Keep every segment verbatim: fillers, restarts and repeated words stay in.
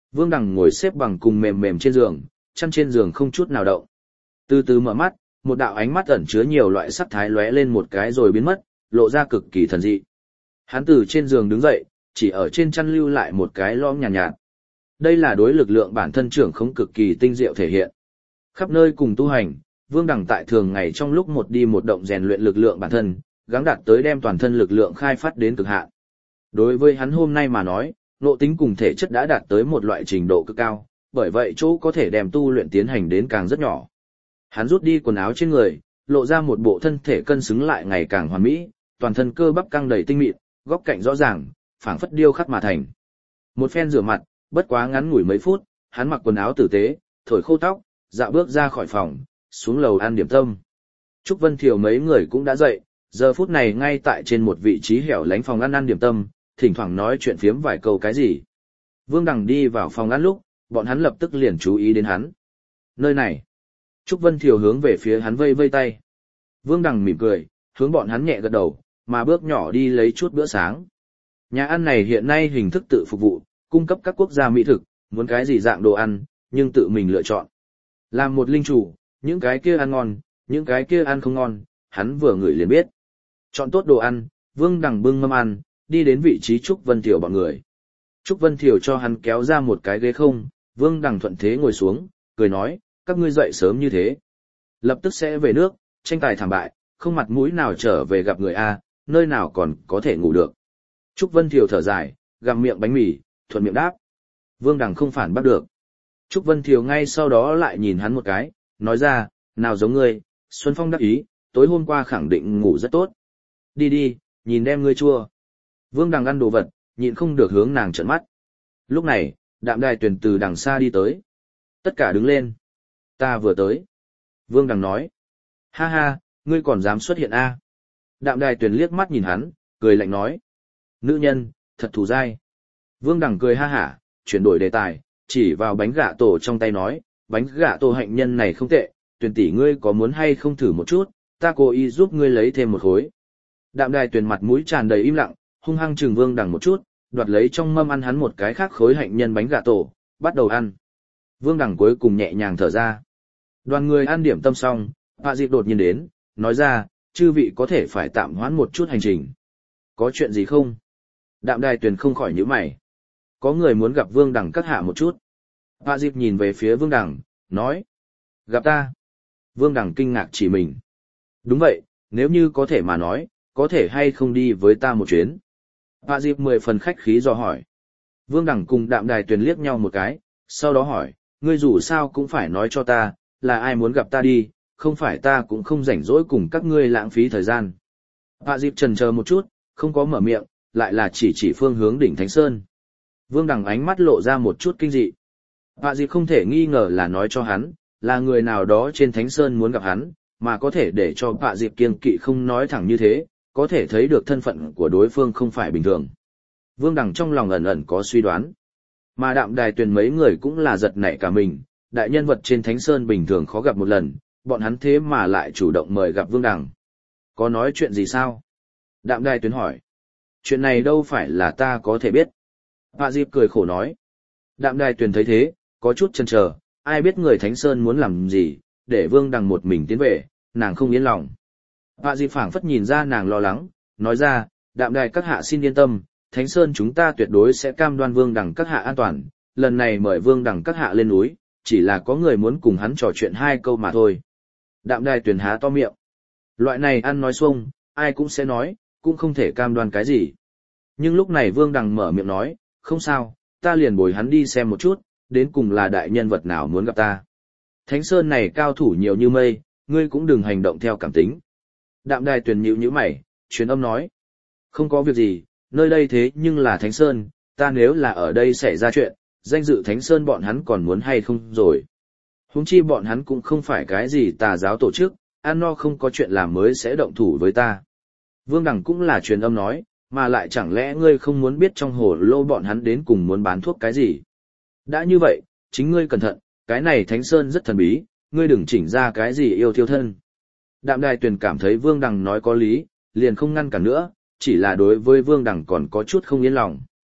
Vương Đằng ngồi xếp bằng cùng mềm mềm trên giường, chăn trên giường không chút nào động. Từ từ mở mắt, một đạo ánh mắt ẩn chứa nhiều loại sắc thái lóe lên một cái rồi biến mất, lộ ra cực kỳ thần dị. Hắn từ trên giường đứng dậy, chỉ ở trên chăn lưu lại một cái lõm nhàn nhạt, nhạt. Đây là đối lực lượng bản thân trưởng không cực kỳ tinh diệu thể hiện. Khắp nơi cùng tu hành, Vương Đằng tại thường ngày trong lúc một đi một động rèn luyện lực lượng bản thân, gắng đạt tới đem toàn thân lực lượng khai phát đến cực hạn. Đối với hắn hôm nay mà nói, nội tính cùng thể chất đã đạt tới một loại trình độ cực cao, bởi vậy chỗ có thể đem tu luyện tiến hành đến càng rất nhỏ. Hắn rút đi quần áo trên người, lộ ra một bộ thân thể cân xứng lại ngày càng hoàn mỹ, toàn thân cơ bắp căng đầy tinh mịn, góc cạnh rõ ràng, phảng phất điêu khắc mà thành. Một phen rửa mặt, bất quá ngắn ngủi mấy phút, hắn mặc quần áo tử tế, thổi khô tóc, dạo bước ra khỏi phòng, xuống lầu ăn điểm tâm. Trúc Vân Thiều mấy người cũng đã dậy, giờ phút này ngay tại trên một vị trí hẻo lánh phòng ăn ăn điểm tâm, thỉnh thoảng nói chuyện phiếm vài câu cái gì. Vương Đằng đi vào phòng ăn lúc, bọn hắn lập tức liền chú ý đến hắn. Nơi này. Trúc Vân Thiều hướng về phía hắn vây vây tay. Vương Đằng mỉm cười, hướng bọn hắn nhẹ gật đầu, mà bước nhỏ đi lấy chút bữa sáng. Nhà ăn này hiện nay hình thức tự phục vụ, cung cấp các quốc gia mỹ thực, muốn cái gì dạng đồ ăn, nhưng tự mình lựa chọn. Làm một linh chủ, những cái kia ăn ngon, những cái kia ăn không ngon, hắn vừa ngửi liền biết. Chọn tốt đồ ăn, Vương Đằng bưng mâm ăn, đi đến vị trí Trúc Vân Thiều bọn người. Trúc Vân Thiều cho hắn kéo ra một cái ghế không, Vương Đằng thuận thế ngồi xuống, cười nói, các ngươi dậy sớm như thế. Lập tức sẽ về nước, tranh tài thảm bại, không mặt mũi nào trở về gặp người A, nơi nào còn có thể ngủ được. Trúc Vân Thiều thở dài, gặm miệng bánh mì, thuận miệng đáp. Vương Đằng không phản bắt được. Trúc Vân Thiều ngay sau đó lại nhìn hắn một cái, nói ra, nào giống ngươi, Xuân Phong đắc ý, tối hôm qua khẳng định ngủ rất tốt. Đi đi, nhìn đem ngươi chua. Vương Đằng ăn đồ vật, nhịn không được hướng nàng trợn mắt. Lúc này, Đạm Đài Tuyền từ đằng xa đi tới. Tất cả đứng lên. Ta vừa tới. Vương Đằng nói. Ha ha, ngươi còn dám xuất hiện a? Đạm Đài Tuyền liếc mắt nhìn hắn, cười lạnh nói. Nữ nhân, thật thù dai. Vương Đằng cười ha hả, chuyển đổi đề tài, chỉ vào bánh gạ tổ trong tay nói, bánh gạ tổ hạnh nhân này không tệ, Tuyền tỷ ngươi có muốn hay không thử một chút, ta cố ý giúp ngươi lấy thêm một khối. Đạm Đài Tuyền mặt mũi tràn đầy im lặng, hung hăng trừng Vương Đằng một chút, đoạt lấy trong mâm ăn hắn một cái khác khối hạnh nhân bánh gà tổ, bắt đầu ăn. Vương Đằng cuối cùng nhẹ nhàng thở ra. Đoàn người ăn điểm tâm xong, Hạ Diệp đột nhiên đến, nói ra, chư vị có thể phải tạm hoãn một chút hành trình. Có chuyện gì không? Đạm Đài Tuyền không khỏi nhíu mày. Có người muốn gặp Vương Đằng các hạ một chút. Hạ Diệp nhìn về phía Vương Đằng, nói. Gặp ta. Vương Đằng kinh ngạc chỉ mình. Đúng vậy, nếu như có thể mà nói, có thể hay không đi với ta một chuyến. Hạ Diệp mười phần khách khí dò hỏi. Vương Đằng cùng Đạm Đài Tuyền liếc nhau một cái, sau đó hỏi, ngươi dù sao cũng phải nói cho ta, là ai muốn gặp ta đi, không phải ta cũng không rảnh rỗi cùng các ngươi lãng phí thời gian. Hạ Diệp chần chờ một chút, không có mở miệng, lại là chỉ chỉ phương hướng đỉnh Thánh Sơn. Vương Đằng ánh mắt lộ ra một chút kinh dị. Hạ Diệp không thể nghi ngờ là nói cho hắn, là người nào đó trên Thánh Sơn muốn gặp hắn, mà có thể để cho Hạ Diệp kiêng kỵ không nói thẳng như thế, có thể thấy được thân phận của đối phương không phải bình thường. Vương Đằng trong lòng ẩn ẩn có suy đoán. Mà Đạm Đài Tuyền mấy người cũng là giật nảy cả mình, đại nhân vật trên Thánh Sơn bình thường khó gặp một lần, bọn hắn thế mà lại chủ động mời gặp Vương Đằng. Có nói chuyện gì sao? Đạm Đài Tuyền hỏi. Chuyện này đâu phải là ta có thể biết. Hạ Diệp cười khổ nói. Đạm Đài Tuyền thấy thế, có chút chần chờ, ai biết người Thánh Sơn muốn làm gì, để Vương Đằng một mình tiến về, nàng không yên lòng. Hạ Diệp phảng phất nhìn ra nàng lo lắng, nói ra, Đạm Đài các hạ xin yên tâm, Thánh Sơn chúng ta tuyệt đối sẽ cam đoan Vương Đằng các hạ an toàn, lần này mời Vương Đằng các hạ lên núi, chỉ là có người muốn cùng hắn trò chuyện hai câu mà thôi. Đạm Đài Tuyền há to miệng. Loại này ăn nói xuông, ai cũng sẽ nói, cũng không thể cam đoan cái gì. Nhưng lúc này Vương Đằng mở miệng nói, không sao, ta liền bồi hắn đi xem một chút, đến cùng là đại nhân vật nào muốn gặp ta. Thánh Sơn này cao thủ nhiều như mây, ngươi cũng đừng hành động theo cảm tính. Đạm Đài Tuyền nhíu nhíu mày, truyền âm nói. Không có việc gì, nơi đây thế nhưng là Thánh Sơn, ta nếu là ở đây xảy ra chuyện, danh dự Thánh Sơn bọn hắn còn muốn hay không rồi. Huống chi bọn hắn cũng không phải cái gì tà giáo tổ chức, ăn no không có chuyện làm mới sẽ động thủ với ta. Vương Đằng cũng là truyền âm nói, mà lại chẳng lẽ ngươi không muốn biết trong hồ lô bọn hắn đến cùng muốn bán thuốc cái gì. Đã như vậy, chính ngươi cẩn thận, cái này Thánh Sơn rất thần bí, ngươi đừng chỉnh ra cái gì yêu thiêu thân. Đạm Đài Tuyền cảm thấy Vương Đằng nói có lý, liền không ngăn cản nữa, chỉ là đối với Vương Đằng còn có chút không yên lòng.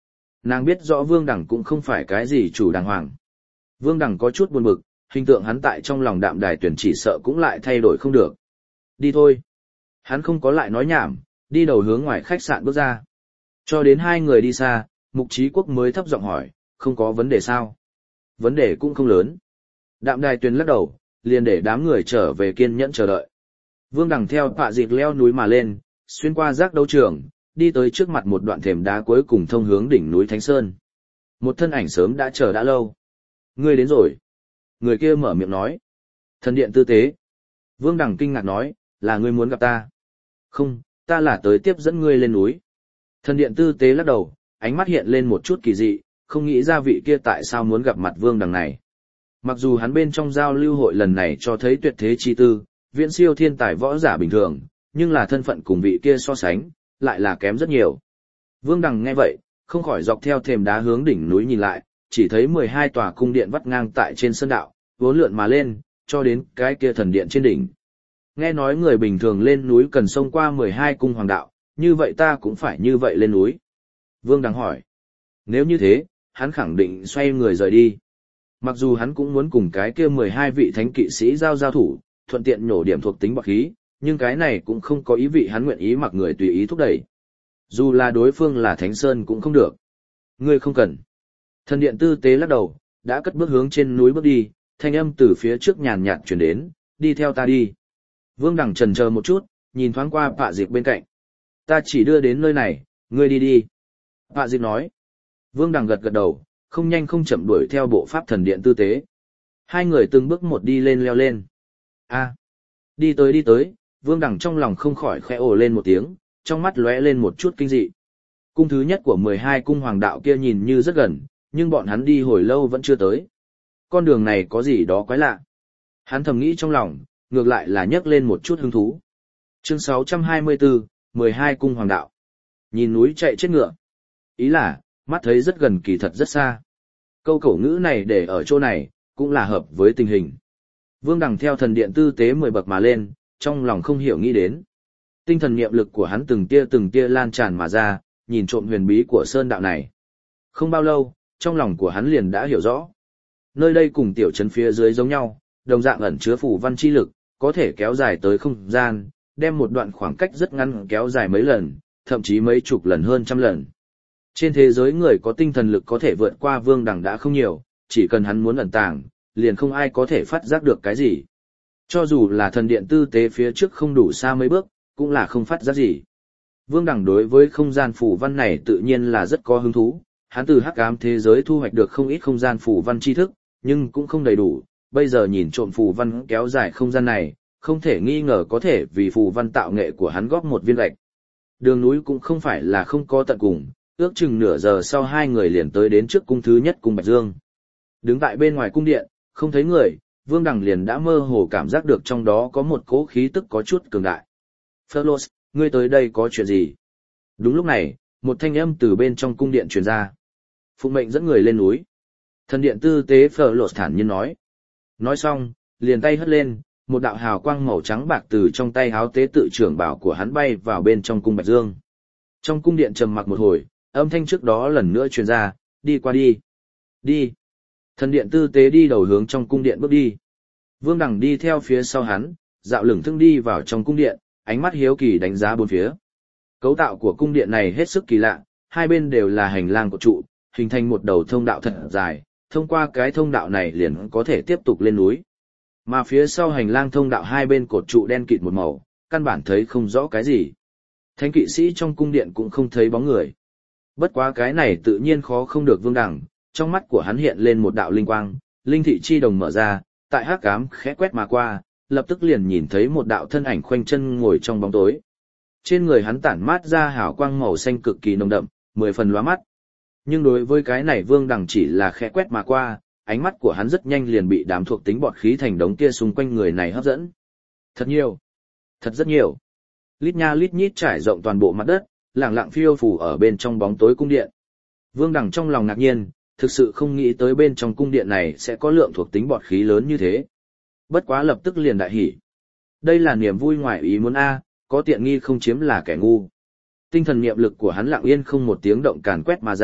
Nàng biết rõ Vương Đằng cũng không phải cái gì chủ đàng hoàng. Vương Đằng có chút buồn bực, hình tượng hắn tại trong lòng Đạm Đài Tuyển chỉ sợ cũng lại thay đổi không được. Đi thôi. Hắn không có lại nói nhảm, đi đầu hướng ngoài khách sạn bước ra. Cho đến hai người đi xa, Mục Chí Quốc mới thấp giọng hỏi, không có vấn đề sao? Vấn đề cũng không lớn. Đạm Đài Tuyển lắc đầu, liền để đám người trở về kiên nhẫn chờ đợi. Vương Đằng theo Pạ Dịp leo núi mà lên, xuyên qua rác đấu trường, đi tới trước mặt một đoạn thềm đá cuối cùng thông hướng đỉnh núi Thánh Sơn. Một thân ảnh sớm đã chờ đã lâu. Ngươi đến rồi. Người kia mở miệng nói. Thần điện tư tế. Vương Đằng kinh ngạc nói, là ngươi muốn gặp ta. Không, ta là tới tiếp dẫn ngươi lên núi. Thần điện tư tế lắc đầu, ánh mắt hiện lên một chút kỳ dị, không nghĩ ra vị kia tại sao muốn gặp mặt Vương Đằng này. Mặc dù hắn bên trong giao lưu hội lần này cho thấy tuyệt thế chi tư, viễn siêu thiên tài võ giả bình thường, nhưng là thân phận cùng vị kia so sánh, lại là kém rất nhiều. Vương Đằng nghe vậy, không khỏi dọc theo thềm đá hướng đỉnh núi nhìn lại, chỉ thấy mười hai tòa cung điện vắt ngang tại trên sơn đạo, vốn lượn mà lên, cho đến cái kia thần điện trên đỉnh. Nghe nói người bình thường lên núi cần xông qua mười hai cung hoàng đạo, như vậy ta cũng phải như vậy lên núi. Vương Đằng hỏi. Nếu như thế, hắn khẳng định xoay người rời đi. Mặc dù hắn cũng muốn cùng cái kia mười hai vị thánh kỵ sĩ giao giao thủ, thuận tiện nhổ điểm thuộc tính bạc khí, nhưng cái này cũng không có ý vị hắn nguyện ý mặc người tùy ý thúc đẩy. Dù là đối phương là Thánh Sơn cũng không được. Ngươi không cần. Thần điện tư tế lắc đầu, đã cất bước hướng trên núi bước đi, thanh âm từ phía trước nhàn nhạt truyền đến, đi theo ta đi. Vương Đằng chần chờ một chút, nhìn thoáng qua Pạ Dịp bên cạnh. Ta chỉ đưa đến nơi này, ngươi đi đi. Pạ Dịp nói. Vương Đằng gật gật đầu, không nhanh không chậm đuổi theo bộ pháp thần điện tư tế. Hai người từng bước một đi lên leo lên. A, đi tới đi tới, Vương Đằng trong lòng không khỏi khẽ ồ lên một tiếng, trong mắt lóe lên một chút kinh dị. Cung thứ nhất của mười hai cung hoàng đạo kia nhìn như rất gần, nhưng bọn hắn đi hồi lâu vẫn chưa tới. Con đường này có gì đó quái lạ. Hắn thầm nghĩ trong lòng, ngược lại là nhấc lên một chút hứng thú. Chương sáu trăm hai mươi bốn, mười hai cung hoàng đạo. Nhìn núi chạy chết ngựa. Ý là, mắt thấy rất gần kỳ thật rất xa. Câu cổ ngữ này để ở chỗ này, cũng là hợp với tình hình. Vương Đằng theo thần điện tư tế mười bậc mà lên, trong lòng không hiểu nghĩ đến. Tinh thần niệm lực của hắn từng tia từng tia lan tràn mà ra, nhìn trộm huyền bí của sơn đạo này. Không bao lâu, trong lòng của hắn liền đã hiểu rõ. Nơi đây cùng tiểu trấn phía dưới giống nhau, đồng dạng ẩn chứa phù văn chi lực, có thể kéo dài tới không gian, đem một đoạn khoảng cách rất ngắn kéo dài mấy lần, thậm chí mấy chục lần hơn trăm lần. Trên thế giới người có tinh thần lực có thể vượt qua Vương Đằng đã không nhiều, chỉ cần hắn muốn ẩn tàng, liền không ai có thể phát giác được cái gì. Cho dù là thần điện tư tế phía trước không đủ xa mấy bước, cũng là không phát giác gì. Vương Đằng đối với không gian phù văn này tự nhiên là rất có hứng thú, hắn từ hắc ám thế giới thu hoạch được không ít không gian phù văn tri thức, nhưng cũng không đầy đủ, bây giờ nhìn trộm phù văn kéo dài không gian này, không thể nghi ngờ có thể vì phù văn tạo nghệ của hắn góp một viên gạch. Đường núi cũng không phải là không có tận cùng, ước chừng nửa giờ sau hai người liền tới đến trước cung thứ nhất cung Bạch Dương. Đứng tại bên ngoài cung điện, không thấy người, Vương Đằng liền đã mơ hồ cảm giác được trong đó có một cỗ khí tức có chút cường đại. Ferlos, ngươi tới đây có chuyện gì? Đúng lúc này, một thanh âm từ bên trong cung điện truyền ra. Phụng mệnh dẫn người lên núi. Thần điện tư tế Ferlos thản nhiên nói. Nói xong, liền tay hất lên, một đạo hào quang màu trắng bạc từ trong tay háo tế tự trưởng bảo của hắn bay vào bên trong cung Bạch Dương. Trong cung điện trầm mặc một hồi, âm thanh trước đó lần nữa truyền ra, đi qua đi. Đi. Thần điện tư tế đi đầu hướng trong cung điện bước đi. Vương Đằng đi theo phía sau hắn, dạo lửng thững đi vào trong cung điện, ánh mắt hiếu kỳ đánh giá bốn phía. Cấu tạo của cung điện này hết sức kỳ lạ, hai bên đều là hành lang cột trụ, hình thành một đầu thông đạo thật dài, thông qua cái thông đạo này liền có thể tiếp tục lên núi. Mà phía sau hành lang thông đạo hai bên cột trụ đen kịt một màu, căn bản thấy không rõ cái gì. Thánh kỵ sĩ trong cung điện cũng không thấy bóng người. Bất quá cái này tự nhiên khó không được Vương Đằng, trong mắt của hắn hiện lên một đạo linh quang, linh thị chi đồng mở ra, tại hắc ám khẽ quét mà qua, lập tức liền nhìn thấy một đạo thân ảnh khoanh chân ngồi trong bóng tối. Trên người hắn tản mát ra hào quang màu xanh cực kỳ nồng đậm, mười phần lóa mắt. Nhưng đối với cái này Vương Đằng chỉ là khẽ quét mà qua, ánh mắt của hắn rất nhanh liền bị đám thuộc tính bọt khí thành đống kia xung quanh người này hấp dẫn. Thật nhiều, thật rất nhiều. Lít nha lít nhít trải rộng toàn bộ mặt đất, lẳng lặng phiêu phù ở bên trong bóng tối cung điện. Vương Đằng trong lòng ngạc nhiên, thực sự không nghĩ tới bên trong cung điện này sẽ có lượng thuộc tính bọt khí lớn như thế. Bất quá lập tức liền đại hỉ. Đây là niềm vui ngoài ý muốn a, có tiện nghi không chiếm là kẻ ngu. Tinh thần niệm lực của hắn lặng yên không một tiếng động càn quét mà ra,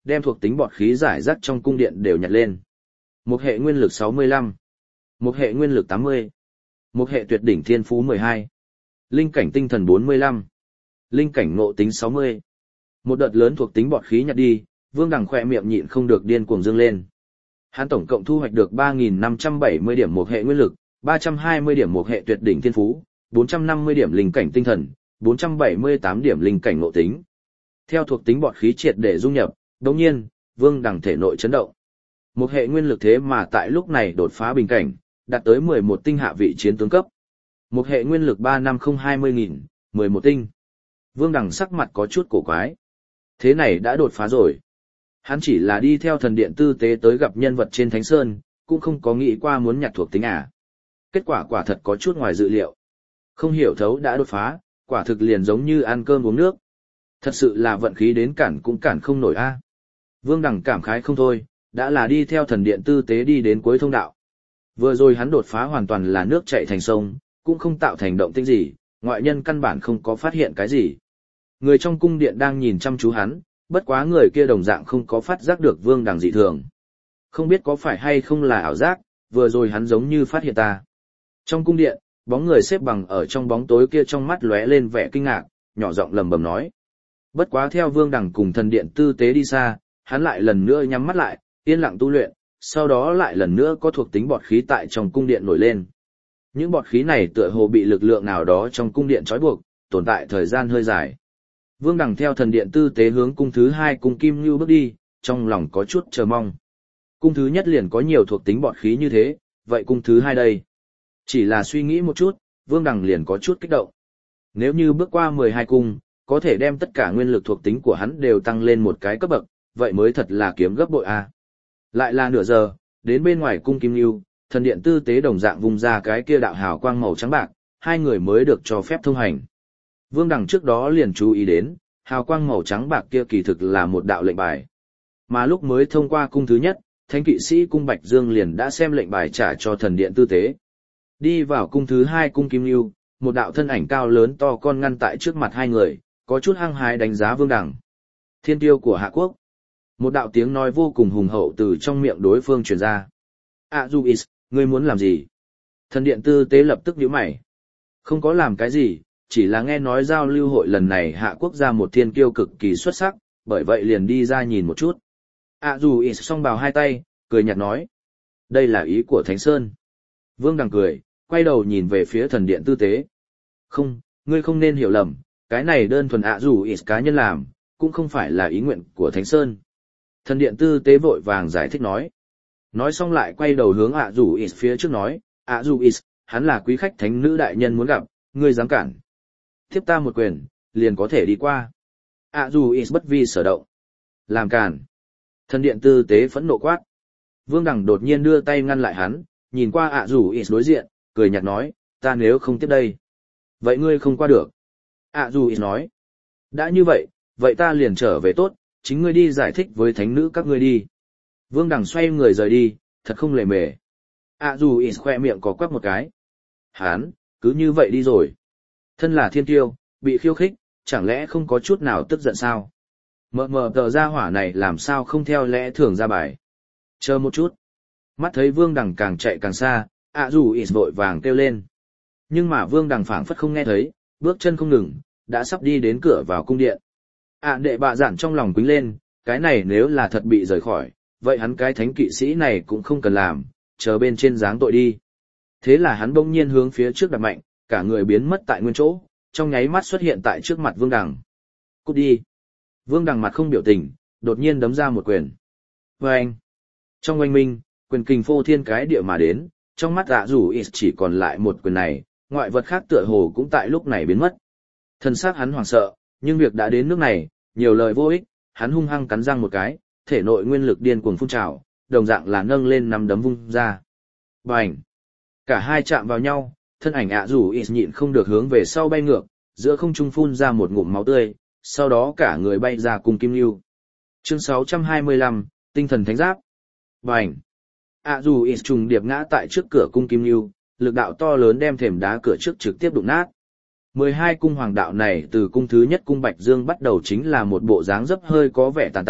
đem thuộc tính bọt khí giải rác trong cung điện đều nhặt lên. Một hệ nguyên lực sáu mươi lăm, một hệ nguyên lực tám mươi, một hệ tuyệt đỉnh thiên phú mười hai, linh cảnh tinh thần bốn mươi lăm, linh cảnh ngộ tính sáu mươi. Một đợt lớn thuộc tính bọt khí nhặt đi, Vương Đằng khỏe miệng nhịn không được điên cuồng dương lên. Hắn tổng cộng thu hoạch được ba nghìn năm trăm bảy mươi điểm một hệ nguyên lực, ba trăm hai mươi điểm một hệ tuyệt đỉnh thiên phú, bốn trăm năm mươi điểm linh cảnh tinh thần, bốn trăm bảy mươi tám điểm linh cảnh ngộ tính. Theo thuộc tính bọt khí triệt để dung nhập, đồng nhiên, Vương Đằng thể nội chấn động. Một hệ nguyên lực thế mà tại lúc này đột phá bình cảnh, đạt tới mười một tinh hạ vị chiến tướng cấp. Một hệ nguyên lực ba năm không hai mươi nghìn, mười một tinh. Vương Đằng sắc mặt có chút cổ quái. Thế này đã đột phá rồi. Hắn chỉ là đi theo thần điện tư tế tới gặp nhân vật trên Thánh Sơn, cũng không có nghĩ qua muốn nhặt thuộc tính à. Kết quả quả thật có chút ngoài dự liệu. Không hiểu thấu đã đột phá, quả thực liền giống như ăn cơm uống nước. Thật sự là vận khí đến cản cũng cản không nổi a. Vương Đằng cảm khái không thôi, đã là đi theo thần điện tư tế đi đến cuối thông đạo. Vừa rồi hắn đột phá hoàn toàn là nước chảy thành sông, cũng không tạo thành động tĩnh gì, ngoại nhân căn bản không có phát hiện cái gì. Người trong cung điện đang nhìn chăm chú hắn, bất quá người kia đồng dạng không có phát giác được Vương Đằng dị thường. Không biết có phải hay không là ảo giác, vừa rồi hắn giống như phát hiện ta. Trong cung điện, bóng người xếp bằng ở trong bóng tối kia trong mắt lóe lên vẻ kinh ngạc, nhỏ giọng lầm bầm nói. Bất quá theo Vương Đằng cùng thần điện tư tế đi xa, hắn lại lần nữa nhắm mắt lại, yên lặng tu luyện, sau đó lại lần nữa có thuộc tính bọt khí tại trong cung điện nổi lên. Những bọt khí này tựa hồ bị lực lượng nào đó trong cung điện trói buộc, tồn tại thời gian hơi dài. Vương Đằng theo thần điện tư tế hướng cung thứ hai cung Kim Ngưu bước đi, trong lòng có chút chờ mong. Cung thứ nhất liền có nhiều thuộc tính bọt khí như thế, vậy cung thứ hai đây? Chỉ là suy nghĩ một chút, Vương Đằng liền có chút kích động. Nếu như bước qua mười hai cung, có thể đem tất cả nguyên lực thuộc tính của hắn đều tăng lên một cái cấp bậc, vậy mới thật là kiếm gấp bội a. Lại là nửa giờ, đến bên ngoài cung Kim Ngưu, thần điện tư tế đồng dạng vùng ra cái kia đạo hào quang màu trắng bạc, hai người mới được cho phép thông hành. Vương Đằng trước đó liền chú ý đến, hào quang màu trắng bạc kia kỳ thực là một đạo lệnh bài. Mà lúc mới thông qua cung thứ nhất, thánh kỵ sĩ cung Bạch Dương liền đã xem lệnh bài trả cho thần điện tư tế. Đi vào cung thứ hai cung Kim Ngưu, một đạo thân ảnh cao lớn to con ngăn tại trước mặt hai người, có chút hăng hái đánh giá Vương Đằng. Thiên tiêu của Hạ Quốc. Một đạo tiếng nói vô cùng hùng hậu từ trong miệng đối phương truyền ra. À Du Is, ngươi muốn làm gì? Thần điện tư tế lập tức nhíu mày. Không có làm cái gì, chỉ là nghe nói giao lưu hội lần này Hạ Quốc ra một thiên kiêu cực kỳ xuất sắc, bởi vậy liền đi ra nhìn một chút. À Du Is song bào hai tay, cười nhạt nói. Đây là ý của Thánh Sơn. Vương Đằng cười, quay đầu nhìn về phía thần điện tư tế. Không, ngươi không nên hiểu lầm, cái này đơn thuần ạ dù ít cá nhân làm, cũng không phải là ý nguyện của Thánh Sơn. Thần điện tư tế vội vàng giải thích nói. Nói xong lại quay đầu hướng ạ dù ít phía trước nói, ạ dù ít, hắn là quý khách thánh nữ đại nhân muốn gặp, ngươi dám cản. Tiếp ta một quyền, liền có thể đi qua. ạ dù ít bất vi sở động. Làm cản. Thần điện tư tế phẫn nộ quát. Vương Đằng đột nhiên đưa tay ngăn lại hắn, nhìn qua ạ dù ít đối diện, cười nhạt nói, ta nếu không tiếp đây. Vậy ngươi không qua được. ạ dù ít nói. Đã như vậy, vậy ta liền trở về tốt, chính ngươi đi giải thích với thánh nữ các ngươi đi. Vương Đằng xoay người rời đi, thật không lề mề. ạ dù ít khoe miệng có quắc một cái. Hán, cứ như vậy đi rồi. Thân là thiên tiêu, bị khiêu khích, chẳng lẽ không có chút nào tức giận sao? Mờ mờ tờ ra hỏa này làm sao không theo lẽ thường ra bài. Chờ một chút. Mắt thấy Vương Đằng càng chạy càng xa, ạ dù ít vội vàng kêu lên. Nhưng mà Vương Đằng phảng phất không nghe thấy, bước chân không ngừng, đã sắp đi đến cửa vào cung điện. ạ đệ bạ giản trong lòng quýnh lên, cái này nếu là thật bị rời khỏi, vậy hắn cái thánh kỵ sĩ này cũng không cần làm, chờ bên trên giáng tội đi. Thế là hắn bỗng nhiên hướng phía trước đạp mạnh, cả người biến mất tại nguyên chỗ, trong nháy mắt xuất hiện tại trước mặt Vương Đằng. Cút đi. Vương Đằng mặt không biểu tình, đột nhiên đấm ra một quyền. Và anh. Trong oanh minh, quyền kình phô thiên cái địa mà đến, trong mắt ạ rủ ít chỉ còn lại một quyền này, ngoại vật khác tựa hồ cũng tại lúc này biến mất. Thân xác hắn hoảng sợ, nhưng việc đã đến nước này, nhiều lời vô ích, hắn hung hăng cắn răng một cái, thể nội nguyên lực điên cuồng phun trào, đồng dạng là nâng lên nắm đấm vung ra. Bành! Cả hai chạm vào nhau, thân ảnh ạ rủ ít nhịn không được hướng về sau bay ngược, giữa không trung phun ra một ngụm máu tươi, sau đó cả người bay ra cùng Kim Lưu. Chương sáu trăm hai mươi lăm, Tinh thần thánh giáp. Bành! ạ rủ ít trùng điệp ngã tại trước cửa cung Kim Lưu, lực đạo to lớn đem thềm đá cửa trước trực tiếp đụng nát. mười hai cung hoàng đạo này từ cung thứ nhất cung Bạch Dương bắt đầu chính là một bộ dáng dấp hơi có vẻ tàn tạ,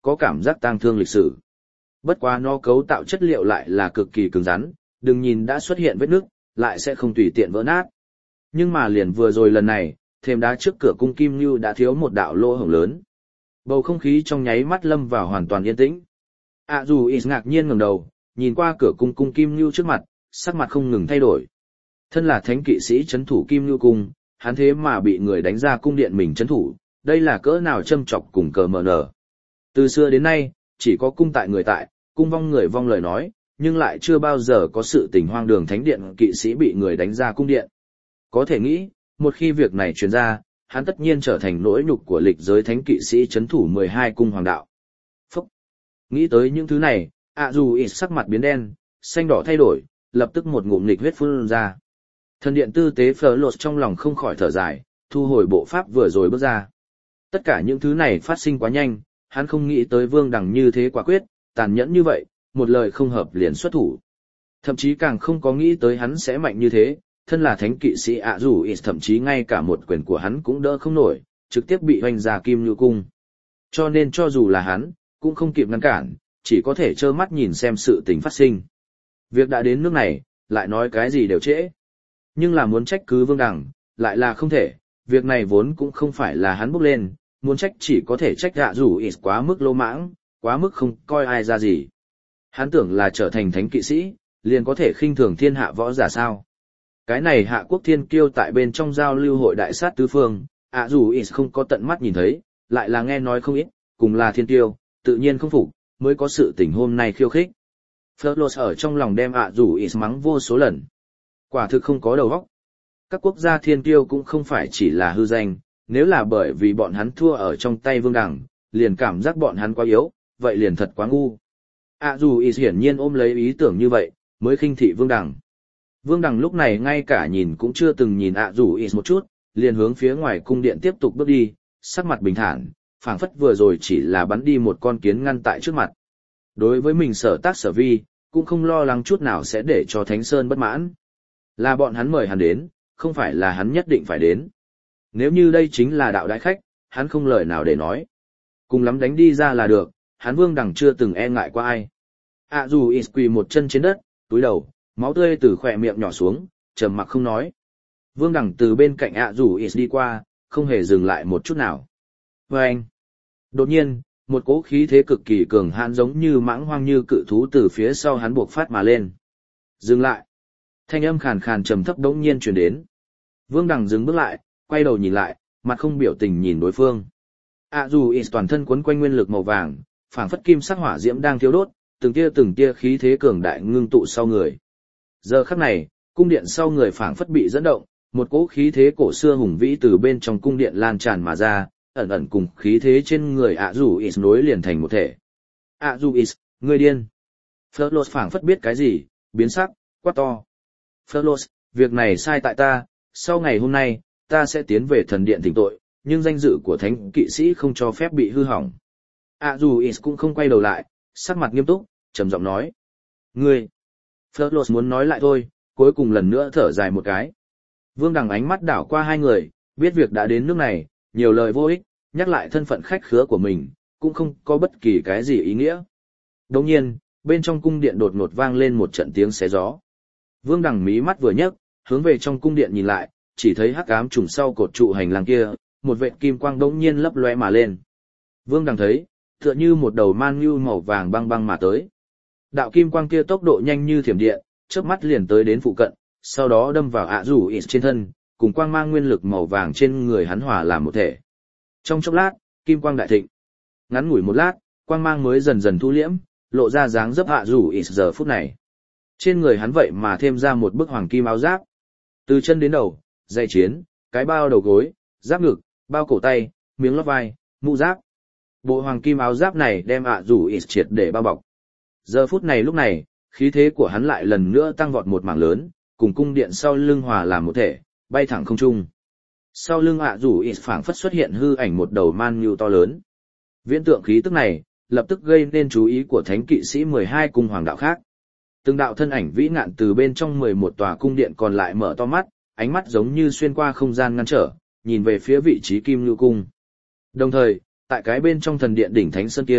có cảm giác tang thương lịch sử. Bất quá nó cấu tạo chất liệu lại là cực kỳ cứng rắn, đừng nhìn đã xuất hiện vết nước, lại sẽ không tùy tiện vỡ nát. Nhưng mà liền vừa rồi lần này, thềm đá trước cửa cung Kim Nưu đã thiếu một đạo lỗ hổng lớn. Bầu không khí trong nháy mắt lâm vào hoàn toàn yên tĩnh. À dù Is ngạc nhiên ngẩng đầu, nhìn qua cửa cung cung Kim Nưu trước mặt, sắc mặt không ngừng thay đổi. Thân là thánh kỵ sĩ trấn thủ Kim Nưu cung, hắn thế mà bị người đánh ra cung điện mình trấn thủ, đây là cỡ nào châm chọc cùng cờ mờ nở. Từ xưa đến nay, chỉ có cung tại người tại, cung vong người vong lời nói, nhưng lại chưa bao giờ có sự tình hoang đường thánh điện kỵ sĩ bị người đánh ra cung điện. Có thể nghĩ, một khi việc này truyền ra, hắn tất nhiên trở thành nỗi nhục của lịch giới thánh kỵ sĩ trấn thủ mười hai cung hoàng đạo. Phúc! Nghĩ tới những thứ này, ạ dù ít sắc mặt biến đen, xanh đỏ thay đổi, lập tức một ngụm nghịch huyết phun ra. Thần điện tư tế phở lột trong lòng không khỏi thở dài, thu hồi bộ pháp vừa rồi bước ra. Tất cả những thứ này phát sinh quá nhanh, hắn không nghĩ tới Vương Đằng như thế quả quyết, tàn nhẫn như vậy, một lời không hợp liền xuất thủ. Thậm chí càng không có nghĩ tới hắn sẽ mạnh như thế, thân là thánh kỵ sĩ ạ dù ít thậm chí ngay cả một quyền của hắn cũng đỡ không nổi, trực tiếp bị hoành ra Kim Nưu cung. Cho nên cho dù là hắn, cũng không kịp ngăn cản, chỉ có thể trơ mắt nhìn xem sự tình phát sinh. Việc đã đến nước này, lại nói cái gì đều trễ. Nhưng là muốn trách cứ Vương Đằng, lại là không thể, việc này vốn cũng không phải là hắn bốc lên, muốn trách chỉ có thể trách ạ dù ít quá mức lô mãng, quá mức không coi ai ra gì. Hắn tưởng là trở thành thánh kỵ sĩ, liền có thể khinh thường thiên hạ võ giả sao. Cái này hạ quốc thiên kiêu tại bên trong giao lưu hội đại sát tứ phương, ạ dù ít không có tận mắt nhìn thấy, lại là nghe nói không ít, cùng là thiên kiêu, tự nhiên không phục, mới có sự tình hôm nay khiêu khích. Phớt ở trong lòng đem ạ dù ít mắng vô số lần. Quả thực không có đầu óc. Các quốc gia thiên kiêu cũng không phải chỉ là hư danh, nếu là bởi vì bọn hắn thua ở trong tay Vương Đằng, liền cảm giác bọn hắn quá yếu, vậy liền thật quá ngu. À dù ý hiển nhiên ôm lấy ý tưởng như vậy, mới khinh thị Vương Đằng. Vương Đằng lúc này ngay cả nhìn cũng chưa từng nhìn ạ dù ý một chút, liền hướng phía ngoài cung điện tiếp tục bước đi, sắc mặt bình thản, phảng phất vừa rồi chỉ là bắn đi một con kiến ngăn tại trước mặt. Đối với mình sở tác sở vi, cũng không lo lắng chút nào sẽ để cho Thánh Sơn bất mãn. Là bọn hắn mời hắn đến, không phải là hắn nhất định phải đến. Nếu như đây chính là đạo đại khách, hắn không lời nào để nói. Cùng lắm đánh đi ra là được, hắn Vương Đằng chưa từng e ngại qua ai. À dù ít quỳ một chân trên đất, túi đầu, máu tươi từ khỏe miệng nhỏ xuống, trầm mặc không nói. Vương Đằng từ bên cạnh ạ dù ít đi qua, không hề dừng lại một chút nào. Và anh, đột nhiên, một cỗ khí thế cực kỳ cường hãn giống như mãng hoang như cự thú từ phía sau hắn buộc phát mà lên. Dừng lại. Thanh âm khàn khàn trầm thấp đống nhiên truyền đến. Vương Đằng dừng bước lại, quay đầu nhìn lại, mặt không biểu tình nhìn đối phương. À dù ít toàn thân quấn quanh nguyên lực màu vàng, phảng phất kim sắc hỏa diễm đang thiêu đốt, từng tia từng tia khí thế cường đại ngưng tụ sau người. Giờ khắc này, cung điện sau người phảng phất bị dẫn động, một cỗ khí thế cổ xưa hùng vĩ từ bên trong cung điện lan tràn mà ra, ẩn ẩn cùng khí thế trên người ạ dù ít nối liền thành một thể. ạ dù ít, người điên. Phớt phảng phất biết cái gì, biến sắc, quát to. Phớt, việc này sai tại ta, sau ngày hôm nay, ta sẽ tiến về thần điện thỉnh tội, nhưng danh dự của thánh kỵ sĩ không cho phép bị hư hỏng. ạ dù ít cũng không quay đầu lại, sắc mặt nghiêm túc, trầm giọng nói. Ngươi! Phớt muốn nói lại thôi, cuối cùng lần nữa thở dài một cái. Vương Đằng ánh mắt đảo qua hai người, biết việc đã đến nước này, nhiều lời vô ích, nhắc lại thân phận khách khứa của mình, cũng không có bất kỳ cái gì ý nghĩa. Đồng nhiên, bên trong cung điện đột ngột vang lên một trận tiếng xé gió. Vương Đằng mí mắt vừa nhấc, hướng về trong cung điện nhìn lại, chỉ thấy hắc ám trùng sau cột trụ hành lang kia, một vệt kim quang đống nhiên lấp lóe mà lên. Vương Đằng thấy, tựa như một đầu man nhu màu vàng băng băng mà tới. Đạo kim quang kia tốc độ nhanh như thiểm điện, chớp mắt liền tới đến phụ cận, sau đó đâm vào ạ rủ ít trên thân, cùng quang mang nguyên lực màu vàng trên người hắn hòa làm một thể. Trong chốc lát, kim quang đại thịnh. Ngắn ngủi một lát, quang mang mới dần dần thu liễm, lộ ra dáng dấp ạ rủ ít giờ phút này. Trên người hắn vậy mà thêm ra một bức hoàng kim áo giáp. Từ chân đến đầu, dây chiến, cái bao đầu gối, giáp ngực, bao cổ tay, miếng lót vai, mũ giáp. Bộ hoàng kim áo giáp này đem ạ rủ ít triệt để bao bọc. Giờ phút này lúc này, khí thế của hắn lại lần nữa tăng vọt một mảng lớn, cùng cung điện sau lưng hòa làm một thể, bay thẳng không trung. Sau lưng ạ rủ ít phảng phất xuất hiện hư ảnh một đầu man nhu to lớn. Viễn tượng khí tức này, lập tức gây nên chú ý của thánh kỵ sĩ mười hai cung hoàng đạo khác. Từng đạo thân ảnh vĩ ngạn từ bên trong mười một tòa cung điện còn lại mở to mắt, ánh mắt giống như xuyên qua không gian ngăn trở, nhìn về phía vị trí Kim Nưu cung. Đồng thời, tại cái bên trong thần điện đỉnh thánh sơn kia,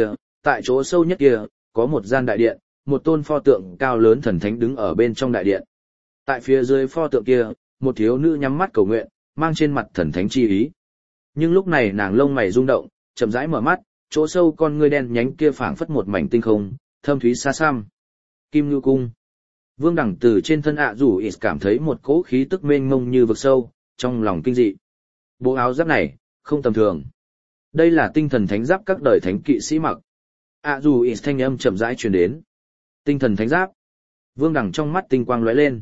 tại chỗ sâu nhất kia, có một gian đại điện, một tôn pho tượng cao lớn thần thánh đứng ở bên trong đại điện. Tại phía dưới pho tượng kia, một thiếu nữ nhắm mắt cầu nguyện, mang trên mặt thần thánh chi ý. Nhưng lúc này nàng lông mày rung động, chậm rãi mở mắt, chỗ sâu con ngươi đen nhánh kia phảng phất một mảnh tinh không, thâm thúy xa xăm. Kim Ngưu Cung. Vương Đẳng từ trên thân ạ rủ ít cảm thấy một cỗ khí tức mênh mông như vực sâu, trong lòng kinh dị. Bộ áo giáp này, không tầm thường. Đây là tinh thần thánh giáp các đời thánh kỵ sĩ mặc. ạ rủ ít thanh âm chậm rãi truyền đến. Tinh thần thánh giáp. Vương Đẳng trong mắt tinh quang lóe lên.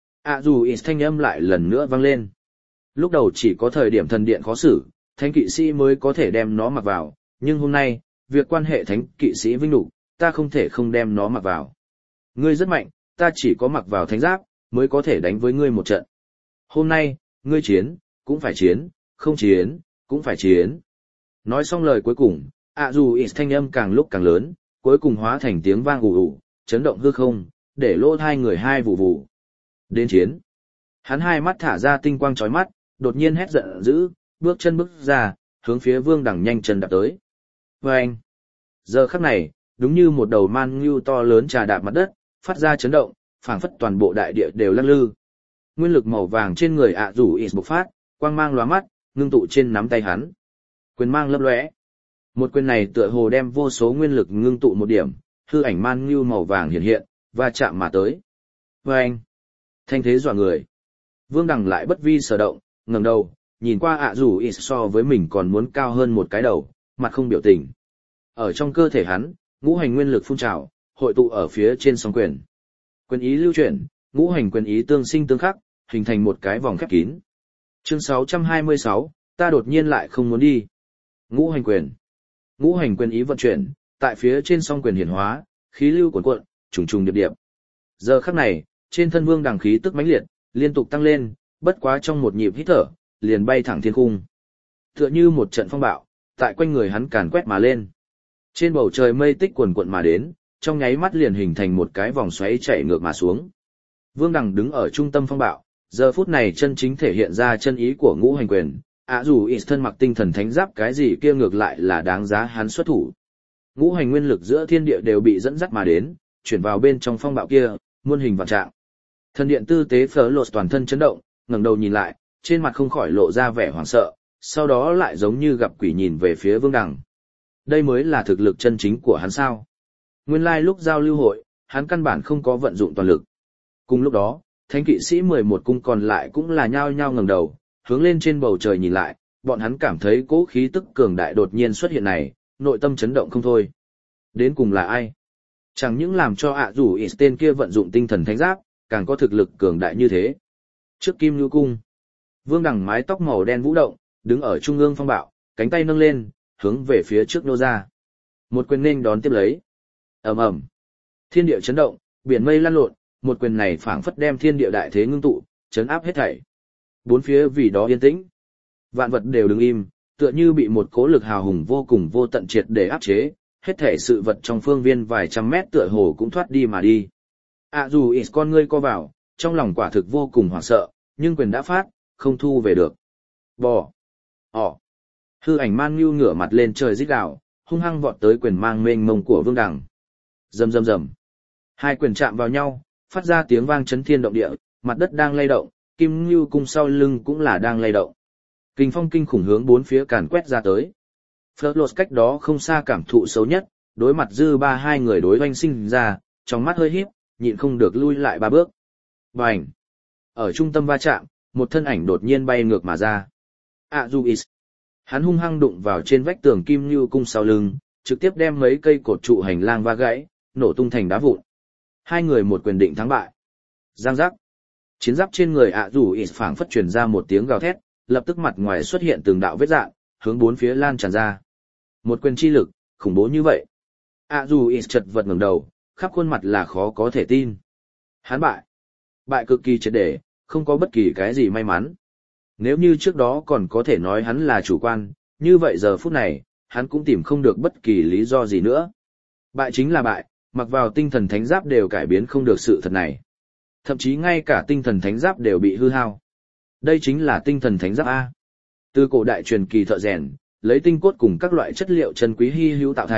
ạ rủ ít thanh âm lại lần nữa vang lên. Lúc đầu chỉ có thời điểm thần điện khó xử, thánh kỵ sĩ mới có thể đem nó mặc vào, nhưng hôm nay, việc quan hệ thánh kỵ sĩ vinh nhục, ta không thể không đem nó mặc vào. Ngươi rất mạnh, ta chỉ có mặc vào thánh giáp, mới có thể đánh với ngươi một trận. Hôm nay, ngươi chiến, cũng phải chiến, không chiến, cũng phải chiến. Nói xong lời cuối cùng, ạ dù ít thanh âm càng lúc càng lớn, cuối cùng hóa thành tiếng vang ù ù, chấn động hư không, để lỗ hai người hai vụ vụ. Đến chiến. Hắn hai mắt thả ra tinh quang chói mắt, đột nhiên hét giận dữ, bước chân bước ra, hướng phía Vương Đẳng nhanh chân đạp tới. Và anh, giờ khắc này, đúng như một đầu man ngưu to lớn trà đạp mặt đất, phát ra chấn động, phảng phất toàn bộ đại địa đều lắc lư. Nguyên lực màu vàng trên người ạ rủ ít bộc phát, quang mang lóa mắt, ngưng tụ trên nắm tay hắn. Quyền mang lấp lóe. Một quyền này tựa hồ đem vô số nguyên lực ngưng tụ một điểm, hư ảnh man ngưu màu vàng hiện hiện, và chạm mà tới. Và anh, thanh thế dọa người. Vương Đằng lại bất vi sở động, ngẩng đầu, nhìn qua ạ rủ ít so với mình còn muốn cao hơn một cái đầu, mặt không biểu tình. Ở trong cơ thể hắn, ngũ hành nguyên lực phun trào, hội tụ ở phía trên song quyền. Quyền ý lưu chuyển, ngũ hành quyền ý tương sinh tương khắc, hình thành một cái vòng khép kín. Chương sáu trăm hai mươi sáu, ta đột nhiên lại không muốn đi. Ngũ hành quyền. Ngũ hành quyền ý vận chuyển, tại phía trên song quyền hiển hóa, khí lưu cuồn cuộn, trùng trùng điệp điệp. Giờ khắc này, trên thân Vương Đằng khí tức mãnh liệt, liên tục tăng lên, bất quá trong một nhịp hít thở, liền bay thẳng thiên cung. Tựa như một trận phong bạo, tại quanh người hắn càn quét mà lên. Trên bầu trời mây tích cuồn cuộn mà đến, trong nháy mắt liền hình thành một cái vòng xoáy chạy ngược mà xuống. Vương Đằng đứng ở trung tâm phong bạo, giờ phút này chân chính thể hiện ra chân ý của ngũ hành quyền, ạ dù ít thân mặc tinh thần thánh giáp cái gì kia ngược lại là đáng giá hắn xuất thủ. Ngũ hành nguyên lực giữa thiên địa đều bị dẫn dắt mà đến, chuyển vào bên trong phong bạo kia, muôn hình vạn trạng. Thần điện tư tế phở lột toàn thân chấn động, ngẩng đầu nhìn lại, trên mặt không khỏi lộ ra vẻ hoảng sợ, sau đó lại giống như gặp quỷ nhìn về phía Vương Đằng. Đây mới là thực lực chân chính của hắn sao? Nguyên lai lúc giao lưu hội, hắn căn bản không có vận dụng toàn lực. Cùng lúc đó, thánh kỵ sĩ mười một cung còn lại cũng là nhao nhao ngẩng đầu, hướng lên trên bầu trời nhìn lại, bọn hắn cảm thấy cỗ khí tức cường đại đột nhiên xuất hiện này, nội tâm chấn động không thôi. Đến cùng là ai? Chẳng những làm cho ạ rủ ít tên kia vận dụng tinh thần thánh giáp, càng có thực lực cường đại như thế. Trước Kim Ngưu Cung, Vương Đằng mái tóc màu đen vũ động, đứng ở trung ương phong bạo, cánh tay nâng lên, hướng về phía trước nô ra. Một quyền nên đón tiếp lấy. Ầm ầm. Thiên địa chấn động, biển mây lăn lộn, một quyền này phảng phất đem thiên địa đại thế ngưng tụ, chấn áp hết thảy. Bốn phía vì đó yên tĩnh. Vạn vật đều đứng im, tựa như bị một cỗ lực hào hùng vô cùng vô tận triệt để áp chế, hết thảy sự vật trong phương viên vài trăm mét tựa hồ cũng thoát đi mà đi. À dù ít con ngươi co vào, trong lòng quả thực vô cùng hoảng sợ, nhưng quyền đã phát, không thu về được. Bò. Ỏ. Hư ảnh man nhu ngửa mặt lên trời rít gào, hung hăng vọt tới quyền mang mênh mông của Vương Đằng. Rầm rầm rầm. Hai quyền chạm vào nhau, phát ra tiếng vang chấn thiên động địa, mặt đất đang lay động, Kim Ngưu Cung sau lưng cũng là đang lay động. Kình phong kinh khủng hướng bốn phía càn quét ra tới. Fleur cách đó không xa cảm thụ xấu nhất, đối mặt dư ba hai người đối oanh sinh ra, trong mắt hơi híp, nhịn không được lui lại ba bước. Bành! Ở trung tâm va chạm, một thân ảnh đột nhiên bay ngược mà ra. Azuis! Hắn hung hăng đụng vào trên vách tường Kim Ngưu Cung sau lưng, trực tiếp đem mấy cây cột trụ hành lang va gãy, nổ tung thành đá vụn. Hai người một quyền định thắng bại. Giang giác! Chiến giáp trên người Azuis phảng phất truyền ra một tiếng gào thét, lập tức mặt ngoài xuất hiện từng đạo vết rạn, hướng bốn phía lan tràn ra. Một quyền chi lực, khủng bố như vậy. Azuis chật vật ngẩng đầu, khắp khuôn mặt là khó có thể tin. Hắn bại. Bại cực kỳ triệt để, không có bất kỳ cái gì may mắn. Nếu như trước đó còn có thể nói hắn là chủ quan, như vậy giờ phút này, hắn cũng tìm không được bất kỳ lý do gì nữa. Bại chính là bại, mặc vào tinh thần thánh giáp đều cải biến không được sự thật này. Thậm chí ngay cả tinh thần thánh giáp đều bị hư hao. Đây chính là tinh thần thánh giáp A. Từ cổ đại truyền kỳ thợ rèn, lấy tinh cốt cùng các loại chất liệu chân quý hy hữu tạo thành,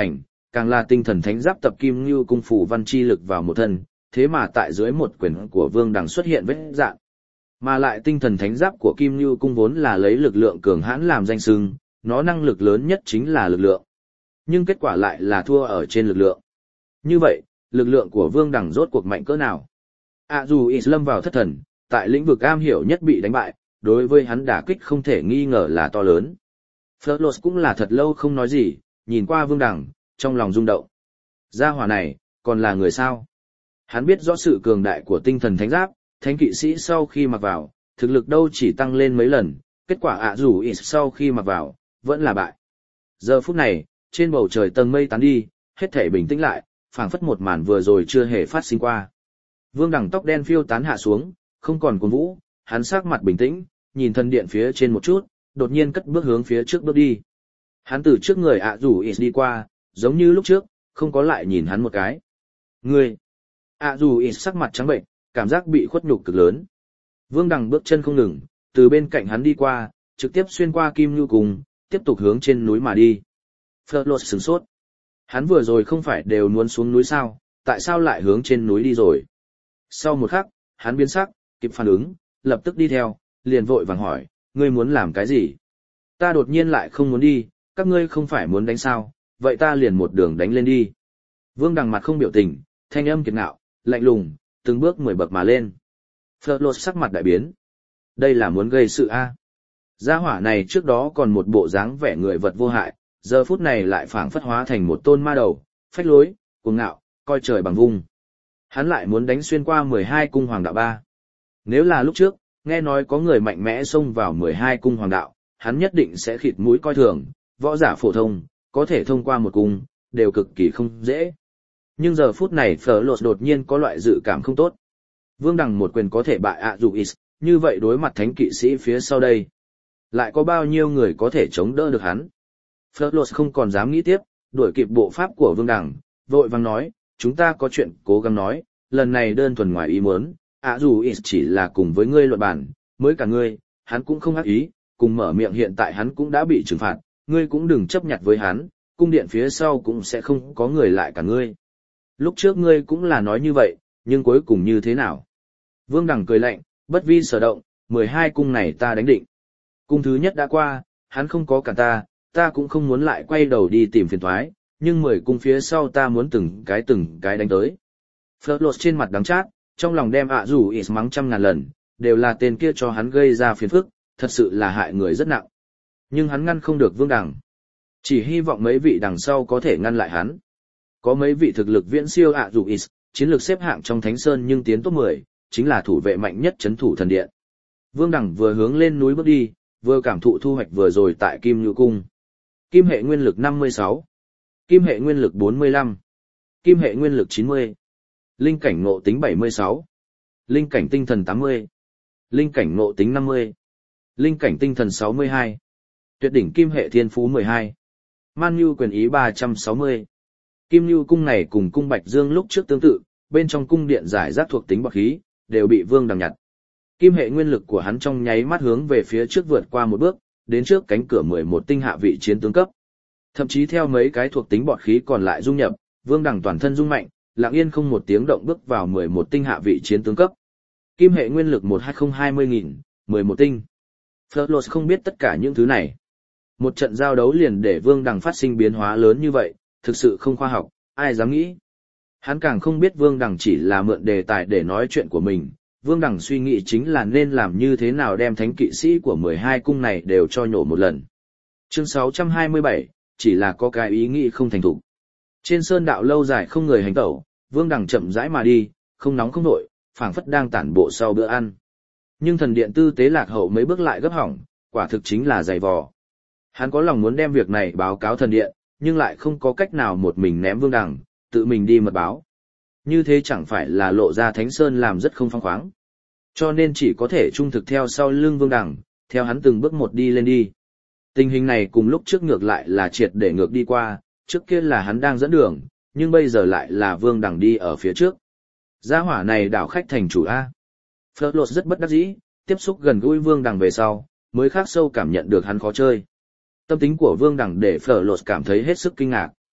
càng là tinh thần thánh giáp tập kim như cung phủ văn chi lực vào một thân, thế mà tại dưới một quyền của Vương Đằng xuất hiện vết dạn. Mà lại tinh thần thánh giáp của Kim Như cung vốn là lấy lực lượng cường hãn làm danh xưng, nó năng lực lớn nhất chính là lực lượng. Nhưng kết quả lại là thua ở trên lực lượng. Như vậy, lực lượng của Vương Đằng rốt cuộc mạnh cỡ nào? À dù Islam vào thất thần, tại lĩnh vực am hiểu nhất bị đánh bại, đối với hắn đả kích không thể nghi ngờ là to lớn. Ferlos cũng là thật lâu không nói gì, nhìn qua Vương Đằng, trong lòng rung động. Gia hỏa này, còn là người sao? Hắn biết rõ sự cường đại của tinh thần thánh giáp, thánh kỵ sĩ sau khi mặc vào, thực lực đâu chỉ tăng lên mấy lần, kết quả ạ dù ít sau khi mặc vào, vẫn là bại. Giờ phút này, trên bầu trời tầng mây tán đi, hết thảy bình tĩnh lại, phảng phất một màn vừa rồi chưa hề phát sinh qua. Vương Đằng tóc đen phiêu tán hạ xuống, không còn cuồng vũ, hắn sắc mặt bình tĩnh, nhìn thân điện phía trên một chút, đột nhiên cất bước hướng phía trước bước đi. Hắn từ trước người ạ dù ít đi qua, giống như lúc trước, không có lại nhìn hắn một cái. Ngươi! ạ dù ít sắc mặt trắng bệnh, cảm giác bị khuất nhục cực lớn. Vương Đằng bước chân không ngừng, từ bên cạnh hắn đi qua, trực tiếp xuyên qua Kim Nhu Cung, tiếp tục hướng trên núi mà đi. Ferlos sửng sốt. Hắn vừa rồi không phải đều muốn xuống núi sao, tại sao lại hướng trên núi đi rồi? Sau một khắc, hắn biến sắc, kịp phản ứng, lập tức đi theo, liền vội vàng hỏi, ngươi muốn làm cái gì? Ta đột nhiên lại không muốn đi, các ngươi không phải muốn đánh sao, vậy ta liền một đường đánh lên đi. Vương Đằng mặt không biểu tình, thanh âm kiệt ngạo, lạnh lùng, từng bước mười bậc mà lên. Ferlos sắc mặt đại biến. Đây là muốn gây sự a. Gia hỏa này trước đó còn một bộ dáng vẻ người vật vô hại, giờ phút này lại phảng phất hóa thành một tôn ma đầu, phách lối, cuồng ngạo, coi trời bằng vung. Hắn lại muốn đánh xuyên qua mười hai cung hoàng đạo ba. Nếu là lúc trước, nghe nói có người mạnh mẽ xông vào mười hai cung hoàng đạo, hắn nhất định sẽ khịt mũi coi thường, võ giả phổ thông, có thể thông qua một cung, đều cực kỳ không dễ. Nhưng giờ phút này Ferlos đột nhiên có loại dự cảm không tốt. Vương Đằng một quyền có thể bại ạ dù ít, như vậy đối mặt thánh kỵ sĩ phía sau đây. Lại có bao nhiêu người có thể chống đỡ được hắn? Ferlos không còn dám nghĩ tiếp, đuổi kịp bộ pháp của Vương Đằng, vội vàng nói, chúng ta có chuyện cố gắng nói, lần này đơn thuần ngoài ý muốn, ạ dù ít chỉ là cùng với ngươi luận bản, mới cả ngươi, hắn cũng không ác ý, cùng mở miệng hiện tại hắn cũng đã bị trừng phạt, ngươi cũng đừng chấp nhặt với hắn, cung điện phía sau cũng sẽ không có người lại cả ngươi. Lúc trước ngươi cũng là nói như vậy, nhưng cuối cùng như thế nào? Vương Đằng cười lạnh, bất vi sở động, mười hai cung này ta đánh định. Cung thứ nhất đã qua, hắn không có cả ta, ta cũng không muốn lại quay đầu đi tìm phiền toái, nhưng mười cung phía sau ta muốn từng cái từng cái đánh tới. Ferlos trên mặt đắng chát, trong lòng đem ạ dù ít mắng trăm ngàn lần, đều là tên kia cho hắn gây ra phiền phức, thật sự là hại người rất nặng. Nhưng hắn ngăn không được Vương Đằng. Chỉ hy vọng mấy vị đằng sau có thể ngăn lại hắn. Có mấy vị thực lực viễn siêu ạ dù ít, chiến lược xếp hạng trong Thánh Sơn nhưng tiến top mười, chính là thủ vệ mạnh nhất trấn thủ thần điện. Vương Đằng vừa hướng lên núi bước đi, vừa cảm thụ thu hoạch vừa rồi tại Kim Nhu Cung. Kim hệ nguyên lực năm mươi sáu, Kim hệ nguyên lực bốn mươi lăm, Kim hệ nguyên lực chín mươi, Linh cảnh ngộ tính bảy mươi sáu, Linh cảnh tinh thần tám mươi, Linh cảnh ngộ tính năm mươi, Linh cảnh tinh thần sáu mươi hai, Tuyệt đỉnh Kim hệ thiên phú mười hai, Man Nhu quyền ý ba trăm sáu mươi. Kim Nhu Cung này cùng cung Bạch Dương lúc trước tương tự, bên trong cung điện giải rác thuộc tính bậc khí, đều bị Vương Đằng nhặt. Kim hệ nguyên lực của hắn trong nháy mắt hướng về phía trước vượt qua một bước, đến trước cánh cửa mười một tinh hạ vị chiến tướng cấp. Thậm chí theo mấy cái thuộc tính bọt khí còn lại dung nhập, Vương Đằng toàn thân rung mạnh, lặng yên không một tiếng động bước vào mười một tinh hạ vị chiến tướng cấp. Kim hệ nguyên lực một hai không hai mươi nghìn, mười một tinh. Ferlos không biết tất cả những thứ này. Một trận giao đấu liền để Vương Đằng phát sinh biến hóa lớn như vậy, thực sự không khoa học, ai dám nghĩ. Hắn càng không biết Vương Đằng chỉ là mượn đề tài để nói chuyện của mình. Vương Đằng suy nghĩ chính là nên làm như thế nào đem thánh kỵ sĩ của mười hai cung này đều cho nhổ một lần. Chương sáu trăm hai mươi bảy, chỉ là có cái ý nghĩ không thành thục. Trên sơn đạo lâu dài không người hành tẩu, Vương Đằng chậm rãi mà đi, không nóng không nổi, phảng phất đang tản bộ sau bữa ăn. Nhưng thần điện tư tế lạc hậu mấy bước lại gấp hỏng, quả thực chính là dày vò. Hắn có lòng muốn đem việc này báo cáo thần điện, nhưng lại không có cách nào một mình ném Vương Đằng, tự mình đi mật báo. Như thế chẳng phải là lộ ra Thánh Sơn làm rất không phóng khoáng. Cho nên chỉ có thể trung thực theo sau lưng Vương Đằng, theo hắn từng bước một đi lên đi. Tình hình này cùng lúc trước ngược lại là triệt để ngược đi qua, trước kia là hắn đang dẫn đường, nhưng bây giờ lại là Vương Đằng đi ở phía trước. Gia hỏa này đảo khách thành chủ A. Ferlos rất bất đắc dĩ, tiếp xúc gần gũi Vương Đằng về sau, mới khắc sâu cảm nhận được hắn khó chơi. Tâm tính của Vương Đằng để Ferlos cảm thấy hết sức kinh ngạc.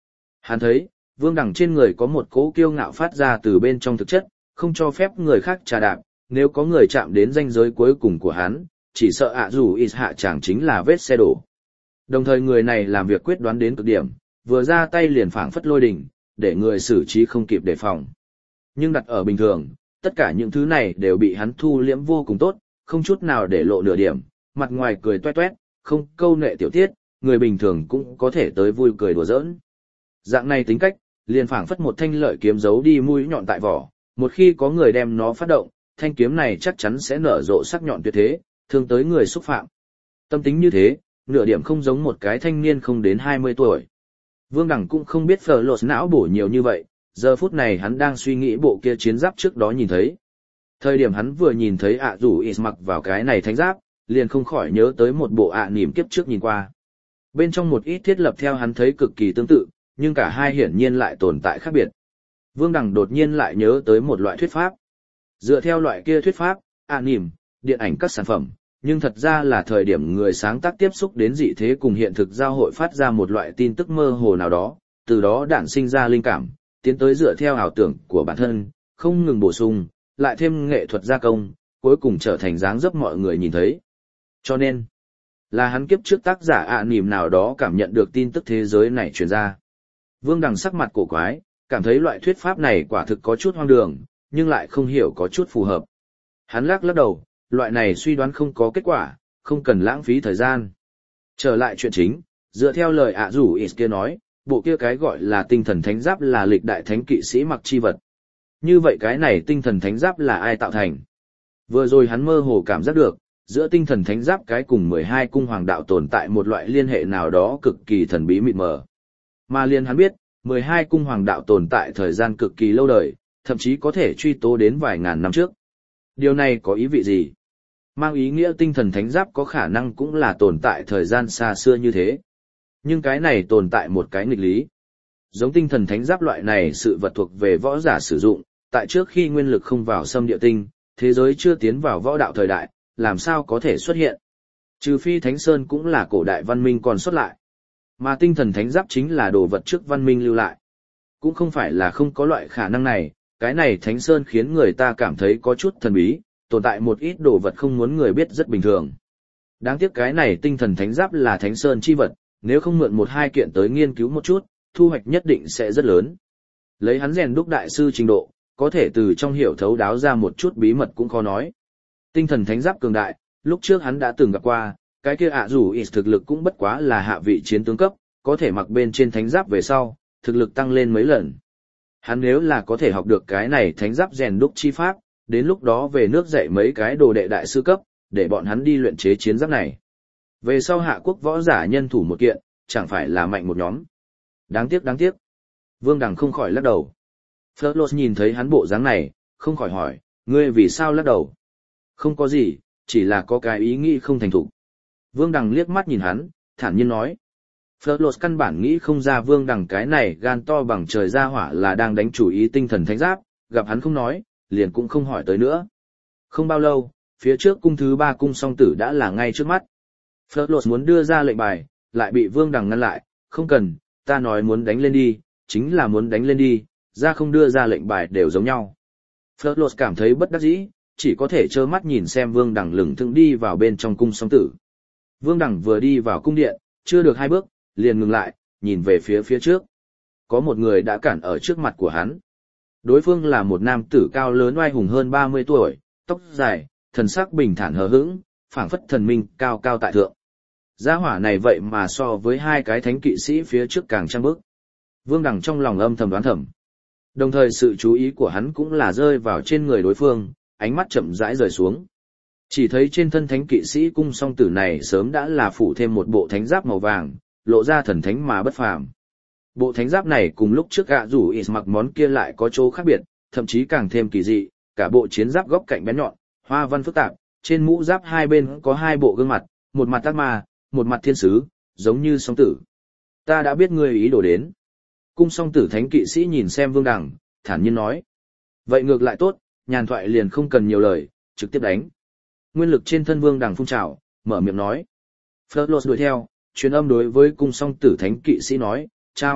Hắn thấy, Vương Đằng trên người có một cỗ kiêu ngạo phát ra từ bên trong thực chất, không cho phép người khác trà đạp, nếu có người chạm đến ranh giới cuối cùng của hắn, chỉ sợ ạ dù ít hạ chẳng chính là vết xe đổ. Đồng thời người này làm việc quyết đoán đến cực điểm, vừa ra tay liền phảng phất lôi đình, để người xử trí không kịp đề phòng. Nhưng đặt ở bình thường, tất cả những thứ này đều bị hắn thu liễm vô cùng tốt, không chút nào để lộ nửa điểm, mặt ngoài cười toét toét, không câu nệ tiểu tiết, người bình thường cũng có thể tới vui cười đùa giỡn. Dạng này tính cách, liền phảng phất một thanh lợi kiếm giấu đi mũi nhọn tại vỏ, một khi có người đem nó phát động, thanh kiếm này chắc chắn sẽ nở rộ sắc nhọn tuyệt thế, thương tới người xúc phạm. Tâm tính như thế, nửa điểm không giống một cái thanh niên không đến hai mươi tuổi. Vương Đằng cũng không biết phở lột não bổ nhiều như vậy, giờ phút này hắn đang suy nghĩ bộ kia chiến giáp trước đó nhìn thấy. Thời điểm hắn vừa nhìn thấy ạ rủ ít mặc vào cái này thánh giáp, liền không khỏi nhớ tới một bộ ạ niềm kiếp trước nhìn qua. Bên trong một ít thiết lập theo hắn thấy cực kỳ tương tự, nhưng cả hai hiển nhiên lại tồn tại khác biệt. Vương Đằng đột nhiên lại nhớ tới một loại thuyết pháp. Dựa theo loại kia thuyết pháp, ạ niềm, điện ảnh các sản phẩm, nhưng thật ra là thời điểm người sáng tác tiếp xúc đến dị thế cùng hiện thực giao hội phát ra một loại tin tức mơ hồ nào đó, từ đó đản sinh ra linh cảm, tiến tới dựa theo ảo tưởng của bản thân, không ngừng bổ sung, lại thêm nghệ thuật gia công, cuối cùng trở thành dáng dấp mọi người nhìn thấy. Cho nên, là hắn kiếp trước tác giả ạ niềm nào đó cảm nhận được tin tức thế giới này truyền ra. Vương Đằng sắc mặt cổ quái, cảm thấy loại thuyết pháp này quả thực có chút hoang đường, nhưng lại không hiểu có chút phù hợp. Hắn lắc lắc đầu, loại này suy đoán không có kết quả, không cần lãng phí thời gian. Trở lại chuyện chính, dựa theo lời ạ rủ ít kia nói, bộ kia cái gọi là tinh thần thánh giáp là lịch đại thánh kỵ sĩ mặc chi vật. Như vậy cái này tinh thần thánh giáp là ai tạo thành? Vừa rồi hắn mơ hồ cảm giác được, giữa tinh thần thánh giáp cái cùng mười hai cung hoàng đạo tồn tại một loại liên hệ nào đó cực kỳ thần bí mịt mờ. Mà liền hắn biết, mười hai cung hoàng đạo tồn tại thời gian cực kỳ lâu đời, thậm chí có thể truy tố đến vài ngàn năm trước. Điều này có ý vị gì? Mang ý nghĩa tinh thần thánh giáp có khả năng cũng là tồn tại thời gian xa xưa như thế. Nhưng cái này tồn tại một cái nghịch lý. Giống tinh thần thánh giáp loại này sự vật thuộc về võ giả sử dụng, tại trước khi nguyên lực không vào xâm địa tinh, thế giới chưa tiến vào võ đạo thời đại, làm sao có thể xuất hiện. Trừ phi Thánh Sơn cũng là cổ đại văn minh còn xuất lại. Mà tinh thần thánh giáp chính là đồ vật trước văn minh lưu lại. Cũng không phải là không có loại khả năng này, cái này Thánh Sơn khiến người ta cảm thấy có chút thần bí, tồn tại một ít đồ vật không muốn người biết rất bình thường. Đáng tiếc cái này tinh thần thánh giáp là Thánh Sơn chi vật, nếu không mượn một hai kiện tới nghiên cứu một chút, thu hoạch nhất định sẽ rất lớn. Lấy hắn rèn đúc đại sư trình độ, có thể từ trong hiểu thấu đáo ra một chút bí mật cũng khó nói. Tinh thần thánh giáp cường đại, lúc trước hắn đã từng gặp qua, cái kia ạ rủ ít thực lực cũng bất quá là hạ vị chiến tướng cấp, có thể mặc bên trên thánh giáp về sau, thực lực tăng lên mấy lần. Hắn nếu là có thể học được cái này thánh giáp rèn đúc chi pháp, đến lúc đó về nước dạy mấy cái đồ đệ đại sư cấp, để bọn hắn đi luyện chế chiến giáp này. Về sau hạ quốc võ giả nhân thủ một kiện, chẳng phải là mạnh một nhóm. Đáng tiếc đáng tiếc. Vương Đằng không khỏi lắc đầu. Phớt nhìn thấy hắn bộ dáng này, không khỏi hỏi, ngươi vì sao lắc đầu? Không có gì, chỉ là có cái ý nghĩ không thành thục. Vương Đằng liếc mắt nhìn hắn, thản nhiên nói. Phớt căn bản nghĩ không ra Vương Đằng cái này gan to bằng trời ra hỏa là đang đánh chủ ý tinh thần thánh giáp, gặp hắn không nói, liền cũng không hỏi tới nữa. Không bao lâu, phía trước cung thứ ba cung song tử đã là ngay trước mắt. Phớt muốn đưa ra lệnh bài, lại bị Vương Đằng ngăn lại, không cần, ta nói muốn đánh lên đi, chính là muốn đánh lên đi, ra không đưa ra lệnh bài đều giống nhau. Phớt cảm thấy bất đắc dĩ, chỉ có thể trơ mắt nhìn xem Vương Đằng lững thững đi vào bên trong cung song tử. Vương Đằng vừa đi vào cung điện, chưa được hai bước, liền ngừng lại, nhìn về phía phía trước. Có một người đã cản ở trước mặt của hắn. Đối phương là một nam tử cao lớn oai hùng hơn ba mươi tuổi, tóc dài, thần sắc bình thản hờ hững, phảng phất thần minh cao cao tại thượng. Gia hỏa này vậy mà so với hai cái thánh kỵ sĩ phía trước càng trăng bước. Vương Đằng trong lòng âm thầm đoán thầm. Đồng thời sự chú ý của hắn cũng là rơi vào trên người đối phương, ánh mắt chậm rãi rời xuống. Chỉ thấy trên thân thánh kỵ sĩ cung song tử này sớm đã là phủ thêm một bộ thánh giáp màu vàng, lộ ra thần thánh mà bất phàm. Bộ thánh giáp này cùng lúc trước gạ rủ ít mặc món kia lại có chỗ khác biệt, thậm chí càng thêm kỳ dị, cả bộ chiến giáp góc cạnh bén nhọn, hoa văn phức tạp, trên mũ giáp hai bên có hai bộ gương mặt, một mặt ác ma, một mặt thiên sứ, giống như song tử. Ta đã biết ngươi ý đồ đến. Cung song tử thánh kỵ sĩ nhìn xem Vương Đằng, thản nhiên nói. Vậy ngược lại tốt, nhàn thoại liền không cần nhiều lời, trực tiếp đánh. Nguyên lực trên thân Vương Đằng phun trào, mở miệng nói. Phớt đuổi theo, truyền âm đối với cung song tử thánh kỵ sĩ nói, chào,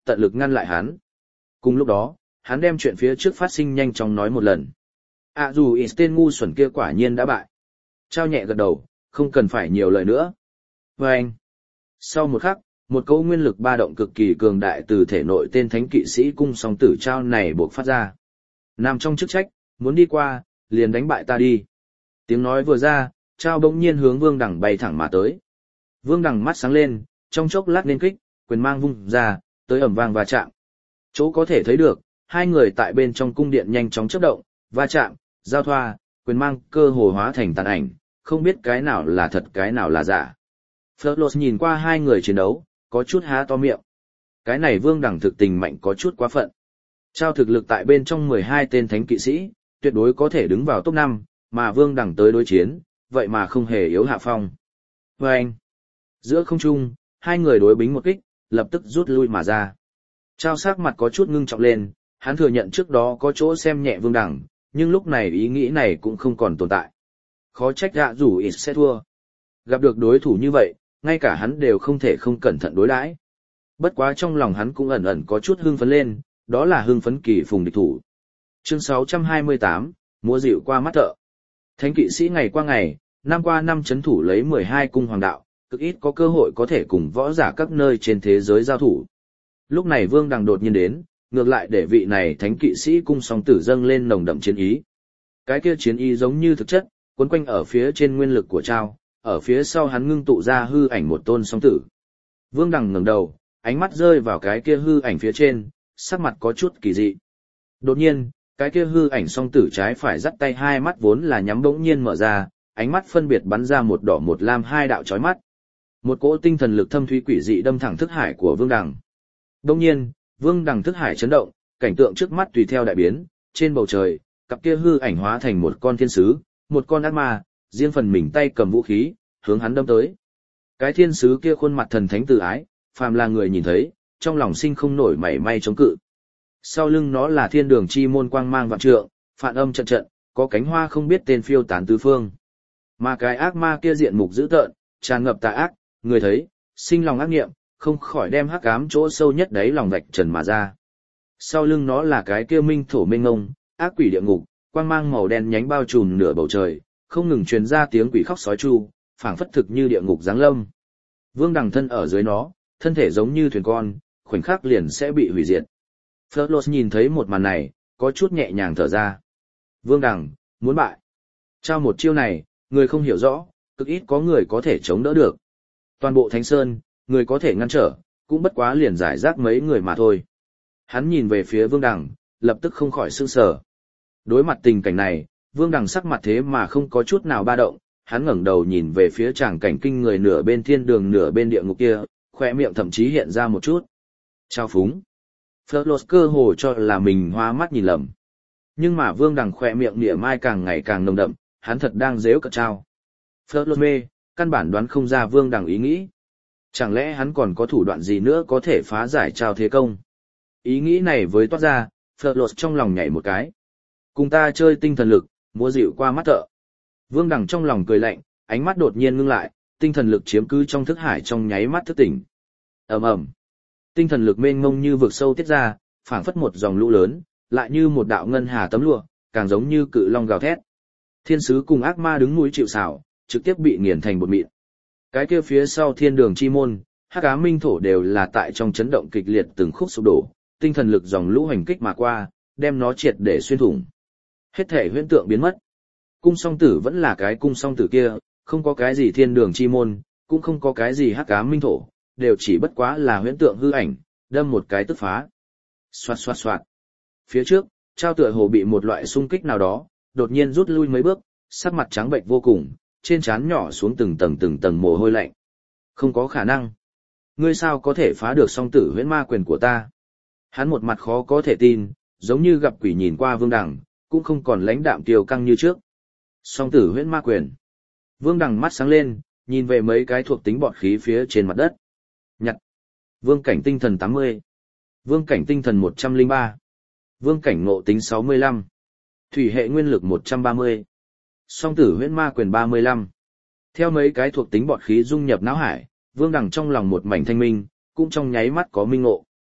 tận lực ngăn lại hắn. Cùng lúc đó, hắn đem chuyện phía trước phát sinh nhanh chóng nói một lần. À dù ít tên ngu xuẩn kia quả nhiên đã bại. Trao nhẹ gật đầu, không cần phải nhiều lời nữa. Và anh. Sau một khắc, một cỗ nguyên lực ba động cực kỳ cường đại từ thể nội tên thánh kỵ sĩ cung song tử Trao này buộc phát ra. Nằm trong chức trách, muốn đi qua, liền đánh bại ta đi. Tiếng nói vừa ra, Trao bỗng nhiên hướng Vương Đằng bay thẳng mà tới. Vương Đằng mắt sáng lên, trong chốc lát nên kích, quyền mang vung ra, tới ầm vang va chạm. Chỗ có thể thấy được, hai người tại bên trong cung điện nhanh chóng chớp động, va chạm, giao thoa, quyền mang cơ hồ hóa thành tàn ảnh, không biết cái nào là thật cái nào là giả. Fleur nhìn qua hai người chiến đấu, có chút há to miệng. Cái này Vương Đằng thực tình mạnh có chút quá phận. Trao thực lực tại bên trong mười hai tên thánh kỵ sĩ, tuyệt đối có thể đứng vào top năm, mà Vương Đằng tới đối chiến, vậy mà không hề yếu hạ phong. Và anh, giữa không trung, hai người đối bính một kích, lập tức rút lui mà ra. Trao sắc mặt có chút ngưng trọng lên, hắn thừa nhận trước đó có chỗ xem nhẹ Vương Đằng, nhưng lúc này ý nghĩ này cũng không còn tồn tại. Khó trách gạ rủ ít sẽ thua. Gặp được đối thủ như vậy, ngay cả hắn đều không thể không cẩn thận đối đãi. Bất quá trong lòng hắn cũng ẩn ẩn có chút hưng phấn lên, đó là hưng phấn kỳ phùng địch thủ. Chương sáu trăm hai mươi tám, múa dịu qua mắt thợ. Thánh kỵ sĩ ngày qua ngày, năm qua năm chấn thủ lấy mười hai cung hoàng đạo, cực ít có cơ hội có thể cùng võ giả các nơi trên thế giới giao thủ. Lúc này Vương Đằng đột nhiên đến, ngược lại để vị này thánh kỵ sĩ cung song tử dâng lên nồng đậm chiến ý. Cái kia chiến ý giống như thực chất, quấn quanh ở phía trên nguyên lực của Trao, ở phía sau hắn ngưng tụ ra hư ảnh một tôn song tử. Vương Đằng ngẩng đầu, ánh mắt rơi vào cái kia hư ảnh phía trên, sắc mặt có chút kỳ dị. Đột nhiên, cái kia hư ảnh song tử trái phải dắt tay hai mắt vốn là nhắm bỗng nhiên mở ra, ánh mắt phân biệt bắn ra một đỏ một lam hai đạo chói mắt. Một cỗ tinh thần lực thâm thúy quỷ dị đâm thẳng thức hải của Vương Đằng. Đột nhiên, Vương Đằng thức hải chấn động, cảnh tượng trước mắt tùy theo đại biến, trên bầu trời, cặp kia hư ảnh hóa thành một con thiên sứ, một con ác ma, riêng phần mình tay cầm vũ khí, hướng hắn đâm tới. Cái thiên sứ kia khuôn mặt thần thánh từ ái, phàm là người nhìn thấy, trong lòng sinh không nổi mảy may chống cự. Sau lưng nó là thiên đường chi môn quang mang vạn trượng, phản âm trận trận, có cánh hoa không biết tên phiêu tán tứ phương. Mà cái ác ma kia diện mục dữ tợn, tràn ngập tà ác, người thấy, sinh lòng ác nghiệm, không khỏi đem hắc ám chỗ sâu nhất đáy lòng vạch trần mà ra. Sau lưng nó là cái kia minh thổ mênh ngông, ác quỷ địa ngục, quang mang màu đen nhánh bao trùm nửa bầu trời, không ngừng truyền ra tiếng quỷ khóc sói chu, phảng phất thực như địa ngục giáng lâm. Vương Đằng thân ở dưới nó, thân thể giống như thuyền con, khoảnh khắc liền sẽ bị hủy diệt. Fleur nhìn thấy một màn này, có chút nhẹ nhàng thở ra. Vương Đằng, muốn bại. Trao một chiêu này, người không hiểu rõ, cực ít có người có thể chống đỡ được. Toàn bộ Thánh Sơn, người có thể ngăn trở, cũng bất quá liền giải rác mấy người mà thôi. Hắn nhìn về phía Vương Đằng, lập tức không khỏi sửng sở. Đối mặt tình cảnh này, Vương Đằng sắc mặt thế mà không có chút nào ba động, hắn ngẩng đầu nhìn về phía tràng cảnh kinh người nửa bên thiên đường nửa bên địa ngục kia, khóe miệng thậm chí hiện ra một chút trao phúng. Fleur cơ hồ cho là mình hoa mắt nhìn lầm. Nhưng mà Vương Đằng khóe miệng nịa mai càng ngày càng nồng đậm, hắn thật đang giễu cợt Trao. Fleur mê, căn bản đoán không ra Vương Đằng ý nghĩ. Chẳng lẽ hắn còn có thủ đoạn gì nữa có thể phá giải Trao thế công? Ý nghĩ này với toát ra, Fleur trong lòng nhảy một cái. Cùng ta chơi tinh thần lực, múa dịu qua mắt thợ. Vương Đằng trong lòng cười lạnh, ánh mắt đột nhiên ngưng lại, tinh thần lực chiếm cứ trong thức hải trong nháy mắt thức tỉnh. Ầm ầm. Tinh thần lực mênh mông như vực sâu tiết ra, phảng phất một dòng lũ lớn, lại như một đạo ngân hà tấm lụa, càng giống như cự long gào thét. Thiên sứ cùng ác ma đứng núi chịu sào, trực tiếp bị nghiền thành bột mịn. Cái kia phía sau thiên đường chi môn, hắc ám minh thổ đều là tại trong chấn động kịch liệt từng khúc sụp đổ, tinh thần lực dòng lũ hành kích mà qua, đem nó triệt để xuyên thủng. Hết thể huyễn tượng biến mất. Cung song tử vẫn là cái cung song tử kia, không có cái gì thiên đường chi môn, cũng không có cái gì hắc ám minh thổ, đều chỉ bất quá là huyễn tượng hư ảnh, đâm một cái tức phá. Xoạt xoạt xoạt. Phía trước, Trao tựa hồ bị một loại xung kích nào đó, đột nhiên rút lui mấy bước, sắc mặt trắng bệnh vô cùng, trên trán nhỏ xuống từng tầng từng tầng mồ hôi lạnh. Không có khả năng. Ngươi sao có thể phá được song tử huyễn ma quyền của ta? Hắn một mặt khó có thể tin, giống như gặp quỷ nhìn qua Vương Đằng, cũng không còn lãnh đạm kiêu căng như trước. Song tử huyễn ma quyền. Vương Đằng mắt sáng lên, nhìn về mấy cái thuộc tính bọt khí phía trên mặt đất. Nhặt. Vương cảnh tinh thần tám mươi. Vương cảnh tinh thần một trăm lẻ ba. Vương cảnh ngộ tính sáu mươi lăm. Thủy hệ nguyên lực một trăm ba mươi. Song tử huyễn ma quyền ba mươi lăm. Theo mấy cái thuộc tính bọt khí dung nhập não hải, Vương Đằng trong lòng một mảnh thanh minh, cũng trong nháy mắt có minh ngộ.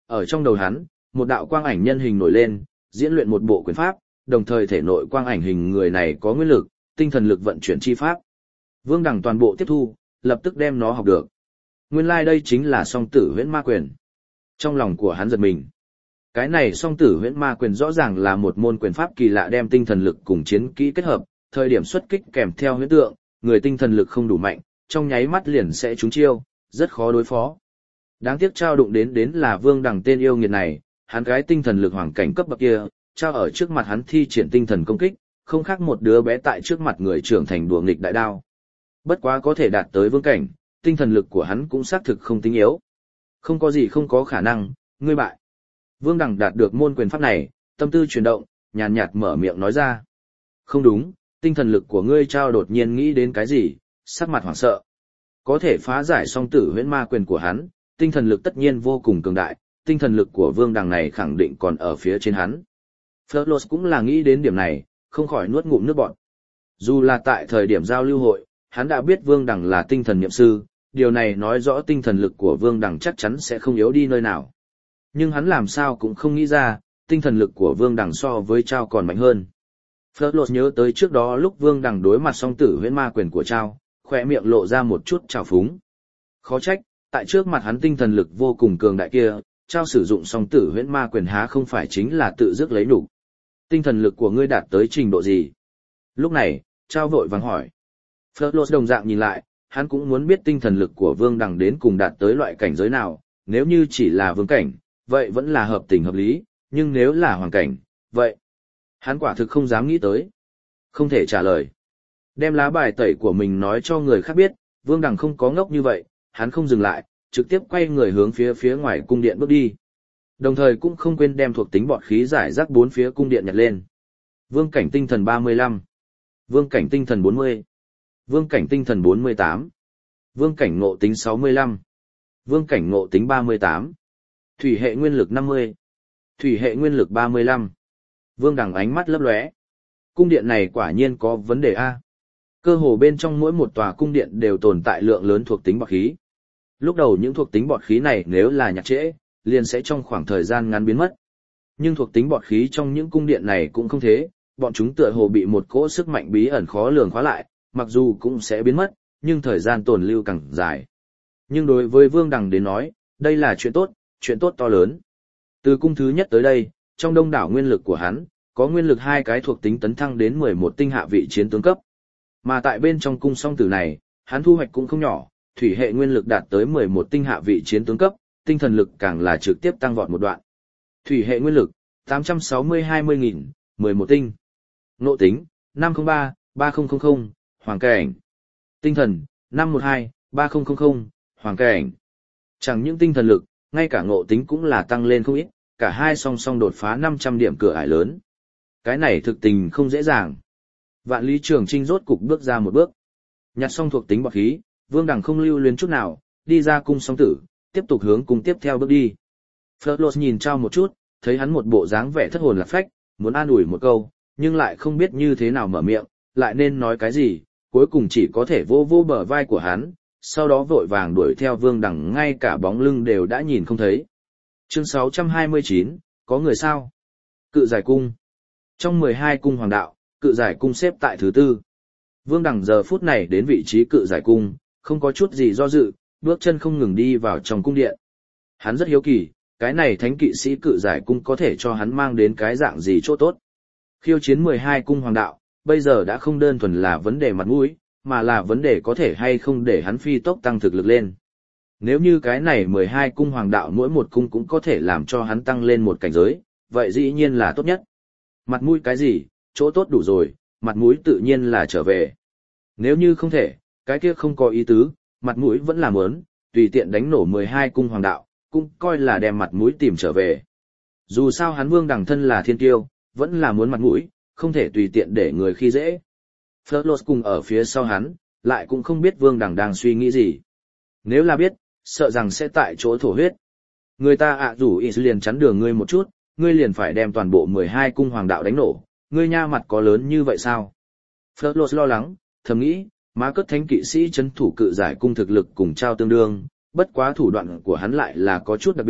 Ở trong đầu hắn, một đạo quang ảnh nhân hình nổi lên, diễn luyện một bộ quyền pháp, đồng thời thể nội quang ảnh hình người này có nguyên lực, tinh thần lực vận chuyển chi pháp. Vương Đằng toàn bộ tiếp thu, lập tức đem nó học được. Nguyên lai like đây chính là song tử huyễn ma quyền. Trong lòng của hắn giật mình. Cái này song tử huyễn ma quyền rõ ràng là một môn quyền pháp kỳ lạ đem tinh thần lực cùng chiến kỹ kết hợp, thời điểm xuất kích kèm theo huyễn tượng, người tinh thần lực không đủ mạnh, trong nháy mắt liền sẽ trúng chiêu, rất khó đối phó. Đáng tiếc trao đụng đến đến là Vương Đằng tên yêu nghiệt này, hắn cái tinh thần lực hoàng cảnh cấp bậc kia, trao ở trước mặt hắn thi triển tinh thần công kích, không khác một đứa bé tại trước mặt người trưởng thành đùa nghịch đại đao. Bất quá có thể đạt tới vương cảnh, tinh thần lực của hắn cũng xác thực không tính yếu. Không có gì không có khả năng, ngươi bại. Vương Đằng đạt được môn quyền pháp này, tâm tư chuyển động, nhàn nhạt mở miệng nói ra. Không đúng, tinh thần lực của ngươi trao đột nhiên nghĩ đến cái gì, sắc mặt hoảng sợ. Có thể phá giải song tử huyễn ma quyền của hắn, tinh thần lực tất nhiên vô cùng cường đại, tinh thần lực của Vương Đằng này khẳng định còn ở phía trên hắn. Ferlos cũng là nghĩ đến điểm này, không khỏi nuốt ngụm nước bọt. Dù là tại thời điểm giao lưu hội, hắn đã biết Vương Đằng là tinh thần niệm sư, điều này nói rõ tinh thần lực của Vương Đằng chắc chắn sẽ không yếu đi nơi nào. Nhưng hắn làm sao cũng không nghĩ ra, tinh thần lực của Vương Đằng so với Trao còn mạnh hơn. Ferlos nhớ tới trước đó lúc Vương Đằng đối mặt song tử huyễn ma quyền của Trao, khỏe miệng lộ ra một chút trào phúng. Khó trách, tại trước mặt hắn tinh thần lực vô cùng cường đại kia, Trao sử dụng song tử huyễn ma quyền há không phải chính là tự dứt lấy nhục. Tinh thần lực của ngươi đạt tới trình độ gì? Lúc này, Trao vội vàng hỏi. Ferlos đồng dạng nhìn lại, hắn cũng muốn biết tinh thần lực của Vương Đằng đến cùng đạt tới loại cảnh giới nào, nếu như chỉ là vương cảnh, vậy vẫn là hợp tình hợp lý, nhưng nếu là hoàng cảnh, vậy hắn quả thực không dám nghĩ tới. Không thể trả lời. Đem lá bài tẩy của mình nói cho người khác biết, Vương Đằng không có ngốc như vậy, hắn không dừng lại, trực tiếp quay người hướng phía phía ngoài cung điện bước đi. Đồng thời cũng không quên đem thuộc tính bọt khí giải rác bốn phía cung điện nhặt lên. Vương cảnh tinh thần ba mươi lăm, Vương cảnh tinh thần bốn mươi, Vương cảnh tinh thần bốn mươi tám, Vương cảnh ngộ tính sáu mươi lăm, Vương cảnh ngộ tính ba mươi tám, Thủy hệ nguyên lực năm mươi, Thủy hệ nguyên lực ba mươi lăm. Vương Đằng ánh mắt lấp lóe. Cung điện này quả nhiên có vấn đề a. Cơ hồ bên trong mỗi một tòa cung điện đều tồn tại lượng lớn thuộc tính bọt khí. Lúc đầu những thuộc tính bọt khí này nếu là nhặt trễ, liền sẽ trong khoảng thời gian ngắn biến mất. Nhưng thuộc tính bọt khí trong những cung điện này cũng không thế, bọn chúng tựa hồ bị một cỗ sức mạnh bí ẩn khó lường khóa lại, mặc dù cũng sẽ biến mất, nhưng thời gian tồn lưu càng dài. Nhưng đối với Vương Đằng đến nói, đây là chuyện tốt, chuyện tốt to lớn. Từ cung thứ nhất tới đây, trong đông đảo nguyên lực của hắn, có nguyên lực hai cái thuộc tính tấn thăng đến mười một tinh hạ vị chiến tướng cấp. Mà tại bên trong cung song tử này, hắn thu hoạch cũng không nhỏ, thủy hệ nguyên lực đạt tới mười một tinh hạ vị chiến tướng cấp, tinh thần lực càng là trực tiếp tăng vọt một đoạn. Thủy hệ nguyên lực, tám trăm sáu mươi hai mươi nghìn, mười một tinh. Ngộ tính, năm không ba, ba không không không, hoàng cảnh. Tinh thần, năm một hai, ba không không không, hoàng cảnh. Chẳng những tinh thần lực, ngay cả ngộ tính cũng là tăng lên không ít, cả hai song song đột phá năm trăm điểm cửa ải lớn. Cái này thực tình không dễ dàng. Vạn Lý Trường Trinh rốt cục bước ra một bước. Nhặt xong thuộc tính bọt khí, Vương Đằng không lưu luyến chút nào, đi ra cung song tử, tiếp tục hướng cung tiếp theo bước đi. Ferlos nhìn Trao một chút, thấy hắn một bộ dáng vẻ thất hồn lạc phách, muốn an ủi một câu, nhưng lại không biết như thế nào mở miệng, lại nên nói cái gì, cuối cùng chỉ có thể vô vô bờ vai của hắn, sau đó vội vàng đuổi theo Vương Đằng ngay cả bóng lưng đều đã nhìn không thấy. Chương sáu trăm hai mươi chín, có người sao? Cự giải cung. Trong mười hai cung hoàng đạo, cự giải cung xếp tại thứ tư. Vương Đằng giờ phút này đến vị trí cự giải cung, không có chút gì do dự, bước chân không ngừng đi vào trong cung điện. Hắn rất hiếu kỳ, cái này thánh kỵ sĩ cự giải cung có thể cho hắn mang đến cái dạng gì chỗ tốt. Khiêu chiến mười hai cung hoàng đạo, bây giờ đã không đơn thuần là vấn đề mặt mũi, mà là vấn đề có thể hay không để hắn phi tốc tăng thực lực lên. Nếu như cái này mười hai cung hoàng đạo mỗi một cung cũng có thể làm cho hắn tăng lên một cảnh giới, vậy dĩ nhiên là tốt nhất. Mặt mũi cái gì, chỗ tốt đủ rồi, mặt mũi tự nhiên là trở về. Nếu như không thể, cái kia không có ý tứ, mặt mũi vẫn là muốn, tùy tiện đánh nổ mười hai cung hoàng đạo, cũng coi là đem mặt mũi tìm trở về. Dù sao hắn Vương Đằng thân là thiên tiêu, vẫn là muốn mặt mũi, không thể tùy tiện để người khi dễ. Ferlos cùng ở phía sau hắn, lại cũng không biết Vương Đằng đang suy nghĩ gì. Nếu là biết, sợ rằng sẽ tại chỗ thổ huyết. Người ta ạ rủ ý liền chắn đường ngươi một chút, ngươi liền phải đem toàn bộ mười hai cung hoàng đạo đánh nổ, ngươi nha mặt có lớn như vậy sao? Ferlos lo lắng, thầm nghĩ, má cất thánh kỵ sĩ chấn thủ cự giải cung thực lực cùng Trao tương đương, bất quá thủ đoạn của hắn lại là có chút đặc biệt,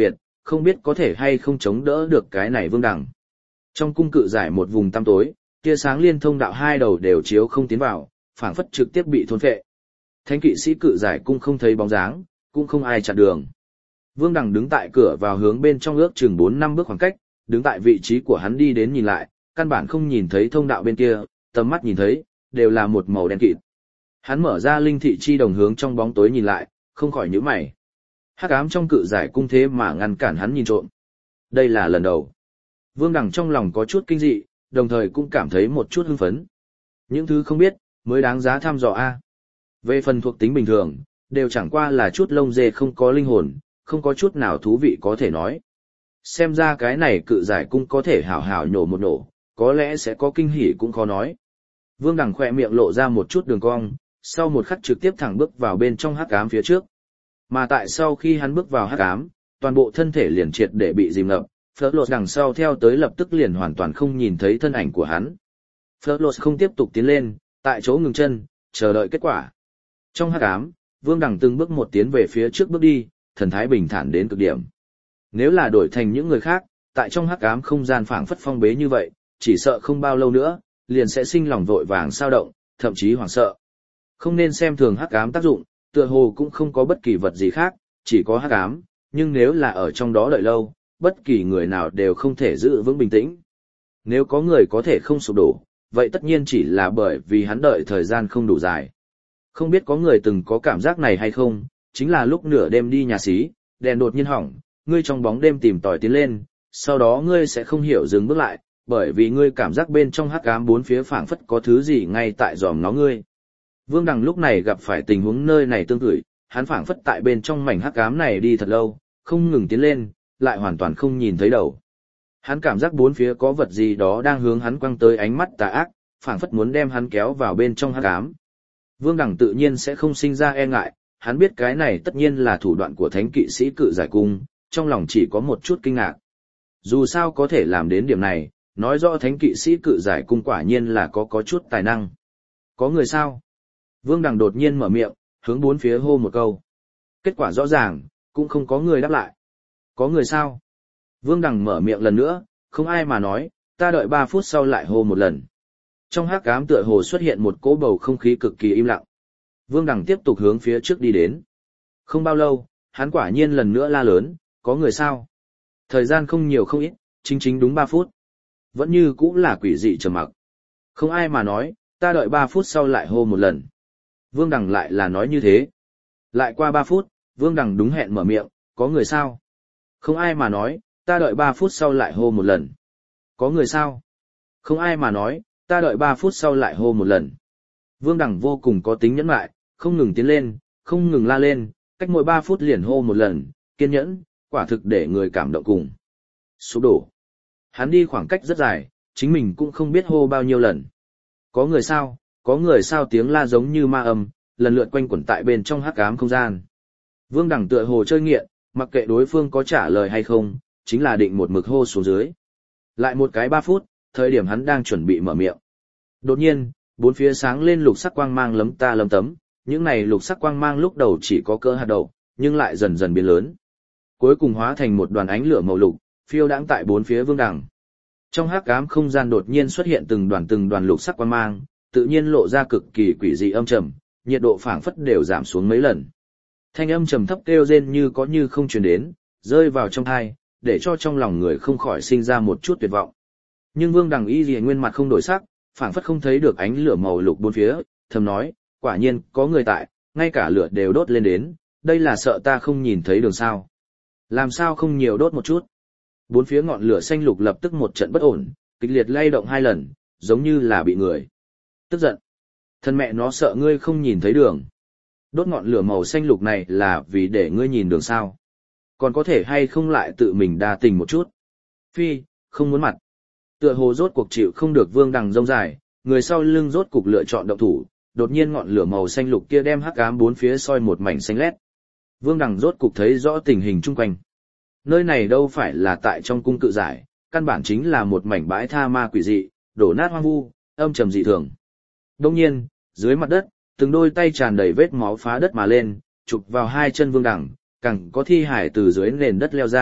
không biết có thể hay không chống đỡ được cái này Vương Đằng. Trong cung cự giải một vùng tăm tối, tia sáng liên thông đạo hai đầu đều chiếu không tiến vào, phảng phất trực tiếp bị thôn phệ. Thánh kỵ sĩ cự giải cung không thấy bóng dáng, cũng không ai chặn đường. Vương Đằng đứng tại cửa vào hướng bên trong ước chừng bốn năm bước khoảng cách, đứng tại vị trí của hắn đi đến nhìn lại, căn bản không nhìn thấy thông đạo bên kia, tầm mắt nhìn thấy, đều là một màu đen kịt. Hắn mở ra linh thị chi đồng hướng trong bóng tối nhìn lại, không khỏi nhíu mày. Hắc ám trong cự giải cung thế mà ngăn cản hắn nhìn trộm. Đây là lần đầu. Vương Đằng trong lòng có chút kinh dị, đồng thời cũng cảm thấy một chút hưng phấn. Những thứ không biết, mới đáng giá thăm dò a. Về phần thuộc tính bình thường, đều chẳng qua là chút lông dê không có linh hồn, không có chút nào thú vị có thể nói. Xem ra cái này cự giải cung có thể hảo hảo nhổ một nổ, có lẽ sẽ có kinh hỉ cũng khó nói. Vương Đằng khỏe miệng lộ ra một chút đường cong, sau một khắc trực tiếp thẳng bước vào bên trong hắc ám phía trước. Mà tại sau khi hắn bước vào hắc ám, toàn bộ thân thể liền triệt để bị dìm ngập, Phớt Lột đằng sau theo tới lập tức liền hoàn toàn không nhìn thấy thân ảnh của hắn. Phớt Lột không tiếp tục tiến lên, tại chỗ ngừng chân, chờ đợi kết quả. Trong hắc ám, Vương Đằng từng bước một tiến về phía trước bước đi, thần thái bình thản đến cực điểm. Nếu là đổi thành những người khác, tại trong hắc ám không gian phảng phất phong bế như vậy, chỉ sợ không bao lâu nữa, liền sẽ sinh lòng vội vàng sao động, thậm chí hoảng sợ. Không nên xem thường hắc ám tác dụng, tựa hồ cũng không có bất kỳ vật gì khác, chỉ có hắc ám, nhưng nếu là ở trong đó đợi lâu, bất kỳ người nào đều không thể giữ vững bình tĩnh. Nếu có người có thể không sụp đổ, vậy tất nhiên chỉ là bởi vì hắn đợi thời gian không đủ dài. Không biết có người từng có cảm giác này hay không, chính là lúc nửa đêm đi nhà xí, đèn đột nhiên hỏng, ngươi trong bóng đêm tìm tòi tiến lên, sau đó ngươi sẽ không hiểu dừng bước lại, bởi vì ngươi cảm giác bên trong hắc ám bốn phía phảng phất có thứ gì ngay tại dòm nó ngươi. Vương Đằng lúc này gặp phải tình huống nơi này tương tự, hắn phảng phất tại bên trong mảnh hắc ám này đi thật lâu, không ngừng tiến lên, lại hoàn toàn không nhìn thấy đầu. Hắn cảm giác bốn phía có vật gì đó đang hướng hắn quăng tới ánh mắt tà ác, phảng phất muốn đem hắn kéo vào bên trong hắc ám. Vương Đằng tự nhiên sẽ không sinh ra e ngại, hắn biết cái này tất nhiên là thủ đoạn của thánh kỵ sĩ cự giải cung, trong lòng chỉ có một chút kinh ngạc. Dù sao có thể làm đến điểm này, nói rõ thánh kỵ sĩ cự giải cung quả nhiên là có có chút tài năng. Có người sao? Vương Đằng đột nhiên mở miệng, hướng bốn phía hô một câu. Kết quả rõ ràng, cũng không có người đáp lại. Có người sao? Vương Đằng mở miệng lần nữa, không ai mà nói, ta đợi ba phút sau lại hô một lần. Trong hắc ám tựa hồ xuất hiện một cỗ bầu không khí cực kỳ im lặng. Vương Đằng tiếp tục hướng phía trước đi đến. Không bao lâu, hắn quả nhiên lần nữa la lớn, có người sao? Thời gian không nhiều không ít, chính chính đúng ba phút. Vẫn như cũng là quỷ dị trầm mặc. Không ai mà nói, ta đợi ba phút sau lại hô một lần. Vương Đằng lại là nói như thế. Lại qua ba phút, Vương Đằng đúng hẹn mở miệng, có người sao? Không ai mà nói, ta đợi ba phút sau lại hô một lần. Có người sao? Không ai mà nói, ta đợi ba phút sau lại hô một lần. Vương Đằng vô cùng có tính nhẫn nại, không ngừng tiến lên, không ngừng la lên, cách mỗi ba phút liền hô một lần, kiên nhẫn, quả thực để người cảm động cùng. Sụp đổ. Hắn đi khoảng cách rất dài, chính mình cũng không biết hô bao nhiêu lần. Có người sao, có người sao tiếng la giống như ma âm, lần lượt quanh quẩn tại bên trong hắc ám không gian. Vương Đằng tựa hồ chơi nghiện, mặc kệ đối phương có trả lời hay không, chính là định một mực hô xuống dưới. Lại một cái ba phút, thời điểm hắn đang chuẩn bị mở miệng. Đột nhiên, bốn phía sáng lên lục sắc quang mang lấm ta lấm tấm, những này lục sắc quang mang lúc đầu chỉ có cỡ hạt đậu, nhưng lại dần dần biến lớn. Cuối cùng hóa thành một đoàn ánh lửa màu lục, phiêu đãng tại bốn phía Vương Đằng. Trong hắc ám không gian đột nhiên xuất hiện từng đoàn từng đoàn lục sắc quang mang, tự nhiên lộ ra cực kỳ quỷ dị âm trầm, nhiệt độ phảng phất đều giảm xuống mấy lần. Thanh âm trầm thấp kêu rên như có như không truyền đến, rơi vào trong tai, để cho trong lòng người không khỏi sinh ra một chút tuyệt vọng. Nhưng Vương Đằng y liễu nguyên mặt không đổi sắc, phảng phất không thấy được ánh lửa màu lục bốn phía, thầm nói, quả nhiên có người tại, ngay cả lửa đều đốt lên đến, đây là sợ ta không nhìn thấy đường sao? Làm sao không nhiều đốt một chút? Bốn phía ngọn lửa xanh lục lập tức một trận bất ổn, kịch liệt lay động hai lần, giống như là bị người tức giận. Thân mẹ nó sợ ngươi không nhìn thấy đường. Đốt ngọn lửa màu xanh lục này là vì để ngươi nhìn đường sao? Còn có thể hay không lại tự mình đa tình một chút? Phi, không muốn mặt. Tựa hồ rốt cuộc chịu không được Vương Đằng rông dài, người sau lưng rốt cục lựa chọn động thủ, đột nhiên ngọn lửa màu xanh lục kia đem hắc ám bốn phía soi một mảnh xanh lét. Vương Đằng rốt cục thấy rõ tình hình chung quanh. Nơi này đâu phải là tại trong cung cự giải, căn bản chính là một mảnh bãi tha ma quỷ dị, đổ nát hoang vu, âm trầm dị thường. Đông nhiên, dưới mặt đất, từng đôi tay tràn đầy vết máu phá đất mà lên, chụp vào hai chân Vương Đằng, càng có thi hải từ dưới nền đất leo ra,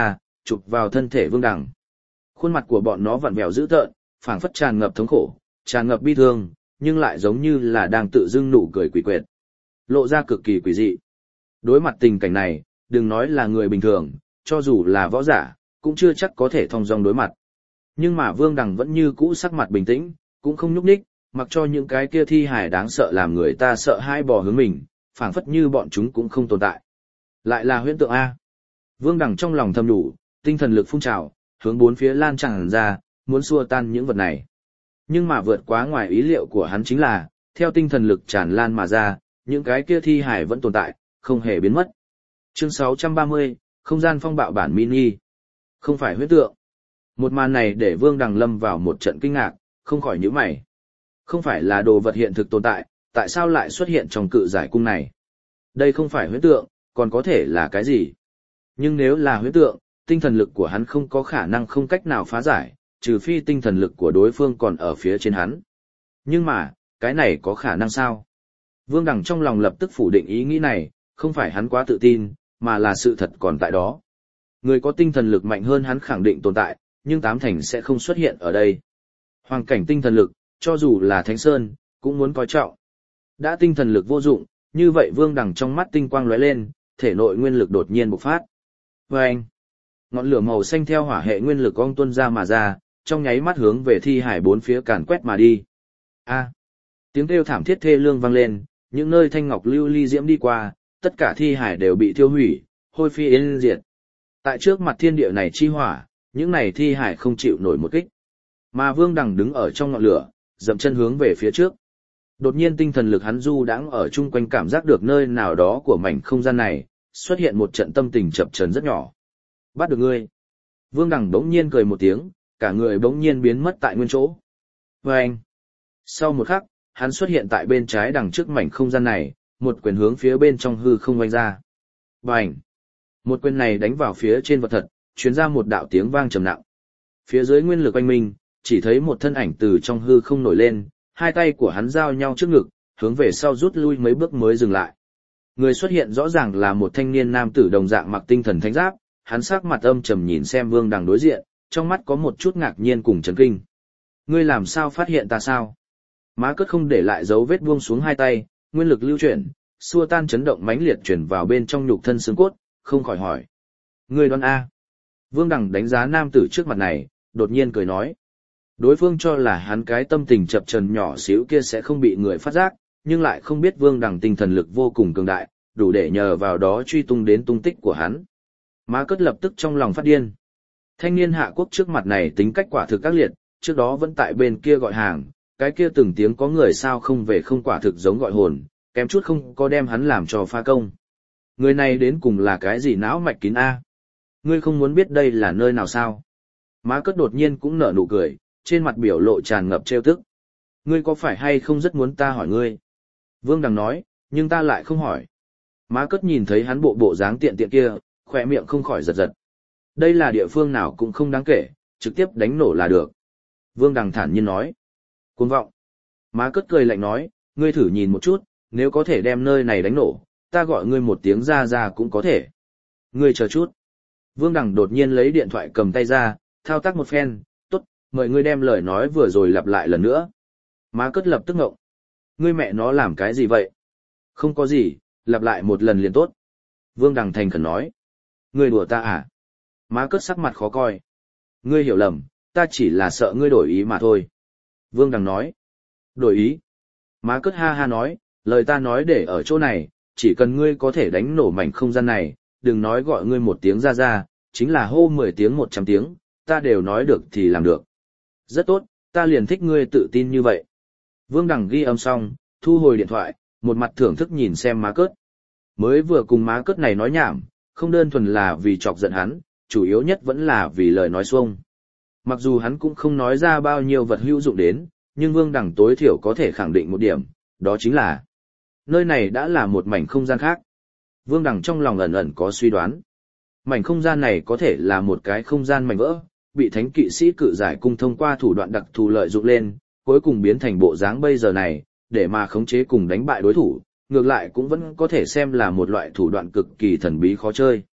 chụp vào thân thể Vương Đằng. Khuôn mặt của bọn nó vặn vẹo dữ tợn, phảng phất tràn ngập thống khổ, tràn ngập bi thương, nhưng lại giống như là đang tự dưng nụ cười quỷ quyệt. Lộ ra cực kỳ quỷ dị. Đối mặt tình cảnh này, đừng nói là người bình thường, cho dù là võ giả, cũng chưa chắc có thể thong dong đối mặt. Nhưng mà Vương Đằng vẫn như cũ sắc mặt bình tĩnh, cũng không nhúc nhích, mặc cho những cái kia thi hài đáng sợ làm người ta sợ hãi bò hướng mình, phảng phất như bọn chúng cũng không tồn tại. Lại là huyễn tượng A. Vương Đằng trong lòng thầm nhủ, tinh thần lực phun trào, hướng bốn phía lan tràn ra, muốn xua tan những vật này. Nhưng mà vượt quá ngoài ý liệu của hắn chính là, theo tinh thần lực tràn lan mà ra, những cái kia thi hải vẫn tồn tại, không hề biến mất. Chương sáu trăm ba mươi, không gian phong bạo bản mini. Không phải huyễn tượng. Một màn này để Vương Đằng lâm vào một trận kinh ngạc, không khỏi nhíu mày. Không phải là đồ vật hiện thực tồn tại, tại sao lại xuất hiện trong cự giải cung này? Đây không phải huyễn tượng, còn có thể là cái gì? Nhưng nếu là huyễn tượng, tinh thần lực của hắn không có khả năng không cách nào phá giải, trừ phi tinh thần lực của đối phương còn ở phía trên hắn. Nhưng mà, cái này có khả năng sao? Vương Đằng trong lòng lập tức phủ định ý nghĩ này, không phải hắn quá tự tin, mà là sự thật còn tại đó. Người có tinh thần lực mạnh hơn hắn khẳng định tồn tại, nhưng tám thành sẽ không xuất hiện ở đây. Hoàng cảnh tinh thần lực, cho dù là Thánh Sơn, cũng muốn coi trọng. Đã tinh thần lực vô dụng, như vậy Vương Đằng trong mắt tinh quang lóe lên, thể nội nguyên lực đột nhiên bộc phát. Và anh, ngọn lửa màu xanh theo hỏa hệ nguyên lực ong tuôn ra mà ra, trong nháy mắt hướng về thi hải bốn phía càn quét mà đi. A, tiếng kêu thảm thiết thê lương vang lên, những nơi thanh ngọc lưu ly diễm đi qua, tất cả thi hải đều bị thiêu hủy, hôi phi yên diệt. Tại trước mặt thiên địa này chi hỏa, những này thi hải không chịu nổi một kích. Mà Vương Đằng đứng ở trong ngọn lửa, dậm chân hướng về phía trước. Đột nhiên tinh thần lực hắn du đãng ở chung quanh cảm giác được nơi nào đó của mảnh không gian này, xuất hiện một trận tâm tình chập chờn rất nhỏ. Bắt được ngươi. Vương Đằng bỗng nhiên cười một tiếng, cả người bỗng nhiên biến mất tại nguyên chỗ. Và anh. Sau một khắc, hắn xuất hiện tại bên trái đằng trước mảnh không gian này, một quyền hướng phía bên trong hư không oanh ra. Bành. Một quyền này đánh vào phía trên vật thật, truyền ra một đạo tiếng vang trầm nặng. Phía dưới nguyên lực oanh minh, chỉ thấy một thân ảnh từ trong hư không nổi lên, hai tay của hắn giao nhau trước ngực, hướng về sau rút lui mấy bước mới dừng lại. Người xuất hiện rõ ràng là một thanh niên nam tử đồng dạng mặc tinh thần thánh giáp, hắn sắc mặt âm trầm nhìn xem Vương Đằng đối diện, trong mắt có một chút ngạc nhiên cùng chấn kinh. Ngươi làm sao phát hiện ta sao? Má cất không để lại dấu vết buông xuống hai tay, nguyên lực lưu chuyển, xua tan chấn động mãnh liệt chuyển vào bên trong nhục thân xương cốt, không khỏi hỏi. Ngươi đoán A. Vương Đằng đánh giá nam tử trước mặt này, đột nhiên cười nói. Đối phương cho là hắn cái tâm tình chập chờn nhỏ xíu kia sẽ không bị người phát giác, nhưng lại không biết Vương Đằng tinh thần lực vô cùng cường đại, đủ để nhờ vào đó truy tung đến tung tích của hắn. Má cất lập tức trong lòng phát điên. Thanh niên Hạ Quốc trước mặt này tính cách quả thực các liệt, trước đó vẫn tại bên kia gọi hàng, cái kia từng tiếng có người sao không về không quả thực giống gọi hồn, kém chút không có đem hắn làm cho pha công. Người này đến cùng là cái gì não mạch kín A? Ngươi không muốn biết đây là nơi nào sao? Má cất đột nhiên cũng nở nụ cười, trên mặt biểu lộ tràn ngập trêu tức. Ngươi có phải hay không rất muốn ta hỏi ngươi? Vương Đằng nói, nhưng ta lại không hỏi. Má cất nhìn thấy hắn bộ bộ dáng tiện tiện kia, khỏe miệng không khỏi giật giật. Đây là địa phương nào cũng không đáng kể, trực tiếp đánh nổ là được. Vương Đằng thản nhiên nói. Cuồng vọng. Má cất cười lạnh nói, ngươi thử nhìn một chút, nếu có thể đem nơi này đánh nổ, ta gọi ngươi một tiếng ra ra cũng có thể. Ngươi chờ chút. Vương Đằng đột nhiên lấy điện thoại cầm tay ra, thao tác một phen, tốt, mời ngươi đem lời nói vừa rồi lặp lại lần nữa. Má cất lập tức ngộng. Ngươi mẹ nó làm cái gì vậy? Không có gì, lặp lại một lần liền tốt. Vương Đằng thành khẩn nói. Ngươi đùa ta à? Má cất sắc mặt khó coi. Ngươi hiểu lầm, ta chỉ là sợ ngươi đổi ý mà thôi. Vương Đằng nói. Đổi ý? Má cất ha ha nói, lời ta nói để ở chỗ này, chỉ cần ngươi có thể đánh nổ mảnh không gian này, đừng nói gọi ngươi một tiếng ra ra, chính là hô mười tiếng một trăm tiếng, ta đều nói được thì làm được. Rất tốt, ta liền thích ngươi tự tin như vậy. Vương Đằng ghi âm xong, thu hồi điện thoại, một mặt thưởng thức nhìn xem má cất. Mới vừa cùng má cất này nói nhảm, không đơn thuần là vì chọc giận hắn, chủ yếu nhất vẫn là vì lời nói xuông. Mặc dù hắn cũng không nói ra bao nhiêu vật hữu dụng đến, nhưng Vương Đằng tối thiểu có thể khẳng định một điểm, đó chính là nơi này đã là một mảnh không gian khác. Vương Đằng trong lòng ẩn ẩn có suy đoán. Mảnh không gian này có thể là một cái không gian mảnh vỡ, bị thánh kỵ sĩ cự giải cung thông qua thủ đoạn đặc thù lợi dụng lên, cuối cùng biến thành bộ dáng bây giờ này, để mà khống chế cùng đánh bại đối thủ, ngược lại cũng vẫn có thể xem là một loại thủ đoạn cực kỳ thần bí khó chơi.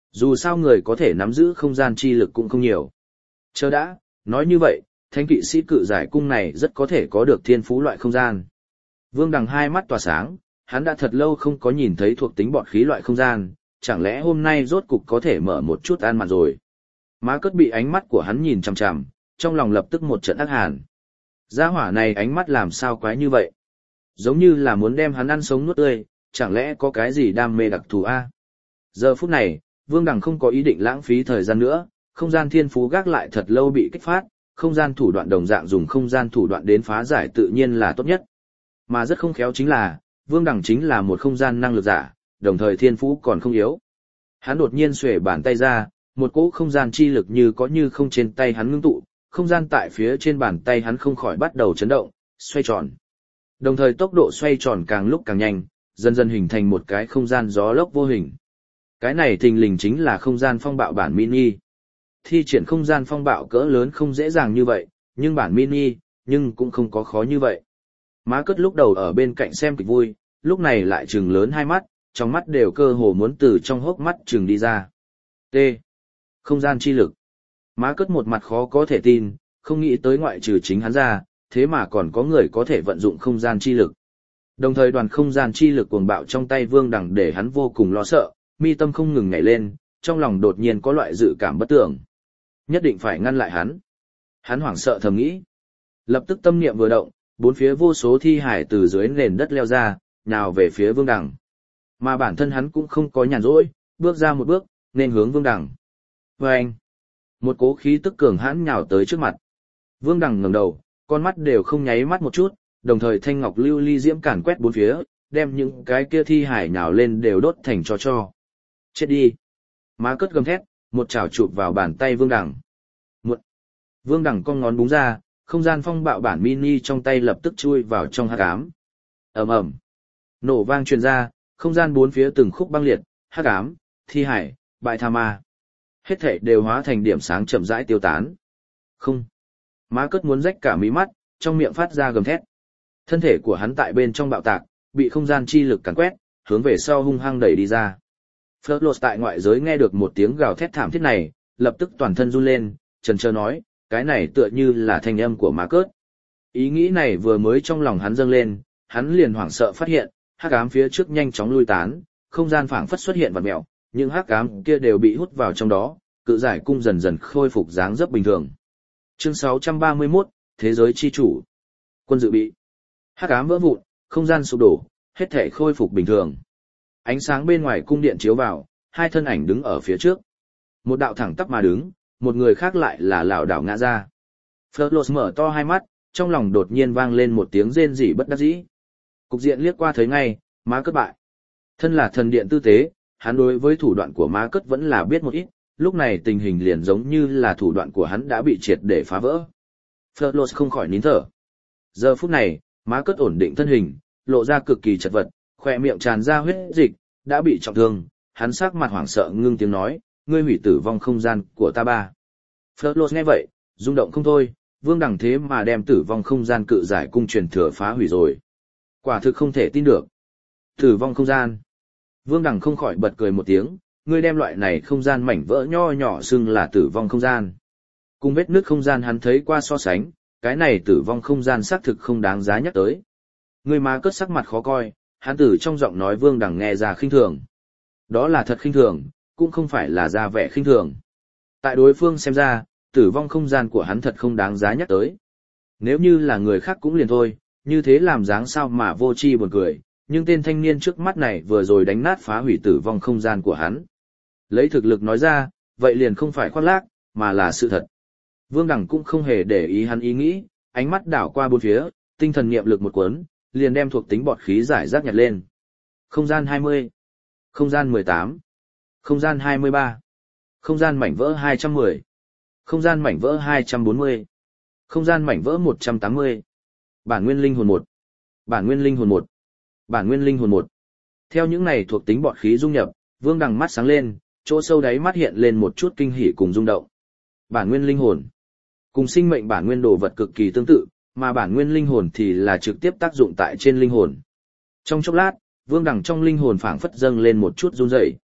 Dù sao người có thể nắm giữ không gian chi lực cũng không nhiều. Chờ đã, nói như vậy, thánh kỵ sĩ cự giải cung này rất có thể có được thiên phú loại không gian. Vương Đằng hai mắt tỏa sáng, hắn đã thật lâu không có nhìn thấy thuộc tính bọt khí loại không gian, chẳng lẽ hôm nay rốt cục có thể mở một chút an mặn rồi. Má Cất bị ánh mắt của hắn nhìn chằm chằm, trong lòng lập tức một trận ác hàn. Gia hỏa này ánh mắt làm sao quái như vậy? Giống như là muốn đem hắn ăn sống nuốt tươi, chẳng lẽ có cái gì đam mê đặc thù a? Giờ phút này, Vương Đằng không có ý định lãng phí thời gian nữa, không gian thiên phú gác lại thật lâu bị kích phát, không gian thủ đoạn đồng dạng dùng không gian thủ đoạn đến phá giải tự nhiên là tốt nhất. Mà rất không khéo chính là, Vương Đằng chính là một không gian năng lực giả, đồng thời thiên phú còn không yếu. Hắn đột nhiên xuề bàn tay ra, một cỗ không gian chi lực như có như không trên tay hắn ngưng tụ, không gian tại phía trên bàn tay hắn không khỏi bắt đầu chấn động, xoay tròn. Đồng thời tốc độ xoay tròn càng lúc càng nhanh, dần dần hình thành một cái không gian gió lốc vô hình. Cái này thình lình chính là không gian phong bạo bản mini. Thi triển không gian phong bạo cỡ lớn không dễ dàng như vậy, nhưng bản mini, nhưng cũng không có khó như vậy. Má Cất lúc đầu ở bên cạnh xem kịch vui, lúc này lại trừng lớn hai mắt, trong mắt đều cơ hồ muốn từ trong hốc mắt trừng đi ra. T. Không gian chi lực. Má Cất một mặt khó có thể tin, không nghĩ tới ngoại trừ chính hắn ra, thế mà còn có người có thể vận dụng không gian chi lực. Đồng thời đoàn không gian chi lực cuồng bạo trong tay Vương Đằng để hắn vô cùng lo sợ, mi tâm không ngừng nhảy lên, trong lòng đột nhiên có loại dự cảm bất tưởng. Nhất định phải ngăn lại hắn. Hắn hoảng sợ thầm nghĩ. Lập tức tâm niệm vừa động, bốn phía vô số thi hải từ dưới nền đất leo ra, nhào về phía Vương Đằng. Mà bản thân hắn cũng không có nhàn rỗi, bước ra một bước, nên hướng Vương Đằng. Và anh, một cố khí tức cường hãn nhào tới trước mặt. Vương Đằng ngẩng đầu, con mắt đều không nháy mắt một chút, đồng thời thanh ngọc lưu ly diễm càn quét bốn phía, đem những cái kia thi hải nhào lên đều đốt thành tro cho. Chết đi. Má Cất gầm thét, một chảo chụp vào bàn tay Vương Đằng. Một. Vương Đằng cong ngón búng ra, không gian phong bạo bản mini trong tay lập tức chui vào trong hắc ám. Ầm ầm. Nổ vang truyền ra, không gian bốn phía từng khúc băng liệt, hắc ám, thi hải, bại tha ma. Hết thảy đều hóa thành điểm sáng chậm rãi tiêu tán. Không. Má Cất muốn rách cả mí mắt, trong miệng phát ra gầm thét. Thân thể của hắn tại bên trong bạo tạc, bị không gian chi lực càn quét, hướng về sau hung hăng đẩy đi ra. Flirtlot tại ngoại giới nghe được một tiếng gào thét thảm thiết này, lập tức toàn thân run lên, chần chờ nói, cái này tựa như là thanh âm của Má Cất. Ý nghĩ này vừa mới trong lòng hắn dâng lên, hắn liền hoảng sợ phát hiện, hắc ám phía trước nhanh chóng lui tán, không gian phảng phất xuất hiện vặn mèo, những hắc ám kia đều bị hút vào trong đó, cự giải cung dần dần khôi phục dáng dấp bình thường. Chương sáu trăm ba mươi mốt, Thế giới chi chủ. Quân dự bị. Hắc ám vỡ vụn, không gian sụp đổ, hết thể khôi phục bình thường. Ánh sáng bên ngoài cung điện chiếu vào, hai thân ảnh đứng ở phía trước. Một đạo thẳng tắp mà đứng, một người khác lại là lảo đảo ngã ra. Flirtlot mở to hai mắt, trong lòng đột nhiên vang lên một tiếng rên rỉ bất đắc dĩ. Cục diện liếc qua thấy ngay, Má Cất bại. Thân là thần điện tư tế, hắn đối với thủ đoạn của Má Cất vẫn là biết một ít, lúc này tình hình liền giống như là thủ đoạn của hắn đã bị triệt để phá vỡ. Flirtlot không khỏi nín thở. Giờ phút này, Má Cất ổn định thân hình, lộ ra cực kỳ chật vật, khỏe miệng tràn ra huyết dịch, đã bị trọng thương, hắn sắc mặt hoảng sợ ngưng tiếng nói, ngươi hủy tử vong không gian của ta ba. Flirtlot nghe vậy, rung động không thôi, Vương Đằng thế mà đem tử vong không gian cự giải cung truyền thừa phá hủy rồi. Quả thực không thể tin được. Tử vong không gian. Vương Đằng không khỏi bật cười một tiếng, ngươi đem loại này không gian mảnh vỡ nho nhỏ xưng là tử vong không gian. Cùng vết nứt không gian hắn thấy qua so sánh, cái này tử vong không gian xác thực không đáng giá nhắc tới. Ngươi Má Cất sắc mặt khó coi, hắn từ trong giọng nói Vương Đằng nghe ra khinh thường. Đó là thật khinh thường, cũng không phải là ra vẻ khinh thường. Tại đối phương xem ra, tử vong không gian của hắn thật không đáng giá nhắc tới. Nếu như là người khác cũng liền thôi, như thế làm dáng sao mà vô tri buồn cười, nhưng tên thanh niên trước mắt này vừa rồi đánh nát phá hủy tử vong không gian của hắn. Lấy thực lực nói ra, vậy liền không phải khoác lác, mà là sự thật. Vương Đằng cũng không hề để ý hắn ý nghĩ, ánh mắt đảo qua bốn phía, tinh thần niệm lực một cuốn, liền đem thuộc tính bọt khí giải rác nhặt lên. Không gian hai mươi, không gian mười tám, không gian hai mươi ba, không gian mảnh vỡ hai trăm mười, không gian mảnh vỡ hai trăm bốn mươi, không gian mảnh vỡ một trăm tám mươi. Bản nguyên linh hồn một, bản nguyên linh hồn một, bản nguyên linh hồn một. Theo những này thuộc tính bọt khí dung nhập, Vương Đằng mắt sáng lên, chỗ sâu đáy mắt hiện lên một chút kinh hỉ cùng rung động. Bản nguyên linh hồn cùng sinh mệnh bản nguyên đồ vật cực kỳ tương tự, mà bản nguyên linh hồn thì là trực tiếp tác dụng tại trên linh hồn. Trong chốc lát, Vương Đằng trong linh hồn phảng phất dâng lên một chút run rẩy.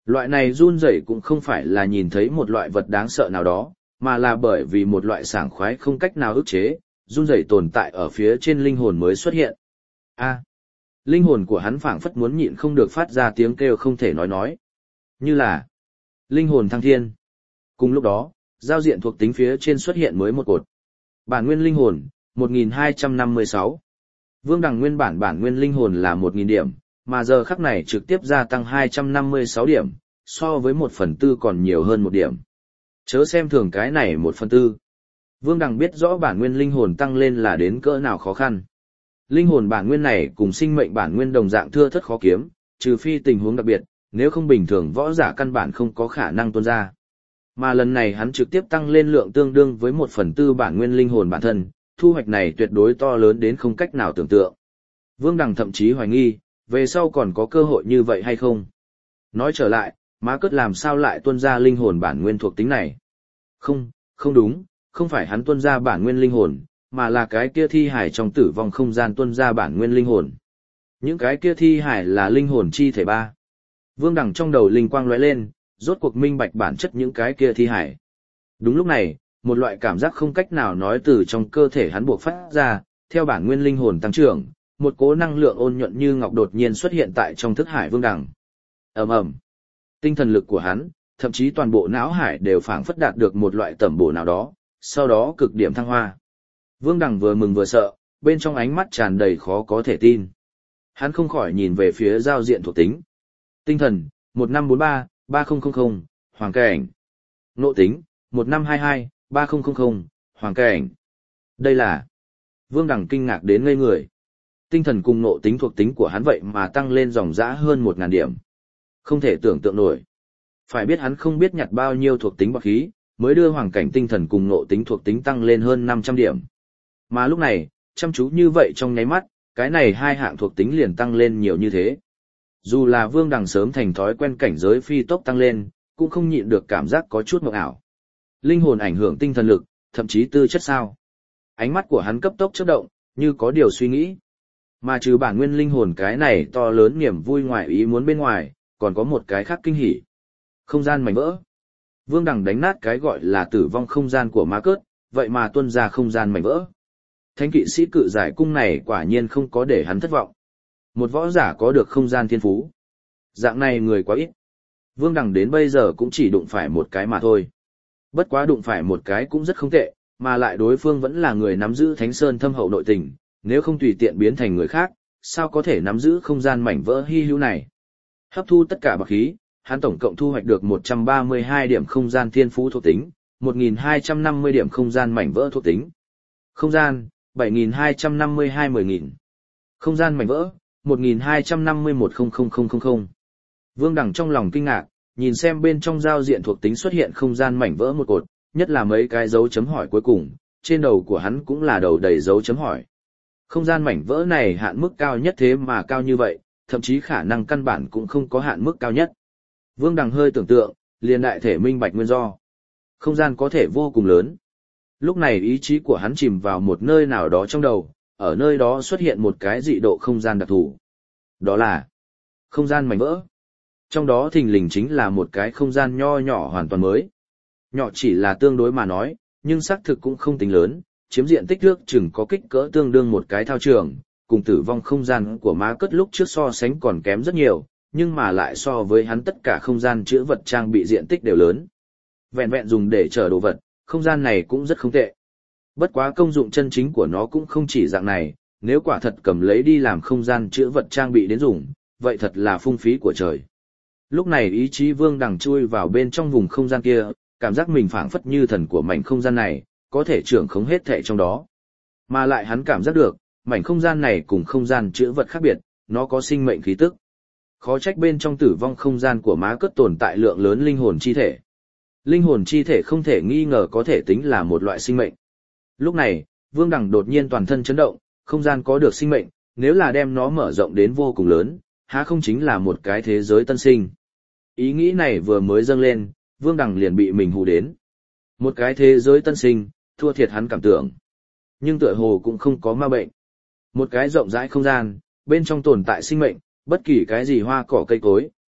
Loại này run rẩy cũng không phải là nhìn thấy một loại vật đáng sợ nào đó, mà là bởi vì một loại sảng khoái không cách nào ức chế, run rẩy tồn tại ở phía trên linh hồn mới xuất hiện. A. Linh hồn của hắn phảng phất muốn nhịn không được phát ra tiếng kêu không thể nói nói. Như là linh hồn thăng thiên. Cùng lúc đó, giao diện thuộc tính phía trên xuất hiện mới một cột. Bản nguyên linh hồn, một nghìn hai trăm năm mươi sáu. Vương Đằng nguyên bản bản nguyên linh hồn là một nghìn điểm, mà giờ khắc này trực tiếp gia tăng hai trăm năm mươi sáu điểm, so với một phần tư còn nhiều hơn một điểm. Chớ xem thường cái này một phần tư. Vương Đằng biết rõ bản nguyên linh hồn tăng lên là đến cỡ nào khó khăn. Linh hồn bản nguyên này cùng sinh mệnh bản nguyên đồng dạng thưa thất khó kiếm, trừ phi tình huống đặc biệt, nếu không bình thường võ giả căn bản không có khả năng tuôn ra. Mà lần này hắn trực tiếp tăng lên lượng tương đương với một phần tư bản nguyên linh hồn bản thân, thu hoạch này tuyệt đối to lớn đến không cách nào tưởng tượng. Vương Đằng thậm chí hoài nghi, về sau còn có cơ hội như vậy hay không? Nói trở lại, Má Cất làm sao lại tuôn ra linh hồn bản nguyên thuộc tính này? Không, không đúng, không phải hắn tuôn ra bản nguyên linh hồn, mà là cái kia thi hải trong tử vong không gian tuôn ra bản nguyên linh hồn. Những cái kia thi hải là linh hồn chi thể ba. Vương Đằng trong đầu linh quang lóe lên, rốt cuộc minh bạch bản chất những cái kia thi hải. Đúng lúc này, một loại cảm giác không cách nào nói từ trong cơ thể hắn buộc phát ra, theo bản nguyên linh hồn tăng trưởng, một cỗ năng lượng ôn nhuận như ngọc đột nhiên xuất hiện tại trong thức hải Vương Đằng. Ầm ầm. Tinh thần lực của hắn, thậm chí toàn bộ não hải đều phảng phất đạt được một loại tẩm bổ nào đó, sau đó cực điểm thăng hoa. Vương Đằng vừa mừng vừa sợ, bên trong ánh mắt tràn đầy khó có thể tin. Hắn không khỏi nhìn về phía giao diện thuộc tính. Tinh thần, một năm bốn ba, ba không không không, Hoàng Cảnh. Nộ tính, một năm hai hai, ba không không không, Hoàng Cảnh. Đây là... Vương Đằng kinh ngạc đến ngây người. Tinh thần cùng nộ tính thuộc tính của hắn vậy mà tăng lên dòng dã hơn một ngàn điểm. Không thể tưởng tượng nổi. Phải biết hắn không biết nhặt bao nhiêu thuộc tính bậc khí, mới đưa Hoàng Cảnh tinh thần cùng nộ tính thuộc tính tăng lên hơn năm trăm điểm. Mà lúc này, chăm chú như vậy trong nháy mắt, cái này hai hạng thuộc tính liền tăng lên nhiều như thế. Dù là Vương Đằng sớm thành thói quen cảnh giới phi tốc tăng lên, cũng không nhịn được cảm giác có chút mộng ảo. Linh hồn ảnh hưởng tinh thần lực, thậm chí tư chất sao. Ánh mắt của hắn cấp tốc chớp động, như có điều suy nghĩ. Mà trừ bản nguyên linh hồn cái này to lớn niềm vui ngoài ý muốn bên ngoài, còn có một cái khác kinh hỉ. Không gian mảnh vỡ. Vương Đằng đánh nát cái gọi là tử vong không gian của Ma Cớt, vậy mà tuôn ra không gian mảnh vỡ. Thánh kỵ sĩ cự giải cung này quả nhiên không có để hắn thất vọng. Một võ giả có được không gian thiên phú. Dạng này người quá ít. Vương Đằng đến bây giờ cũng chỉ đụng phải một cái mà thôi. Bất quá đụng phải một cái cũng rất không tệ, mà lại đối phương vẫn là người nắm giữ Thánh Sơn thâm hậu nội tình, nếu không tùy tiện biến thành người khác, sao có thể nắm giữ không gian mảnh vỡ hy hữu này. Hấp thu tất cả bạc khí, hắn tổng cộng thu hoạch được một trăm ba mươi hai điểm không gian thiên phú thuộc tính, một nghìn hai trăm năm mươi điểm không gian mảnh vỡ thuộc tính. Không gian, bảy nghìn hai trăm năm mươi hai mười nghìn. Không gian mảnh vỡ, một nghìn hai trăm năm mươi mốt nghìn. Vương Đằng trong lòng kinh ngạc, nhìn xem bên trong giao diện thuộc tính xuất hiện không gian mảnh vỡ một cột, nhất là mấy cái dấu chấm hỏi cuối cùng, trên đầu của hắn cũng là đầu đầy dấu chấm hỏi. Không gian mảnh vỡ này hạn mức cao nhất thế mà cao như vậy, thậm chí khả năng căn bản cũng không có hạn mức cao nhất. Vương Đằng hơi tưởng tượng, liền đại thể minh bạch nguyên do. Không gian có thể vô cùng lớn. Lúc này ý chí của hắn chìm vào một nơi nào đó trong đầu, ở nơi đó xuất hiện một cái dị độ không gian đặc thù. Đó là không gian mảnh vỡ. Trong đó thình lình chính là một cái không gian nho nhỏ hoàn toàn mới. Nhỏ chỉ là tương đối mà nói, nhưng xác thực cũng không tính lớn, chiếm diện tích nước chừng có kích cỡ tương đương một cái thao trường, cùng tử vong không gian của Ma Cất lúc trước so sánh còn kém rất nhiều, nhưng mà lại so với hắn tất cả không gian chứa vật trang bị diện tích đều lớn. Vẹn vẹn dùng để chở đồ vật, không gian này cũng rất không tệ. Bất quá công dụng chân chính của nó cũng không chỉ dạng này, nếu quả thật cầm lấy đi làm không gian chứa vật trang bị đến dùng, vậy thật là phung phí của trời. Lúc này ý chí Vương Đằng chui vào bên trong vùng không gian kia, cảm giác mình phảng phất như thần của mảnh không gian này, có thể trưởng khống hết thảy trong đó. Mà lại hắn cảm giác được, mảnh không gian này cùng không gian chứa vật khác biệt, nó có sinh mệnh khí tức. Khó trách bên trong tử vong không gian của Ma Cất tồn tại lượng lớn linh hồn chi thể. Linh hồn chi thể không thể nghi ngờ có thể tính là một loại sinh mệnh. Lúc này, Vương Đằng đột nhiên toàn thân chấn động, không gian có được sinh mệnh, nếu là đem nó mở rộng đến vô cùng lớn, há không chính là một cái thế giới tân sinh. Ý nghĩ này vừa mới dâng lên, Vương Đằng liền bị mình hù đến. Một cái thế giới tân sinh, thua thiệt hắn cảm tưởng. Nhưng tựa hồ cũng không có ma bệnh. Một cái rộng rãi không gian, bên trong tồn tại sinh mệnh, bất kỳ cái gì hoa cỏ cây cối,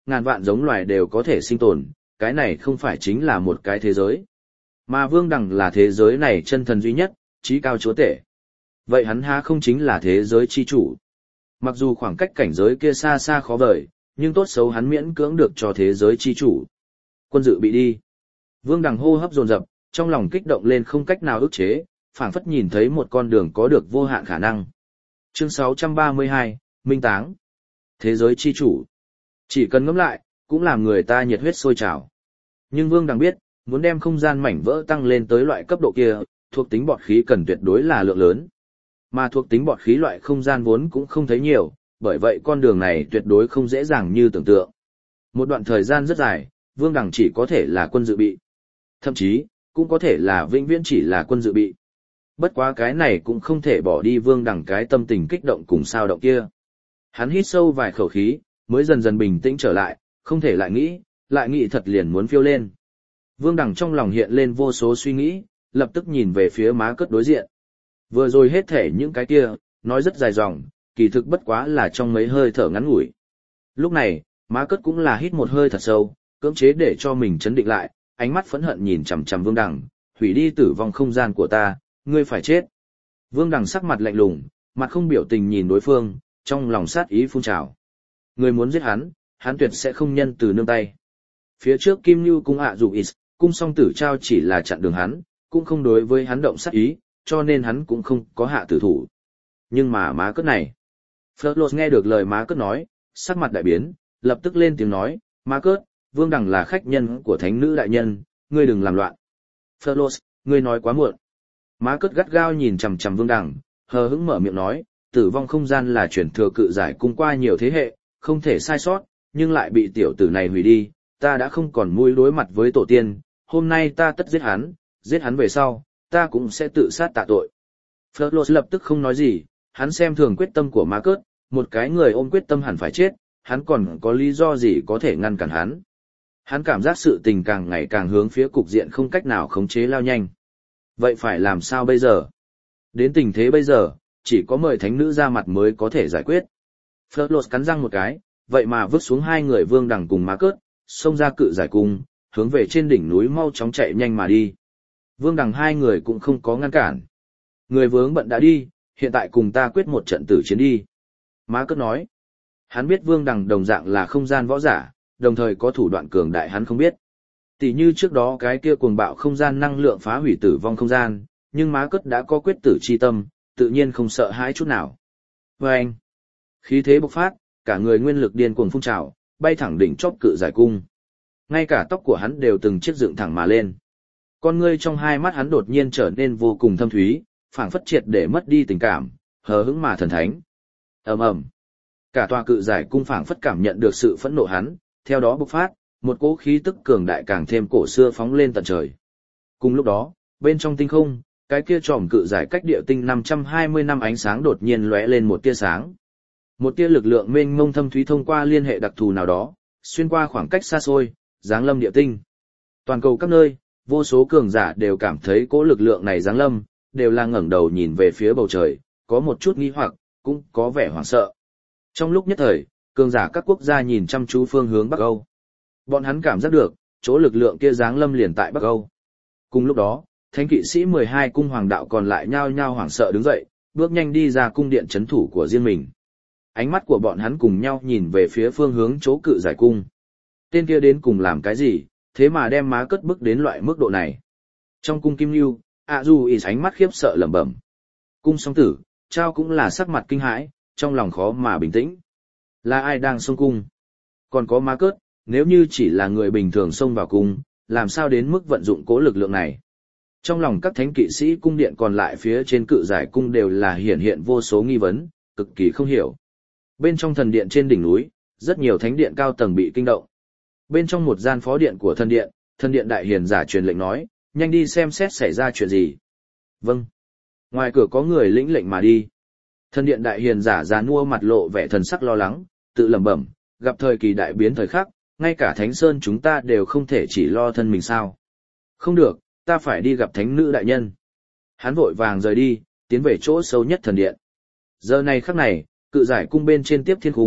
ngàn vạn giống loài đều có thể sinh tồn, cái này không phải chính là một cái thế giới. Mà Vương Đằng là thế giới này chân thần duy nhất, trí cao chúa tể. Vậy hắn há không chính là thế giới chi chủ? Mặc dù khoảng cách cảnh giới kia xa xa khó vời, nhưng tốt xấu hắn miễn cưỡng được cho thế giới chi chủ. Quân dự bị đi. Vương Đằng hô hấp dồn dập, trong lòng kích động lên không cách nào ức chế, phảng phất nhìn thấy một con đường có được vô hạn khả năng. Chương sáu trăm ba mươi hai, Minh Táng. Thế giới chi chủ. Chỉ cần ngẫm lại, cũng làm người ta nhiệt huyết sôi trào. Nhưng Vương Đằng biết, muốn đem không gian mảnh vỡ tăng lên tới loại cấp độ kia, thuộc tính bọt khí cần tuyệt đối là lượng lớn. Mà thuộc tính bọt khí loại không gian vốn cũng không thấy nhiều, bởi vậy con đường này tuyệt đối không dễ dàng như tưởng tượng. Một đoạn thời gian rất dài, Vương Đằng chỉ có thể là quân dự bị. Thậm chí, cũng có thể là vĩnh viễn chỉ là quân dự bị. Bất quá cái này cũng không thể bỏ đi Vương Đằng cái tâm tình kích động cùng sao động kia. Hắn hít sâu vài khẩu khí, mới dần dần bình tĩnh trở lại, không thể lại nghĩ, lại nghĩ thật liền muốn phiêu lên. Vương Đằng trong lòng hiện lên vô số suy nghĩ, lập tức nhìn về phía má cất đối diện. Vừa rồi hết thể những cái kia, nói rất dài dòng, kỳ thực bất quá là trong mấy hơi thở ngắn ngủi. Lúc này, má cất cũng là hít một hơi thật sâu, cưỡng chế để cho mình chấn định lại, ánh mắt phẫn hận nhìn chằm chằm Vương Đằng, hủy đi tử vong không gian của ta, ngươi phải chết. Vương Đằng sắc mặt lạnh lùng, mặt không biểu tình nhìn đối phương, trong lòng sát ý phun trào. Người muốn giết hắn, hắn tuyệt sẽ không nhân từ nương tay. Phía trước Kim Nhu cung ạ dù ít, cung song tử trao chỉ là chặn đường hắn, cũng không đối với hắn động sát ý, cho nên hắn cũng không có hạ tử thủ. Nhưng mà má cất này. Fleur nghe được lời má cất nói, sắc mặt đại biến, lập tức lên tiếng nói, má cất, Vương Đằng là khách nhân của thánh nữ đại nhân, ngươi đừng làm loạn. Fleur, ngươi nói quá muộn. Má cất gắt gao nhìn chằm chằm Vương Đằng, hờ hững mở miệng nói, tử vong không gian là chuyển thừa cự giải cung qua nhiều thế hệ, không thể sai sót, nhưng lại bị tiểu tử này hủy đi, ta đã không còn mũi đối mặt với tổ tiên, hôm nay ta tất giết hắn, giết hắn về sau, ta cũng sẽ tự sát tạ tội. Fleur lập tức không nói gì, hắn xem thường quyết tâm của má cất, một cái người ôm quyết tâm hẳn phải chết, hắn còn có lý do gì có thể ngăn cản hắn. Hắn cảm giác sự tình càng ngày càng hướng phía cục diện không cách nào khống chế lao nhanh. Vậy phải làm sao bây giờ? Đến tình thế bây giờ, chỉ có mời thánh nữ ra mặt mới có thể giải quyết. Fleur cắn răng một cái, vậy mà vứt xuống hai người Vương Đằng cùng má cất, xông ra cự giải cung, hướng về trên đỉnh núi mau chóng chạy nhanh mà đi. Vương Đằng hai người cũng không có ngăn cản. Người vướng bận đã đi, hiện tại cùng ta quyết một trận tử chiến đi. Má cất nói. Hắn biết Vương Đằng đồng dạng là không gian võ giả, đồng thời có thủ đoạn cường đại hắn không biết. Tỷ như trước đó cái kia cuồng bạo không gian năng lượng phá hủy tử vong không gian, nhưng má cất đã có quyết tử chi tâm, tự nhiên không sợ hãi chút nào. Và anh, khí thế bộc phát, cả người nguyên lực điên cuồng phun trào, bay thẳng đỉnh chóp cự giải cung. Ngay cả tóc của hắn đều từng chiếc dựng thẳng mà lên. Con ngươi trong hai mắt hắn đột nhiên trở nên vô cùng thâm thúy, phảng phất triệt để mất đi tình cảm, hờ hững mà thần thánh. Ầm ầm. Cả tòa cự giải cung phảng phất cảm nhận được sự phẫn nộ hắn, theo đó bộc phát, một cỗ khí tức cường đại càng thêm cổ xưa phóng lên tận trời. Cùng lúc đó, bên trong tinh không, cái kia tròm cự giải cách địa tinh năm trăm hai mươi năm ánh sáng đột nhiên lóe lên một tia sáng. Một tia lực lượng mênh mông thâm thúy thông qua liên hệ đặc thù nào đó, xuyên qua khoảng cách xa xôi, giáng lâm địa tinh. Toàn cầu các nơi, vô số cường giả đều cảm thấy cỗ lực lượng này giáng lâm, đều là ngẩng đầu nhìn về phía bầu trời, có một chút nghi hoặc, cũng có vẻ hoảng sợ. Trong lúc nhất thời, cường giả các quốc gia nhìn chăm chú phương hướng Bắc Âu. Bọn hắn cảm giác được, chỗ lực lượng kia giáng lâm liền tại Bắc Âu. Cùng lúc đó, thánh kỵ sĩ mười hai cung hoàng đạo còn lại nhao nhao hoảng sợ đứng dậy, bước nhanh đi ra cung điện trấn thủ của riêng mình. Ánh mắt của bọn hắn cùng nhau nhìn về phía phương hướng chỗ cự giải cung. Tên kia đến cùng làm cái gì, thế mà đem má cất bức đến loại mức độ này. Trong cung Kim Nhu, ạ dù ý ánh mắt khiếp sợ lẩm bẩm. Cung song tử, trao cũng là sắc mặt kinh hãi, trong lòng khó mà bình tĩnh. Là ai đang xông cung? Còn có má cất, nếu như chỉ là người bình thường xông vào cung, làm sao đến mức vận dụng cố lực lượng này? Trong lòng các thánh kỵ sĩ cung điện còn lại phía trên cự giải cung đều là hiển hiện vô số nghi vấn, cực kỳ không hiểu. Bên trong thần điện trên đỉnh núi, rất nhiều thánh điện cao tầng bị kinh động. Bên trong một gian phó điện của thần điện, thần điện đại hiền giả truyền lệnh nói, nhanh đi xem xét xảy ra chuyện gì. Vâng. Ngoài cửa có người lĩnh lệnh mà đi. Thần điện đại hiền giả già nua mặt lộ vẻ thần sắc lo lắng, tự lẩm bẩm, gặp thời kỳ đại biến thời khắc, ngay cả Thánh Sơn chúng ta đều không thể chỉ lo thân mình sao. Không được, ta phải đi gặp thánh nữ đại nhân. Hắn vội vàng rời đi, tiến về chỗ sâu nhất thần điện. Giờ này khắc này, cự giải cung bên trên tiếp thiên cung,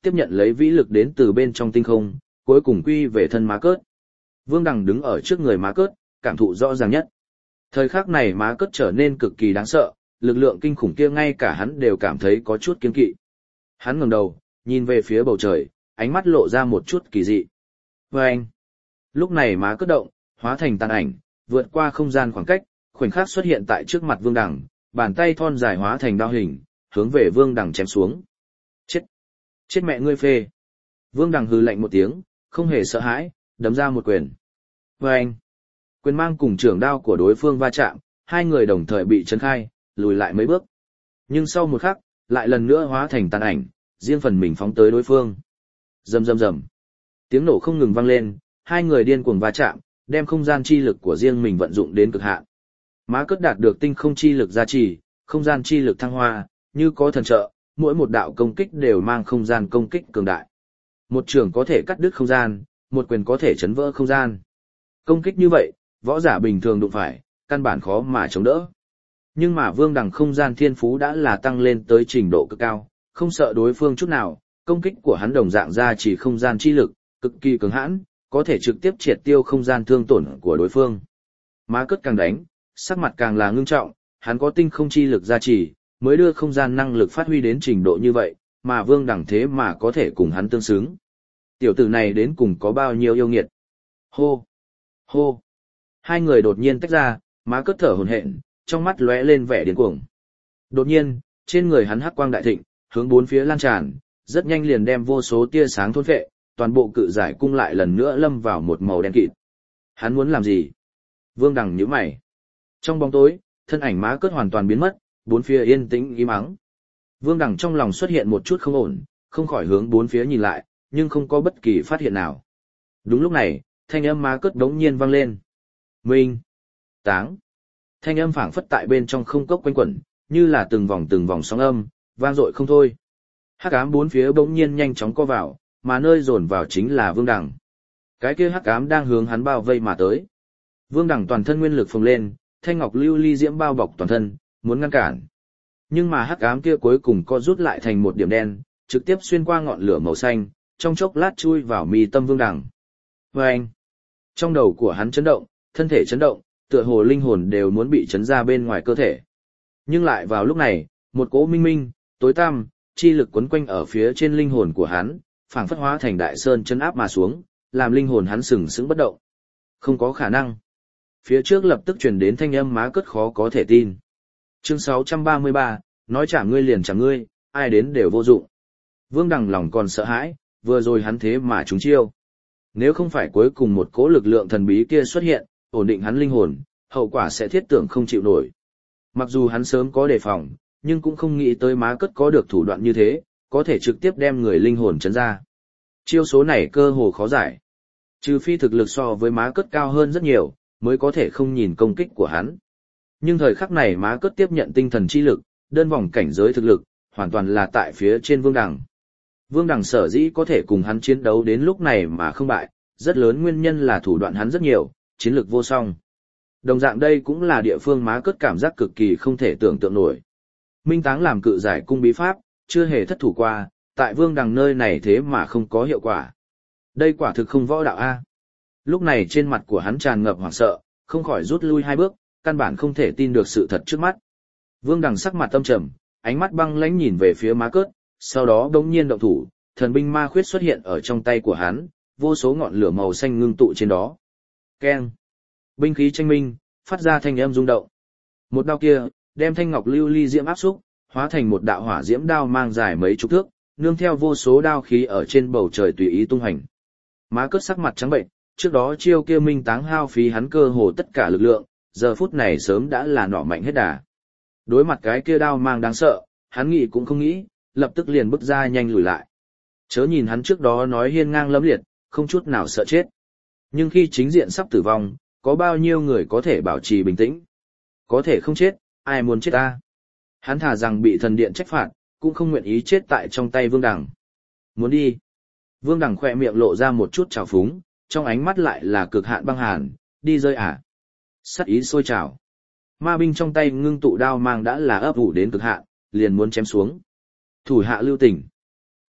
tiếp nhận lấy vĩ lực đến từ bên trong tinh không, cuối cùng quy về thân Má Cớt. Vương Đằng đứng ở trước người Má Cớt, cảm thụ rõ ràng nhất. Thời khắc này Má Cớt trở nên cực kỳ đáng sợ, lực lượng kinh khủng kia ngay cả hắn đều cảm thấy có chút kiêng kỵ. Hắn ngẩng đầu, nhìn về phía bầu trời, ánh mắt lộ ra một chút kỳ dị. Và anh, lúc này Má Cớt động, hóa thành tàn ảnh, vượt qua không gian khoảng cách, khoảnh khắc xuất hiện tại trước mặt Vương Đằng, bàn tay thon dài hóa thành đao hình, hướng về Vương Đằng chém xuống. Chết! Chết mẹ ngươi phê! Vương Đằng hừ lạnh một tiếng, không hề sợ hãi, đấm ra một quyền. Và anh, quyền mang cùng trưởng đao của đối phương va chạm, hai người đồng thời bị chấn khai, lùi lại mấy bước. Nhưng sau một khắc, lại lần nữa hóa thành tàn ảnh, riêng phần mình phóng tới đối phương. Rầm rầm rầm. Tiếng nổ không ngừng vang lên, hai người điên cuồng va chạm, đem không gian chi lực của riêng mình vận dụng đến cực hạn. Má Cớt đạt được tinh không chi lực gia trì, không gian chi lực thăng hoa, như có thần trợ, mỗi một đạo công kích đều mang không gian công kích cường đại. Một trường có thể cắt đứt không gian, một quyền có thể chấn vỡ không gian. Công kích như vậy, võ giả bình thường đụng phải, căn bản khó mà chống đỡ. Nhưng mà Vương Đằng không gian thiên phú đã là tăng lên tới trình độ cực cao, không sợ đối phương chút nào, công kích của hắn đồng dạng ra chỉ không gian chi lực, cực kỳ cứng hãn, có thể trực tiếp triệt tiêu không gian thương tổn của đối phương. Má Cớt càng đánh, sắc mặt càng là ngưng trọng, hắn có tinh không chi lực gia trì, mới đưa không gian năng lực phát huy đến trình độ như vậy, mà Vương Đằng thế mà có thể cùng hắn tương xứng. Tiểu tử này đến cùng có bao nhiêu yêu nghiệt. Hô! Hô! Hai người đột nhiên tách ra, Má Cớt thở hổn hển, trong mắt lóe lên vẻ điên cuồng. Đột nhiên, trên người hắn hắc quang đại thịnh, hướng bốn phía lan tràn, rất nhanh liền đem vô số tia sáng thôn phệ, toàn bộ cự giải cung lại lần nữa lâm vào một màu đen kịt. Hắn muốn làm gì? Vương Đằng nhíu mày. Trong bóng tối, thân ảnh Má Cớt hoàn toàn biến mất, bốn phía yên tĩnh im ắng. Vương Đằng trong lòng xuất hiện một chút không ổn, không khỏi hướng bốn phía nhìn lại, nhưng không có bất kỳ phát hiện nào. Đúng lúc này, thanh âm Má Cớt đống nhiên vang lên. Minh! Táng! Thanh âm phảng phất tại bên trong không cốc quanh quẩn, như là từng vòng từng vòng sóng âm, vang dội không thôi. Hắc ám bốn phía bỗng nhiên nhanh chóng co vào, mà nơi dồn vào chính là Vương Đằng. Cái kia hắc ám đang hướng hắn bao vây mà tới. Vương Đằng toàn thân nguyên lực phồng lên, thanh ngọc lưu ly diễm bao bọc toàn thân, muốn ngăn cản. Nhưng mà hắc ám kia cuối cùng co rút lại thành một điểm đen, trực tiếp xuyên qua ngọn lửa màu xanh, trong chốc lát chui vào mi tâm Vương Đằng. Và anh, trong đầu của hắn chấn động, thân thể chấn động, tựa hồ linh hồn đều muốn bị chấn ra bên ngoài cơ thể. Nhưng lại vào lúc này, một cỗ minh minh, tối tăm, chi lực quấn quanh ở phía trên linh hồn của hắn, phảng phất hóa thành đại sơn chấn áp mà xuống, làm linh hồn hắn sừng sững bất động. Không có khả năng. Phía trước lập tức truyền đến thanh âm Má Cớt khó có thể tin. Chương sáu trăm ba mươi ba, nói trả ngươi liền trả ngươi, ai đến đều vô dụng. Vương Đằng lòng còn sợ hãi, vừa rồi hắn thế mà trúng chiêu. Nếu không phải cuối cùng một cỗ lực lượng thần bí kia xuất hiện, ổn định hắn linh hồn, hậu quả sẽ thiết tưởng không chịu nổi. Mặc dù hắn sớm có đề phòng, nhưng cũng không nghĩ tới Má Cớt có được thủ đoạn như thế, có thể trực tiếp đem người linh hồn chấn ra. Chiêu số này cơ hồ khó giải. Trừ phi thực lực so với Má Cớt cao hơn rất nhiều, mới có thể không nhìn công kích của hắn. Nhưng thời khắc này Má Cớt tiếp nhận tinh thần chi lực, đơn vòng cảnh giới thực lực, hoàn toàn là tại phía trên Vương Đằng. Vương Đằng sở dĩ có thể cùng hắn chiến đấu đến lúc này mà không bại, rất lớn nguyên nhân là thủ đoạn hắn rất nhiều, chiến lược vô song. Đồng dạng đây cũng là địa phương Má Cớt cảm giác cực kỳ không thể tưởng tượng nổi. Minh Táng làm cự giải cung bí pháp, chưa hề thất thủ qua, tại Vương Đằng nơi này thế mà không có hiệu quả. Đây quả thực không võ đạo A. Lúc này trên mặt của hắn tràn ngập hoảng sợ, không khỏi rút lui hai bước, căn bản không thể tin được sự thật trước mắt. Vương Đằng sắc mặt tâm trầm, ánh mắt băng lãnh nhìn về phía Má Cớt, sau đó đống nhiên động thủ, thần binh ma khuyết xuất hiện ở trong tay của hắn, vô số ngọn lửa màu xanh ngưng tụ trên đó. Keng! Binh khí tranh minh, phát ra thanh âm rung động. Một đao kia, đem thanh ngọc lưu ly diễm áp xúc, hóa thành một đạo hỏa diễm đao mang dài mấy chục thước, nương theo vô số đao khí ở trên bầu trời tùy ý tung hành. Má Cớt sắc mặt trắng bệnh, trước đó chiêu kia Minh Táng hao phí hắn cơ hồ tất cả lực lượng, giờ phút này sớm đã là nỏ mạnh hết đà. Đối mặt cái kia đao mang đáng sợ, hắn nghĩ cũng không nghĩ, lập tức liền bước ra nhanh lùi lại. Chớ nhìn hắn trước đó nói hiên ngang lẫm liệt, không chút nào sợ chết. Nhưng khi chính diện sắp tử vong, có bao nhiêu người có thể bảo trì bình tĩnh? Có thể không chết, ai muốn chết ta? Hắn thà rằng bị thần điện trách phạt, cũng không nguyện ý chết tại trong tay Vương Đằng. Muốn đi? Vương Đằng khỏe miệng lộ ra một chút trào phúng, trong ánh mắt lại là cực hạn băng hàn, đi rơi à? Sát ý sôi trào. Ma binh trong tay ngưng tụ đao mang đã là ấp ủ đến cực hạn, liền muốn chém xuống. Thủ hạ lưu tình.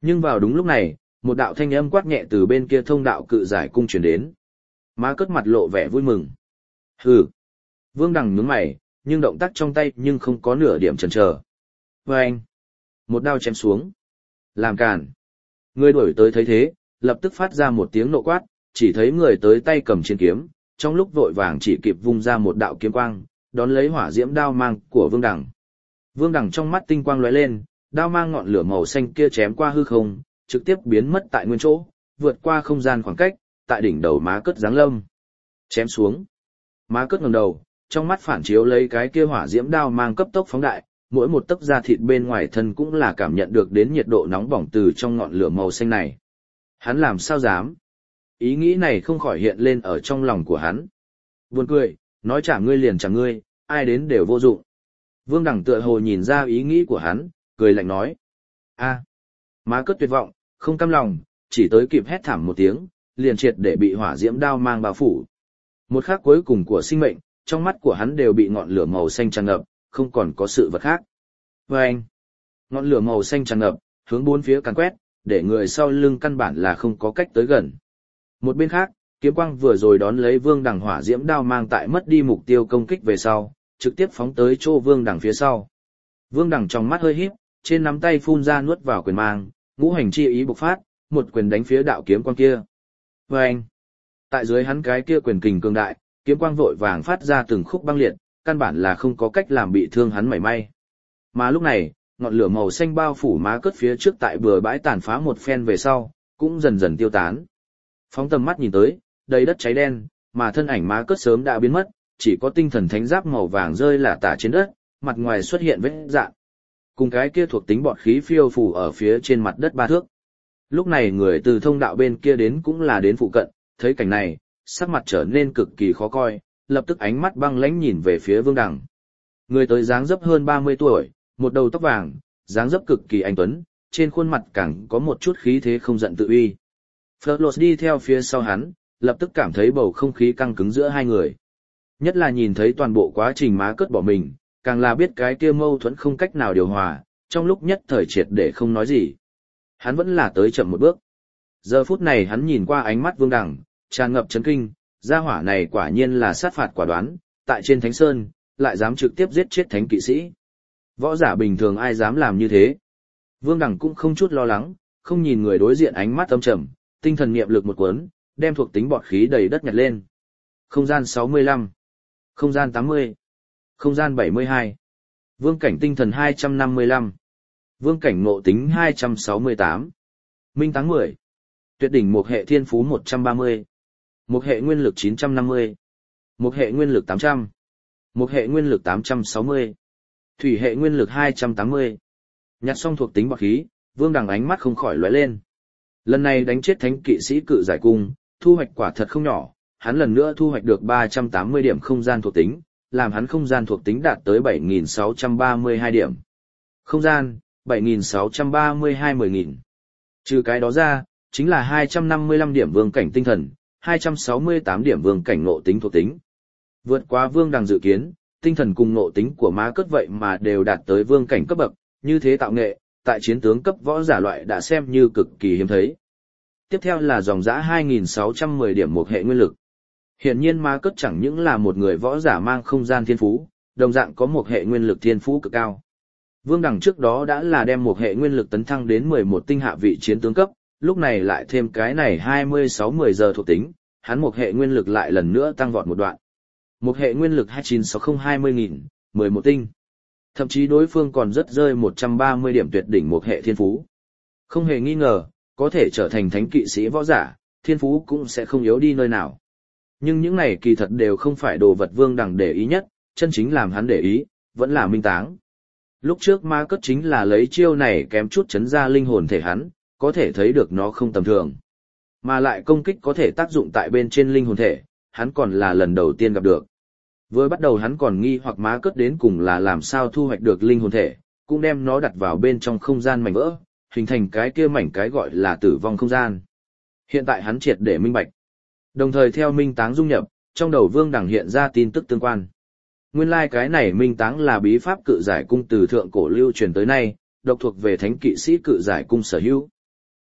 Nhưng vào đúng lúc này, một đạo thanh âm quát nhẹ từ bên kia thông đạo cự giải cung truyền đến. Má Cất mặt lộ vẻ vui mừng. Hừ. Vương Đằng nhướng mày, nhưng động tác trong tay nhưng không có nửa điểm chần chờ. Và anh. Một đao chém xuống. Làm cản. Người đuổi tới thấy thế, lập tức phát ra một tiếng nộ quát, chỉ thấy người tới tay cầm chiến kiếm, trong lúc vội vàng chỉ kịp vung ra một đạo kiếm quang, đón lấy hỏa diễm đao mang của Vương Đằng. Vương Đằng trong mắt tinh quang lóe lên, đao mang ngọn lửa màu xanh kia chém qua hư không, trực tiếp biến mất tại nguyên chỗ, vượt qua không gian khoảng cách, tại đỉnh đầu Má Cất giáng lâm. Chém xuống. Má Cất ngẩng đầu, trong mắt phản chiếu lấy cái kia hỏa diễm đao mang cấp tốc phóng đại, mỗi một tấc da thịt bên ngoài thân cũng là cảm nhận được đến nhiệt độ nóng bỏng từ trong ngọn lửa màu xanh này. Hắn làm sao dám? Ý nghĩ này không khỏi hiện lên ở trong lòng của hắn. Buồn cười, nói trả ngươi liền trả ngươi, ai đến đều vô dụng. Vương Đằng tựa hồ nhìn ra ý nghĩ của hắn, cười lạnh nói. A. Má Cất tuyệt vọng, không cam lòng, chỉ tới kịp hét thảm một tiếng, liền triệt để bị hỏa diễm đao mang bao phủ. Một khắc cuối cùng của sinh mệnh, trong mắt của hắn đều bị ngọn lửa màu xanh tràn ngập, không còn có sự vật khác. Và anh. Ngọn lửa màu xanh tràn ngập, hướng bốn phía càn quét, để người sau lưng căn bản là không có cách tới gần. Một bên khác, kiếm quang vừa rồi đón lấy Vương Đằng hỏa diễm đao mang tại mất đi mục tiêu công kích về sau, trực tiếp phóng tới chỗ Vương Đằng phía sau. Vương Đằng trong mắt hơi híp, trên nắm tay phun ra nuốt vào quyền mang, ngũ hành chi ý bộc phát, một quyền đánh phía đạo kiếm quang kia. Và anh. Tại dưới hắn cái kia quyền kình cường đại, kiếm quang vội vàng phát ra từng khúc băng liệt, căn bản là không có cách làm bị thương hắn mảy may. Mà lúc này, ngọn lửa màu xanh bao phủ Má Cất phía trước tại bừa bãi tàn phá một phen về sau, cũng dần dần tiêu tán. Phóng tầm mắt nhìn tới, đầy đất cháy đen, mà thân ảnh Má Cất sớm đã biến mất, chỉ có tinh thần thánh giáp màu vàng rơi lả tả trên đất, mặt ngoài xuất hiện vết rạn. Cùng cái kia thuộc tính bọt khí phiêu phủ ở phía trên mặt đất ba thước. Lúc này người từ thông đạo bên kia đến cũng là đến phụ cận, thấy cảnh này, sắc mặt trở nên cực kỳ khó coi, lập tức ánh mắt băng lãnh nhìn về phía Vương Đằng. Người tới dáng dấp hơn ba mươi tuổi, một đầu tóc vàng, dáng dấp cực kỳ anh tuấn, trên khuôn mặt càng có một chút khí thế không giận tự uy. Fleur đi theo phía sau hắn, lập tức cảm thấy bầu không khí căng cứng giữa hai người. Nhất là nhìn thấy toàn bộ quá trình Má Cất bỏ mình, càng là biết cái kia mâu thuẫn không cách nào điều hòa, trong lúc nhất thời triệt để không nói gì. Hắn vẫn là tới chậm một bước. Giờ phút này hắn nhìn qua ánh mắt Vương Đằng, tràn ngập chấn kinh, gia hỏa này quả nhiên là sát phạt quả đoán, tại trên Thánh Sơn, lại dám trực tiếp giết chết thánh kỵ sĩ. Võ giả bình thường ai dám làm như thế. Vương Đằng cũng không chút lo lắng, không nhìn người đối diện ánh mắt âm trầm, tinh thần niệm lực một cuốn, đem thuộc tính bọt khí đầy đất nhặt lên. Không gian sáu mươi lăm, không gian tám mươi, không gian bảy mươi hai, vương cảnh tinh thần hai trăm năm mươi lăm, vương cảnh ngộ tính hai trăm sáu mươi tám, minh táng mười, tuyệt đỉnh một hệ thiên phú một trăm ba mươi, một hệ nguyên lực chín trăm năm mươi, một hệ nguyên lực tám trăm, một hệ nguyên lực tám trăm sáu mươi, thủy hệ nguyên lực hai trăm tám mươi. Nhặt xong thuộc tính bọt khí, Vương Đằng ánh mắt không khỏi lóe lên. Lần này đánh chết thánh kỵ sĩ cự giải cung, thu hoạch quả thật không nhỏ, hắn lần nữa thu hoạch được ba trăm tám mươi điểm không gian thuộc tính, làm hắn không gian thuộc tính đạt tới bảy nghìn sáu trăm ba mươi hai điểm. Không gian, bảy nghìn sáu trăm ba mươi hai mười nghìn. Trừ cái đó ra, chính là hai trăm năm mươi lăm điểm vương cảnh tinh thần, hai trăm sáu mươi tám điểm vương cảnh ngộ tính thuộc tính. Vượt qua Vương Đằng dự kiến, tinh thần cùng ngộ tính của Má Cất vậy mà đều đạt tới vương cảnh cấp bậc, như thế tạo nghệ, tại chiến tướng cấp võ giả loại đã xem như cực kỳ hiếm thấy. Tiếp theo là dòng dã hai nghìn sáu trăm mười điểm một hệ nguyên lực. Hiển nhiên Má Cất chẳng những là một người võ giả mang không gian thiên phú, đồng dạng có một hệ nguyên lực thiên phú cực cao. Vương Đằng trước đó đã là đem một hệ nguyên lực tấn thăng đến mười một tinh hạ vị chiến tướng cấp, lúc này lại thêm cái này hai mươi sáu mười giờ thuộc tính, hắn một hệ nguyên lực lại lần nữa tăng vọt một đoạn. Một hệ nguyên lực hai chín sáu không hai mươi nghìn, mười một tinh. Thậm chí đối phương còn rất rơi một trăm ba mươi điểm tuyệt đỉnh một hệ thiên phú. Không hề nghi ngờ, có thể trở thành thánh kỵ sĩ võ giả, thiên phú cũng sẽ không yếu đi nơi nào. Nhưng những này kỳ thật đều không phải đồ vật Vương Đằng để ý nhất, chân chính làm hắn để ý, vẫn là minh táng. Lúc trước Má Cất chính là lấy chiêu này kém chút chấn ra linh hồn thể hắn, có thể thấy được nó không tầm thường. Mà lại công kích có thể tác dụng tại bên trên linh hồn thể, hắn còn là lần đầu tiên gặp được. Với bắt đầu hắn còn nghi hoặc Má Cất đến cùng là làm sao thu hoạch được linh hồn thể, cũng đem nó đặt vào bên trong không gian mảnh vỡ, hình thành cái kia mảnh cái gọi là tử vong không gian. Hiện tại hắn triệt để minh bạch. Đồng thời theo minh táng dung nhập, trong đầu Vương Đằng hiện ra tin tức tương quan. Nguyên lai like cái này minh táng là bí pháp cự giải cung từ thượng cổ lưu truyền tới nay, độc thuộc về thánh kỵ sĩ cự giải cung sở hữu.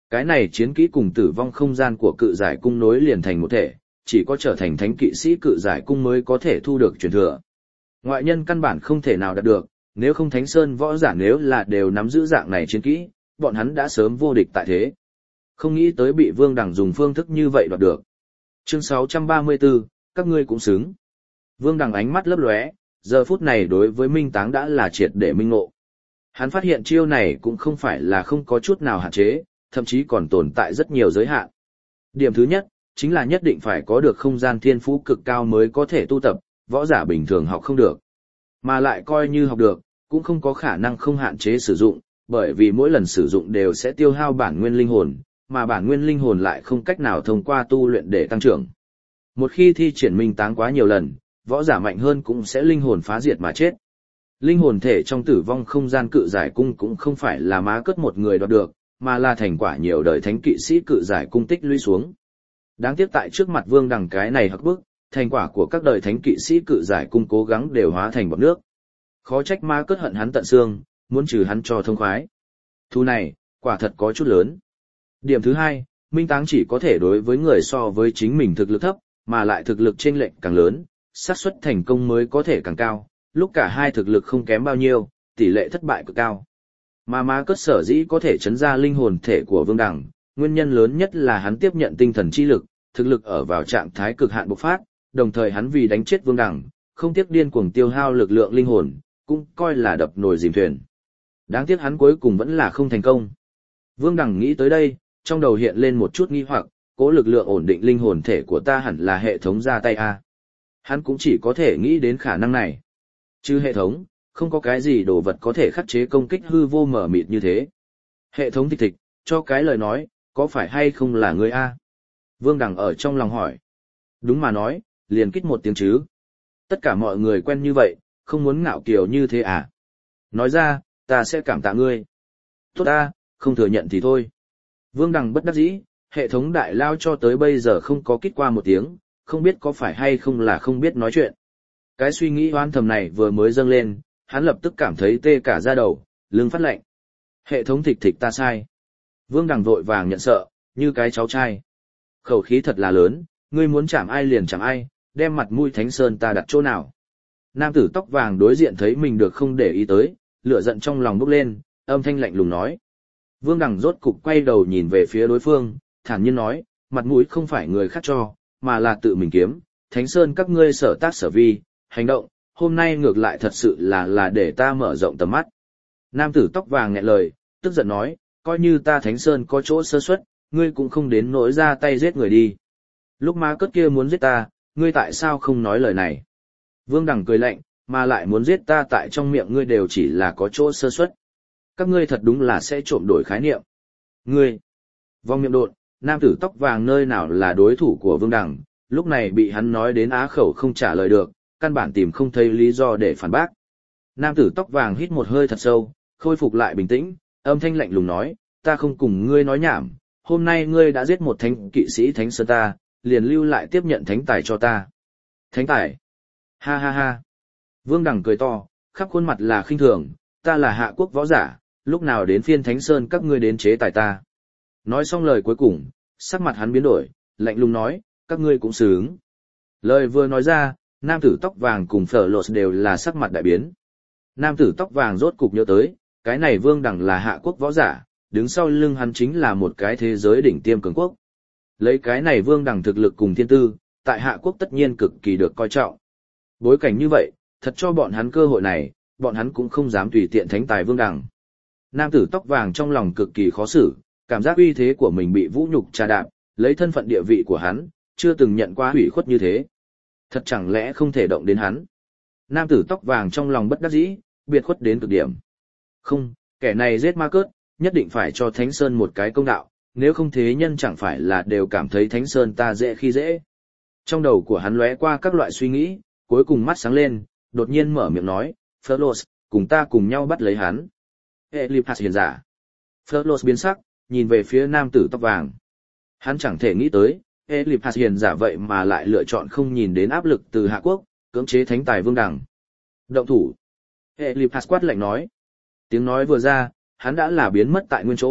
Cái này chiến kỹ cùng tử vong không gian của cự giải cung nối liền thành một thể, chỉ có trở thành thánh kỵ sĩ cự giải cung mới có thể thu được truyền thừa. Ngoại nhân căn bản không thể nào đạt được, nếu không Thánh Sơn võ giả nếu là đều nắm giữ dạng này chiến kỹ, bọn hắn đã sớm vô địch tại thế. Không nghĩ tới bị Vương Đằng dùng phương thức như vậy đoạt được. Chương sáu trăm ba mươi tư, các ngươi cũng xứng. Vương Đằng ánh mắt lấp lóe, giờ phút này đối với Minh Táng đã là triệt để minh ngộ. Hắn phát hiện chiêu này cũng không phải là không có chút nào hạn chế, thậm chí còn tồn tại rất nhiều giới hạn. Điểm thứ nhất, chính là nhất định phải có được không gian thiên phú cực cao mới có thể tu tập, võ giả bình thường học không được. Mà lại coi như học được, cũng không có khả năng không hạn chế sử dụng, bởi vì mỗi lần sử dụng đều sẽ tiêu hao bản nguyên linh hồn, mà bản nguyên linh hồn lại không cách nào thông qua tu luyện để tăng trưởng. Một khi thi triển minh táng quá nhiều lần, võ giả mạnh hơn cũng sẽ linh hồn phá diệt mà chết. Linh hồn thể trong tử vong không gian cự giải cung cũng không phải là má cất một người đoạt được, mà là thành quả nhiều đời thánh kỵ sĩ cự giải cung tích lũy xuống. Đáng tiếc tại trước mặt Vương Đằng cái này hắc bức, thành quả của các đời thánh kỵ sĩ cự giải cung cố gắng đều hóa thành bọt nước. Khó trách ma cất hận hắn tận xương, muốn trừ hắn cho thông khoái. Thu này, quả thật có chút lớn. Điểm thứ hai, minh táng chỉ có thể đối với người so với chính mình thực lực thấp, mà lại thực lực chênh lệch càng lớn, xác suất thành công mới có thể càng cao, lúc cả hai thực lực không kém bao nhiêu, tỷ lệ thất bại cực cao. Mà ma cất sở dĩ có thể chấn ra linh hồn thể của Vương Đằng, nguyên nhân lớn nhất là hắn tiếp nhận tinh thần chi lực, thực lực ở vào trạng thái cực hạn bộc phát, đồng thời hắn vì đánh chết Vương Đằng, không tiếc điên cuồng tiêu hao lực lượng linh hồn, cũng coi là đập nồi dìm thuyền. Đáng tiếc hắn cuối cùng vẫn là không thành công. Vương Đằng nghĩ tới đây, trong đầu hiện lên một chút nghi hoặc, cố lực lượng ổn định linh hồn thể của ta hẳn là hệ thống ra tay a. Hắn cũng chỉ có thể nghĩ đến khả năng này. Chứ hệ thống, không có cái gì đồ vật có thể khắc chế công kích hư vô mở mịt như thế. Hệ thống thịch thịch, cho cái lời nói, có phải hay không là ngươi a? Vương Đằng ở trong lòng hỏi. Đúng mà nói, liền kích một tiếng chứ. Tất cả mọi người quen như vậy, không muốn ngạo kiều như thế à? Nói ra, ta sẽ cảm tạ ngươi. Tốt ta, không thừa nhận thì thôi. Vương Đằng bất đắc dĩ, hệ thống đại lao cho tới bây giờ không có kích qua một tiếng, không biết có phải hay không là không biết nói chuyện. Cái suy nghĩ oan thầm này vừa mới dâng lên, hắn lập tức cảm thấy tê cả da đầu, lưng phát lạnh. Hệ thống thịch thịch ta sai. Vương Đằng vội vàng nhận sợ, như cái cháu trai. Khẩu khí thật là lớn, ngươi muốn chạm ai liền chạm ai, đem mặt mũi Thánh Sơn ta đặt chỗ nào. Nam tử tóc vàng đối diện thấy mình được không để ý tới, lửa giận trong lòng bốc lên, âm thanh lạnh lùng nói. Vương Đằng rốt cục quay đầu nhìn về phía đối phương, thản nhiên nói, mặt mũi không phải người khác cho, mà là tự mình kiếm, Thánh Sơn các ngươi sở tác sở vi, hành động, hôm nay ngược lại thật sự là là để ta mở rộng tầm mắt. Nam tử tóc vàng nghẹn lời, tức giận nói, coi như ta Thánh Sơn có chỗ sơ suất, ngươi cũng không đến nỗi ra tay giết người đi. Lúc ma cất kia muốn giết ta, ngươi tại sao không nói lời này? Vương Đằng cười lạnh, mà lại muốn giết ta tại trong miệng ngươi đều chỉ là có chỗ sơ suất. Các ngươi thật đúng là sẽ trộm đổi khái niệm. Ngươi, vong miệng đột, nam tử tóc vàng nơi nào là đối thủ của Vương Đằng, lúc này bị hắn nói đến á khẩu không trả lời được, căn bản tìm không thấy lý do để phản bác. Nam tử tóc vàng hít một hơi thật sâu, khôi phục lại bình tĩnh, âm thanh lạnh lùng nói, ta không cùng ngươi nói nhảm, hôm nay ngươi đã giết một thánh kỵ sĩ Thánh Sơn ta, liền lưu lại tiếp nhận thánh tài cho ta. Thánh tài? Ha ha ha. Vương Đằng cười to, khắp khuôn mặt là khinh thường, ta là hạ quốc võ giả, lúc nào đến phiên Thánh Sơn các ngươi đến chế tài ta. Nói xong lời cuối cùng, sắc mặt hắn biến đổi, lạnh lùng nói, các ngươi cũng xứng. Lời vừa nói ra, nam tử tóc vàng cùng Phở Lột đều là sắc mặt đại biến. Nam tử tóc vàng rốt cục nhớ tới, cái này Vương Đằng là hạ quốc võ giả, đứng sau lưng hắn chính là một cái thế giới đỉnh tiêm cường quốc. Lấy cái này Vương Đằng thực lực cùng thiên tư, tại hạ quốc tất nhiên cực kỳ được coi trọng. Bối cảnh như vậy, thật cho bọn hắn cơ hội này, bọn hắn cũng không dám tùy tiện thánh tài Vương Đằng. Nam tử tóc vàng trong lòng cực kỳ khó xử, cảm giác uy thế của mình bị vũ nhục trà đạp, lấy thân phận địa vị của hắn, chưa từng nhận qua hủy khuất như thế. Thật chẳng lẽ không thể động đến hắn. Nam tử tóc vàng trong lòng bất đắc dĩ, biệt khuất đến cực điểm. Không, kẻ này giết ma cớt, nhất định phải cho Thánh Sơn một cái công đạo, nếu không thế nhân chẳng phải là đều cảm thấy Thánh Sơn ta dễ khi dễ. Trong đầu của hắn lóe qua các loại suy nghĩ, cuối cùng mắt sáng lên, đột nhiên mở miệng nói, Phlos, cùng ta cùng nhau bắt lấy hắn. Eliphas hiền giả. Phlos biến sắc, nhìn về phía nam tử tóc vàng. Hắn chẳng thể nghĩ tới, Eliphas hiền giả vậy mà lại lựa chọn không nhìn đến áp lực từ Hạ Quốc, cưỡng chế thánh tài Vương Đằng. Động thủ. Eliphas quát lạnh nói. Tiếng nói vừa ra, hắn đã là biến mất tại nguyên chỗ,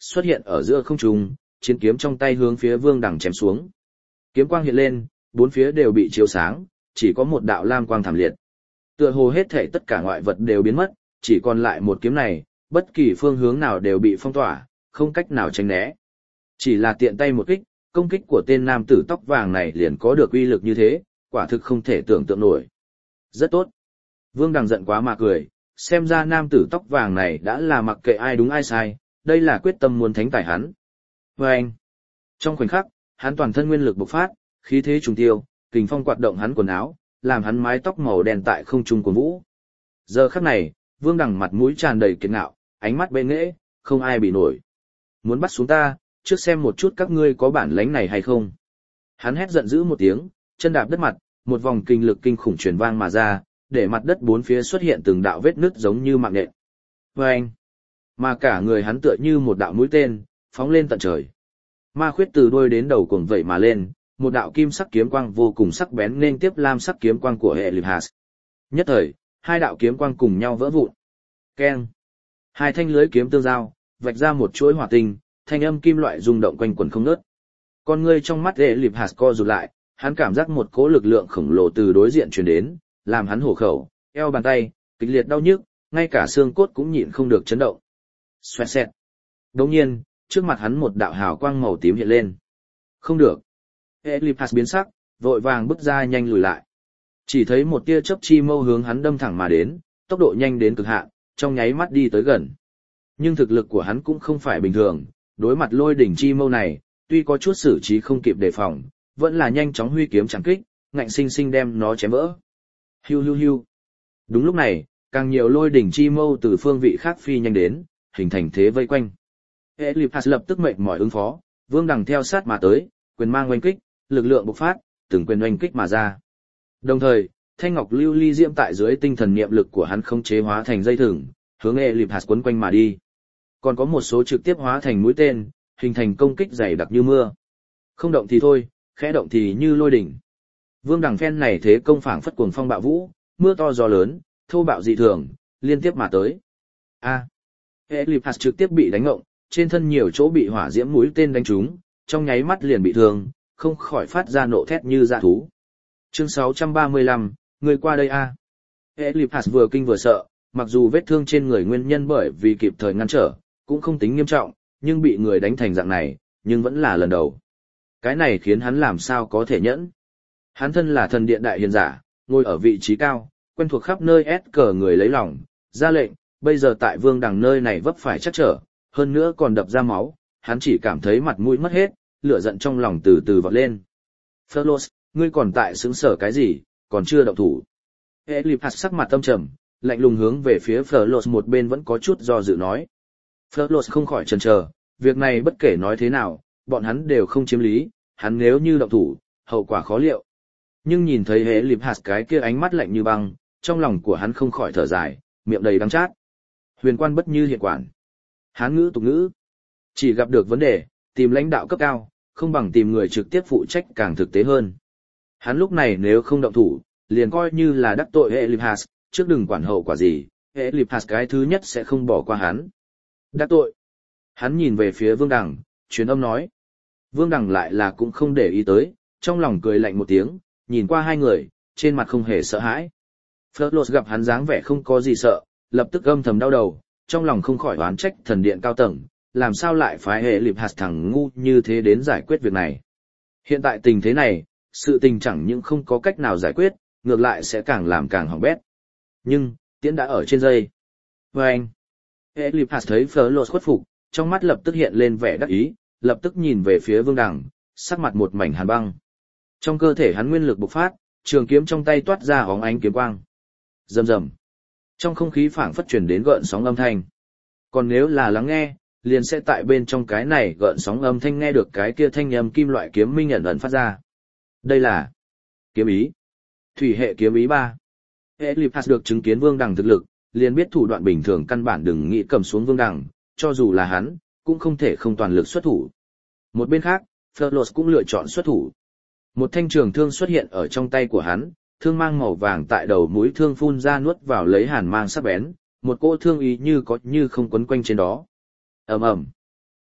xuất hiện ở giữa không trung, chiến kiếm trong tay hướng phía Vương Đằng chém xuống. Kiếm quang hiện lên, bốn phía đều bị chiếu sáng, chỉ có một đạo lam quang thảm liệt. Tựa hồ hết thảy tất cả ngoại vật đều biến mất, chỉ còn lại một kiếm này, bất kỳ phương hướng nào đều bị phong tỏa, không cách nào tránh né. Chỉ là tiện tay một kích, công kích của tên nam tử tóc vàng này liền có được uy lực như thế, quả thực không thể tưởng tượng nổi. Rất tốt. Vương Đằng giận quá mà cười, xem ra nam tử tóc vàng này đã là mặc kệ ai đúng ai sai, đây là quyết tâm muốn thánh tài hắn. Và anh, trong khoảnh khắc, hắn toàn thân nguyên lực bộc phát, khí thế trùng tiêu, kình phong quạt động hắn quần áo, làm hắn mái tóc màu đen tại không trung cuốn vũ. Giờ khắc này, Vương Đằng mặt mũi tràn đầy kiệt ngạo, ánh mắt bệ nghễ, không ai bị nổi. Muốn bắt xuống ta, trước xem một chút các ngươi có bản lĩnh này hay không. Hắn hét giận dữ một tiếng, chân đạp đất mặt, một vòng kinh lực kinh khủng truyền vang mà ra, để mặt đất bốn phía xuất hiện từng đạo vết nứt giống như mạng nhện. Và anh, mà cả người hắn tựa như một đạo mũi tên, phóng lên tận trời. Ma khuyết từ đuôi đến đầu cuồng vẩy mà lên, một đạo kim sắc kiếm quang vô cùng sắc bén nên tiếp lam sắc kiếm quang của hệ Liphas. Nhất thời, hai đạo kiếm quang cùng nhau vỡ vụn. Keng. Hai thanh lưới kiếm tương giao, vạch ra một chuỗi hỏa tinh, thanh âm kim loại rung động quanh quẩn không ngớt. Con ngươi trong mắt hệ Liphas co rụt lại, hắn cảm giác một cỗ lực lượng khổng lồ từ đối diện truyền đến, làm hắn hổ khẩu, eo bàn tay, kịch liệt đau nhức, ngay cả xương cốt cũng nhịn không được chấn động. Xoẹt xẹt. Đồng nhiên, trước mặt hắn một đạo hào quang màu tím hiện lên. Không được. Eliphas biến sắc, vội vàng bước ra nhanh lùi lại. Chỉ thấy một tia chớp chi mâu hướng hắn đâm thẳng mà đến, tốc độ nhanh đến cực hạn, trong nháy mắt đi tới gần. Nhưng thực lực của hắn cũng không phải bình thường, đối mặt lôi đỉnh chi mâu này, tuy có chút xử trí không kịp đề phòng, vẫn là nhanh chóng huy kiếm chạm kích, ngạnh sinh sinh đem nó chém vỡ. Hiu hiu hiu. Đúng lúc này, càng nhiều lôi đỉnh chi mâu từ phương vị khác phi nhanh đến, hình thành thế vây quanh. Eliphas lập tức mệt mỏi ứng phó, Vương Đằng theo sát mà tới, quyền mang oanh kích, lực lượng bộc phát, từng quyền oanh kích mà ra. Đồng thời, thanh ngọc lưu ly diễm tại dưới tinh thần niệm lực của hắn không chế hóa thành dây thừng, hướng Eliphas quấn quanh mà đi. Còn có một số trực tiếp hóa thành mũi tên, hình thành công kích dày đặc như mưa. Không động thì thôi, khẽ động thì như lôi đỉnh. Vương Đằng phen này thế công phảng phất cuồng phong bạo vũ, mưa to gió lớn, thô bạo dị thường, liên tiếp mà tới. A. Eliphas trực tiếp bị đánh ngộng, trên thân nhiều chỗ bị hỏa diễm mũi tên đánh trúng, trong nháy mắt liền bị thương, không khỏi phát ra nộ thét như dã thú. Chương sáu trăm ba mươi lăm, người qua đây a. Eliphas vừa kinh vừa sợ, mặc dù vết thương trên người nguyên nhân bởi vì kịp thời ngăn trở, cũng không tính nghiêm trọng, nhưng bị người đánh thành dạng này, nhưng vẫn là lần đầu. Cái này khiến hắn làm sao có thể nhẫn. Hắn thân là thần điện đại hiền giả, ngồi ở vị trí cao, quen thuộc khắp nơi ép cờ người lấy lòng, ra lệnh, bây giờ tại Vương Đằng nơi này vấp phải chắc trở, hơn nữa còn đập ra máu, hắn chỉ cảm thấy mặt mũi mất hết, lửa giận trong lòng từ từ vọt lên. Phlos, ngươi còn tại xứng sở cái gì, còn chưa động thủ. Eliphas sắc mặt tâm trầm, lạnh lùng hướng về phía Phlos một bên vẫn có chút do dự nói. Phlos không khỏi chần chờ, việc này bất kể nói thế nào, bọn hắn đều không chiếm lý, hắn nếu như động thủ, hậu quả khó liệu. Nhưng nhìn thấy Eliphas cái kia ánh mắt lạnh như băng, trong lòng của hắn không khỏi thở dài, miệng đầy đắng chát. Huyền quan bất như hiện quản. Hán ngữ tục ngữ. Chỉ gặp được vấn đề, tìm lãnh đạo cấp cao, không bằng tìm người trực tiếp phụ trách càng thực tế hơn. Hắn lúc này nếu không động thủ, liền coi như là đắc tội Eliphas, trước đừng quản hậu quả gì, Eliphas cái thứ nhất sẽ không bỏ qua hắn. Đắc tội. Hắn nhìn về phía Vương Đằng, truyền âm nói. Vương Đằng lại là cũng không để ý tới, trong lòng cười lạnh một tiếng, nhìn qua hai người, trên mặt không hề sợ hãi. Phlos gặp hắn dáng vẻ không có gì sợ, lập tức âm thầm đau đầu, trong lòng không khỏi oán trách thần điện cao tầng, làm sao lại phái hệ lịp hạt thằng ngu như thế đến giải quyết việc này. Hiện tại tình thế này, sự tình chẳng những không có cách nào giải quyết, ngược lại sẽ càng làm càng hỏng bét. Nhưng, tiễn đã ở trên dây. Và anh, hệ lịp hạt thấy Phlos khuất phục, trong mắt lập tức hiện lên vẻ đắc ý, lập tức nhìn về phía Vương Đằng, sắc mặt một mảnh hàn băng. Trong cơ thể hắn nguyên lực bộc phát, trường kiếm trong tay toát ra óng ánh kiếm quang. Rầm rầm. Trong không khí phảng phất truyền đến gợn sóng âm thanh. Còn nếu là lắng nghe, liền sẽ tại bên trong cái này gợn sóng âm thanh nghe được cái kia thanh âm kim loại kiếm minh ẩn ẩn phát ra. Đây là kiếm ý. Thủy hệ kiếm ý ba. Eliphas được chứng kiến Vương Đằng thực lực, liền biết thủ đoạn bình thường căn bản đừng nghĩ cầm xuống Vương Đằng, cho dù là hắn, cũng không thể không toàn lực xuất thủ. Một bên khác, Phlos cũng lựa chọn xuất thủ. Một thanh trường thương xuất hiện ở trong tay của hắn, thương mang màu vàng tại đầu mũi thương phun ra nuốt vào lấy hàn mang sắc bén, một cỗ thương ý như có như không quấn quanh trên đó. Ầm ầm.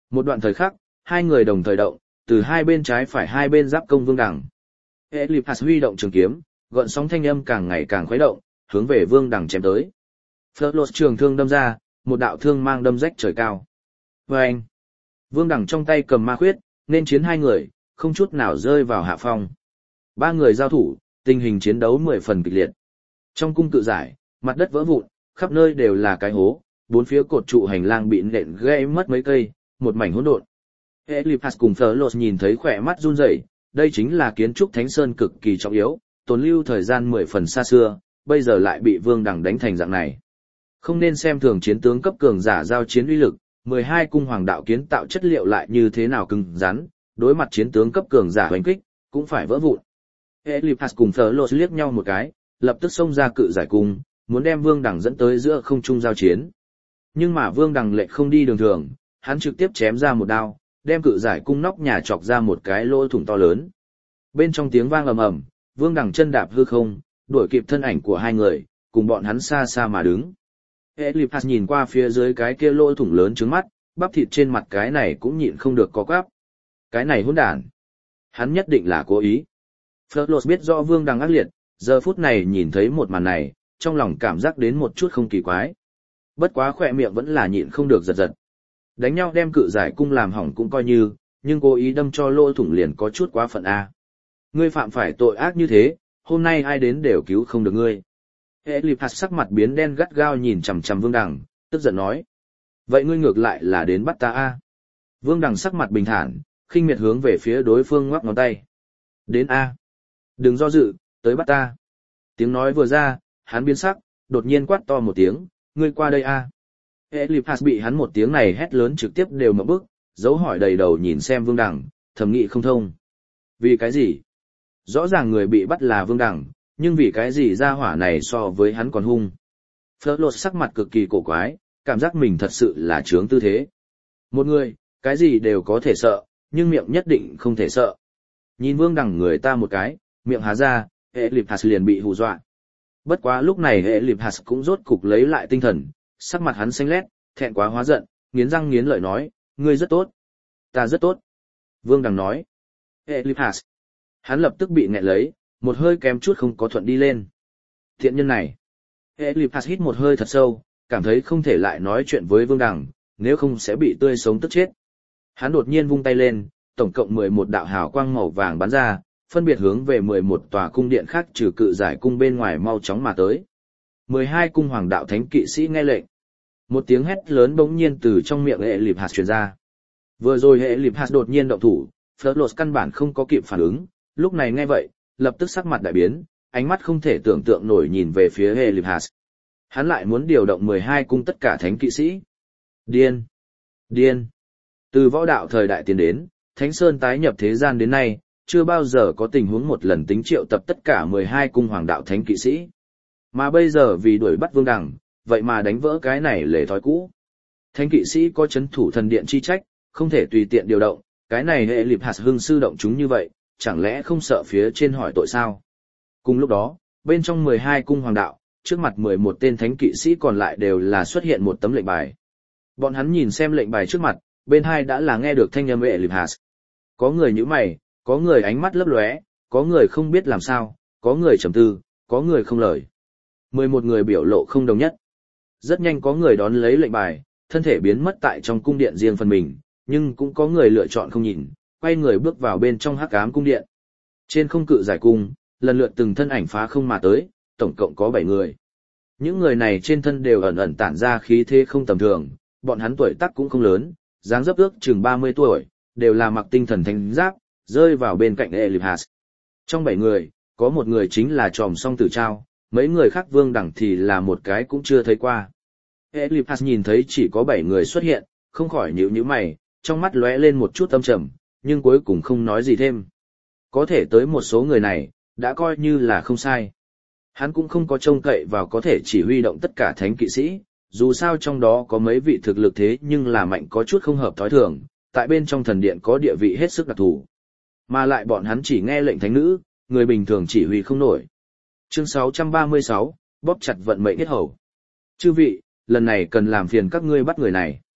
Một đoạn thời khắc, hai người đồng thời động, từ hai bên trái phải hai bên giáp công Vương Đằng. Eliphas huy động trường kiếm, gợn sóng thanh âm càng ngày càng khuấy động, hướng về Vương Đằng chém tới. Phớt trường thương đâm ra, một đạo thương mang đâm rách trời cao. Vâng! Vương Đằng trong tay cầm ma khuyết, nên chiến hai người, không chút nào rơi vào hạ phong. Ba người giao thủ, tình hình chiến đấu mười phần kịch liệt. Trong cung cự giải, mặt đất vỡ vụn, khắp nơi đều là cái hố, bốn phía cột trụ hành lang bị nện gãy mất mấy cây, một mảnh hỗn độn. Eliphas cùng Phớt nhìn thấy khỏe mắt run rẩy, đây chính là kiến trúc Thánh Sơn cực kỳ trọng yếu, tồn lưu thời gian mười phần xa xưa, bây giờ lại bị Vương Đằng đánh thành dạng này. Không nên xem thường chiến tướng cấp cường giả giao chiến uy lực, mười hai cung hoàng đạo kiến tạo chất liệu lại như thế nào cứng rắn, đối mặt chiến tướng cấp cường giả hoành kích, cũng phải vỡ vụn. Eliphas cùng Phớt liếc nhau một cái, lập tức xông ra cự giải cung, muốn đem Vương Đằng dẫn tới giữa không trung giao chiến. Nhưng mà Vương Đằng lệ không đi đường thường, hắn trực tiếp chém ra một đao, đem cự giải cung nóc nhà chọc ra một cái lỗ thủng to lớn. Bên trong tiếng vang ầm ầm, Vương Đằng chân đạp hư không, đuổi kịp thân ảnh của hai người, cùng bọn hắn xa xa mà đứng. Eliphas nhìn qua phía dưới cái kia lỗ thủng lớn trướng mắt, bắp thịt trên mặt cái này cũng nhịn không được có quắp. Cái này hỗn đản. Hắn nhất định là cố ý. Phớt biết rõ Vương Đằng ác liệt, giờ phút này nhìn thấy một màn này, trong lòng cảm giác đến một chút không kỳ quái. Bất quá khỏe miệng vẫn là nhịn không được giật giật. Đánh nhau đem cự giải cung làm hỏng cũng coi như, nhưng cố ý đâm cho lỗ thủng liền có chút quá phận a. Ngươi phạm phải tội ác như thế, hôm nay ai đến đều cứu không được ngươi. Eliphas sắc mặt biến đen gắt gao nhìn chằm chằm Vương Đằng, tức giận nói. Vậy ngươi ngược lại là đến bắt ta a. Vương Đằng sắc mặt bình thản, khinh miệt hướng về phía đối phương ngoắc ngón tay. Đến a. Đừng do dự, tới bắt ta. Tiếng nói vừa ra, hắn biến sắc, đột nhiên quát to một tiếng, ngươi qua đây a. Eliphas bị hắn một tiếng này hét lớn trực tiếp đều ngậm bức, dấu hỏi đầy đầu nhìn xem Vương Đằng, thầm nghĩ không thông. Vì cái gì? Rõ ràng người bị bắt là Vương Đằng, nhưng vì cái gì ra hỏa này so với hắn còn hung. Phớt sắc mặt cực kỳ cổ quái, cảm giác mình thật sự là trướng tư thế. Một người, cái gì đều có thể sợ, nhưng miệng nhất định không thể sợ. Nhìn Vương Đằng người ta một cái, miệng há ra, Eliphas liền bị hù dọa. Bất quá lúc này Eliphas cũng rốt cục lấy lại tinh thần, sắc mặt hắn xanh lét, thẹn quá hóa giận, nghiến răng nghiến lợi nói, ngươi rất tốt. Ta rất tốt. Vương Đằng nói. Eliphas. Hắn lập tức bị nghẹn lấy, một hơi kém chút không có thuận đi lên. Thiện nhân này. Eliphas hít một hơi thật sâu, cảm thấy không thể lại nói chuyện với Vương Đằng, nếu không sẽ bị tươi sống tức chết. Hắn đột nhiên vung tay lên, tổng cộng mười một đạo hào quang màu vàng bắn ra, phân biệt hướng về mười một tòa cung điện khác trừ cự giải cung bên ngoài mau chóng mà tới. mười hai cung hoàng đạo thánh kỵ sĩ nghe lệnh. Một tiếng hét lớn bỗng nhiên từ trong miệng Eliphas truyền ra. Vừa rồi Eliphas đột nhiên động thủ, Phớt căn bản không có kịp phản ứng, lúc này nghe vậy, lập tức sắc mặt đại biến, ánh mắt không thể tưởng tượng nổi nhìn về phía Eliphas. Hắn lại muốn điều động mười hai cung tất cả thánh kỵ sĩ. Điên! Điên! Từ võ đạo thời đại tiến đến, Thánh Sơn tái nhập thế gian đến nay, chưa bao giờ có tình huống một lần tính triệu tập tất cả mười hai cung hoàng đạo thánh kỵ sĩ. Mà bây giờ vì đuổi bắt Vương Đằng, vậy mà đánh vỡ cái này lề thói cũ. Thánh kỵ sĩ có chấn thủ thần điện chi trách, không thể tùy tiện điều động, cái này hệ liệp hạt hưng sư động chúng như vậy, chẳng lẽ không sợ phía trên hỏi tội sao? Cùng lúc đó, bên trong mười hai cung hoàng đạo, trước mặt mười một tên thánh kỵ sĩ còn lại đều là xuất hiện một tấm lệnh bài. Bọn hắn nhìn xem lệnh bài trước mặt, bên hai đã là nghe được thanh âm hệ liệp hạt. Có người nhíu mày, có người ánh mắt lấp lóe, có người không biết làm sao, có người trầm tư, có người không lời. mười một người biểu lộ không đồng nhất. Rất nhanh có người đón lấy lệnh bài, thân thể biến mất tại trong cung điện riêng phần mình, nhưng cũng có người lựa chọn không nhìn, quay người bước vào bên trong hắc ám cung điện. Trên không cự giải cung, lần lượt từng thân ảnh phá không mà tới, tổng cộng có bảy người. Những người này trên thân đều ẩn ẩn tản ra khí thế không tầm thường, bọn hắn tuổi tác cũng không lớn, dáng dấp ước chừng ba mươi tuổi, đều là mặc tinh thần thánh giáp, rơi vào bên cạnh Eliphas. Trong bảy người, có một người chính là Tròm Song Tử Trao, mấy người khác Vương Đẳng thì là một cái cũng chưa thấy qua. Eliphas nhìn thấy chỉ có bảy người xuất hiện, không khỏi nhíu nhíu mày, trong mắt lóe lên một chút âm trầm, nhưng cuối cùng không nói gì thêm. Có thể tới một số người này, đã coi như là không sai. Hắn cũng không có trông cậy vào có thể chỉ huy động tất cả thánh kỵ sĩ, dù sao trong đó có mấy vị thực lực thế nhưng là mạnh có chút không hợp thói thường, tại bên trong thần điện có địa vị hết sức đặc thù. Mà lại bọn hắn chỉ nghe lệnh thánh nữ, người bình thường chỉ huy không nổi. Chương sáu trăm ba mươi sáu, bóp chặt vận mệnh hết hầu. Chư vị, lần này cần làm phiền các ngươi bắt người này.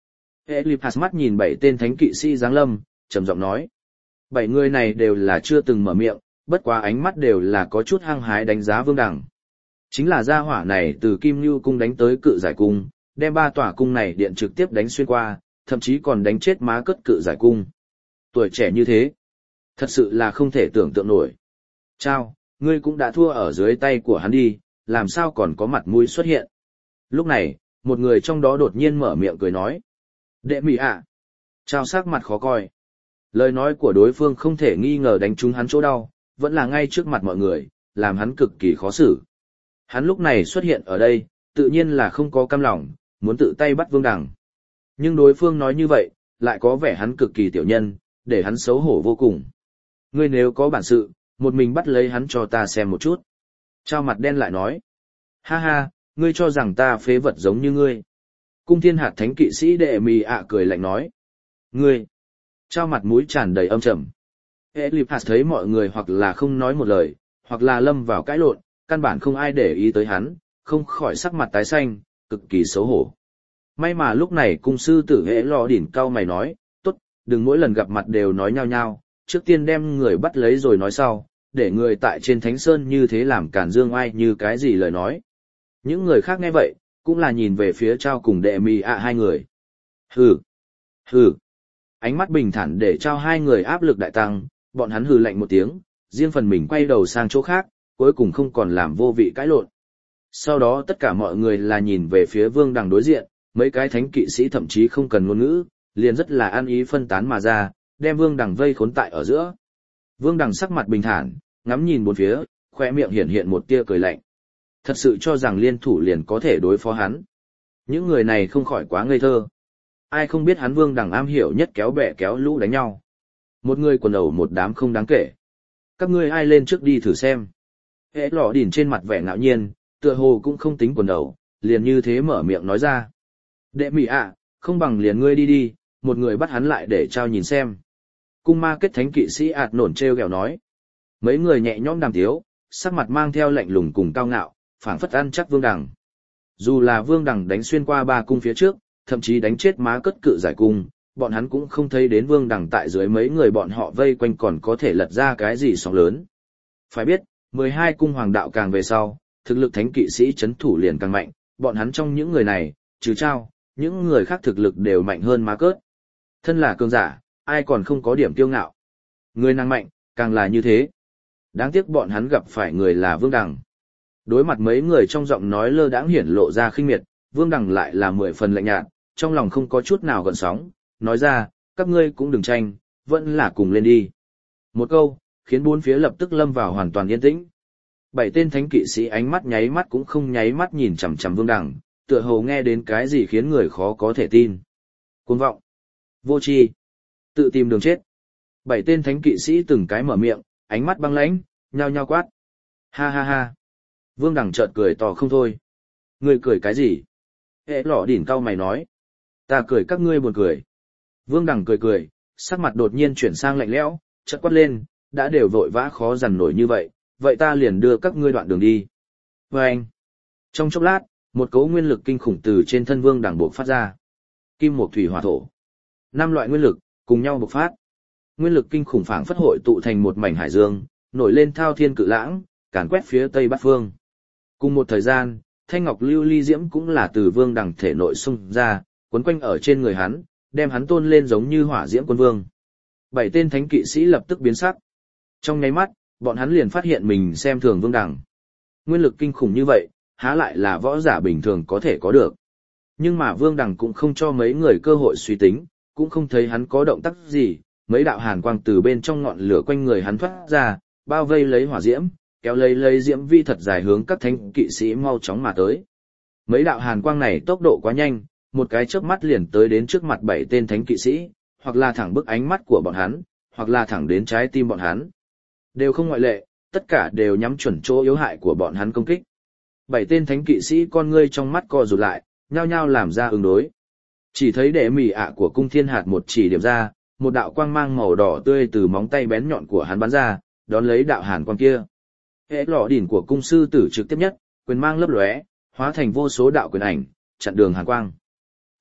Eliphas mắt nhìn bảy tên thánh kỵ sĩ giáng lâm, trầm giọng nói. Bảy người này đều là chưa từng mở miệng, bất quá ánh mắt đều là có chút hăng hái đánh giá Vương Đằng. Chính là gia hỏa này từ Kim Nưu cung đánh tới Cự Giải cung, đem ba tòa cung này điện trực tiếp đánh xuyên qua, thậm chí còn đánh chết Má Cất Cự Giải cung. Tuổi trẻ như thế, thật sự là không thể tưởng tượng nổi. Chao, ngươi cũng đã thua ở dưới tay của hắn đi, làm sao còn có mặt mũi xuất hiện. Lúc này, một người trong đó đột nhiên mở miệng cười nói. Đệ mị ạ. Chao sắc mặt khó coi. Lời nói của đối phương không thể nghi ngờ đánh trúng hắn chỗ đau, vẫn là ngay trước mặt mọi người, làm hắn cực kỳ khó xử. Hắn lúc này xuất hiện ở đây, tự nhiên là không có cam lòng, muốn tự tay bắt Vương Đằng. Nhưng đối phương nói như vậy, lại có vẻ hắn cực kỳ tiểu nhân, để hắn xấu hổ vô cùng. Ngươi nếu có bản sự, một mình bắt lấy hắn cho ta xem một chút. Chao mặt đen lại nói. Ha ha, ngươi cho rằng ta phế vật giống như ngươi. Cung Thiên Hạt thánh kỵ sĩ Đệ Mì ạ cười lạnh nói. Ngươi. Chao mặt mũi tràn đầy âm trầm. Eliphas thấy mọi người hoặc là không nói một lời, hoặc là lâm vào cãi lộn, căn bản không ai để ý tới hắn, không khỏi sắc mặt tái xanh, cực kỳ xấu hổ. May mà lúc này cung sư tử Hễ Lò Đỉnh cao mày nói, tốt, đừng mỗi lần gặp mặt đều nói nhau nhau, trước tiên đem người bắt lấy rồi nói sau, để người tại trên Thánh Sơn như thế làm cản dương ai như cái gì lời nói. Những người khác nghe vậy, cũng là nhìn về phía Chao cùng Đệ Mì ạ hai người. Hừ, hừ. Ánh mắt bình thản để Chao hai người áp lực đại tăng, bọn hắn hừ lạnh một tiếng, riêng phần mình quay đầu sang chỗ khác, cuối cùng không còn làm vô vị cãi lộn. Sau đó tất cả mọi người là nhìn về phía Vương Đằng đối diện, mấy cái thánh kỵ sĩ thậm chí không cần ngôn ngữ, liền rất là ăn ý phân tán mà ra, đem Vương Đằng vây khốn tại ở giữa. Vương Đằng sắc mặt bình thản, ngắm nhìn bốn phía, khoe miệng hiện hiện một tia cười lạnh. Thật sự cho rằng liên thủ liền có thể đối phó hắn. Những người này không khỏi quá ngây thơ. Ai không biết hắn Vương Đằng am hiểu nhất kéo bè kéo lũ đánh nhau. Một người quần ẩu một đám không đáng kể. Các ngươi ai lên trước đi thử xem. Hễ Lọ Đỉnh trên mặt vẻ ngạo nhiên, tựa hồ cũng không tính quần ẩu, liền như thế mở miệng nói ra. Đệ Mị ạ, không bằng liền ngươi đi đi, một người bắt hắn lại để Chao nhìn xem. Cung Ma Kết thánh kỵ sĩ ạt nổn treo gẹo nói. Mấy người nhẹ nhõm đàm tiếu, sắc mặt mang theo lạnh lùng cùng cao ngạo, phảng phất ăn chắc Vương Đằng. Dù là Vương Đằng đánh xuyên qua ba cung phía trước, thậm chí đánh chết Má Cất Cự Giải cung, bọn hắn cũng không thấy đến Vương Đằng tại dưới mấy người bọn họ vây quanh còn có thể lật ra cái gì sóng lớn. Phải biết, mười hai cung hoàng đạo càng về sau, thực lực thánh kỵ sĩ chấn thủ liền càng mạnh, bọn hắn trong những người này, trừ Chao, những người khác thực lực đều mạnh hơn Má Cất. Thân là cường giả, ai còn không có điểm kiêu ngạo. Người năng mạnh, càng là như thế. Đáng tiếc bọn hắn gặp phải người là Vương Đằng. Đối mặt mấy người trong giọng nói lơ đãng hiển lộ ra khinh miệt, Vương Đằng lại là mười phần lạnh nhạt, trong lòng không có chút nào gợn sóng, nói ra, các ngươi cũng đừng tranh, vẫn là cùng lên đi. Một câu, khiến bốn phía lập tức lâm vào hoàn toàn yên tĩnh. Bảy tên thánh kỵ sĩ ánh mắt nháy mắt cũng không nháy mắt nhìn chằm chằm Vương Đằng, tựa hồ nghe đến cái gì khiến người khó có thể tin. Cuồng vọng, vô tri, tự tìm đường chết. Bảy tên thánh kỵ sĩ từng cái mở miệng, ánh mắt băng lãnh, nhao nhao quát. Ha ha ha. Vương Đằng chợt cười to không thôi. Ngươi cười cái gì? Hễ Lọ Đỉnh cau mày nói. Ta cười các ngươi buồn cười. Vương Đằng cười cười, sắc mặt đột nhiên chuyển sang lạnh lẽo, chợt quát lên, đã đều vội vã khó dằn nổi như vậy, vậy ta liền đưa các ngươi đoạn đường đi. Và anh. Trong chốc lát, một cấu nguyên lực kinh khủng từ trên thân Vương Đằng bộc phát ra. Kim Mộc Thủy Hỏa Thổ. Năm loại nguyên lực cùng nhau bộc phát. Nguyên lực kinh khủng phảng phất hội tụ thành một mảnh hải dương, nổi lên thao thiên cự lãng, càn quét phía tây bát phương. Cùng một thời gian, thanh ngọc lưu ly diễm cũng là từ Vương Đằng thể nội xung ra, quấn quanh ở trên người hắn, đem hắn tôn lên giống như hỏa diễm quân vương. Bảy tên thánh kỵ sĩ lập tức biến sắc. Trong nháy mắt, bọn hắn liền phát hiện mình xem thường Vương Đằng. Nguyên lực kinh khủng như vậy, há lại là võ giả bình thường có thể có được. Nhưng mà Vương Đằng cũng không cho mấy người cơ hội suy tính, cũng không thấy hắn có động tác gì, mấy đạo hàn quang từ bên trong ngọn lửa quanh người hắn thoát ra, bao vây lấy hỏa diễm, kéo lấy lấy diễm vi thật dài hướng các thánh kỵ sĩ mau chóng mà tới. Mấy đạo hàn quang này tốc độ quá nhanh, một cái chớp mắt liền tới đến trước mặt bảy tên thánh kỵ sĩ, hoặc là thẳng bức ánh mắt của bọn hắn, hoặc là thẳng đến trái tim bọn hắn. Đều không ngoại lệ, tất cả đều nhắm chuẩn chỗ yếu hại của bọn hắn công kích. Bảy tên thánh kỵ sĩ con ngươi trong mắt co rụt lại, nhao nhao làm ra ứng đối. Chỉ thấy Đệ Mị ạ của Cung Thiên Hạt một chỉ điểm ra, một đạo quang mang màu đỏ tươi từ móng tay bén nhọn của hắn bắn ra, đón lấy đạo hàn quang kia. Hễ Lọ Đỉnh của cung sư tử trực tiếp nhất, quyền mang lấp lóe, hóa thành vô số đạo quyền ảnh, chặn đường hàn quang.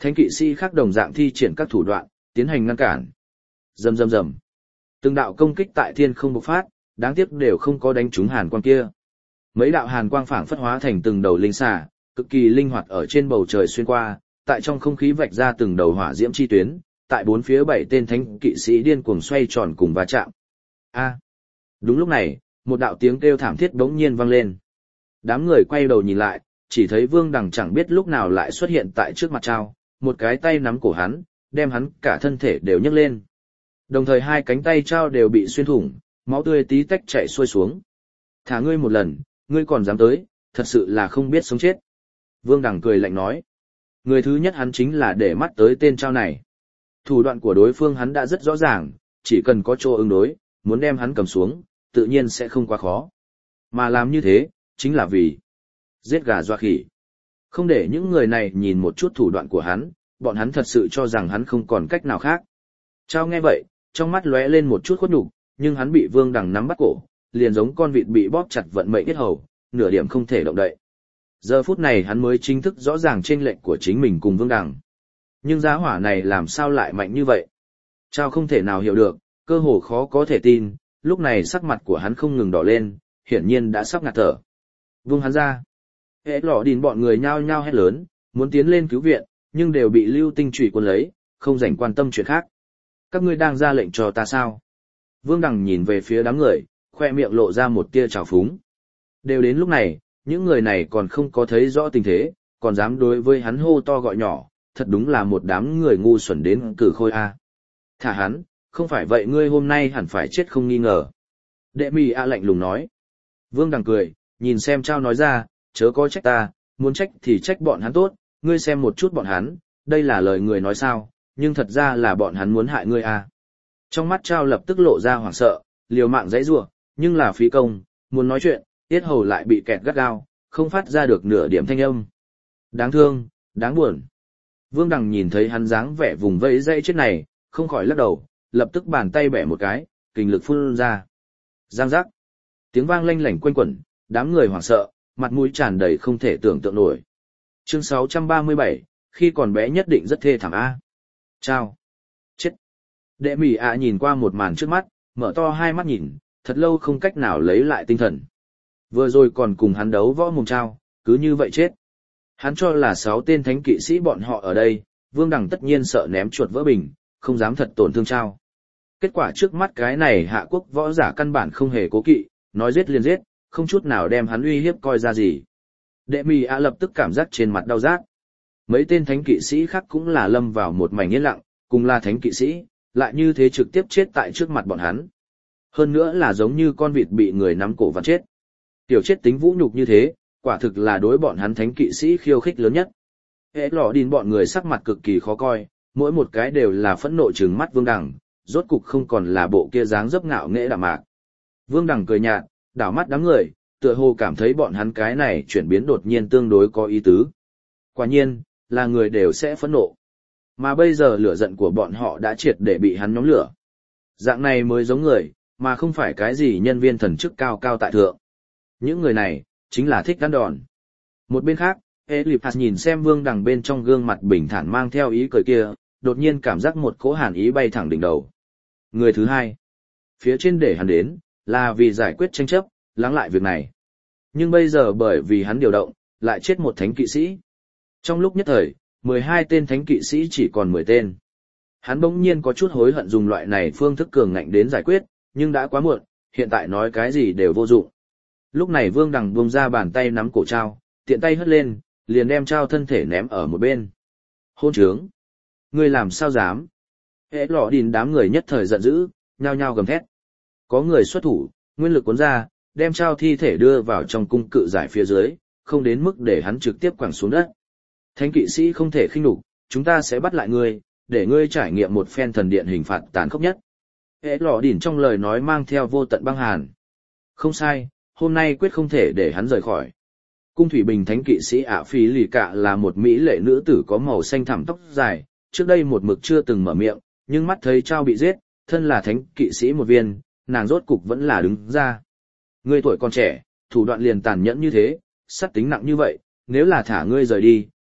Thánh kỵ sĩ khác đồng dạng thi triển các thủ đoạn, tiến hành ngăn cản. Rầm rầm rầm. Từng đạo công kích tại thiên không bộc phát, đáng tiếc đều không có đánh trúng hàn quang kia. Mấy đạo hàn quang phảng phất hóa thành từng đầu linh xà, cực kỳ linh hoạt ở trên bầu trời xuyên qua, tại trong không khí vạch ra từng đầu hỏa diễm chi tuyến, tại bốn phía bảy tên thánh kỵ sĩ điên cuồng xoay tròn cùng va chạm. A! Đúng lúc này, một đạo tiếng kêu thảm thiết bỗng nhiên vang lên. Đám người quay đầu nhìn lại, chỉ thấy Vương Đằng chẳng biết lúc nào lại xuất hiện tại trước mặt Trao, một cái tay nắm cổ hắn, đem hắn cả thân thể đều nhấc lên. Đồng thời hai cánh tay Trao đều bị xuyên thủng, máu tươi tí tách chảy xuôi xuống. Thả ngươi một lần, ngươi còn dám tới, thật sự là không biết sống chết. Vương Đằng cười lạnh nói. Người thứ nhất hắn chính là để mắt tới tên Trao này. Thủ đoạn của đối phương hắn đã rất rõ ràng, chỉ cần có chỗ ứng đối, muốn đem hắn cầm xuống, tự nhiên sẽ không quá khó. Mà làm như thế, chính là vì giết gà dọa khỉ. Không để những người này nhìn một chút thủ đoạn của hắn, bọn hắn thật sự cho rằng hắn không còn cách nào khác. Trao nghe vậy, trong mắt lóe lên một chút khuất nhục, nhưng hắn bị Vương Đằng nắm bắt cổ, liền giống con vịt bị bóp chặt vận mệnh kết hầu, nửa điểm không thể động đậy. Giờ phút này hắn mới chính thức rõ ràng chênh lệch của chính mình cùng Vương Đằng. Nhưng giá hỏa này làm sao lại mạnh như vậy? Trao không thể nào hiểu được, cơ hồ khó có thể tin, lúc này sắc mặt của hắn không ngừng đỏ lên, hiển nhiên đã sắp ngạt thở. Vung hắn ra. Hệ lọ đìn bọn người nhao nhao hét lớn, muốn tiến lên cứu viện, nhưng đều bị lưu tinh chủy quân lấy, không rảnh quan tâm chuyện khác. Các ngươi đang ra lệnh cho ta sao? Vương Đằng nhìn về phía đám người, khoe miệng lộ ra một tia trào phúng. Đều đến lúc này, những người này còn không có thấy rõ tình thế, còn dám đối với hắn hô to gọi nhỏ, thật đúng là một đám người ngu xuẩn đến cử khôi a. Thả hắn, không phải vậy ngươi hôm nay hẳn phải chết không nghi ngờ. Đệ mì a lạnh lùng nói. Vương Đằng cười, nhìn xem Trao nói ra, chớ có trách ta, muốn trách thì trách bọn hắn tốt, ngươi xem một chút bọn hắn, đây là lời người nói sao, nhưng thật ra là bọn hắn muốn hại ngươi a. Trong mắt Trao lập tức lộ ra hoảng sợ, liều mạng giãy giụa, nhưng là phí công, muốn nói chuyện, tiết hầu lại bị kẹt gắt gao, không phát ra được nửa điểm thanh âm. Đáng thương, đáng buồn. Vương Đằng nhìn thấy hắn dáng vẻ vùng vẫy dây chết này, không khỏi lắc đầu, lập tức bàn tay bẻ một cái, kình lực phun ra. Giang giác. Tiếng vang lanh lảnh quanh quẩn, đám người hoảng sợ, mặt mũi tràn đầy không thể tưởng tượng nổi. Chương sáu trăm ba mươi bảy, khi còn bé nhất định rất thê thảm a. Chao. Chết. Đệ mỉ ạ nhìn qua một màn trước mắt, mở to hai mắt nhìn, thật lâu không cách nào lấy lại tinh thần. Vừa rồi còn cùng hắn đấu võ mồm Trao, cứ như vậy chết. Hắn cho là sáu tên thánh kỵ sĩ bọn họ ở đây, Vương Đằng tất nhiên sợ ném chuột vỡ bình, không dám thật tổn thương Trao. Kết quả trước mắt cái này hạ quốc võ giả căn bản không hề cố kỵ, nói giết liền giết, không chút nào đem hắn uy hiếp coi ra gì. Đệ mì ạ lập tức cảm giác trên mặt đau rát. Mấy tên thánh kỵ sĩ khác cũng là lâm vào một mảnh yên lặng, cùng là thánh kỵ sĩ, lại như thế trực tiếp chết tại trước mặt bọn hắn. Hơn nữa là giống như con vịt bị người nắm cổ vặn chết. Tiểu chết tính vũ nhục như thế, quả thực là đối bọn hắn thánh kỵ sĩ khiêu khích lớn nhất. Hệ lọ đìn bọn người sắc mặt cực kỳ khó coi, mỗi một cái đều là phẫn nộ trừng mắt Vương Đằng, rốt cục không còn là bộ kia dáng dấp ngạo nghễ đạm mạc. Vương Đằng cười nhạt, đảo mắt đám người, tựa hồ cảm thấy bọn hắn cái này chuyển biến đột nhiên tương đối có ý tứ. Quả nhiên, là người đều sẽ phẫn nộ. Mà bây giờ lửa giận của bọn họ đã triệt để bị hắn nhóm lửa. Dạng này mới giống người, mà không phải cái gì nhân viên thần chức cao cao tại thượng. Những người này, chính là thích ăn đòn. Một bên khác, Eliphas nhìn xem Vương Đằng bên trong gương mặt bình thản mang theo ý cười kia, đột nhiên cảm giác một cỗ hàn ý bay thẳng đỉnh đầu. Người thứ hai, phía trên để hắn đến, là vì giải quyết tranh chấp, lắng lại việc này. Nhưng bây giờ bởi vì hắn điều động, lại chết một thánh kỵ sĩ. Trong lúc nhất thời, mười hai tên thánh kỵ sĩ chỉ còn mười tên. Hắn bỗng nhiên có chút hối hận dùng loại này phương thức cường ngạnh đến giải quyết, nhưng đã quá muộn, hiện tại nói cái gì đều vô dụng. Lúc này Vương Đằng buông ra bàn tay nắm cổ Trao, tiện tay hất lên, liền đem Trao thân thể ném ở một bên. Hôn trướng! Ngươi làm sao dám? Hệ lọ đìn đám người nhất thời giận dữ, nhao nhao gầm thét. Có người xuất thủ, nguyên lực cuốn ra, đem Trao thi thể đưa vào trong cung cự giải phía dưới, không đến mức để hắn trực tiếp quẳng xuống đất. Thánh kỵ sĩ không thể khinh nhục, chúng ta sẽ bắt lại ngươi, để ngươi trải nghiệm một phen thần điện hình phạt tàn khốc nhất. Hệ lọ đìn trong lời nói mang theo vô tận băng hàn. Không sai, hôm nay quyết không thể để hắn rời khỏi. Cung thủy bình thánh kỵ sĩ ạ Phi Lì Cạ là một mỹ lệ nữ tử có màu xanh thẳm tóc dài, trước đây một mực chưa từng mở miệng, nhưng mắt thấy Trao bị giết, thân là thánh kỵ sĩ một viên, nàng rốt cục vẫn là đứng ra. Ngươi tuổi còn trẻ, thủ đoạn liền tàn nhẫn như thế, sát tính nặng như vậy, nếu là thả ngươi rời đi,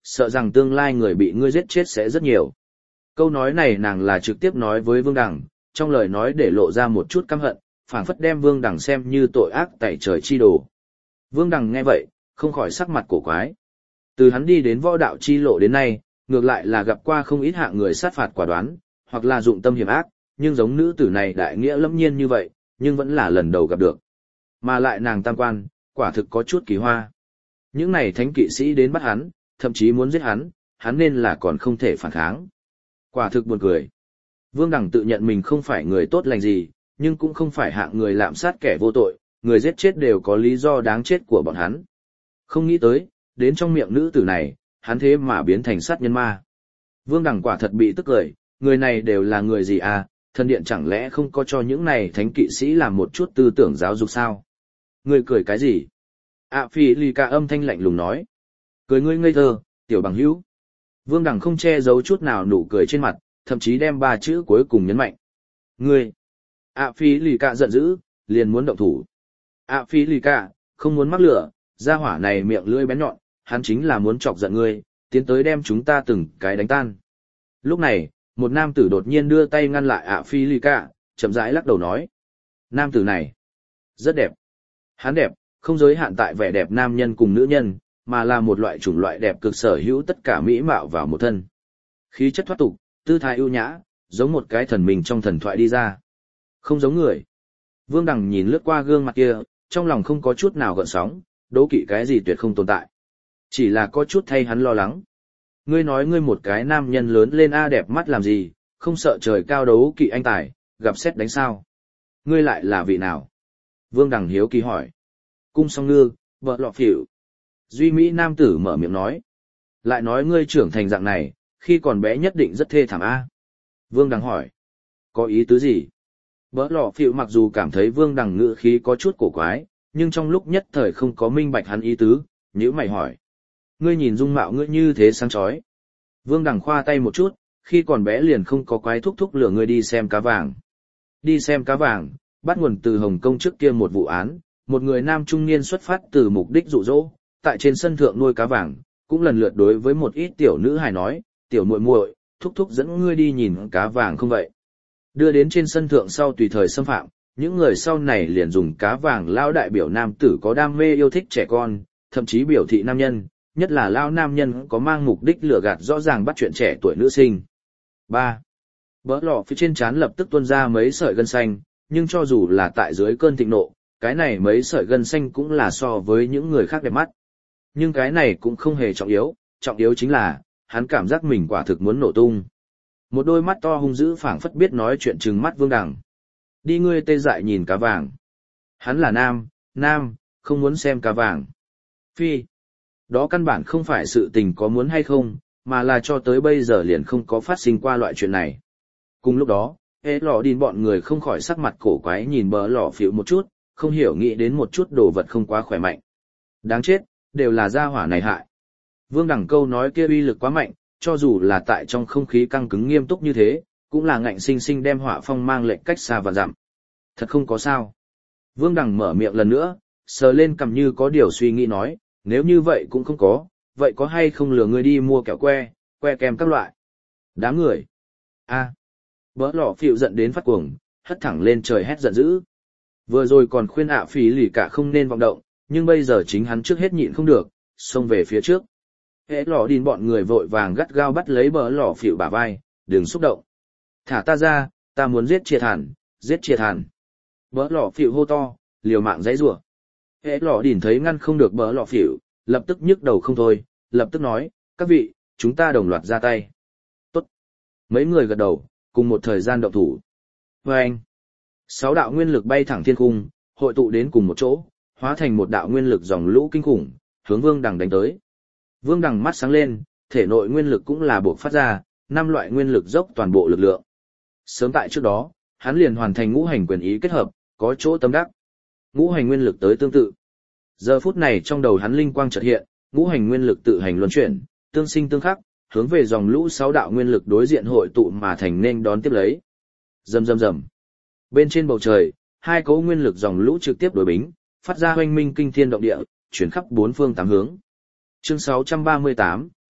sợ rằng tương lai người bị ngươi giết chết sẽ rất nhiều. Câu nói này nàng là trực tiếp nói với Vương Đằng, trong lời nói để lộ ra một chút căm hận, phảng phất đem Vương Đằng xem như tội ác tẩy trời chi đồ. Vương Đằng nghe vậy, không khỏi sắc mặt cổ quái. Từ hắn đi đến võ đạo chi lộ đến nay, ngược lại là gặp qua không ít hạng người sát phạt quả đoán, hoặc là dụng tâm hiểm ác, nhưng giống nữ tử này đại nghĩa lâm nhiên như vậy, nhưng vẫn là lần đầu gặp được. Mà lại nàng tam quan, quả thực có chút kỳ hoa. Những này thánh kỵ sĩ đến bắt hắn, thậm chí muốn giết hắn, hắn nên là còn không thể phản kháng. Quả thực buồn cười. Vương Đằng tự nhận mình không phải người tốt lành gì, nhưng cũng không phải hạng người lạm sát kẻ vô tội, người giết chết đều có lý do đáng chết của bọn hắn. Không nghĩ tới, đến trong miệng nữ tử này, hắn thế mà biến thành sát nhân ma. Vương Đằng quả thật bị tức cười, người này đều là người gì à, thần điện chẳng lẽ không có cho những này thánh kỵ sĩ làm một chút tư tưởng giáo dục sao? Người cười cái gì? ạ phi lì ca âm thanh lạnh lùng nói. Cười ngươi ngây thơ, tiểu bằng hữu. Vương Đằng không che giấu chút nào nụ cười trên mặt, thậm chí đem ba chữ cuối cùng nhấn mạnh. Ngươi! ạ phi lì ca giận dữ, liền muốn động thủ. ạ phi lì ca, không muốn mắc lửa, gia hỏa này miệng lưỡi bén nhọn, hắn chính là muốn chọc giận ngươi, tiến tới đem chúng ta từng cái đánh tan. Lúc này, một nam tử đột nhiên đưa tay ngăn lại ạ phi lì ca, chậm rãi lắc đầu nói. Nam tử này, rất đẹp. Hắn đẹp, không giới hạn tại vẻ đẹp nam nhân cùng nữ nhân, mà là một loại chủng loại đẹp cực sở hữu tất cả mỹ mạo vào một thân. Khí chất thoát tục, tư thái ưu nhã, giống một cái thần mình trong thần thoại đi ra. Không giống người. Vương Đằng nhìn lướt qua gương mặt kia, trong lòng không có chút nào gợn sóng, đố kỵ cái gì tuyệt không tồn tại. Chỉ là có chút thay hắn lo lắng. Ngươi nói ngươi một cái nam nhân lớn lên a đẹp mắt làm gì, không sợ trời cao đấu kỵ anh tài, gặp xét đánh sao. Ngươi lại là vị nào? Vương Đằng hiếu kỳ hỏi. Cung song ngư, vợ lọ phỉu. Duy Mỹ nam tử mở miệng nói. Lại nói ngươi trưởng thành dạng này, khi còn bé nhất định rất thê thảm a. Vương Đằng hỏi. Có ý tứ gì? Vợ lọ phỉu mặc dù cảm thấy Vương Đằng ngữ khí có chút cổ quái, nhưng trong lúc nhất thời không có minh bạch hắn ý tứ, nhữ mày hỏi. Ngươi nhìn dung mạo ngươi như thế sáng chói. Vương Đằng khoa tay một chút, khi còn bé liền không có quái thúc thúc lừa ngươi đi xem cá vàng. Đi xem cá vàng, bắt nguồn từ Hồng Kông trước kia một vụ án, một người nam trung niên xuất phát từ mục đích dụ dỗ, tại trên sân thượng nuôi cá vàng, cũng lần lượt đối với một ít tiểu nữ hài nói, tiểu muội muội, thúc thúc dẫn ngươi đi nhìn cá vàng không vậy. Đưa đến trên sân thượng sau tùy thời xâm phạm, những người sau này liền dùng cá vàng lao đại biểu nam tử có đam mê yêu thích trẻ con, thậm chí biểu thị nam nhân, nhất là lao nam nhân có mang mục đích lừa gạt rõ ràng bắt chuyện trẻ tuổi nữ sinh. ba. Bỡ lọ phía trên trán lập tức tuôn ra mấy sợi gân xanh, nhưng cho dù là tại dưới cơn thịnh nộ, cái này mấy sợi gân xanh cũng là so với những người khác đẹp mắt. Nhưng cái này cũng không hề trọng yếu, trọng yếu chính là, hắn cảm giác mình quả thực muốn nổ tung. Một đôi mắt to hung dữ phảng phất biết nói chuyện trừng mắt Vương Đằng. Đi ngươi tê dại nhìn cá vàng. Hắn là nam, nam, không muốn xem cá vàng. Phi. Đó căn bản không phải sự tình có muốn hay không, mà là cho tới bây giờ liền không có phát sinh qua loại chuyện này. Cùng lúc đó, ế lò đìn bọn người không khỏi sắc mặt cổ quái nhìn bờ lò phịu một chút, không hiểu nghĩ đến một chút đồ vật không quá khỏe mạnh. Đáng chết, đều là gia hỏa này hại. Vương Đằng câu nói kia uy lực quá mạnh, cho dù là tại trong không khí căng cứng nghiêm túc như thế, cũng là ngạnh sinh sinh đem hỏa phong mang lệnh cách xa và dặm. Thật không có sao. Vương Đằng mở miệng lần nữa, sờ lên cằm như có điều suy nghĩ nói, nếu như vậy cũng không có, vậy có hay không lừa ngươi đi mua kẹo que, que kem các loại. Đám người. A. Bỡ lọ phịu giận đến phát cuồng, hất thẳng lên trời hét giận dữ. Vừa rồi còn khuyên ạ phí lì cả không nên vọng động, nhưng bây giờ chính hắn trước hết nhịn không được, xông về phía trước. Hễ lọ đìn bọn người vội vàng gắt gao bắt lấy bỡ lọ phịu bả vai, đừng xúc động. Thả ta ra, ta muốn giết triệt hàn, giết triệt hàn. Bỡ lọ phịu hô to, liều mạng giãy giụa. Hễ lọ đìn thấy ngăn không được bỡ lọ phịu, lập tức nhức đầu không thôi, lập tức nói, các vị, chúng ta đồng loạt ra tay. Tốt. Mấy người gật đầu, cùng một thời gian động thủ. Và anh, sáu đạo nguyên lực bay thẳng thiên cung, hội tụ đến cùng một chỗ, hóa thành một đạo nguyên lực dòng lũ kinh khủng, hướng Vương Đằng đánh tới. Vương Đằng mắt sáng lên, thể nội nguyên lực cũng là buộc phát ra, năm loại nguyên lực dốc toàn bộ lực lượng. Sớm tại trước đó, hắn liền hoàn thành ngũ hành quyền ý kết hợp, có chỗ tâm đắc. Ngũ hành nguyên lực tới tương tự. Giờ phút này trong đầu hắn linh quang chợt hiện, ngũ hành nguyên lực tự hành luân chuyển, tương sinh tương khắc, hướng về dòng lũ sáu đạo nguyên lực đối diện hội tụ mà thành nên đón tiếp lấy. Rầm rầm rầm. Bên trên bầu trời, hai cấu nguyên lực dòng lũ trực tiếp đối bính, phát ra hoanh minh kinh thiên động địa, chuyển khắp bốn phương tám hướng. Chương sáu trăm ba mươi tám,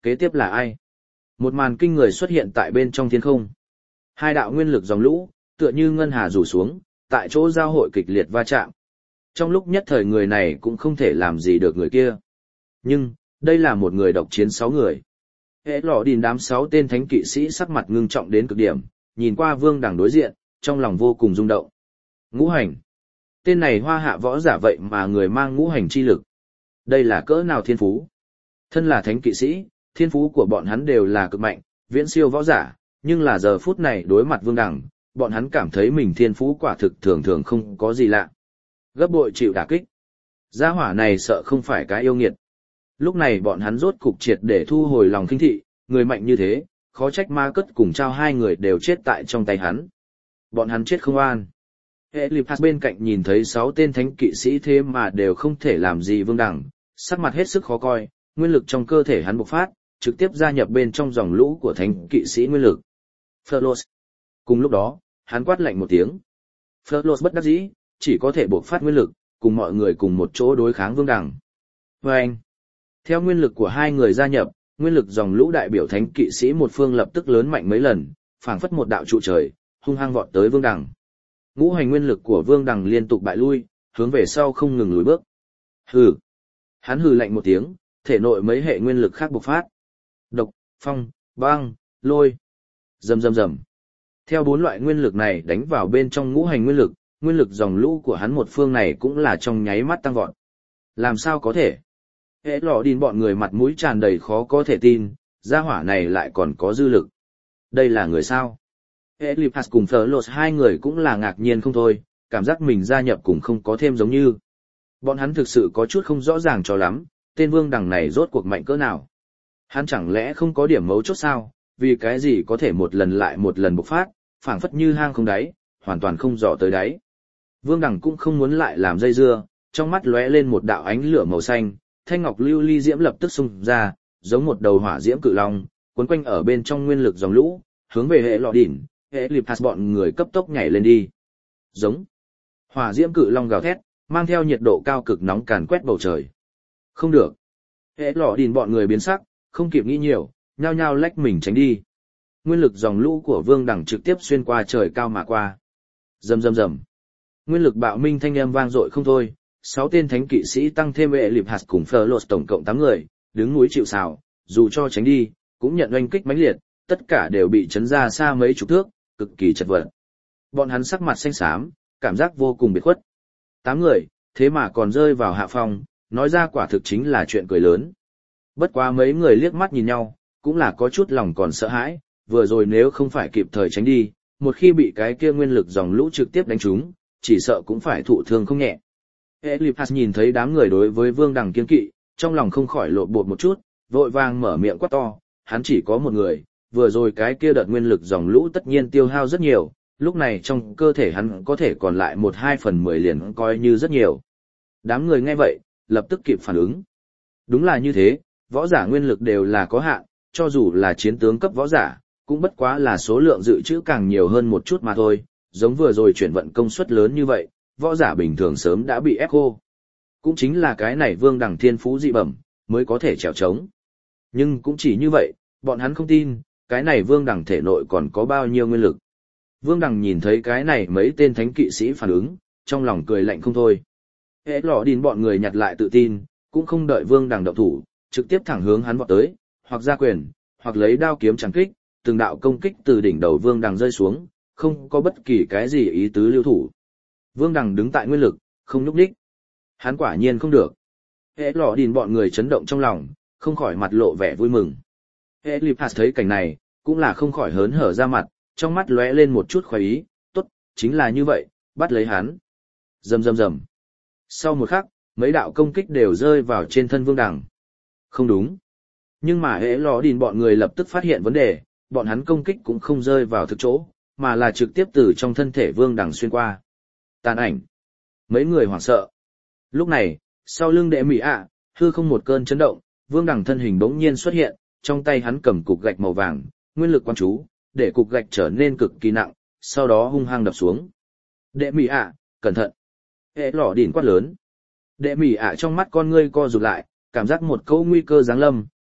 kế tiếp là ai? Một màn kinh người xuất hiện tại bên trong thiên không. Hai đạo nguyên lực dòng lũ, tựa như ngân hà rủ xuống, tại chỗ giao hội kịch liệt va chạm. Trong lúc nhất thời người này cũng không thể làm gì được người kia. Nhưng, đây là một người độc chiến sáu người. Hệ lọ đìn đám sáu tên thánh kỵ sĩ sắc mặt ngưng trọng đến cực điểm, nhìn qua vương đẳng đối diện, trong lòng vô cùng rung động. Ngũ hành. Tên này hoa hạ võ giả vậy mà người mang ngũ hành chi lực. Đây là cỡ nào thiên phú? Thân là thánh kỵ sĩ, thiên phú của bọn hắn đều là cực mạnh, viễn siêu võ giả, nhưng là giờ phút này đối mặt vương đẳng, bọn hắn cảm thấy mình thiên phú quả thực thường thường không có gì lạ. Gấp bội chịu đả kích. Gia hỏa này sợ không phải cái yêu nghiệt. Lúc này bọn hắn rốt cục triệt để thu hồi lòng khinh thị, người mạnh như thế, khó trách ma cất cùng trao hai người đều chết tại trong tay hắn. Bọn hắn chết không an. Eliphas bên cạnh nhìn thấy sáu tên thánh kỵ sĩ thế mà đều không thể làm gì vương đẳng, sắc mặt hết sức khó coi, nguyên lực trong cơ thể hắn bộc phát, trực tiếp gia nhập bên trong dòng lũ của thánh kỵ sĩ nguyên lực. Phlos. Cùng lúc đó, hắn quát lạnh một tiếng. Phlos bất đắc dĩ, chỉ có thể bộc phát nguyên lực, cùng mọi người cùng một chỗ đối kháng vương đẳng. Và anh. Theo nguyên lực của hai người gia nhập, nguyên lực dòng lũ đại biểu thánh kỵ sĩ một phương lập tức lớn mạnh mấy lần, phảng phất một đạo trụ trời, hung hăng vọt tới vương đẳng. Ngũ hành nguyên lực của vương đẳng liên tục bại lui, hướng về sau không ngừng lùi bước. Hừ. Hắn hừ lạnh một tiếng, thể nội mấy hệ nguyên lực khác bộc phát. Độc, phong, băng, lôi. Rầm rầm rầm. Theo bốn loại nguyên lực này đánh vào bên trong ngũ hành nguyên lực, nguyên lực dòng lũ của hắn một phương này cũng là trong nháy mắt tăng vọt. Làm sao có thể? Hệ lọ đìn bọn người mặt mũi tràn đầy khó có thể tin, gia hỏa này lại còn có dư lực. Đây là người sao? Eliphas cùng Phlos hai người cũng là ngạc nhiên không thôi, cảm giác mình gia nhập cùng không có thêm giống như. Bọn hắn thực sự có chút không rõ ràng cho lắm, tên vương đằng này rốt cuộc mạnh cỡ nào. Hắn chẳng lẽ không có điểm mấu chốt sao, vì cái gì có thể một lần lại một lần bộc phát, phảng phất như hang không đáy, hoàn toàn không dò tới đáy. Vương đằng cũng không muốn lại làm dây dưa, trong mắt lóe lên một đạo ánh lửa màu xanh, thanh ngọc lưu ly diễm lập tức xung ra, giống một đầu hỏa diễm cự long, cuốn quanh ở bên trong nguyên lực dòng lũ, hướng về hệ lọ đỉnh, hệ Eliphas bọn người cấp tốc nhảy lên đi. Giống. Hỏa diễm cự long gào thét, mang theo nhiệt độ cao cực nóng càn quét bầu trời. Không được. Hệ lọ đỉnh bọn người biến sắc, không kịp nghĩ nhiều, nhao nhao lách mình tránh đi. Nguyên lực dòng lũ của vương đẳng trực tiếp xuyên qua trời cao mà qua. Rầm rầm rầm. Nguyên lực bạo minh thanh âm vang dội không thôi, sáu tên thánh kỵ sĩ tăng thêm Eliphas cùng Phlos tổng cộng tám người, đứng núi chịu sào, dù cho tránh đi, cũng nhận oanh kích mãnh liệt, tất cả đều bị chấn ra xa mấy chục thước, cực kỳ chật vật. Bọn hắn sắc mặt xanh xám, cảm giác vô cùng biệt khuất. Tám người, thế mà còn rơi vào hạ phong, nói ra quả thực chính là chuyện cười lớn. Bất quá mấy người liếc mắt nhìn nhau, cũng là có chút lòng còn sợ hãi, vừa rồi nếu không phải kịp thời tránh đi, một khi bị cái kia nguyên lực dòng lũ trực tiếp đánh trúng, chỉ sợ cũng phải thụ thương không nhẹ. Eliphas nhìn thấy đám người đối với vương đằng kiên kỵ, trong lòng không khỏi lộn bột một chút, vội vàng mở miệng quát to, hắn chỉ có một người, vừa rồi cái kia đợt nguyên lực dòng lũ tất nhiên tiêu hao rất nhiều, lúc này trong cơ thể hắn có thể còn lại một hai phần mười liền coi như rất nhiều. Đám người nghe vậy, lập tức kịp phản ứng. Đúng là như thế, võ giả nguyên lực đều là có hạn, cho dù là chiến tướng cấp võ giả, cũng bất quá là số lượng dự trữ càng nhiều hơn một chút mà thôi, giống vừa rồi chuyển vận công suất lớn như vậy, võ giả bình thường sớm đã bị ép khô. Cũng chính là cái này vương đẳng thiên phú dị bẩm, mới có thể trèo trống. Nhưng cũng chỉ như vậy, bọn hắn không tin, cái này vương đẳng thể nội còn có bao nhiêu nguyên lực. Vương đẳng nhìn thấy cái này mấy tên thánh kỵ sĩ phản ứng, trong lòng cười lạnh không thôi. Hệ lọ đìn bọn người nhặt lại tự tin, cũng không đợi vương đẳng động thủ, trực tiếp thẳng hướng hắn vọt tới, hoặc ra quyền, hoặc lấy đao kiếm chẳng kích, từng đạo công kích từ đỉnh đầu vương đẳng rơi xuống, không có bất kỳ cái gì ý tứ lưu thủ. Vương đẳng đứng tại nguyên lực, không nhúc nhích. Hắn quả nhiên không được. Hệ lọ đìn bọn người chấn động trong lòng, không khỏi mặt lộ vẻ vui mừng. Eliphas thấy cảnh này, cũng là không khỏi hớn hở ra mặt, trong mắt lóe lên một chút khoái ý, tốt, chính là như vậy, bắt lấy hắn. Rầm rầm rầm. Sau một khắc, mấy đạo công kích đều rơi vào trên thân vương đẳng. Không đúng. Nhưng mà hệ lọ đìn bọn người lập tức phát hiện vấn đề, bọn hắn công kích cũng không rơi vào thực chỗ, mà là trực tiếp từ trong thân thể vương đẳng xuyên qua. Tàn ảnh. Mấy người hoảng sợ. Lúc này, sau lưng đệ mỹ ạ, hư không một cơn chấn động, vương đẳng thân hình bỗng nhiên xuất hiện, trong tay hắn cầm cục gạch màu vàng, nguyên lực quan chú, để cục gạch trở nên cực kỳ nặng, sau đó hung hăng đập xuống. Đệ mỹ ạ, cẩn thận. Hệ lọ đìn quát lớn. Đệ mỹ ạ trong mắt con ngươi co rụt lại, cảm giác một câu nguy cơ giáng lâm,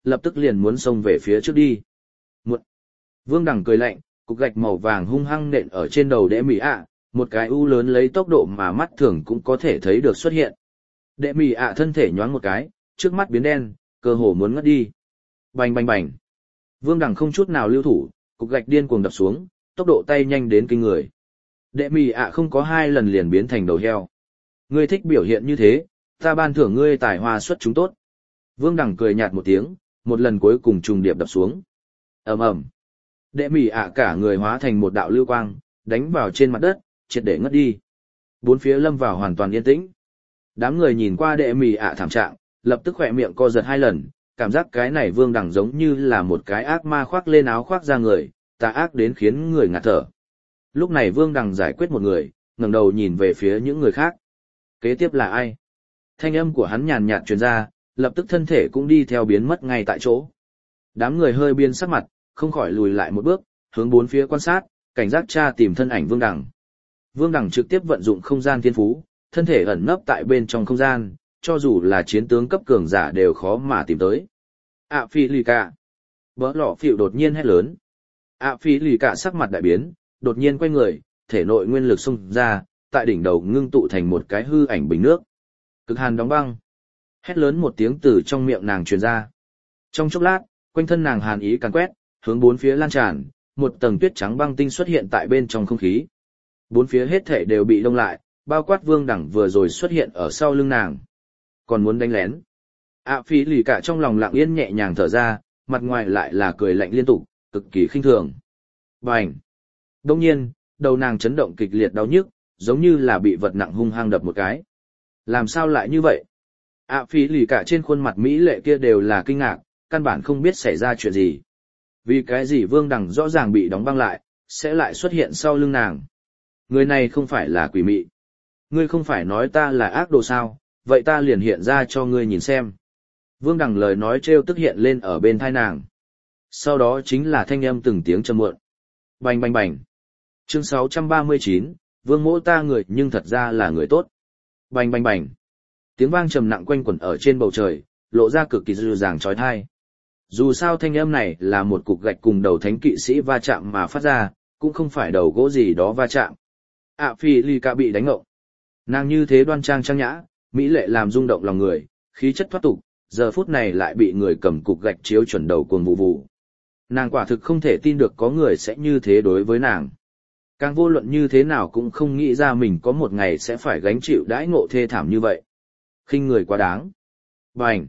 lập tức liền muốn xông về phía trước đi. Một. Vương Đằng cười lạnh, cục gạch màu vàng hung hăng nện ở trên đầu đệ mỉ ạ, một cái u lớn lấy tốc độ mà mắt thường cũng có thể thấy được xuất hiện. Đệ mỉ ạ thân thể nhoáng một cái, trước mắt biến đen, cơ hồ muốn ngất đi. Bành bành bành. Vương Đằng không chút nào lưu thủ, cục gạch điên cuồng đập xuống, tốc độ tay nhanh đến kinh người. Đệ mỉ ạ không có hai lần liền biến thành đầu heo. Ngươi thích biểu hiện như thế, ta ban thưởng ngươi tài hoa xuất chúng tốt. Vương Đằng cười nhạt một tiếng, một lần cuối cùng trùng điệp đập xuống. Ầm ầm. Đệ mỉ ạ cả người hóa thành một đạo lưu quang, đánh vào trên mặt đất, triệt để ngất đi. Bốn phía lâm vào hoàn toàn yên tĩnh. Đám người nhìn qua đệ mỉ ạ thảm trạng, lập tức khỏe miệng co giật hai lần, cảm giác cái này Vương Đằng giống như là một cái ác ma khoác lên áo khoác ra người, tà ác đến khiến người ngạt thở. Lúc này Vương Đằng giải quyết một người, ngẩng đầu nhìn về phía những người khác. Kế tiếp là ai? Thanh âm của hắn nhàn nhạt truyền ra, lập tức thân thể cũng đi theo biến mất ngay tại chỗ. Đám người hơi biến sắc mặt, không khỏi lùi lại một bước, hướng bốn phía quan sát, cảnh giác tra tìm thân ảnh Vương Đằng. Vương Đằng trực tiếp vận dụng không gian thiên phú, thân thể ẩn nấp tại bên trong không gian, cho dù là chiến tướng cấp cường giả đều khó mà tìm tới. ạ phi lì cả. Bỡ lọ phịu đột nhiên hét lớn. ạ phi lì cả sắc mặt đại biến, đột nhiên quay người, thể nội nguyên lực xung ra, tại đỉnh đầu ngưng tụ thành một cái hư ảnh bình nước. Cực hàn đóng băng. Hét lớn một tiếng từ trong miệng nàng truyền ra. Trong chốc lát, quanh thân nàng hàn ý càn quét, hướng bốn phía lan tràn, một tầng tuyết trắng băng tinh xuất hiện tại bên trong không khí. Bốn phía hết thể đều bị đông lại, bao quát Vương Đằng vừa rồi xuất hiện ở sau lưng nàng. Còn muốn đánh lén. ạ phi lì cả trong lòng lặng yên nhẹ nhàng thở ra, mặt ngoài lại là cười lạnh liên tục, cực kỳ khinh thường. Bành! Đông nhiên, đầu nàng chấn động kịch liệt đau nhức, giống như là bị vật nặng hung hăng đập một cái. Làm sao lại như vậy? ạ phi lì cả trên khuôn mặt mỹ lệ kia đều là kinh ngạc, căn bản không biết xảy ra chuyện gì. Vì cái gì Vương Đằng rõ ràng bị đóng băng lại, sẽ lại xuất hiện sau lưng nàng. Người này không phải là quỷ mị. Ngươi không phải nói ta là ác đồ sao, vậy ta liền hiện ra cho ngươi nhìn xem. Vương Đằng lời nói trêu tức hiện lên ở bên thai nàng. Sau đó chính là thanh âm từng tiếng trầm muộn. Bành bành bành. Chương sáu trăm ba mươi chín, Vương mỗ ta người nhưng thật ra là người tốt. Bành bành bành. Tiếng vang trầm nặng quanh quẩn ở trên bầu trời, lộ ra cực kỳ dịu dàng chói tai. Dù sao thanh âm này là một cục gạch cùng đầu thánh kỵ sĩ va chạm mà phát ra, cũng không phải đầu gỗ gì đó va chạm. ạ phi lì cả bị đánh ngộng. Nàng như thế đoan trang trang nhã, mỹ lệ làm rung động lòng người, khí chất thoát tục, giờ phút này lại bị người cầm cục gạch chiếu chuẩn đầu cuồng vụ vụ. Nàng quả thực không thể tin được có người sẽ như thế đối với nàng. Càng vô luận như thế nào cũng không nghĩ ra mình có một ngày sẽ phải gánh chịu đãi ngộ thê thảm như vậy. Khinh người quá đáng. Bành!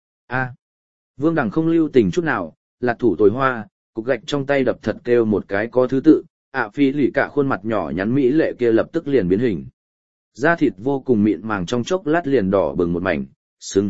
A! Vương Đằng không lưu tình chút nào, lạc thủ tồi hoa, cục gạch trong tay đập thật kêu một cái có thứ tự, ạ phi lì cả khuôn mặt nhỏ nhắn mỹ lệ kia lập tức liền biến hình. Da thịt vô cùng mịn màng trong chốc lát liền đỏ bừng một mảnh, sưng.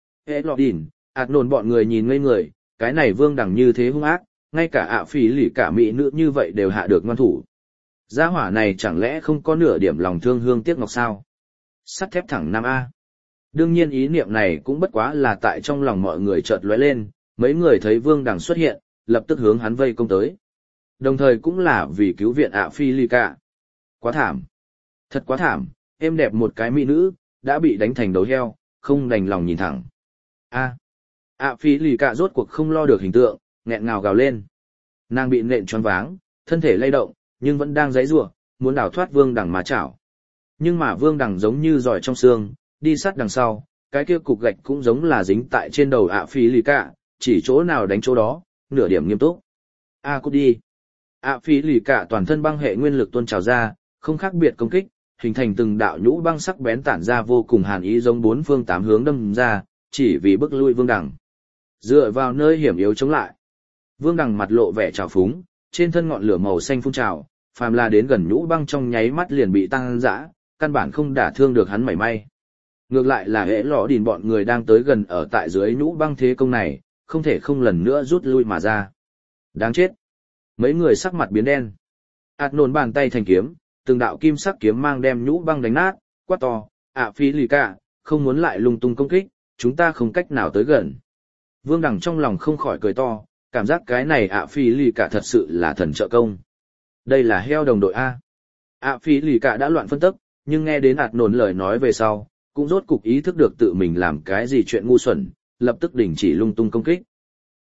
Ê lọ đỉn, ạt nồn bọn người nhìn ngây người, cái này Vương Đằng như thế hung ác, ngay cả ạ phi lì cả mỹ nữ như vậy đều hạ được ngoan thủ. Gia hỏa này chẳng lẽ không có nửa điểm lòng thương hương tiếc ngọc sao? Sắt thép thẳng Nam A. Đương nhiên ý niệm này cũng bất quá là tại trong lòng mọi người chợt lóe lên, mấy người thấy Vương Đằng xuất hiện, lập tức hướng hắn vây công tới. Đồng thời cũng là vì cứu viện ạ phi lì cả. Quá thảm. Thật quá thảm, êm đẹp một cái mỹ nữ, đã bị đánh thành đầu heo, không đành lòng nhìn thẳng. A. ạ phi lì cả rốt cuộc không lo được hình tượng, nghẹn ngào gào lên. Nàng bị nện choáng váng, thân thể lay động, nhưng vẫn đang giãy giụa, muốn đào thoát Vương Đằng mà chảo. Nhưng mà Vương Đằng giống như giỏi trong xương, đi sát đằng sau, cái kia cục gạch cũng giống là dính tại trên đầu ạ phi lì cả, chỉ chỗ nào đánh chỗ đó, nửa điểm nghiêm túc. A cút đi. ạ phi lì cả toàn thân băng hệ nguyên lực tuôn trào ra, không khác biệt công kích, hình thành từng đạo nhũ băng sắc bén tản ra vô cùng hàn ý giống bốn phương tám hướng đâm ra, chỉ vì bức lui Vương Đằng. Dựa vào nơi hiểm yếu chống lại. Vương Đằng mặt lộ vẻ trào phúng, trên thân ngọn lửa màu xanh phun trào, phàm là đến gần nhũ băng trong nháy mắt liền bị tăng dã, căn bản không đả thương được hắn mảy may. Ngược lại là hễ lọ đìn bọn người đang tới gần ở tại dưới nhũ băng thế công này, không thể không lần nữa rút lui mà ra. Đáng chết! Mấy người sắc mặt biến đen. Ảt nổn bàn tay thành kiếm, từng đạo kim sắc kiếm mang đem nhũ băng đánh nát, quát to, ạ phi lì cả, không muốn lại lung tung công kích, chúng ta không cách nào tới gần. Vương Đằng trong lòng không khỏi cười to, cảm giác cái này ạ phi lì cả thật sự là thần trợ công. Đây là heo đồng đội A. ạ phi lì cả đã loạn phân tức, nhưng nghe đến ạt nổn lời nói về sau, cũng rốt cục ý thức được tự mình làm cái gì chuyện ngu xuẩn, lập tức đình chỉ lung tung công kích.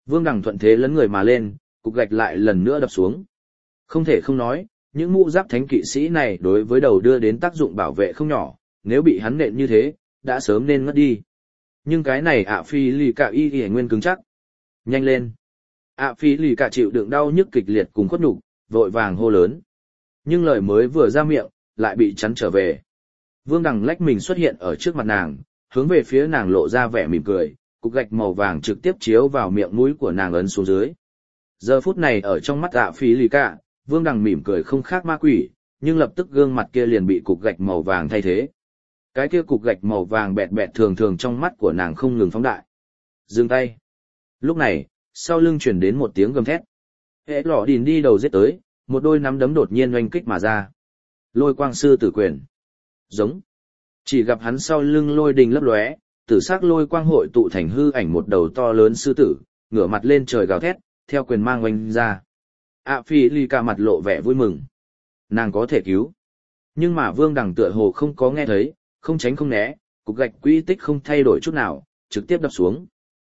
Vương Đằng thuận thế lấn người mà lên, cục gạch lại lần nữa đập xuống. Không thể không nói, những mũ giáp thánh kỵ sĩ này đối với đầu đưa đến tác dụng bảo vệ không nhỏ, nếu bị hắn nện như thế, đã sớm nên ngất đi. Nhưng cái này ạ phi lì cả y y nguyên cứng chắc. Nhanh lên. ạ phi lì cả chịu đựng đau nhức kịch liệt cùng khuất nhục, vội vàng hô lớn. Nhưng lời mới vừa ra miệng, lại bị chắn trở về. Vương Đằng lách mình xuất hiện ở trước mặt nàng, hướng về phía nàng lộ ra vẻ mỉm cười, cục gạch màu vàng trực tiếp chiếu vào miệng mũi của nàng ấn xuống dưới. Giờ phút này ở trong mắt ạ phi lì cả, Vương Đằng mỉm cười không khác ma quỷ, nhưng lập tức gương mặt kia liền bị cục gạch màu vàng thay thế. Cái kia cục gạch màu vàng bẹt bẹt thường thường trong mắt của nàng không ngừng phóng đại. Dừng tay. Lúc này, sau lưng chuyển đến một tiếng gầm thét. Hệ lọ đìn đi đầu giết tới, một đôi nắm đấm đột nhiên oanh kích mà ra. Lôi quang sư tử quyền. Giống. Chỉ gặp hắn sau lưng lôi đình lấp lóe, tử sắc lôi quang hội tụ thành hư ảnh một đầu to lớn sư tử, ngửa mặt lên trời gào thét, theo quyền mang oanh ra. ạ phi lì cả mặt lộ vẻ vui mừng. Nàng có thể cứu. Nhưng mà Vương Đằng tựa hồ không có nghe thấy, không tránh không né, cục gạch quỹ tích không thay đổi chút nào, trực tiếp đập xuống.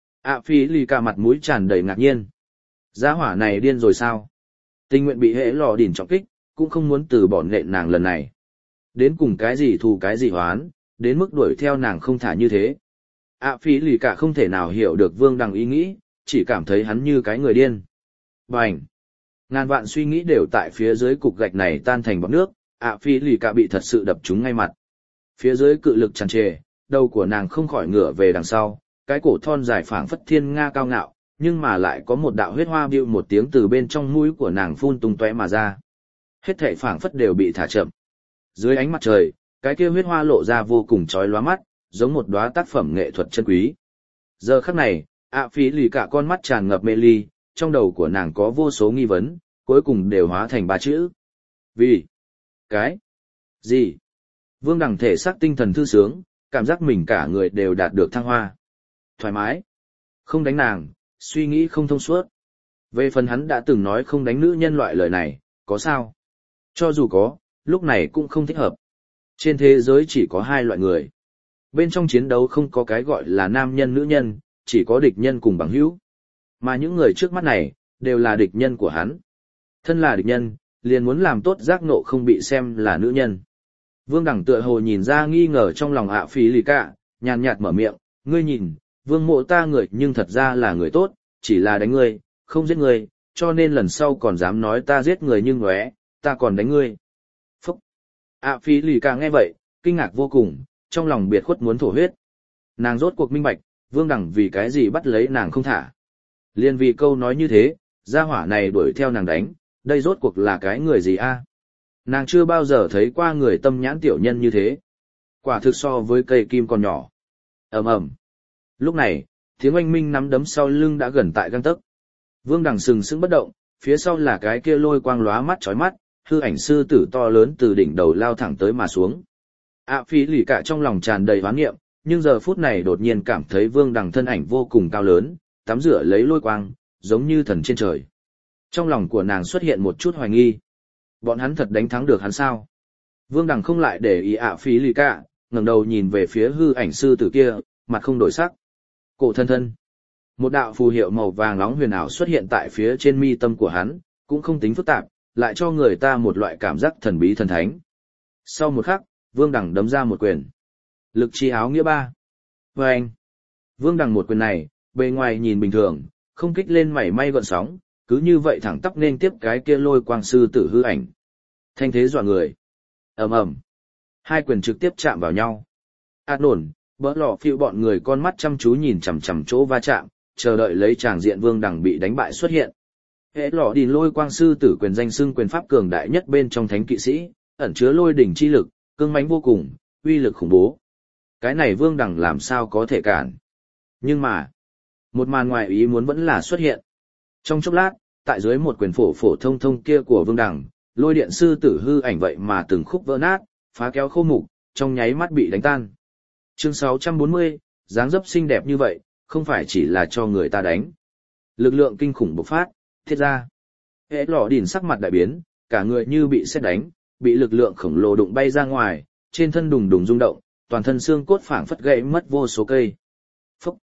ạ phi lì cả mặt mũi tràn đầy ngạc nhiên. Gia hỏa này điên rồi sao? Tình nguyện bị hệ lò đỉnh trọng kích, cũng không muốn từ bỏ nện nàng lần này. Đến cùng cái gì thù cái gì hoán, đến mức đuổi theo nàng không thả như thế. ạ phi lì cả không thể nào hiểu được Vương Đằng ý nghĩ, chỉ cảm thấy hắn như cái người điên. Bành! Ngàn vạn suy nghĩ đều tại phía dưới cục gạch này tan thành bọt nước, ạ phi lì cả bị thật sự đập trúng ngay mặt. Phía dưới cự lực tràn trề, đầu của nàng không khỏi ngửa về đằng sau, cái cổ thon dài phảng phất thiên nga cao ngạo, nhưng mà lại có một đạo huyết hoa bịu một tiếng từ bên trong mũi của nàng phun tung tóe mà ra. Hết thảy phảng phất đều bị thả chậm. Dưới ánh mặt trời, cái kia huyết hoa lộ ra vô cùng chói lóa mắt, giống một đóa tác phẩm nghệ thuật chân quý. Giờ khắc này, ạ phi lì cả con mắt tràn ngập mê ly, trong đầu của nàng có vô số nghi vấn, cuối cùng đều hóa thành ba chữ. Vì? Cái? Gì? Vương Đằng thể xác tinh thần thư sướng, cảm giác mình cả người đều đạt được thăng hoa. Thoải mái. Không đánh nàng, suy nghĩ không thông suốt. Về phần hắn đã từng nói không đánh nữ nhân loại lời này, có sao? Cho dù có, lúc này cũng không thích hợp. Trên thế giới chỉ có hai loại người. Bên trong chiến đấu không có cái gọi là nam nhân nữ nhân, chỉ có địch nhân cùng bằng hữu. Mà những người trước mắt này, đều là địch nhân của hắn. Thân là địch nhân, liền muốn làm tốt giác ngộ không bị xem là nữ nhân. Vương Đằng tựa hồ nhìn ra nghi ngờ trong lòng ạ phi lì cả, nhàn nhạt mở miệng, ngươi nhìn, vương mộ ta người nhưng thật ra là người tốt, chỉ là đánh ngươi, không giết ngươi, cho nên lần sau còn dám nói ta giết người nhưng ngóe, ta còn đánh ngươi. Phúc! ạ phi lì cả nghe vậy, kinh ngạc vô cùng, trong lòng biệt khuất muốn thổ huyết. Nàng rốt cuộc minh bạch, Vương Đằng vì cái gì bắt lấy nàng không thả. Liên vì câu nói như thế, gia hỏa này đuổi theo nàng đánh, đây rốt cuộc là cái người gì a? Nàng chưa bao giờ thấy qua người tâm nhãn tiểu nhân như thế. Quả thực so với cây kim còn nhỏ. Ầm ầm. Lúc này, tiếng oanh minh nắm đấm sau lưng đã gần tại gang tấc. Vương Đằng sừng sững bất động, phía sau là cái kia lôi quang lóa mắt chói mắt, hư ảnh sư tử to lớn từ đỉnh đầu lao thẳng tới mà xuống. ạ phi lì cả trong lòng tràn đầy hoán nghiệm, nhưng giờ phút này đột nhiên cảm thấy Vương Đằng thân ảnh vô cùng cao lớn, tắm rửa lấy lôi quang, giống như thần trên trời. Trong lòng của nàng xuất hiện một chút hoài nghi. Bọn hắn thật đánh thắng được hắn sao? Vương Đằng không lại để ý ạ phi lì cả, ngẩng đầu nhìn về phía hư ảnh sư tử kia, mặt không đổi sắc. Cổ thân thân. Một đạo phù hiệu màu vàng nóng huyền ảo xuất hiện tại phía trên mi tâm của hắn, cũng không tính phức tạp, lại cho người ta một loại cảm giác thần bí thần thánh. Sau một khắc, Vương Đằng đấm ra một quyền. Lực chi áo nghĩa ba. Và anh. Vương Đằng một quyền này, bề ngoài nhìn bình thường, không kích lên mảy may gợn sóng, cứ như vậy thẳng tắp nên tiếp cái kia lôi quang sư tử hư ảnh. Thanh thế dọa người. Ầm ầm. Hai quyền trực tiếp chạm vào nhau. Át nổn, bỡ lọ phiêu bọn người con mắt chăm chú nhìn chằm chằm chỗ va chạm, chờ đợi lấy tràng diện Vương Đằng bị đánh bại xuất hiện. Hệ lọ đìn lôi quang sư tử quyền danh xưng quyền pháp cường đại nhất bên trong thánh kỵ sĩ, ẩn chứa lôi đỉnh chi lực, cương mãnh vô cùng, uy lực khủng bố. Cái này Vương Đằng làm sao có thể cản. Nhưng mà, một màn ngoài ý muốn vẫn là xuất hiện. Trong chốc lát, tại dưới một quyền phổ phổ thông thông kia của Vương Đằng, lôi điện sư tử hư ảnh vậy mà từng khúc vỡ nát, phá kéo khô mục, trong nháy mắt bị đánh tan. Chương sáu trăm bốn mươi, dáng dấp xinh đẹp như vậy, không phải chỉ là cho người ta đánh. Lực lượng kinh khủng bộc phát, thiết ra. Hệ lọ đỉn sắc mặt đại biến, cả người như bị sét đánh, bị lực lượng khổng lồ đụng bay ra ngoài, trên thân đùng đùng rung động, toàn thân xương cốt phảng phất gãy mất vô số cây. Phúc!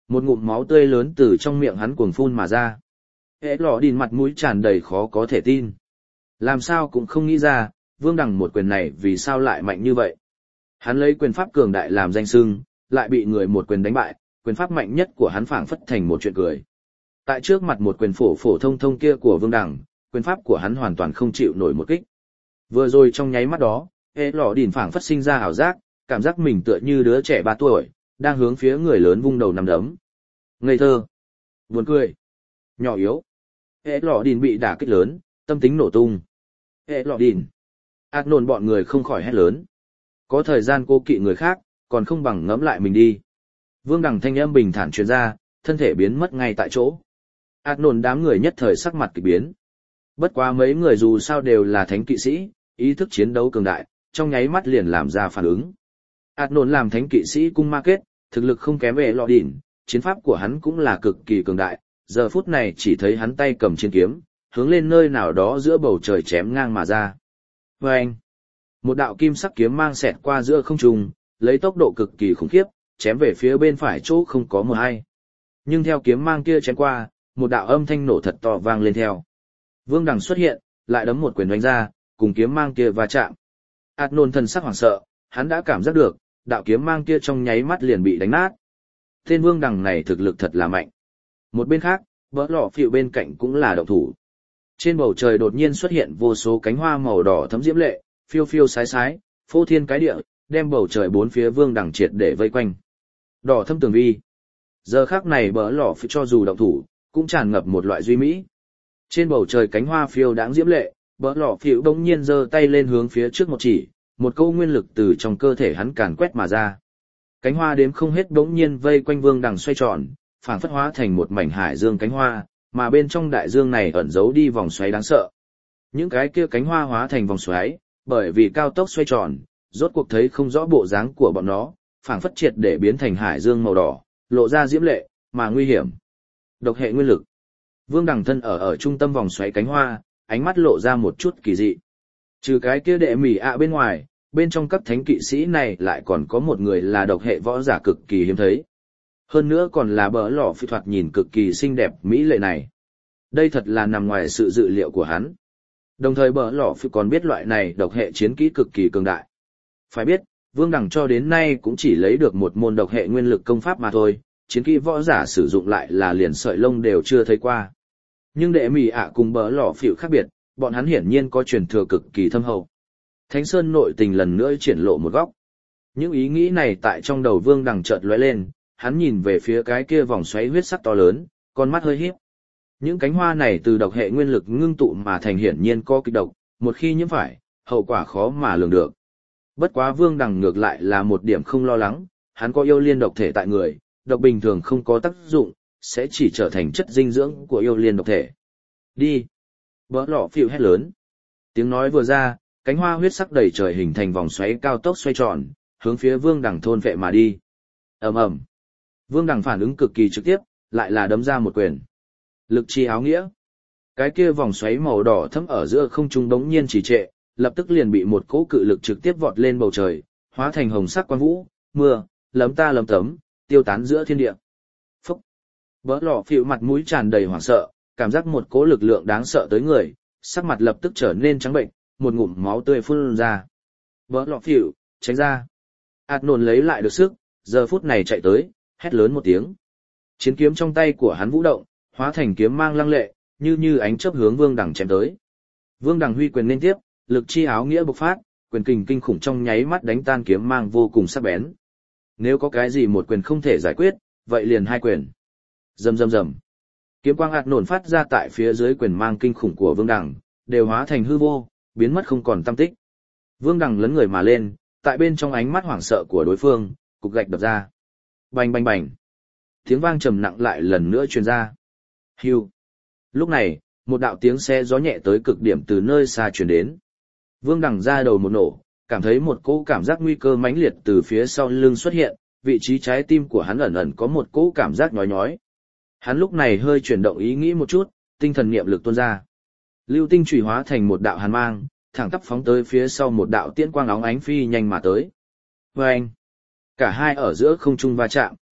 Một ngụm máu tươi lớn từ trong miệng hắn cuồng phun mà ra. Hệ lọ đìn mặt mũi tràn đầy khó có thể tin. Làm sao cũng không nghĩ ra, Vương Đằng một quyền này vì sao lại mạnh như vậy. Hắn lấy quyền pháp cường đại làm danh xưng, lại bị người một quyền đánh bại, quyền pháp mạnh nhất của hắn phảng phất thành một chuyện cười. Tại trước mặt một quyền phổ phổ thông thông kia của Vương Đằng, quyền pháp của hắn hoàn toàn không chịu nổi một kích. Vừa rồi trong nháy mắt đó, hệ lọ đìn phảng phất sinh ra ảo giác, cảm giác mình tựa như đứa trẻ ba tuổi, đang hướng phía người lớn vung đầu nắm đấm. Ngây thơ, buồn cười, nhỏ yếu. Hệ lọ đìn bị đả kích lớn, tâm tính nổ tung. Hệ lọ đìn. Ác nồn bọn người không khỏi hét lớn. Có thời gian cô kỵ người khác, còn không bằng ngẫm lại mình đi. Vương Đằng thanh âm bình thản truyền ra, thân thể biến mất ngay tại chỗ. Ác nồn đám người nhất thời sắc mặt kỳ biến. Bất quá mấy người dù sao đều là thánh kỵ sĩ, ý thức chiến đấu cường đại, trong nháy mắt liền làm ra phản ứng. Ác nồn làm thánh kỵ sĩ cung ma kết, thực lực không kém về lọ đỉnh, chiến pháp của hắn cũng là cực kỳ cường đại, giờ phút này chỉ thấy hắn tay cầm chiến kiếm, hướng lên nơi nào đó giữa bầu trời chém ngang mà ra. Và anh, một đạo kim sắc kiếm mang xẹt qua giữa không trung, lấy tốc độ cực kỳ khủng khiếp, chém về phía bên phải chỗ không có mờ hay. Nhưng theo kiếm mang kia chém qua, một đạo âm thanh nổ thật to vang lên theo. Vương Đằng xuất hiện, lại đấm một quyền đánh ra, cùng kiếm mang kia va chạm. Át nôn thần sắc hoảng sợ, hắn đã cảm giác được, đạo kiếm mang kia trong nháy mắt liền bị đánh nát. Tên Vương Đằng này thực lực thật là mạnh. Một bên khác, bỡ lọ phịu bên cạnh cũng là động thủ. Trên bầu trời đột nhiên xuất hiện vô số cánh hoa màu đỏ thấm diễm lệ, phiêu phiêu sái sái, phô thiên cái địa, đem bầu trời bốn phía Vương Đằng triệt để vây quanh. Đỏ thâm tường vi. Giờ khắc này bỡ lọ phịu cho dù động thủ, cũng tràn ngập một loại duy mỹ. Trên bầu trời cánh hoa phiêu đáng diễm lệ, bỡ lọ phịu đông nhiên giơ tay lên hướng phía trước một chỉ, một câu nguyên lực từ trong cơ thể hắn càn quét mà ra. Cánh hoa đếm không hết đống nhiên vây quanh Vương Đằng xoay tròn, phảng phất hóa thành một mảnh hải dương cánh hoa, mà bên trong đại dương này ẩn giấu đi vòng xoáy đáng sợ. Những cái kia cánh hoa hóa thành vòng xoáy, bởi vì cao tốc xoay tròn, rốt cuộc thấy không rõ bộ dáng của bọn nó, phảng phất triệt để biến thành hải dương màu đỏ, lộ ra diễm lệ, mà nguy hiểm. Độc hệ nguyên lực. Vương Đằng thân ở ở trung tâm vòng xoáy cánh hoa, ánh mắt lộ ra một chút kỳ dị. Trừ cái kia đệ mỉ ạ bên ngoài, bên trong các thánh kỵ sĩ này lại còn có một người là độc hệ võ giả cực kỳ hiếm thấy. Hơn nữa còn là bỡ lọ phi thoạt nhìn cực kỳ xinh đẹp mỹ lệ này. Đây thật là nằm ngoài sự dự liệu của hắn. Đồng thời bỡ lọ phi còn biết loại này độc hệ chiến kỹ cực kỳ cường đại. Phải biết, Vương Đằng cho đến nay cũng chỉ lấy được một môn độc hệ nguyên lực công pháp mà thôi, chiến kỹ võ giả sử dụng lại là liền sợi lông đều chưa thấy qua. Nhưng đệ mỉ ạ cùng bỡ lọ phi khác biệt, bọn hắn hiển nhiên có truyền thừa cực kỳ thâm hậu. Thánh Sơn nội tình lần nữa triển lộ một góc. Những ý nghĩ này tại trong đầu Vương Đằng chợt lóe lên, hắn nhìn về phía cái kia vòng xoáy huyết sắc to lớn, con mắt hơi híp. Những cánh hoa này từ độc hệ nguyên lực ngưng tụ mà thành hiển nhiên có kịch độc, một khi nhiễm phải, hậu quả khó mà lường được. Bất quá Vương Đằng ngược lại là một điểm không lo lắng, hắn có yêu liên độc thể tại người, độc bình thường không có tác dụng, sẽ chỉ trở thành chất dinh dưỡng của yêu liên độc thể. Đi! Bỡ lọ phịu hét lớn. Tiếng nói vừa ra, cánh hoa huyết sắc đầy trời hình thành vòng xoáy cao tốc xoay tròn, hướng phía Vương Đằng thôn vệ mà đi. Ầm ầm. Vương Đằng phản ứng cực kỳ trực tiếp, lại là đấm ra một quyền. Lực chi áo nghĩa. Cái kia vòng xoáy màu đỏ thẫm ở giữa không trung đống nhiên trì trệ, lập tức liền bị một cỗ cự lực trực tiếp vọt lên bầu trời, hóa thành hồng sắc quang vũ, mưa, lấm ta lấm tấm, tiêu tán giữa thiên địa. Phúc. Bỡ lọ phịu mặt mũi tràn đầy hoảng sợ, cảm giác một cỗ lực lượng đáng sợ tới người, sắc mặt lập tức trở nên trắng bệnh, một ngụm máu tươi phun ra. Bỡ lọ phịu, tránh ra. Át nồn lấy lại được sức, giờ phút này chạy tới, hét lớn một tiếng. Chiến kiếm trong tay của hắn vũ động, hóa thành kiếm mang lăng lệ, như như ánh chớp hướng Vương Đằng chém tới. Vương Đằng huy quyền liên tiếp, lực chi áo nghĩa bộc phát, quyền kình kinh khủng trong nháy mắt đánh tan kiếm mang vô cùng sắc bén. Nếu có cái gì một quyền không thể giải quyết, vậy liền hai quyền. Rầm rầm rầm. Kiếm quang hạt nổn phát ra tại phía dưới quyền mang kinh khủng của Vương Đằng, đều hóa thành hư vô, biến mất không còn tăm tích. Vương Đằng lấn người mà lên, tại bên trong ánh mắt hoảng sợ của đối phương, cục gạch đập ra. Bành bành bành. Tiếng vang trầm nặng lại lần nữa truyền ra. Hưu. Lúc này, một đạo tiếng xe gió nhẹ tới cực điểm từ nơi xa truyền đến. Vương Đằng ra đầu một nổ, cảm thấy một cỗ cảm giác nguy cơ mãnh liệt từ phía sau lưng xuất hiện, vị trí trái tim của hắn ẩn ẩn có một cỗ cảm giác nhói nhói. Hắn lúc này hơi chuyển động ý nghĩ một chút, tinh thần niệm lực tuôn ra. Lưu tinh chủy hóa thành một đạo hàn mang, thẳng tắp phóng tới phía sau một đạo tiễn quang óng ánh phi nhanh mà tới. Vâng! Cả hai ở giữa không trung va chạm.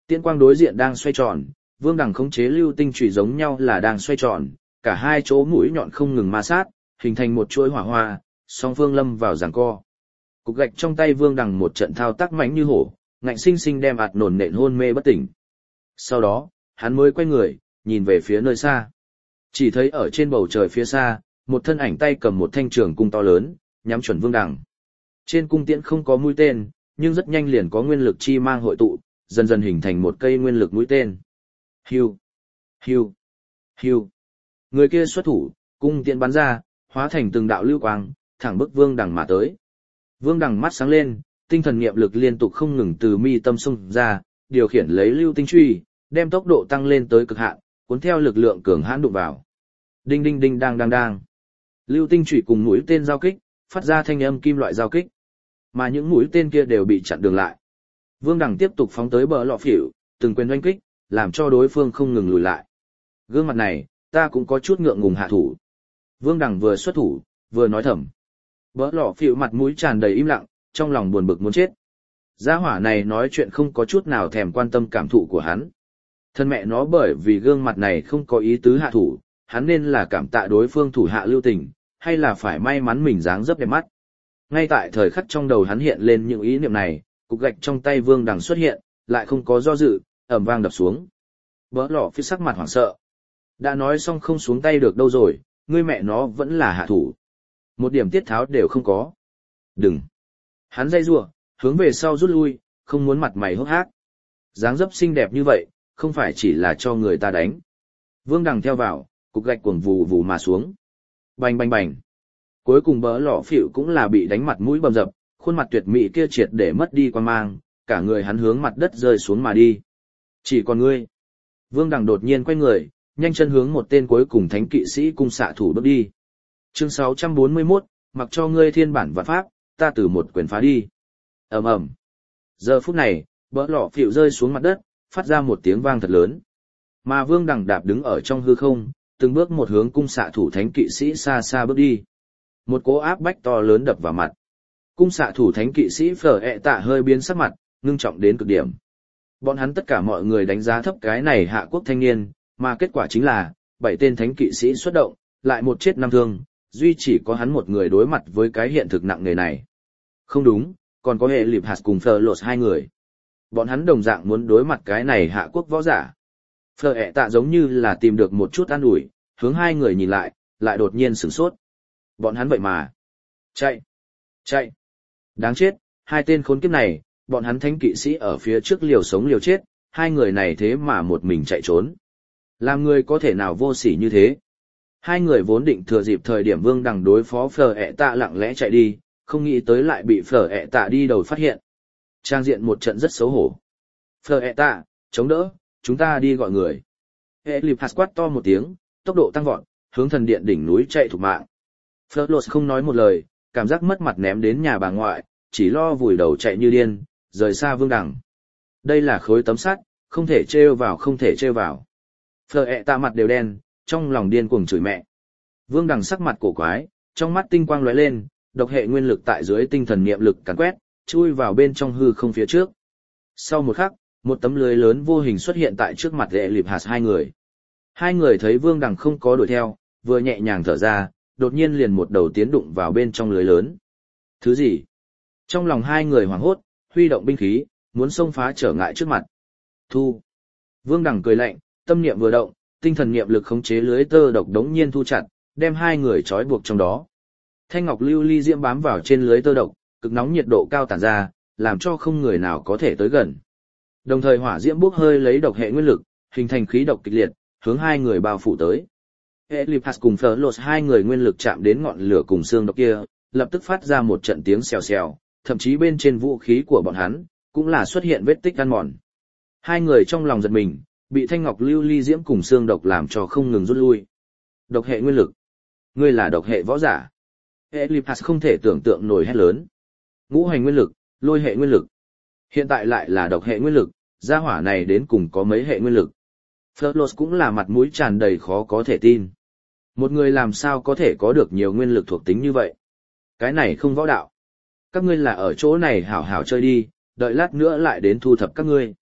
Tiễn quang đối diện đang xoay tròn, Vương Đằng khống chế lưu tinh chủy giống nhau là đang xoay tròn, cả hai chỗ mũi nhọn không ngừng ma sát, hình thành một chuỗi hỏa hoa, song phương lâm vào giằng co. Cục gạch trong tay Vương Đằng một trận thao tác mãnh như hổ, ngạnh sinh sinh đem ạt nổn nện hôn mê bất tỉnh. Sau đó, hắn mới quay người, nhìn về phía nơi xa. Chỉ thấy ở trên bầu trời phía xa, một thân ảnh tay cầm một thanh trường cung to lớn, nhắm chuẩn Vương Đằng. Trên cung tiễn không có mũi tên, nhưng rất nhanh liền có nguyên lực chi mang hội tụ, dần dần hình thành một cây nguyên lực mũi tên. Hiu, hiu, hiu. Người kia xuất thủ, cung tiễn bắn ra, hóa thành từng đạo lưu quang, thẳng bức Vương Đằng mà tới. Vương Đằng mắt sáng lên, tinh thần niệm lực liên tục không ngừng từ mi tâm xung ra, điều khiển lấy lưu tinh truy, đem tốc độ tăng lên tới cực hạn, cuốn theo lực lượng cường hãn đụng vào. Đinh đinh đinh đang đang đang. Lưu tinh chủy cùng mũi tên giao kích, phát ra thanh âm kim loại giao kích. Mà những mũi tên kia đều bị chặn đường lại. Vương Đằng tiếp tục phóng tới bờ lọ phỉu, từng quyền oanh kích, làm cho đối phương không ngừng lùi lại. Gương mặt này, ta cũng có chút ngượng ngùng hạ thủ. Vương Đằng vừa xuất thủ, vừa nói thầm. Bờ lọ phỉu mặt mũi tràn đầy im lặng, trong lòng buồn bực muốn chết. Gia hỏa này nói chuyện không có chút nào thèm quan tâm cảm thụ của hắn. Thân mẹ nó bởi vì gương mặt này không có ý tứ hạ thủ, hắn nên là cảm tạ đối phương thủ hạ lưu tình, hay là phải may mắn mình dáng dấp đẹp mắt. Ngay tại thời khắc trong đầu hắn hiện lên những ý niệm này, cục gạch trong tay Vương Đằng xuất hiện, lại không có do dự, ầm vang đập xuống. Bỡ lọ phía sắc mặt hoảng sợ. Đã nói xong không xuống tay được đâu rồi, ngươi mẹ nó vẫn là hạ thủ. Một điểm tiết tháo đều không có. Đừng. Hắn dây rủa, hướng về sau rút lui, không muốn mặt mày hốc hác. Dáng dấp xinh đẹp như vậy, không phải chỉ là cho người ta đánh. Vương Đằng theo vào, cục gạch cuồng vù vù mà xuống. Bành bành bành. Cuối cùng bỡ lọ phỉu cũng là bị đánh mặt mũi bầm dập, khuôn mặt tuyệt mỹ kia triệt để mất đi quan mang, cả người hắn hướng mặt đất rơi xuống mà đi. Chỉ còn ngươi. Vương Đằng đột nhiên quay người, nhanh chân hướng một tên cuối cùng thánh kỵ sĩ cung xạ thủ bước đi. Chương sáu trăm bốn mươi mốt, mặc cho ngươi thiên bản vạn pháp, ta từ một quyền phá đi. Ầm ầm. Giờ phút này, bỡ lọ phỉu rơi xuống mặt đất, phát ra một tiếng vang thật lớn. Mà Vương Đằng đạp đứng ở trong hư không, từng bước một hướng cung xạ thủ thánh kỵ sĩ xa xa bước đi. Một cỗ áp bách to lớn đập vào mặt. Cung xạ thủ thánh kỵ sĩ Phở ẹ tạ hơi biến sắc mặt, ngưng trọng đến cực điểm. Bọn hắn tất cả mọi người đánh giá thấp cái này hạ quốc thanh niên, mà kết quả chính là, bảy tên thánh kỵ sĩ xuất động, lại một chết năm thương, duy chỉ có hắn một người đối mặt với cái hiện thực nặng nề này. Không đúng, còn có hệ lịp hạt cùng Phở lột hai người. Bọn hắn đồng dạng muốn đối mặt cái này hạ quốc võ giả. Phở ẹ tạ giống như là tìm được một chút an ủi, hướng hai người nhìn lại, lại đột nhiên sửng sốt. Bọn hắn vậy mà. Chạy! Chạy! Đáng chết, hai tên khốn kiếp này, bọn hắn thánh kỵ sĩ ở phía trước liều sống liều chết, hai người này thế mà một mình chạy trốn. Làm người có thể nào vô sỉ như thế? Hai người vốn định thừa dịp thời điểm Vương Đằng đối phó Phở ẹ tạ lặng lẽ chạy đi, không nghĩ tới lại bị Phở ẹ tạ đi đầu phát hiện. Trang diện một trận rất xấu hổ. Phở ẹ tạ, chống đỡ, chúng ta đi gọi người. Hệ lịp hạt quát to một tiếng, tốc độ tăng vọt, hướng thần điện đỉnh núi chạy thục mạng. Phở lột không nói một lời, cảm giác mất mặt ném đến nhà bà ngoại, chỉ lo vùi đầu chạy như điên, rời xa Vương Đằng. Đây là khối tấm sắt, không thể trêu vào không thể trêu vào. Phở ẹ tạ mặt đều đen, trong lòng điên cuồng chửi mẹ. Vương Đằng sắc mặt cổ quái, trong mắt tinh quang lóe lên, độc hệ nguyên lực tại dưới tinh thần niệm lực càn quét, chui vào bên trong hư không phía trước. Sau một khắc, một tấm lưới lớn vô hình xuất hiện tại trước mặt hệ lịp hạt hai người. Hai người thấy Vương Đằng không có đuổi theo, vừa nhẹ nhàng thở ra, đột nhiên liền một đầu tiến đụng vào bên trong lưới lớn. Thứ gì? Trong lòng hai người hoảng hốt, huy động binh khí, muốn xông phá trở ngại trước mặt. Thu. Vương Đằng cười lạnh, tâm niệm vừa động, tinh thần niệm lực khống chế lưới tơ độc đống nhiên thu chặt, đem hai người trói buộc trong đó. Thanh ngọc lưu ly diễm bám vào trên lưới tơ độc, cực nóng nhiệt độ cao tản ra, làm cho không người nào có thể tới gần. Đồng thời hỏa diễm bốc hơi lấy độc hệ nguyên lực, hình thành khí độc kịch liệt, hướng hai người bao phủ tới. Eliphas cùng Phở lột hai người nguyên lực chạm đến ngọn lửa cùng xương độc kia, lập tức phát ra một trận tiếng xèo xèo, thậm chí bên trên vũ khí của bọn hắn cũng là xuất hiện vết tích ăn mòn. Hai người trong lòng giật mình, bị thanh ngọc lưu ly diễm cùng xương độc làm cho không ngừng rút lui. Độc hệ nguyên lực, ngươi là độc hệ võ giả. Eliphas không thể tưởng tượng nổi hét lớn. Ngũ hành nguyên lực, lôi hệ nguyên lực. Hiện tại lại là độc hệ nguyên lực, gia hỏa này đến cùng có mấy hệ nguyên lực. Phớt cũng là mặt mũi tràn đầy khó có thể tin. Một người làm sao có thể có được nhiều nguyên lực thuộc tính như vậy? Cái này không võ đạo. Các ngươi là ở chỗ này hảo hảo chơi đi, đợi lát nữa lại đến thu thập các ngươi.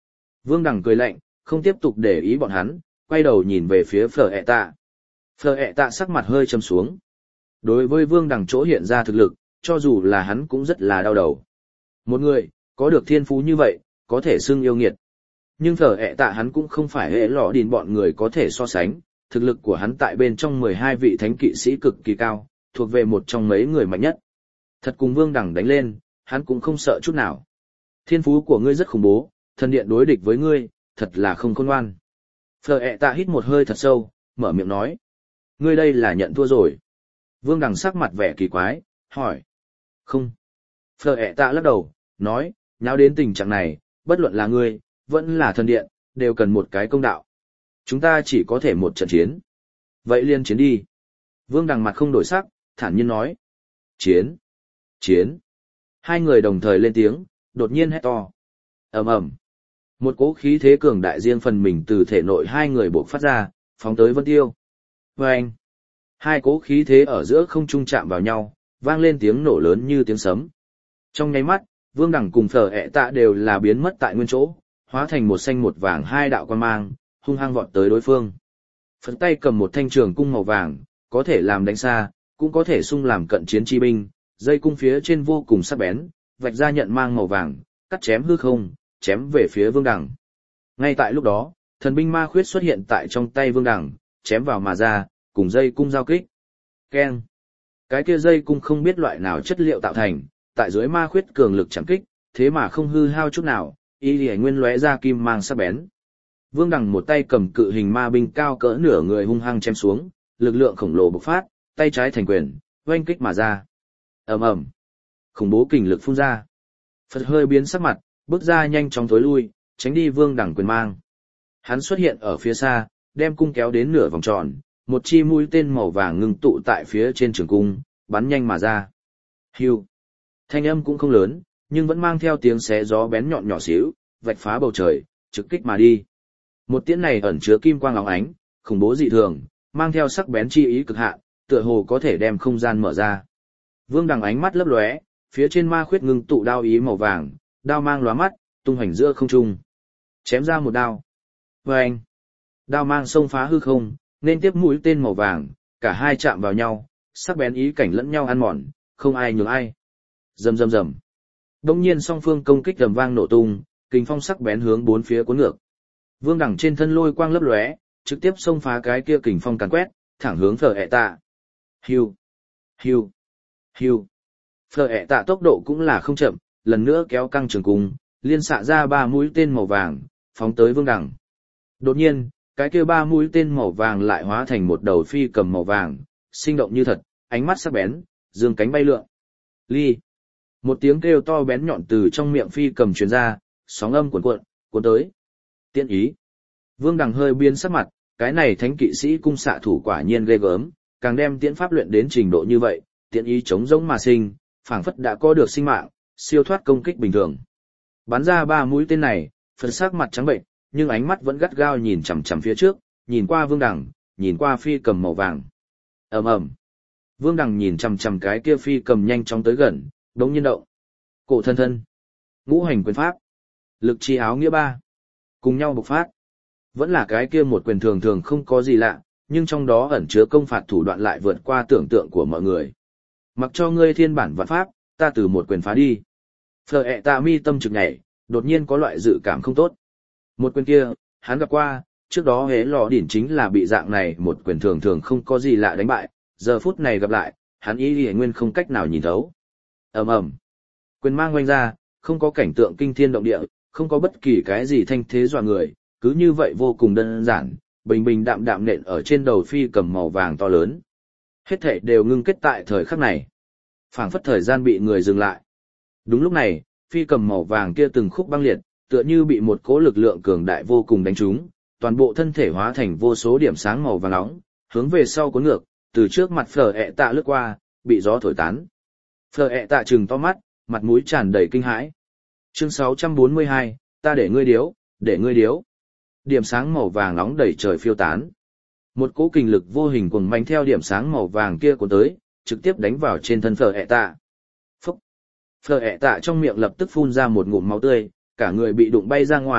Vương Đằng cười lạnh, không tiếp tục để ý bọn hắn, quay đầu nhìn về phía Phở ẹ tạ. Phở ẹ tạ sắc mặt hơi trầm xuống. Đối với Vương Đằng chỗ hiện ra thực lực, cho dù là hắn cũng rất là đau đầu. Một người, có được thiên phú như vậy, có thể xưng yêu nghiệt. Nhưng Phở ẹ tạ hắn cũng không phải hệ lọ đìn bọn người có thể so sánh, thực lực của hắn tại bên trong mười hai vị thánh kỵ sĩ cực kỳ cao, thuộc về một trong mấy người mạnh nhất. Thật cùng Vương Đằng đánh lên, hắn cũng không sợ chút nào. Thiên phú của ngươi rất khủng bố, thần điện đối địch với ngươi, thật là không khôn ngoan. Phở ẹ tạ hít một hơi thật sâu, mở miệng nói. Ngươi đây là nhận thua rồi. Vương Đằng sắc mặt vẻ kỳ quái, hỏi. Không. Phở ẹ tạ lắc đầu, nói, nháo đến tình trạng này, bất luận là ngươi, vẫn là thần điện, đều cần một cái công đạo. Chúng ta chỉ có thể một trận chiến. Vậy liên chiến đi. Vương Đằng mặt không đổi sắc, thản nhiên nói. Chiến. Chiến. Hai người đồng thời lên tiếng, đột nhiên hét to. Ầm ầm. Một cỗ khí thế cường đại riêng phần mình từ thể nội hai người bộc phát ra, phóng tới Vân Tiêu. Vâng! Hai cỗ khí thế ở giữa không trung chạm vào nhau, vang lên tiếng nổ lớn như tiếng sấm. Trong nháy mắt, Vương Đằng cùng Phở ẹ tạ đều là biến mất tại nguyên chỗ, hóa thành một xanh một vàng hai đạo quan mang, hung hăng vọt tới đối phương. Phật tay cầm một thanh trường cung màu vàng, có thể làm đánh xa, cũng có thể xung làm cận chiến chi binh, dây cung phía trên vô cùng sắc bén, vạch ra nhận mang màu vàng, cắt chém hư không, chém về phía Vương Đằng. Ngay tại lúc đó, thần binh ma khuyết xuất hiện tại trong tay Vương Đằng, chém vào mà ra, cùng dây cung giao kích. Keng! Cái kia dây cung không biết loại nào chất liệu tạo thành, tại dưới ma khuyết cường lực chẳng kích, thế mà không hư hao chút nào, y lìa nguyên lóe ra kim mang sắc bén. Vương Đằng một tay cầm cự hình ma binh cao cỡ nửa người hung hăng chém xuống, lực lượng khổng lồ bộc phát, tay trái thành quyền, oanh kích mà ra. Ầm ầm, khủng bố kình lực phun ra. Phật hơi biến sắc mặt, bước ra nhanh chóng tối lui, tránh đi Vương Đằng quyền mang. Hắn xuất hiện ở phía xa, đem cung kéo đến nửa vòng tròn, một chi mũi tên màu vàng ngưng tụ tại phía trên trường cung, bắn nhanh mà ra. Hưu. Thanh âm cũng không lớn, nhưng vẫn mang theo tiếng xé gió bén nhọn nhỏ xíu, vạch phá bầu trời, trực kích mà đi. Một tiễn này ẩn chứa kim quang óng ánh, khủng bố dị thường, mang theo sắc bén chi ý cực hạn, tựa hồ có thể đem không gian mở ra. Vương Đằng ánh mắt lấp lóe, phía trên ma khuyết ngưng tụ đao ý màu vàng, đao mang lóa mắt, tung hành giữa không trung. Chém ra một đao. Vâng! Đao mang xông phá hư không, nên tiếp mũi tên màu vàng, cả hai chạm vào nhau, sắc bén ý cảnh lẫn nhau ăn mòn, không ai nhường ai. Rầm rầm rầm. Đông nhiên song phương công kích rầm vang nổ tung, kình phong sắc bén hướng bốn phía cuốn ngược. Vương Đằng trên thân lôi quang lấp lóe, trực tiếp xông phá cái kia kình phong càn quét, thẳng hướng Phở ẹ tạ. Hiu, hiu, hiu. Phở ẹ tạ tốc độ cũng là không chậm, lần nữa kéo căng trường cung, liên xạ ra ba mũi tên màu vàng, phóng tới Vương Đằng. Đột nhiên, cái kia ba mũi tên màu vàng lại hóa thành một đầu phi cầm màu vàng, sinh động như thật, ánh mắt sắc bén, dương cánh bay lượn. Ly. Một tiếng kêu to bén nhọn từ trong miệng phi cầm truyền ra, sóng âm cuộn cuộn, cuốn tới. Tiễn ý. Vương Đằng hơi biến sắc mặt, cái này thánh kỵ sĩ cung xạ thủ quả nhiên ghê gớm, càng đem tiễn pháp luyện đến trình độ như vậy, tiễn ý chống giống mà sinh, phảng phất đã có được sinh mạng, siêu thoát công kích bình thường. Bắn ra ba mũi tên này, phần sắc mặt trắng bệnh, nhưng ánh mắt vẫn gắt gao nhìn chằm chằm phía trước, nhìn qua Vương Đằng, nhìn qua phi cầm màu vàng. Ầm ầm. Vương Đằng nhìn chằm chằm cái kia phi cầm nhanh chóng tới gần, đống nhiên động. Cổ thân thân. Ngũ hành quyền pháp. Lực chi áo nghĩa ba. Cùng nhau bộc phát. Vẫn là cái kia một quyền thường thường không có gì lạ, nhưng trong đó ẩn chứa công phạt thủ đoạn lại vượt qua tưởng tượng của mọi người. Mặc cho ngươi thiên bản vạn pháp, ta từ một quyền phá đi. Phở ẹ tạ mi tâm trực nhảy, đột nhiên có loại dự cảm không tốt. Một quyền kia, hắn gặp qua, trước đó hế lò đỉnh chính là bị dạng này một quyền thường thường không có gì lạ đánh bại, giờ phút này gặp lại, hắn ý lìa nguyên không cách nào nhìn thấu. Ầm ầm. Quyền mang oanh ra, không có cảnh tượng kinh thiên động địa, không có bất kỳ cái gì thanh thế dọa người, cứ như vậy vô cùng đơn giản, bình bình đạm đạm nện ở trên đầu phi cầm màu vàng to lớn. Hết thảy đều ngưng kết tại thời khắc này. Phảng phất thời gian bị người dừng lại. Đúng lúc này, phi cầm màu vàng kia từng khúc băng liệt, tựa như bị một cỗ lực lượng cường đại vô cùng đánh trúng, toàn bộ thân thể hóa thành vô số điểm sáng màu vàng nóng, hướng về sau cuốn ngược, từ trước mặt Phở ẹ tạ lướt qua, bị gió thổi tán. Phở ẹ tạ trừng to mắt, mặt mũi tràn đầy kinh hãi. Chương sáu trăm bốn mươi hai, ta để ngươi điếu, để ngươi điếu. Điểm sáng màu vàng nóng đầy trời phiêu tán. Một cỗ kình lực vô hình cuồng mạnh theo điểm sáng màu vàng kia cuốn tới, trực tiếp đánh vào trên thân Phở ẹ tạ. Phúc! Phở ẹ tạ trong miệng lập tức phun ra một ngụm máu tươi, cả người bị đụng bay ra ngoài,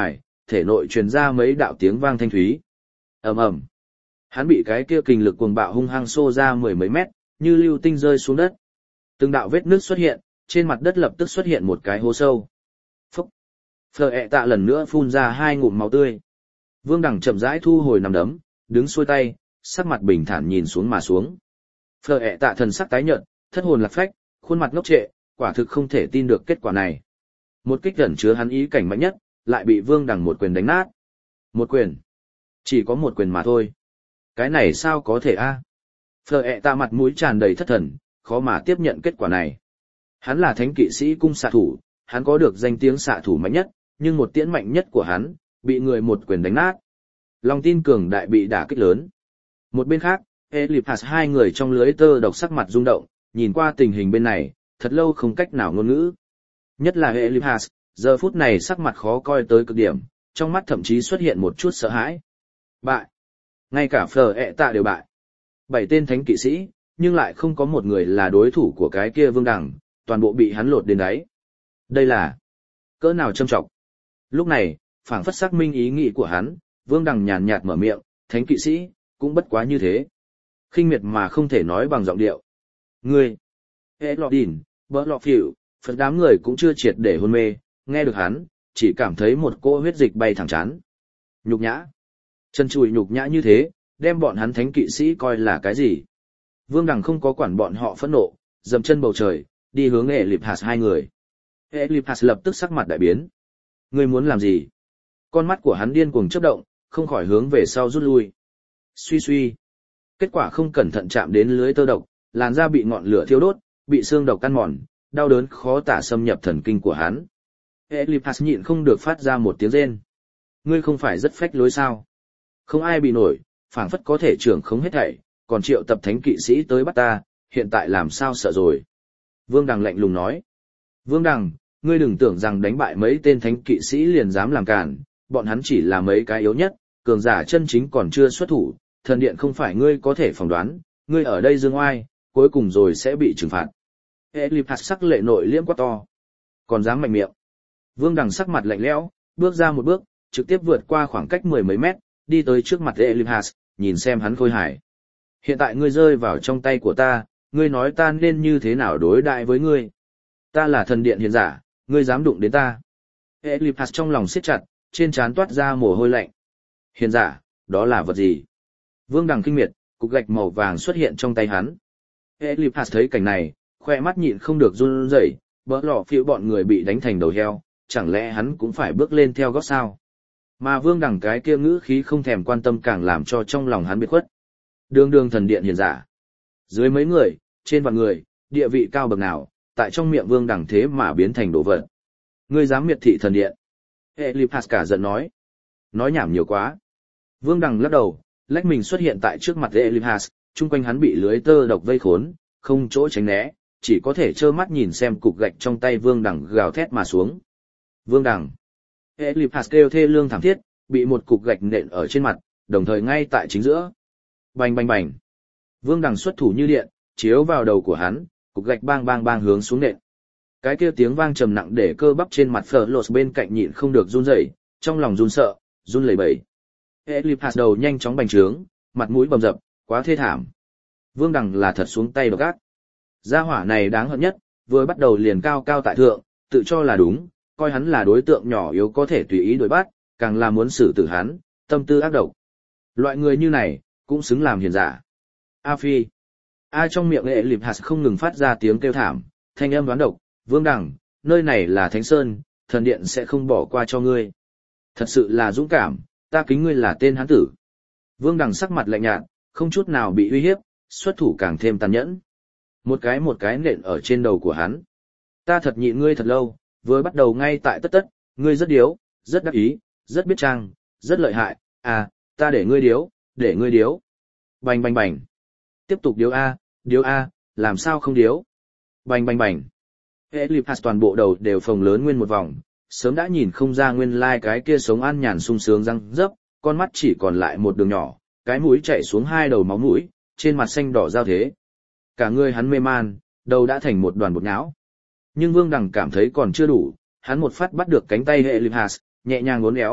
thể nội truyền ra mấy đạo tiếng vang thanh thúy. Ầm ầm. Hắn bị cái kia kình lực cuồng bạo hung hăng xô ra mười mấy mét, như lưu tinh rơi xuống đất. Từng đạo vết nước xuất hiện, trên mặt đất lập tức xuất hiện một cái hố sâu. Phúc. Phở ẹ tạ lần nữa phun ra hai ngụm máu tươi. Vương Đằng chậm rãi thu hồi nằm đấm, đứng xuôi tay, sắc mặt bình thản nhìn xuống mà xuống. Phở ẹ tạ thần sắc tái nhợt, thất hồn lạc phách, khuôn mặt ngốc trệ, quả thực không thể tin được kết quả này. Một kích ẩn chứa hắn ý cảnh mạnh nhất, lại bị Vương Đằng một quyền đánh nát. Một quyền. Chỉ có một quyền mà thôi. Cái này sao có thể a? Phở ẹ tạ mặt mũi tràn đầy thất thần, khó mà tiếp nhận kết quả này. Hắn là thánh kỵ sĩ cung xạ thủ, hắn có được danh tiếng xạ thủ mạnh nhất, nhưng một tiễn mạnh nhất của hắn, bị người một quyền đánh nát. Lòng tin cường đại bị đả kích lớn. Một bên khác, Eliphas hai người trong lưới tơ độc sắc mặt rung động, nhìn qua tình hình bên này, thật lâu không cách nào ngôn ngữ. Nhất là Eliphas, giờ phút này sắc mặt khó coi tới cực điểm, trong mắt thậm chí xuất hiện một chút sợ hãi. Bại. Ngay cả Phở ẹ tạ đều bại. Bảy tên thánh kỵ sĩ, nhưng lại không có một người là đối thủ của cái kia Vương Đằng, toàn bộ bị hắn lột đến đáy. Đây là cỡ nào châm trọng. Lúc này, phảng phất xác minh ý nghĩ của hắn, Vương Đằng nhàn nhạt mở miệng, thánh kỵ sĩ, cũng bất quá như thế. Khinh miệt mà không thể nói bằng giọng điệu. Ngươi, ế lọ đỉn, bỡ lọ phỉu, phần đám người cũng chưa triệt để hôn mê, nghe được hắn, chỉ cảm thấy một cỗ huyết dịch bay thẳng chán. Nhục nhã. Chân chùi nhục nhã như thế, đem bọn hắn thánh kỵ sĩ coi là cái gì? Vương Đằng không có quản bọn họ phẫn nộ, dầm chân bầu trời, đi hướng Eliphas hai người. Eliphas lập tức sắc mặt đại biến. Ngươi muốn làm gì? Con mắt của hắn điên cuồng chớp động, không khỏi hướng về sau rút lui. Suy suy. Kết quả không cẩn thận chạm đến lưới tơ độc, làn da bị ngọn lửa thiêu đốt, bị xương độc căn mòn, đau đớn khó tả xâm nhập thần kinh của hắn. Eliphas nhịn không được phát ra một tiếng rên. Ngươi không phải rất phách lối sao? Không ai bị nổi, phảng phất có thể trưởng không hết thảy, còn triệu tập thánh kỵ sĩ tới bắt ta, hiện tại làm sao sợ rồi? Vương Đằng lạnh lùng nói. Vương Đằng, ngươi đừng tưởng rằng đánh bại mấy tên thánh kỵ sĩ liền dám làm cản, bọn hắn chỉ là mấy cái yếu nhất, cường giả chân chính còn chưa xuất thủ, thần điện không phải ngươi có thể phỏng đoán, ngươi ở đây dương oai, cuối cùng rồi sẽ bị trừng phạt. Eliphas sắc lệ nội liễm quá to, còn dám mạnh miệng. Vương Đằng sắc mặt lạnh lẽo, bước ra một bước, trực tiếp vượt qua khoảng cách mười mấy mét, đi tới trước mặt Eliphas, nhìn xem hắn khôi hài. Hiện tại ngươi rơi vào trong tay của ta, ngươi nói ta nên như thế nào đối đại với ngươi? Ta là thần điện hiền giả, ngươi dám đụng đến ta? Eliphas trong lòng siết chặt, trên trán toát ra mồ hôi lạnh. Hiền giả, đó là vật gì? Vương Đằng kinh miệt, cục gạch màu vàng xuất hiện trong tay hắn. Eliphas thấy cảnh này, khoe mắt nhịn không được run rẩy, bỡ lọ phiêu bọn người bị đánh thành đầu heo, chẳng lẽ hắn cũng phải bước lên theo gót sao? Mà Vương Đằng cái kia ngữ khí không thèm quan tâm càng làm cho trong lòng hắn biệt khuất. Đường đường thần điện hiền giả. Dưới mấy người, trên vạn người, địa vị cao bậc nào, tại trong miệng Vương Đằng thế mà biến thành đồ vật. Ngươi dám miệt thị thần điện. Eliphas cả giận nói. Nói nhảm nhiều quá. Vương Đằng lắc đầu, lách mình xuất hiện tại trước mặt Eliphas, chung quanh hắn bị lưới tơ độc vây khốn, không chỗ tránh né, chỉ có thể trơ mắt nhìn xem cục gạch trong tay Vương Đằng gào thét mà xuống. Vương Đằng. Eliphas kêu thê lương thảm thiết, bị một cục gạch nện ở trên mặt, đồng thời ngay tại chính giữa. Bành bành bành. Vương Đằng xuất thủ như điện, chiếu vào đầu của hắn, cục gạch bang bang bang hướng xuống nện. Cái kia tiếng vang trầm nặng để cơ bắp trên mặt Phở Lột bên cạnh nhịn không được run rẩy, trong lòng run sợ, run lẩy bẩy. Eliphas đầu nhanh chóng bành trướng, mặt mũi bầm dập, quá thê thảm. Vương Đằng là thật xuống tay độc ác. Gia hỏa này đáng hận nhất, vừa bắt đầu liền cao cao tại thượng, tự cho là đúng, coi hắn là đối tượng nhỏ yếu có thể tùy ý đối bắt, càng là muốn xử tử hắn, tâm tư ác độc. Loại người như này, cũng xứng làm hiền giả. A Phi. A trong miệng Eliphas không ngừng phát ra tiếng kêu thảm, thanh âm đoán độc, Vương Đằng, nơi này là Thánh Sơn, thần điện sẽ không bỏ qua cho ngươi. Thật sự là dũng cảm, ta kính ngươi là tên hán tử. Vương Đằng sắc mặt lạnh nhạt, không chút nào bị uy hiếp, xuất thủ càng thêm tàn nhẫn. Một cái một cái nện ở trên đầu của hắn. Ta thật nhịn ngươi thật lâu, vừa bắt đầu ngay tại tất tất, ngươi rất điếu, rất đắc ý, rất biết trang, rất lợi hại, à, ta để ngươi điếu, để ngươi điếu. Bành bành bành. Tiếp tục điếu A, điếu A, làm sao không điếu. Bành bành bành. Eliphas toàn bộ đầu đều phồng lớn nguyên một vòng, sớm đã nhìn không ra nguyên lai like cái kia sống an nhàn sung sướng răng dấp, con mắt chỉ còn lại một đường nhỏ, cái mũi chạy xuống hai đầu máu mũi, trên mặt xanh đỏ giao thế. Cả người hắn mê man, đầu đã thành một đoàn bột nhão. Nhưng Vương Đằng cảm thấy còn chưa đủ, hắn một phát bắt được cánh tay Eliphas, nhẹ nhàng uốn éo,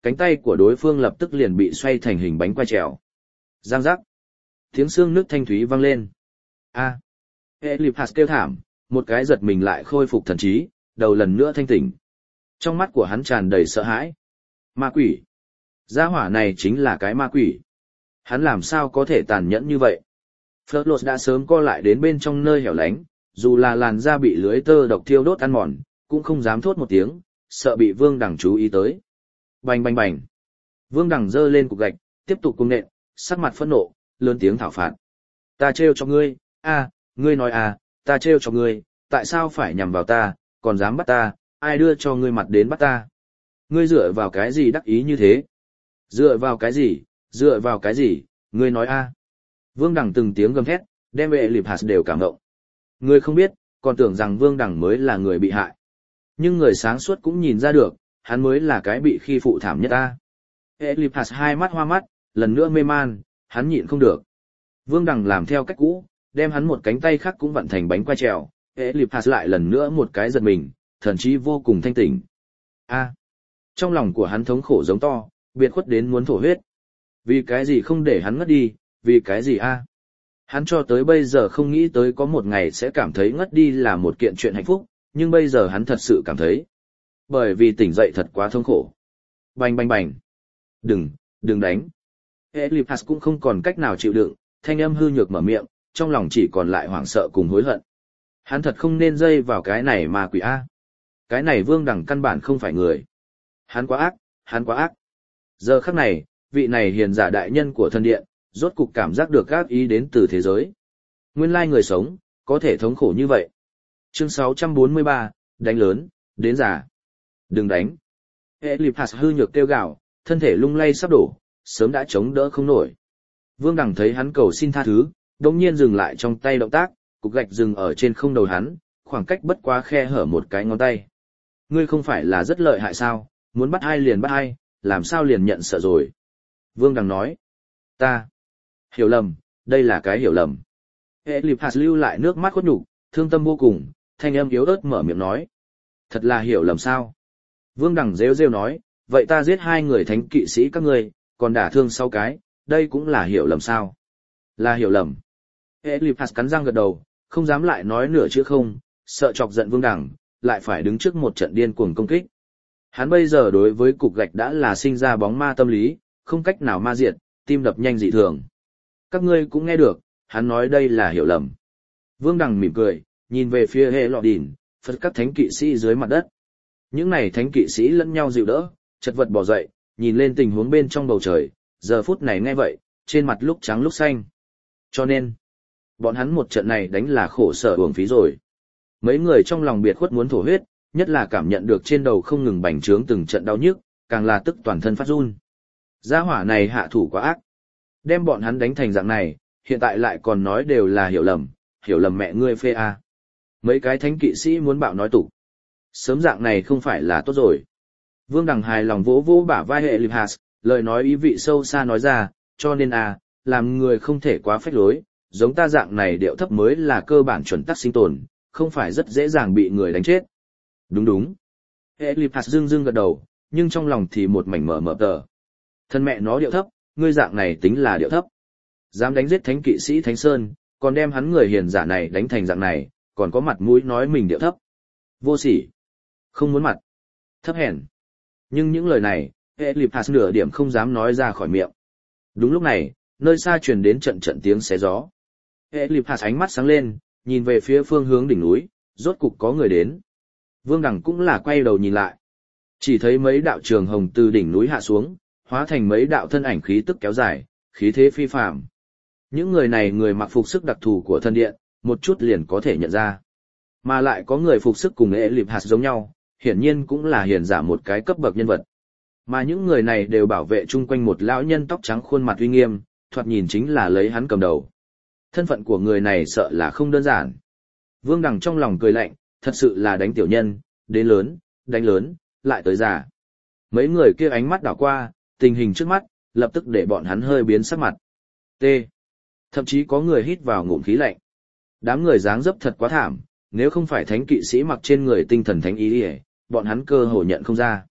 cánh tay của đối phương lập tức liền bị xoay thành hình bánh quay trèo. Giang giác. Tiếng xương nước thanh thúy vang lên. A. Eliphas kêu thảm, một cái giật mình lại khôi phục thần trí, đầu lần nữa thanh tỉnh. Trong mắt của hắn tràn đầy sợ hãi. Ma quỷ. Gia hỏa này chính là cái ma quỷ. Hắn làm sao có thể tàn nhẫn như vậy? Phớt đã sớm co lại đến bên trong nơi hẻo lánh, dù là làn da bị lưới tơ độc thiêu đốt ăn mòn, cũng không dám thốt một tiếng, sợ bị Vương Đằng chú ý tới. Bành bành bành. Vương Đằng giơ lên cục gạch, tiếp tục cung nện, sắc mặt phẫn nộ, lớn tiếng thảo phạt. Ta trêu cho ngươi, a, ngươi nói à, ta trêu cho ngươi, tại sao phải nhằm vào ta, còn dám bắt ta, ai đưa cho ngươi mặt đến bắt ta? Ngươi dựa vào cái gì đắc ý như thế? Dựa vào cái gì, dựa vào cái gì, ngươi nói a? Vương Đằng từng tiếng gầm thét, đem vệ lịp hạt đều cảm động. Ngươi không biết, còn tưởng rằng Vương Đằng mới là người bị hại. Nhưng người sáng suốt cũng nhìn ra được, hắn mới là cái bị khi phụ thảm nhất ta. Vệ lịp hạt hai mắt hoa mắt, lần nữa mê man, hắn nhịn không được. Vương Đằng làm theo cách cũ, đem hắn một cánh tay khác cũng vặn thành bánh quay trèo, hệ lịp hạt lại lần nữa một cái giật mình, thần trí vô cùng thanh tỉnh. A. Trong lòng của hắn thống khổ giống to, biệt khuất đến muốn thổ huyết. Vì cái gì không để hắn ngất đi, vì cái gì a? Hắn cho tới bây giờ không nghĩ tới có một ngày sẽ cảm thấy ngất đi là một kiện chuyện hạnh phúc, nhưng bây giờ hắn thật sự cảm thấy. Bởi vì tỉnh dậy thật quá thống khổ. Bành bành bành. Đừng, đừng đánh. Eliphas cũng không còn cách nào chịu đựng, thanh âm hư nhược mở miệng, trong lòng chỉ còn lại hoảng sợ cùng hối hận. Hắn thật không nên dây vào cái này mà quỷ A. Cái này Vương Đằng căn bản không phải người. Hắn quá ác, hắn quá ác. Giờ khắc này, vị này hiền giả đại nhân của thần điện, rốt cục cảm giác được các ý đến từ thế giới. Nguyên lai người sống, có thể thống khổ như vậy. Chương sáu trăm bốn mươi ba, đánh lớn, đến già. Đừng đánh. Eliphas hư nhược kêu gào, thân thể lung lay sắp đổ, sớm đã chống đỡ không nổi. Vương Đằng thấy hắn cầu xin tha thứ, đống nhiên dừng lại trong tay động tác, cục gạch dừng ở trên không đầu hắn, khoảng cách bất quá khe hở một cái ngón tay. Ngươi không phải là rất lợi hại sao, muốn bắt ai liền bắt ai, làm sao liền nhận sợ rồi. Vương Đằng nói, ta, hiểu lầm, đây là cái hiểu lầm. Eliphas lưu lại nước mắt khuất nhục, thương tâm vô cùng, thanh âm yếu ớt mở miệng nói. Thật là hiểu lầm sao. Vương Đằng rêu rêu nói, vậy ta giết hai người thánh kỵ sĩ các ngươi, còn đả thương sáu cái, đây cũng là hiểu lầm sao. Là hiểu lầm. Eliphas cắn răng gật đầu, không dám lại nói nửa chữ không, sợ chọc giận Vương Đằng, lại phải đứng trước một trận điên cuồng công kích. Hắn bây giờ đối với cục gạch đã là sinh ra bóng ma tâm lý, không cách nào ma diệt, tim đập nhanh dị thường. Các ngươi cũng nghe được, hắn nói đây là hiểu lầm. Vương Đằng mỉm cười, nhìn về phía hệ lọ đỉn, phật các thánh kỵ sĩ dưới mặt đất. Những này thánh kỵ sĩ lẫn nhau dịu đỡ, chật vật bỏ dậy, nhìn lên tình huống bên trong bầu trời, giờ phút này nghe vậy, trên mặt lúc trắng lúc xanh. Cho nên, bọn hắn một trận này đánh là khổ sở uổng phí rồi. Mấy người trong lòng biệt khuất muốn thổ huyết, nhất là cảm nhận được trên đầu không ngừng bành trướng từng trận đau nhức, càng là tức toàn thân phát run. Gia hỏa này hạ thủ quá ác. Đem bọn hắn đánh thành dạng này, hiện tại lại còn nói đều là hiểu lầm, hiểu lầm mẹ ngươi phê a. Mấy cái thánh kỵ sĩ muốn bạo nói tục. Sớm dạng này không phải là tốt rồi. Vương Đằng hài lòng vỗ vỗ bả vai hệ Eliphas, lời nói ý vị sâu xa nói ra, cho nên a, làm người không thể quá phách lối, giống ta dạng này điệu thấp mới là cơ bản chuẩn tắc sinh tồn, không phải rất dễ dàng bị người đánh chết. Đúng đúng. Eliphas dưng dưng gật đầu, nhưng trong lòng thì một mảnh mở mở tờ. Thân mẹ nó điệu thấp, ngươi dạng này tính là điệu thấp. Dám đánh giết thánh kỵ sĩ Thánh Sơn, còn đem hắn người hiền giả này đánh thành dạng này, còn có mặt mũi nói mình điệu thấp. Vô sỉ. Không muốn mặt. Thấp hèn. Nhưng những lời này, Eliphas nửa điểm không dám nói ra khỏi miệng. Đúng lúc này, nơi xa truyền đến trận trận tiếng xé gió. Eliphas ánh mắt sáng lên, nhìn về phía phương hướng đỉnh núi, rốt cục có người đến. Vương Đằng cũng là quay đầu nhìn lại. Chỉ thấy mấy đạo trường hồng từ đỉnh núi hạ xuống, hóa thành mấy đạo thân ảnh khí tức kéo dài, khí thế phi phàm. Những người này người mặc phục sức đặc thù của thân điện, một chút liền có thể nhận ra. Mà lại có người phục sức cùng Eliphas giống nhau, hiển nhiên cũng là hiền giả một cái cấp bậc nhân vật. Mà những người này đều bảo vệ chung quanh một lão nhân tóc trắng khuôn mặt uy nghiêm, thoạt nhìn chính là lấy hắn cầm đầu. Thân phận của người này sợ là không đơn giản. Vương Đằng trong lòng cười lạnh, thật sự là đánh tiểu nhân, đến lớn, đánh lớn, lại tới già. Mấy người kia ánh mắt đảo qua, tình hình trước mắt, lập tức để bọn hắn hơi biến sắc mặt. T. Thậm chí có người hít vào ngụm khí lạnh. Đám người dáng dấp thật quá thảm, nếu không phải thánh kỵ sĩ mặc trên người tinh thần thánh ý đi, bọn hắn cơ hồ nhận không ra.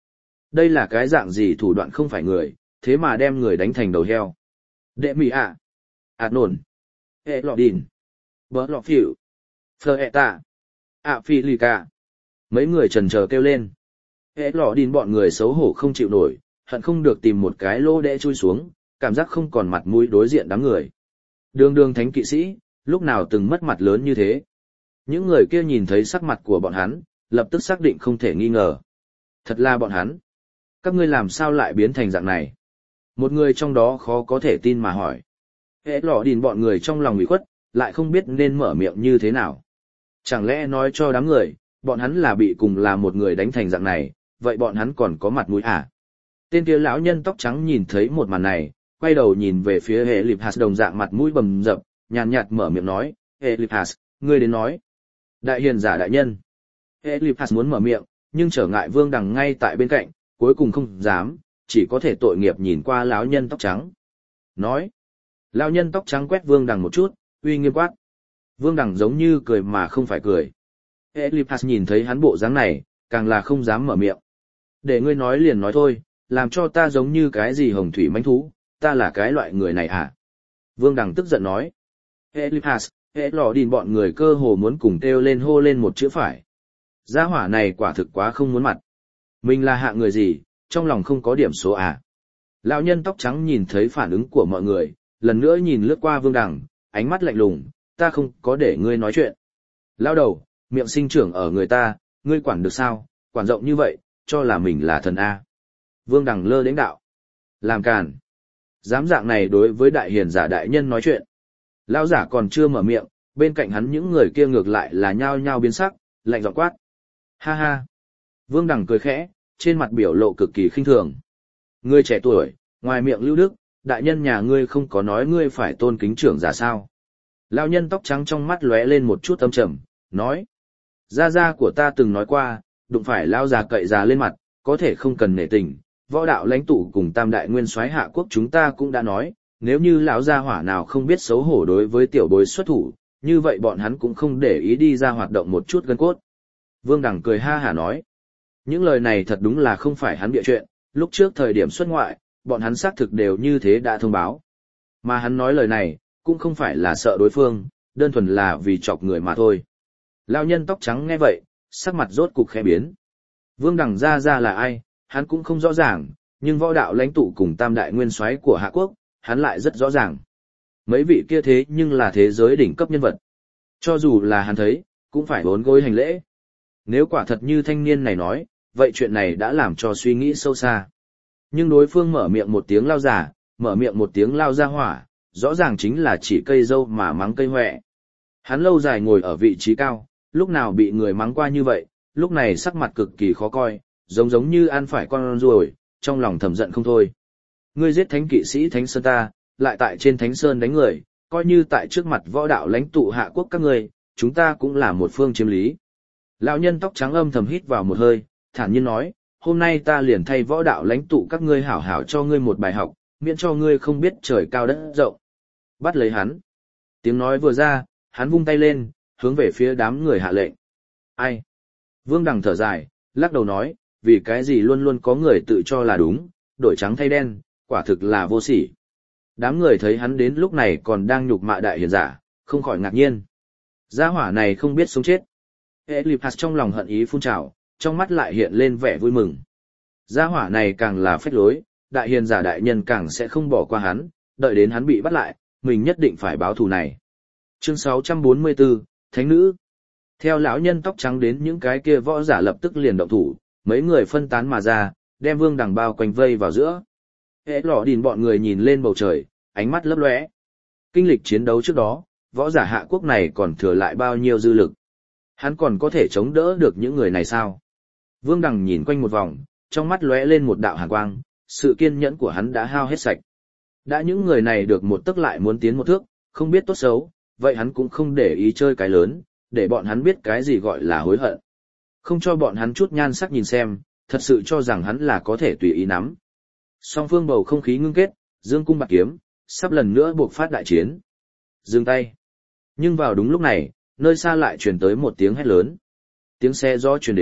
Đây là cái dạng gì thủ đoạn không phải người, thế mà đem người đánh thành đầu heo. Đệ mì ạ. Ảt nổn. Hệ lọ đìn. Bớ lọ phỉu. Phờ ẹ tạ. ạ phi lì cả. Mấy người trần chờ kêu lên. Hệ lọ đìn bọn người xấu hổ không chịu nổi, hận không được tìm một cái lô đẽ chui xuống, cảm giác không còn mặt mũi đối diện đám người. Đường đường thánh kỵ sĩ, lúc nào từng mất mặt lớn như thế. Những người kia nhìn thấy sắc mặt của bọn hắn, lập tức xác định không thể nghi ngờ. Thật là bọn hắn. Các ngươi làm sao lại biến thành dạng này? Một người trong đó khó có thể tin mà hỏi. Hệ lọ đìn bọn người trong lòng ủy khuất, lại không biết nên mở miệng như thế nào. Chẳng lẽ nói cho đám người, bọn hắn là bị cùng là một người đánh thành dạng này, vậy bọn hắn còn có mặt mũi à? Tên kia lão nhân tóc trắng nhìn thấy một màn này, quay đầu nhìn về phía hệ lịp hạt đồng dạng mặt mũi bầm dập, nhàn nhạt mở miệng nói, hệ lịp hạt, ngươi đến nói. Đại hiền giả đại nhân. Hệ lịp hạt muốn mở miệng, nhưng trở ngại Vương Đằng ngay tại bên cạnh, cuối cùng không dám, chỉ có thể tội nghiệp nhìn qua lão nhân tóc trắng. Nói. Lão nhân tóc trắng quét Vương Đằng một chút, uy nghiêm quát. Vương Đằng giống như cười mà không phải cười. Eliphas nhìn thấy hắn bộ dáng này, càng là không dám mở miệng. Để ngươi nói liền nói thôi, làm cho ta giống như cái gì hồng thủy mãnh thú, ta là cái loại người này à? Vương Đằng tức giận nói. Eliphas, hệ lò đìn bọn người cơ hồ muốn cùng kêu lên hô lên một chữ phải. Gia hỏa này quả thực quá không muốn mặt. Mình là hạ người gì, trong lòng không có điểm số à? Lão nhân tóc trắng nhìn thấy phản ứng của mọi người, lần nữa nhìn lướt qua Vương Đằng, ánh mắt lạnh lùng, ta không có để ngươi nói chuyện. Lão đầu, miệng sinh trưởng ở người ta, ngươi quản được sao, quản rộng như vậy, cho là mình là thần A. Vương Đằng lơ đánh đạo. Làm càn. Dám dạng này đối với đại hiền giả đại nhân nói chuyện. Lão giả còn chưa mở miệng, bên cạnh hắn những người kia ngược lại là nhao nhao biến sắc, lạnh giọng quát. Ha ha. Vương Đằng cười khẽ, trên mặt biểu lộ cực kỳ khinh thường. Ngươi trẻ tuổi, ngoài miệng lưu đức, đại nhân nhà ngươi không có nói ngươi phải tôn kính trưởng giả sao. Lão nhân tóc trắng trong mắt lóe lên một chút âm trầm, nói. Gia gia của ta từng nói qua, đụng phải lão già cậy già lên mặt, có thể không cần nể tình. Võ đạo lãnh tụ cùng tam đại nguyên soái hạ quốc chúng ta cũng đã nói, nếu như lão gia hỏa nào không biết xấu hổ đối với tiểu bối xuất thủ, như vậy bọn hắn cũng không để ý đi ra hoạt động một chút gân cốt. Vương Đằng cười ha hả nói. Những lời này thật đúng là không phải hắn bịa chuyện, lúc trước thời điểm xuất ngoại, bọn hắn xác thực đều như thế đã thông báo. Mà hắn nói lời này, cũng không phải là sợ đối phương, đơn thuần là vì chọc người mà thôi. Lão nhân tóc trắng nghe vậy, sắc mặt rốt cục khẽ biến. Vương Đằng ra ra là ai, hắn cũng không rõ ràng, nhưng võ đạo lãnh tụ cùng tam đại nguyên soái của Hạ Quốc, hắn lại rất rõ ràng. Mấy vị kia thế nhưng là thế giới đỉnh cấp nhân vật. Cho dù là hắn thấy, cũng phải bốn gối hành lễ. Nếu quả thật như thanh niên này nói, vậy chuyện này đã làm cho suy nghĩ sâu xa. Nhưng đối phương mở miệng một tiếng lao giả, mở miệng một tiếng lao ra hỏa, rõ ràng chính là chỉ cây dâu mà mắng cây hoẹ. Hắn lâu dài ngồi ở vị trí cao, lúc nào bị người mắng qua như vậy, lúc này sắc mặt cực kỳ khó coi, giống giống như ăn phải con ruồi, trong lòng thầm giận không thôi. Ngươi giết thánh kỵ sĩ Thánh Sơn ta, lại tại trên Thánh Sơn đánh người, coi như tại trước mặt võ đạo lãnh tụ Hạ Quốc các ngươi, chúng ta cũng là một phương chiếm lý. Lão nhân tóc trắng âm thầm hít vào một hơi, thản nhiên nói, hôm nay ta liền thay võ đạo lãnh tụ các ngươi hảo hảo cho ngươi một bài học, miễn cho ngươi không biết trời cao đất rộng. Bắt lấy hắn. Tiếng nói vừa ra, hắn vung tay lên, hướng về phía đám người hạ lệnh. Ai? Vương Đằng thở dài, lắc đầu nói, vì cái gì luôn luôn có người tự cho là đúng, đổi trắng thay đen, quả thực là vô sỉ. Đám người thấy hắn đến lúc này còn đang nhục mạ đại hiền giả, không khỏi ngạc nhiên. Gia hỏa này không biết sống chết. Eliphas trong lòng hận ý phun trào, trong mắt lại hiện lên vẻ vui mừng. Gia hỏa này càng là phách lối, đại hiền giả đại nhân càng sẽ không bỏ qua hắn, đợi đến hắn bị bắt lại, mình nhất định phải báo thù này. Chương sáu trăm bốn mươi tư, Thánh Nữ. Theo lão nhân tóc trắng đến những cái kia võ giả lập tức liền động thủ, mấy người phân tán mà ra, đem Vương Đằng bao quanh vây vào giữa. Hệ lọ đìn bọn người nhìn lên bầu trời, ánh mắt lấp lóe. Kinh lịch chiến đấu trước đó, võ giả Hạ Quốc này còn thừa lại bao nhiêu dư lực. Hắn còn có thể chống đỡ được những người này sao? Vương Đằng nhìn quanh một vòng, trong mắt lóe lên một đạo hàn quang, sự kiên nhẫn của hắn đã hao hết sạch. Đã những người này được một tức lại muốn tiến một thước, không biết tốt xấu, vậy hắn cũng không để ý chơi cái lớn, để bọn hắn biết cái gì gọi là hối hận. Không cho bọn hắn chút nhan sắc nhìn xem, thật sự cho rằng hắn là có thể tùy ý nắm. Song phương bầu không khí ngưng kết, dương cung bạc kiếm, sắp lần nữa buộc phát đại chiến. Dừng tay. Nhưng vào đúng lúc này, nơi xa lại truyền tới một tiếng hét lớn. Tiếng xe gió truyền đến,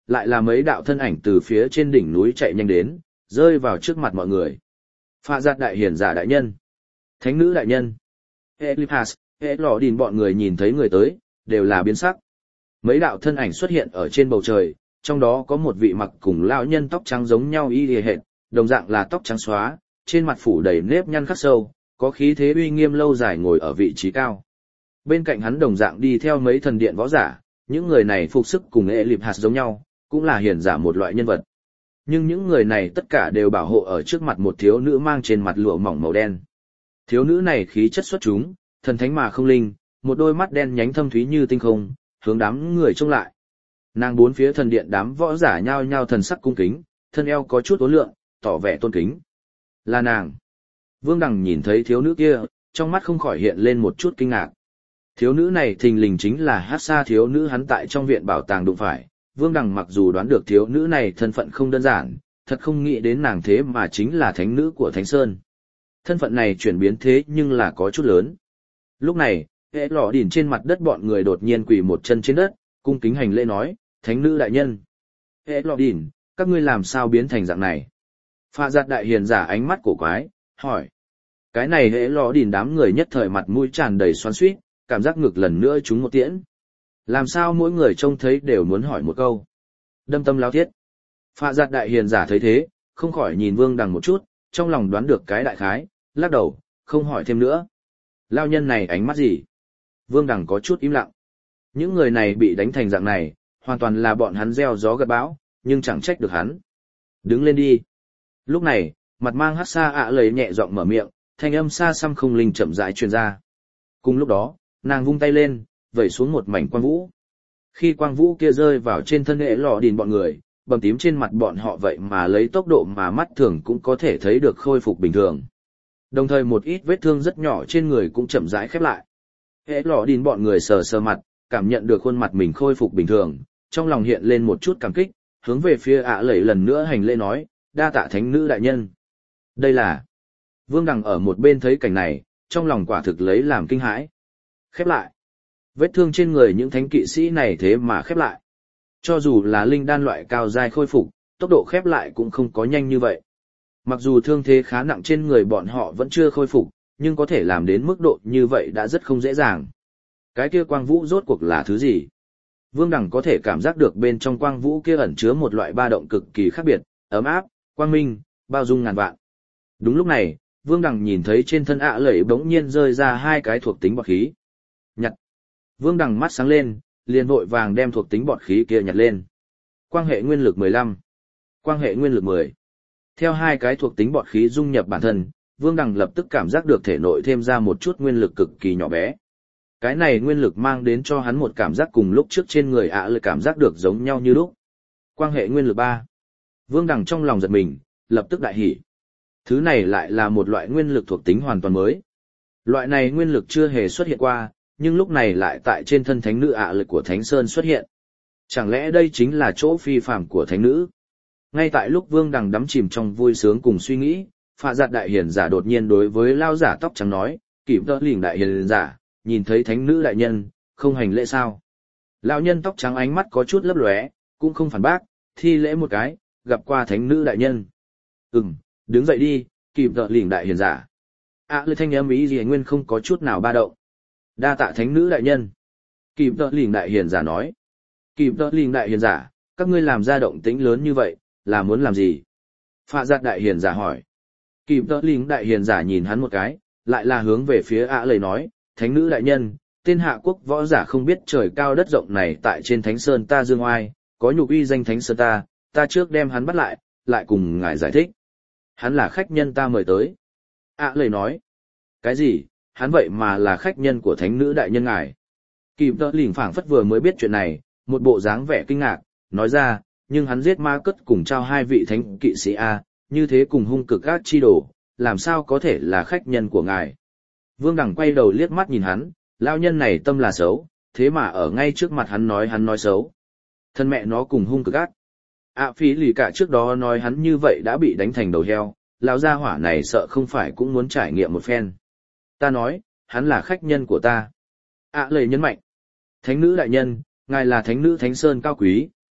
lại là mấy đạo thân ảnh từ phía trên đỉnh núi chạy nhanh đến, rơi vào trước mặt mọi người. Phạ giặt đại hiển giả đại nhân, thánh nữ đại nhân, Eliphas, hệ lọ đìn bọn người nhìn thấy người tới, đều là biến sắc. Mấy đạo thân ảnh xuất hiện ở trên bầu trời, trong đó có một vị mặc cùng lão nhân tóc trắng giống nhau y lìa hệt, đồng dạng là tóc trắng xóa, trên mặt phủ đầy nếp nhăn khắc sâu, có khí thế uy nghiêm lâu dài ngồi ở vị trí cao. Bên cạnh hắn đồng dạng đi theo mấy thần điện võ giả, những người này phục sức cùng Eliphas giống nhau, cũng là hiển giả một loại nhân vật. Nhưng những người này tất cả đều bảo hộ ở trước mặt một thiếu nữ mang trên mặt lụa mỏng màu đen. Thiếu nữ này khí chất xuất chúng, thần thánh mà không linh, một đôi mắt đen nhánh thâm thúy như tinh không, hướng đám người trông lại. Nàng bốn phía thần điện đám võ giả nhao nhao thần sắc cung kính, thân eo có chút uốn lượn, tỏ vẻ tôn kính. Là nàng. Vương Đằng nhìn thấy thiếu nữ kia, trong mắt không khỏi hiện lên một chút kinh ngạc. Thiếu nữ này thình lình chính là Hát Sa thiếu nữ hắn tại trong viện bảo tàng đụng phải. Vương Đằng mặc dù đoán được thiếu nữ này thân phận không đơn giản, thật không nghĩ đến nàng thế mà chính là thánh nữ của Thánh Sơn. Thân phận này chuyển biến thế nhưng là có chút lớn. Lúc này, hệ lọ đỉn trên mặt đất bọn người đột nhiên quỳ một chân trên đất, cung kính hành lễ nói, thánh nữ đại nhân. Hệ lọ đỉn, các ngươi làm sao biến thành dạng này? Phạ giặt đại hiền giả ánh mắt cổ quái, hỏi. Cái này hệ lọ đỉn đám người nhất thời mặt mũi tràn đầy xoắn xuýt, cảm giác ngực lần nữa trúng một tiễn. Làm sao mỗi người trông thấy đều muốn hỏi một câu. Đâm tâm lao thiết. Phạ giặt đại hiền giả thấy thế, không khỏi nhìn Vương Đằng một chút, trong lòng đoán được cái đại khái, lắc đầu, không hỏi thêm nữa. Lao nhân này ánh mắt gì? Vương Đằng có chút im lặng. Những người này bị đánh thành dạng này, hoàn toàn là bọn hắn gieo gió gặt bão, nhưng chẳng trách được hắn. Đứng lên đi. Lúc này, mặt mang Hát Sa ạ lầy nhẹ giọng mở miệng, thanh âm xa xăm không linh chậm rãi truyền ra. Cùng lúc đó, nàng vung tay lên, vẩy xuống một mảnh quang vũ. Khi quang vũ kia rơi vào trên thân hệ lọ đìn bọn người, bầm tím trên mặt bọn họ vậy mà lấy tốc độ mà mắt thường cũng có thể thấy được khôi phục bình thường. Đồng thời một ít vết thương rất nhỏ trên người cũng chậm rãi khép lại. Hệ lọ đìn bọn người sờ sờ mặt, cảm nhận được khuôn mặt mình khôi phục bình thường, trong lòng hiện lên một chút cảm kích, hướng về phía ạ lẩy lần nữa hành lễ nói, đa tạ thánh nữ đại nhân. Đây là... Vương Đằng ở một bên thấy cảnh này, trong lòng quả thực lấy làm kinh hãi. Khép lại. Vết thương trên người những thánh kỵ sĩ này thế mà khép lại. Cho dù là linh đan loại cao giai khôi phục, tốc độ khép lại cũng không có nhanh như vậy. Mặc dù thương thế khá nặng trên người bọn họ vẫn chưa khôi phục, nhưng có thể làm đến mức độ như vậy đã rất không dễ dàng. Cái kia quang vũ rốt cuộc là thứ gì? Vương Đằng có thể cảm giác được bên trong quang vũ kia ẩn chứa một loại ba động cực kỳ khác biệt, ấm áp, quang minh, bao dung ngàn vạn. Đúng lúc này, Vương Đằng nhìn thấy trên thân ạ lẩy bỗng nhiên rơi ra hai cái thuộc tính bọt khí. Nhặt. Vương Đằng mắt sáng lên, liền vội vàng đem thuộc tính bọt khí kia nhặt lên. Quang hệ nguyên lực mười lăm. Quang hệ nguyên lực mười. Theo hai cái thuộc tính bọt khí dung nhập bản thân, Vương Đằng lập tức cảm giác được thể nội thêm ra một chút nguyên lực cực kỳ nhỏ bé. Cái này nguyên lực mang đến cho hắn một cảm giác cùng lúc trước trên người ạ lẩy cảm giác được giống nhau như lúc. Quang hệ nguyên lực ba. Vương Đằng trong lòng giật mình, lập tức đại hỉ. Thứ này lại là một loại nguyên lực thuộc tính hoàn toàn mới. Loại này nguyên lực chưa hề xuất hiện qua, nhưng lúc này lại tại trên thân thánh nữ ạ lực của Thánh Sơn xuất hiện. Chẳng lẽ đây chính là chỗ phi phàm của thánh nữ? Ngay tại lúc Vương Đằng đắm chìm trong vui sướng cùng suy nghĩ, Phạ giặt đại hiền giả đột nhiên đối với lao giả tóc trắng nói, kịp đỡ lỉnh đại hiền giả, nhìn thấy thánh nữ đại nhân, không hành lễ sao? Lão nhân tóc trắng ánh mắt có chút lấp lóe, cũng không phản bác, thi lễ một cái, gặp qua thánh nữ đại nhân. Ừm, đứng dậy đi, kịp đỡ lỉnh đại hiền giả. ạ lư thanh âm ý gì nguyên không có chút nào ba động. Đa tạ thánh nữ đại nhân. Kịp đỡ lỉnh đại hiền giả nói. Kịp đỡ lỉnh đại hiền giả, các ngươi làm ra động tĩnh lớn như vậy, là muốn làm gì? Phạ giặt đại hiền giả hỏi. Kịp đỡ lỉnh đại hiền giả nhìn hắn một cái, lại là hướng về phía ạ lầy nói, thánh nữ đại nhân, tên hạ quốc võ giả không biết trời cao đất rộng này tại trên thánh sơn ta dương oai, có nhục uy danh thánh sơn ta, ta trước đem hắn bắt lại, lại cùng ngài giải thích. Hắn là khách nhân ta mời tới. ạ lầy nói. Cái gì? Hắn vậy mà là khách nhân của thánh nữ đại nhân ngài. Kịp đỡ lỉnh phảng phất vừa mới biết chuyện này, một bộ dáng vẻ kinh ngạc, nói ra, nhưng hắn giết ma cất cùng trao hai vị thánh kỵ sĩ A, như thế cùng hung cực ác chi đồ, làm sao có thể là khách nhân của ngài. Vương Đằng quay đầu liếc mắt nhìn hắn, lao nhân này tâm là xấu, thế mà ở ngay trước mặt hắn nói hắn nói xấu. Thân mẹ nó cùng hung cực ác. ạ phí lì cả trước đó nói hắn như vậy đã bị đánh thành đầu heo, lão gia hỏa này sợ không phải cũng muốn trải nghiệm một phen. Ta nói, hắn là khách nhân của ta. ạ lầy nhấn mạnh. Thánh nữ đại nhân, ngài là thánh nữ Thánh Sơn cao quý,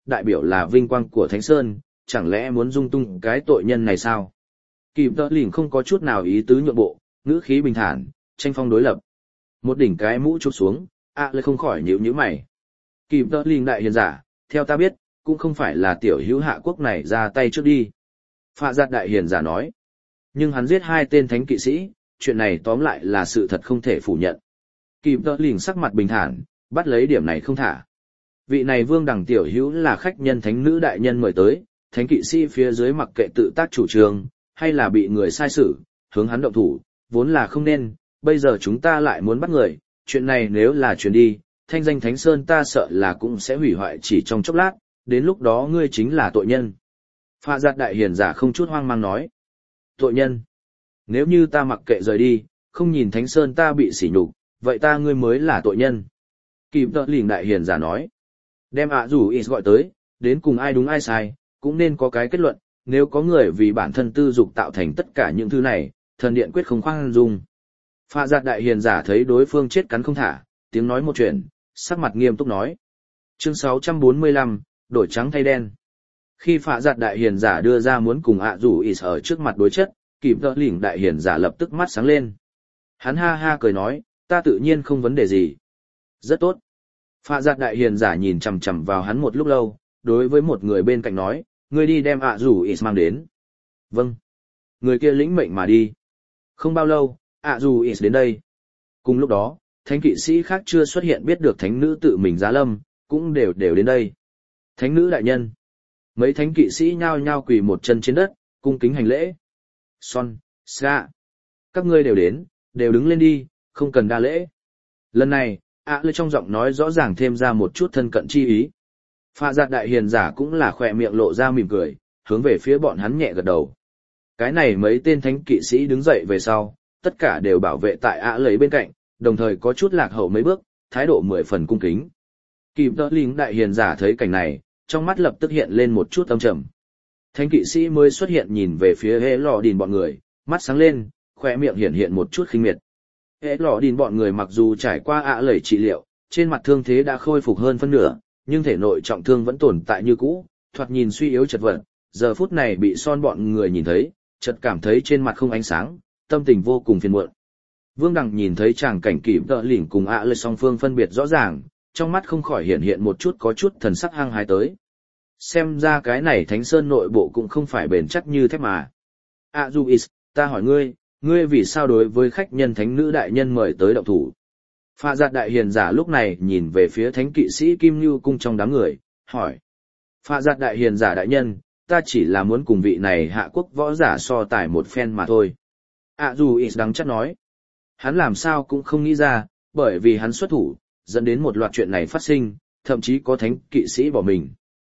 đại biểu là vinh quang của Thánh Sơn, chẳng lẽ muốn dung tung cái tội nhân này sao? Kịp tợ lỉnh không có chút nào ý tứ nhượng bộ, ngữ khí bình thản, tranh phong đối lập. Một đỉnh cái mũ chụp xuống, ạ à lại không khỏi nhíu nhíu mày. Kịp tợ lỉnh đại hiền giả, theo ta biết, cũng không phải là tiểu hữu Hạ Quốc này ra tay trước đi. Phạ giặt đại hiền giả nói. Nhưng hắn giết hai tên thánh kỵ sĩ, chuyện này tóm lại là sự thật không thể phủ nhận. Kịp tợ lỉnh sắc mặt bình thản, bắt lấy điểm này không thả. Vị này vương đẳng tiểu hữu là khách nhân thánh nữ đại nhân mời tới, thánh kỵ sĩ phía dưới mặc kệ tự tác chủ trương, hay là bị người sai xử, hướng hắn động thủ, vốn là không nên, bây giờ chúng ta lại muốn bắt người, chuyện này nếu là truyền đi, thanh danh Thánh Sơn ta sợ là cũng sẽ hủy hoại chỉ trong chốc lát, đến lúc đó ngươi chính là tội nhân. Phạ giặt đại hiền giả không chút hoang mang nói. Tội nhân? Nếu như ta mặc kệ rời đi, không nhìn Thánh Sơn ta bị sỉ nhục, vậy ta ngươi mới là tội nhân. Kịp tợ lỉnh đại hiền giả nói. Đem ạ rủ ít gọi tới, đến cùng ai đúng ai sai, cũng nên có cái kết luận, nếu có người vì bản thân tư dục tạo thành tất cả những thứ này, thần điện quyết không khoan dung. Phạ giặt đại hiền giả thấy đối phương chết cắn không thả, tiếng nói một chuyện, sắc mặt nghiêm túc nói. Chương sáu trăm bốn mươi lăm, đổi trắng thay đen. Khi phạ giặt đại hiền giả đưa ra muốn cùng ạ rủ ít ở trước mặt đối chất, kịp tợ lỉnh đại hiền giả lập tức mắt sáng lên. Hắn ha ha cười nói, ta tự nhiên không vấn đề gì. Rất tốt. Phạ giặt đại hiền giả nhìn chằm chằm vào hắn một lúc lâu, đối với một người bên cạnh nói, ngươi đi đem ạ rủ ít mang đến. Vâng. Người kia lĩnh mệnh mà đi. Không bao lâu, ạ rủ ít đến đây. Cùng lúc đó, thánh kỵ sĩ khác chưa xuất hiện biết được thánh nữ tự mình giá lâm, cũng đều đều đến đây. Thánh nữ đại nhân. Mấy thánh kỵ sĩ nhao nhao quỳ một chân trên đất, cung kính hành lễ. Son, Ska. Các ngươi đều đến, đều đứng lên đi, không cần đa lễ. Lần này, ạ lê trong giọng nói rõ ràng thêm ra một chút thân cận chi ý. Phạ giặt đại hiền giả cũng là khỏe miệng lộ ra mỉm cười, hướng về phía bọn hắn nhẹ gật đầu. Cái này mấy tên thánh kỵ sĩ đứng dậy về sau, tất cả đều bảo vệ tại ạ lấy bên cạnh, đồng thời có chút lạc hậu mấy bước, thái độ mười phần cung kính. Kịp tợ lỉnh đại hiền giả thấy cảnh này, trong mắt lập tức hiện lên một chút âm trầm. Thánh kỵ sĩ mới xuất hiện nhìn về phía hệ lò đìn bọn người, mắt sáng lên, khỏe miệng hiện hiện một chút khinh miệt. Hệ lò đìn bọn người mặc dù trải qua ạ lẩy trị liệu, trên mặt thương thế đã khôi phục hơn phân nửa, nhưng thể nội trọng thương vẫn tồn tại như cũ, thoạt nhìn suy yếu chật vật, giờ phút này bị son bọn người nhìn thấy, chợt cảm thấy trên mặt không ánh sáng, tâm tình vô cùng phiền muộn. Vương Đằng nhìn thấy chàng cảnh kịp tợ lỉnh cùng ạ lẩy song phương phân biệt rõ ràng, trong mắt không khỏi hiện hiện một chút có chút thần sắc hăng hái tới. Xem ra cái này Thánh Sơn nội bộ cũng không phải bền chắc như thép mà. À dù is, ta hỏi ngươi, ngươi vì sao đối với khách nhân thánh nữ đại nhân mời tới động thủ? Phạ giặt đại hiền giả lúc này nhìn về phía thánh kỵ sĩ Kim Nhu cung trong đám người, hỏi. Phạ giặt đại hiền giả đại nhân, ta chỉ là muốn cùng vị này hạ quốc võ giả so tài một phen mà thôi. À dù is đắng chắc nói. Hắn làm sao cũng không nghĩ ra, bởi vì hắn xuất thủ, dẫn đến một loạt chuyện này phát sinh, thậm chí có thánh kỵ sĩ bỏ mình.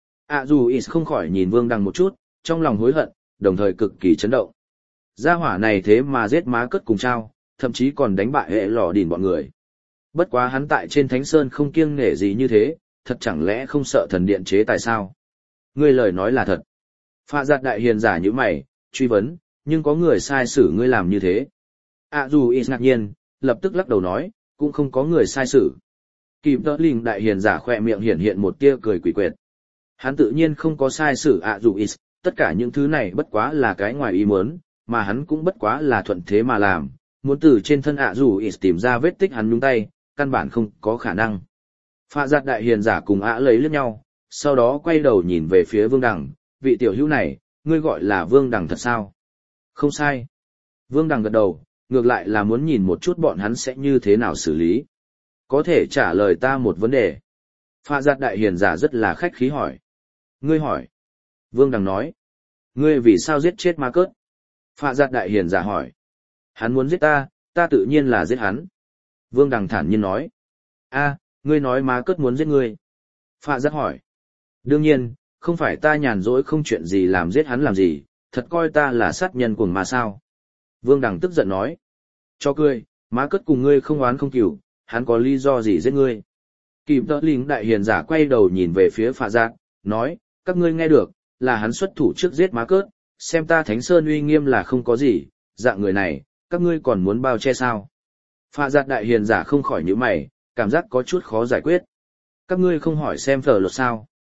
À dù is không khỏi nhìn Vương Đằng một chút, trong lòng hối hận, đồng thời cực kỳ chấn động. Gia hỏa này thế mà giết má cất cùng trao, thậm chí còn đánh bại hệ lò đìn bọn người. Bất quá hắn tại trên Thánh Sơn không kiêng nể gì như thế, thật chẳng lẽ không sợ thần điện chế tại sao? Ngươi lời nói là thật. Phạ giặt đại hiền giả như mày, truy vấn, nhưng có người sai xử ngươi làm như thế. À dù is ngạc nhiên, lập tức lắc đầu nói, cũng không có người sai xử. Kịp tợ lỉnh đại hiền giả khoe miệng hiện hiện một tia cười quỷ quyệt. Hắn tự nhiên không có sai xử ạ dù is, tất cả những thứ này bất quá là cái ngoài ý muốn, mà hắn cũng bất quá là thuận thế mà làm, muốn từ trên thân ạ dù is tìm ra vết tích hắn nhúng tay, căn bản không có khả năng. Phạ giặt đại hiền giả cùng ạ lấy liếc nhau, sau đó quay đầu nhìn về phía Vương Đằng, vị tiểu hữu này, ngươi gọi là Vương Đằng thật sao? Không sai. Vương Đằng gật đầu, ngược lại là muốn nhìn một chút bọn hắn sẽ như thế nào xử lý. Có thể trả lời ta một vấn đề. Phạ giặt đại hiền giả rất là khách khí hỏi. Ngươi hỏi. Vương Đằng nói. Ngươi vì sao giết chết ma cớt? Phạ giặt đại hiền giả hỏi. Hắn muốn giết ta, ta tự nhiên là giết hắn. Vương Đằng thản nhiên nói. A, ngươi nói ma cớt muốn giết ngươi. Phạ giặt hỏi. Đương nhiên, không phải ta nhàn rỗi không chuyện gì làm giết hắn làm gì, thật coi ta là sát nhân cuồng mà sao. Vương Đằng tức giận nói. Cho cười, ma cớt cùng ngươi không oán không cừu, hắn có lý do gì giết ngươi? Kịp tợ lỉnh đại hiền giả quay đầu nhìn về phía Phạ giặt, nói, các ngươi nghe được, là hắn xuất thủ trước giết má cớt, xem ta Thánh Sơn uy nghiêm là không có gì, dạng người này, các ngươi còn muốn bao che sao? Phạ giặt đại hiền giả không khỏi nhíu mày, cảm giác có chút khó giải quyết. Các ngươi không hỏi xem phở luật sao?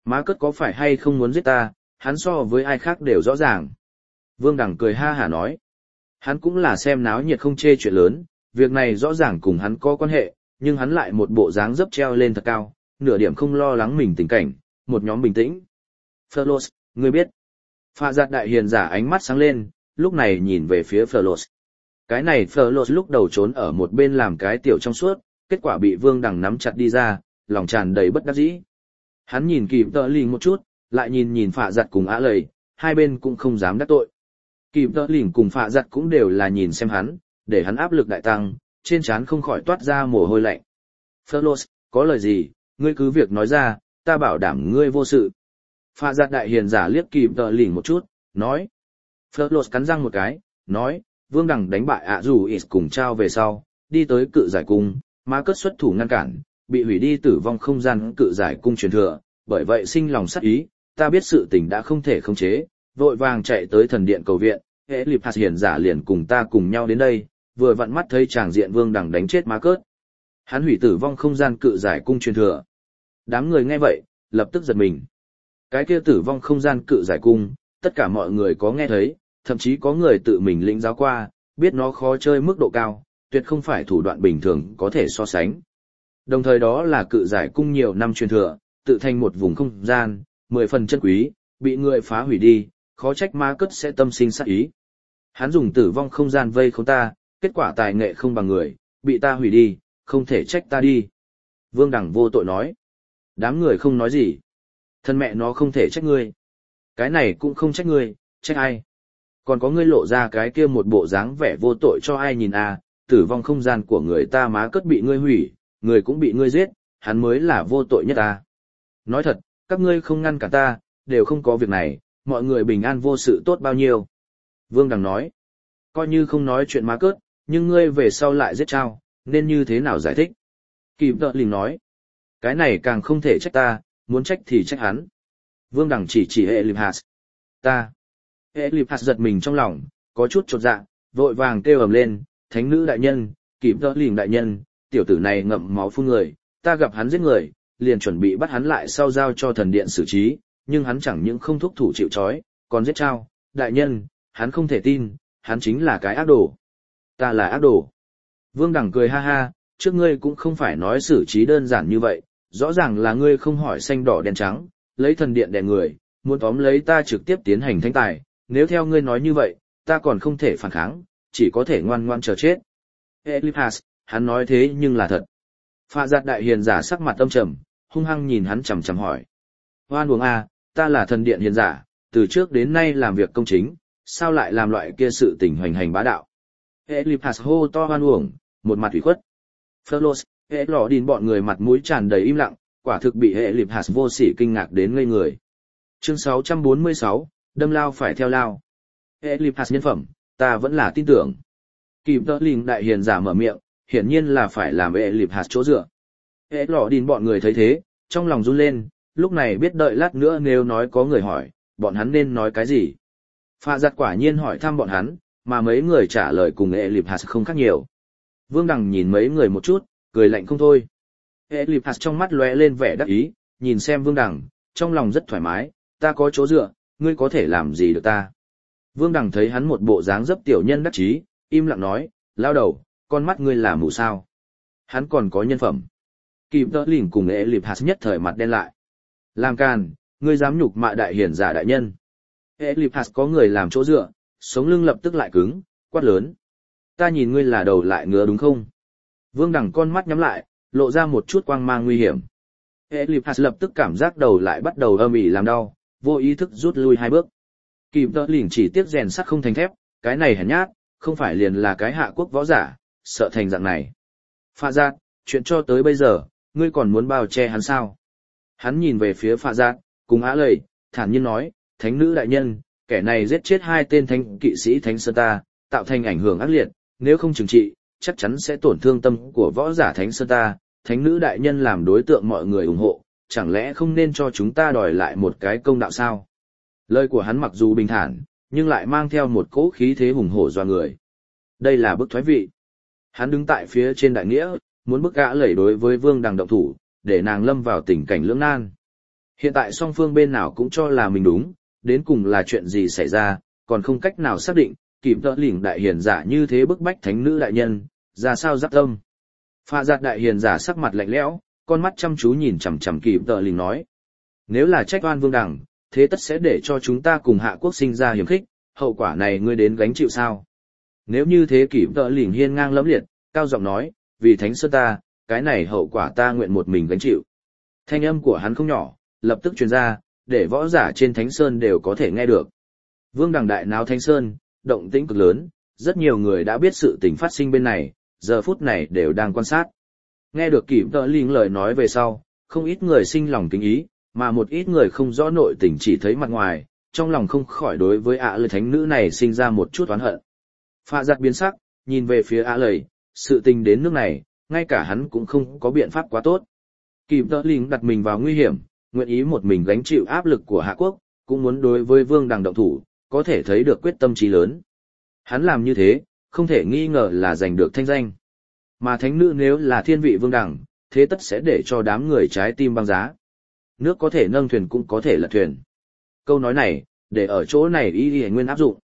Má cất có phải hay không muốn giết ta, hắn so với ai khác đều rõ ràng. Vương Đằng cười ha hả nói. Hắn cũng là xem náo nhiệt không chê chuyện lớn, việc này rõ ràng cùng hắn có quan hệ, nhưng hắn lại một bộ dáng dấp treo lên thật cao, nửa điểm không lo lắng mình tình cảnh, một nhóm bình tĩnh. Phlos, ngươi biết. Pha giặt đại hiền giả ánh mắt sáng lên, lúc này nhìn về phía Phlos. Cái này Phlos lúc đầu trốn ở một bên làm cái tiểu trong suốt, kết quả bị Vương Đằng nắm chặt đi ra, lòng tràn đầy bất đắc dĩ. Hắn nhìn kịp tợ lình một chút, lại nhìn nhìn phạ giặt cùng á lầy, hai bên cũng không dám đắc tội. Kịp tợ lình cùng phạ giặt cũng đều là nhìn xem hắn, để hắn áp lực đại tăng, trên trán không khỏi toát ra mồ hôi lạnh. Phlos, có lời gì, ngươi cứ việc nói ra, ta bảo đảm ngươi vô sự. Phạ giặt đại hiền giả liếc kịp tợ lình một chút, nói. Phlos cắn răng một cái, nói, Vương Đằng đánh bại ạ dù ít cùng trao về sau, đi tới cự giải cung, má cất xuất thủ ngăn cản, bị hủy đi tử vong không gian cự giải cung truyền thừa, bởi vậy sinh lòng sát ý, ta biết sự tình đã không thể khống chế, vội vàng chạy tới thần điện cầu viện, hệ lịp hạt hiền giả liền cùng ta cùng nhau đến đây, vừa vặn mắt thấy chàng diện Vương Đằng đánh chết má cớt. Hắn hủy tử vong không gian cự giải cung truyền thừa. Đám người nghe vậy, lập tức giật mình. Cái kia tử vong không gian cự giải cung, tất cả mọi người có nghe thấy, thậm chí có người tự mình lĩnh giáo qua, biết nó khó chơi mức độ cao, tuyệt không phải thủ đoạn bình thường có thể so sánh. Đồng thời đó là cự giải cung nhiều năm truyền thừa, tự thành một vùng không gian, mười phần chân quý, bị người phá hủy đi, khó trách ma cất sẽ tâm sinh sát ý. Hắn dùng tử vong không gian vây khốn ta, kết quả tài nghệ không bằng người, bị ta hủy đi, không thể trách ta đi. Vương Đằng vô tội nói. Đám người không nói gì. Thân mẹ nó không thể trách ngươi. Cái này cũng không trách ngươi, trách ai. Còn có ngươi lộ ra cái kia một bộ dáng vẻ vô tội cho ai nhìn à, tử vong không gian của người ta má cất bị ngươi hủy, người cũng bị ngươi giết, hắn mới là vô tội nhất ta. Nói thật, các ngươi không ngăn cả ta, đều không có việc này, mọi người bình an vô sự tốt bao nhiêu. Vương Đằng nói, coi như không nói chuyện má cất, nhưng ngươi về sau lại giết trao, nên như thế nào giải thích? Kịp tợ lình nói, cái này càng không thể trách ta, muốn trách thì trách hắn. Vương Đằng chỉ chỉ hệ lịp hạt. Ta. Hệ lịp hạt giật mình trong lòng, có chút chột dạ, vội vàng kêu ầm lên, thánh nữ đại nhân, kịp tợ lình đại nhân, tiểu tử này ngậm máu phun người, ta gặp hắn giết người, liền chuẩn bị bắt hắn lại sau giao cho thần điện xử trí, nhưng hắn chẳng những không thúc thủ chịu trói, còn giết trao, đại nhân, hắn không thể tin, hắn chính là cái ác đồ. Ta là ác đồ. Vương Đằng cười ha ha, trước ngươi cũng không phải nói xử trí đơn giản như vậy, rõ ràng là ngươi không hỏi xanh đỏ đen trắng, lấy thần điện đè người, muốn tóm lấy ta trực tiếp tiến hành thanh tài, nếu theo ngươi nói như vậy, ta còn không thể phản kháng, chỉ có thể ngoan ngoan chờ chết. Eliphas, hắn nói thế nhưng là thật. Phạ giặt đại hiền giả sắc mặt âm trầm, hung hăng nhìn hắn chằm chằm hỏi. Hoan uổng a, ta là thần điện hiền giả, từ trước đến nay làm việc công chính, sao lại làm loại kia sự tình hoành hành bá đạo. Eliphas hô to hoan uổng, một mặt ủy khuất. Phlos, hệ lọ đìn bọn người mặt mũi tràn đầy im lặng, quả thực bị Eliphas vô sỉ kinh ngạc đến ngây người. Chương sáu trăm bốn mươi sáu, đâm lao phải theo lao. Eliphas nhân phẩm, ta vẫn là tin tưởng. Kịp tợ lình đại hiền giả mở miệng, hiển nhiên là phải làm Eliphas chỗ dựa. Hệ lọ đìn bọn người thấy thế, trong lòng run lên, lúc này biết đợi lát nữa nếu nói có người hỏi, bọn hắn nên nói cái gì. Phạ giặt quả nhiên hỏi thăm bọn hắn, mà mấy người trả lời cùng Eliphas không khác nhiều. Vương Đằng nhìn mấy người một chút, cười lạnh không thôi. Eliphas trong mắt lóe lên vẻ đắc ý, nhìn xem Vương Đằng, trong lòng rất thoải mái, ta có chỗ dựa, ngươi có thể làm gì được ta. Vương Đằng thấy hắn một bộ dáng dấp tiểu nhân đắc chí, im lặng nói, lao đầu, con mắt ngươi là mù sao. Hắn còn có nhân phẩm. Kịp tợ lình cùng Eliphas nhất thời mặt đen lại. Làm càn, ngươi dám nhục mạ đại hiển giả đại nhân. Eliphas có người làm chỗ dựa, sống lưng lập tức lại cứng, quát lớn. Ta nhìn ngươi là đầu lại ngứa đúng không? Vương Đằng con mắt nhắm lại, lộ ra một chút quang mang nguy hiểm. Eliphas lập tức cảm giác đầu lại bắt đầu âm ỉ làm đau, vô ý thức rút lui hai bước. Kịp tợ lình chỉ tiếc rèn sắt không thành thép, cái này hèn nhát, không phải liền là cái hạ quốc võ giả, sợ thành dạng này. Phạ giặt, chuyện cho tới bây giờ, ngươi còn muốn bao che hắn sao? Hắn nhìn về phía Phạ giặt, cùng Á Lầy, thản nhiên nói, thánh nữ đại nhân, kẻ này giết chết hai tên thánh kỵ sĩ Thánh Sơn ta, tạo thành ảnh hưởng ác liệt, nếu không trừng trị, chắc chắn sẽ tổn thương tâm của võ giả Thánh Sơn ta, thánh nữ đại nhân làm đối tượng mọi người ủng hộ, chẳng lẽ không nên cho chúng ta đòi lại một cái công đạo sao? Lời của hắn mặc dù bình thản, nhưng lại mang theo một cỗ khí thế hùng hổ doa người. Đây là bức thoái vị. Hắn đứng tại phía trên đại nghĩa, muốn bức gã lẩy đối với Vương Đằng động thủ, để nàng lâm vào tình cảnh lưỡng nan. Hiện tại song phương bên nào cũng cho là mình đúng, đến cùng là chuyện gì xảy ra, còn không cách nào xác định, kịp tợ lỉnh đại hiền giả như thế bức bách thánh nữ đại nhân, ra sao giáp tâm. Pha giặt đại hiền giả sắc mặt lạnh lẽo, con mắt chăm chú nhìn chằm chằm kịp tợ lỉnh nói. Nếu là trách oan vương đẳng, thế tất sẽ để cho chúng ta cùng hạ quốc sinh ra hiểm khích, hậu quả này ngươi đến gánh chịu sao? Nếu như thế kịp tợ lỉnh hiên ngang lẫm liệt, cao giọng nói, vì thánh sơn ta, cái này hậu quả ta nguyện một mình gánh chịu. Thanh âm của hắn không nhỏ, lập tức truyền ra, để võ giả trên thánh sơn đều có thể nghe được. Vương đẳng đại náo thánh sơn, động tĩnh cực lớn, rất nhiều người đã biết sự tình phát sinh bên này, giờ phút này đều đang quan sát. Nghe được kịp tợ lỉnh lời nói về sau, không ít người sinh lòng kính ý, mà một ít người không rõ nội tình chỉ thấy mặt ngoài, trong lòng không khỏi đối với ạ lời thánh nữ này sinh ra một chút oán hận. Pha giặt biến sắc, nhìn về phía ạ lời, sự tình đến nước này, ngay cả hắn cũng không có biện pháp quá tốt. Kịp tợ lỉnh đặt mình vào nguy hiểm, nguyện ý một mình gánh chịu áp lực của Hạ Quốc, cũng muốn đối với vương đằng động thủ, có thể thấy được quyết tâm trí lớn. Hắn làm như thế, không thể nghi ngờ là giành được thanh danh. Mà thánh nữ nếu là thiên vị vương đẳng, thế tất sẽ để cho đám người trái tim băng giá. Nước có thể nâng thuyền cũng có thể lật thuyền. Câu nói này, để ở chỗ này y y nguyên áp dụng.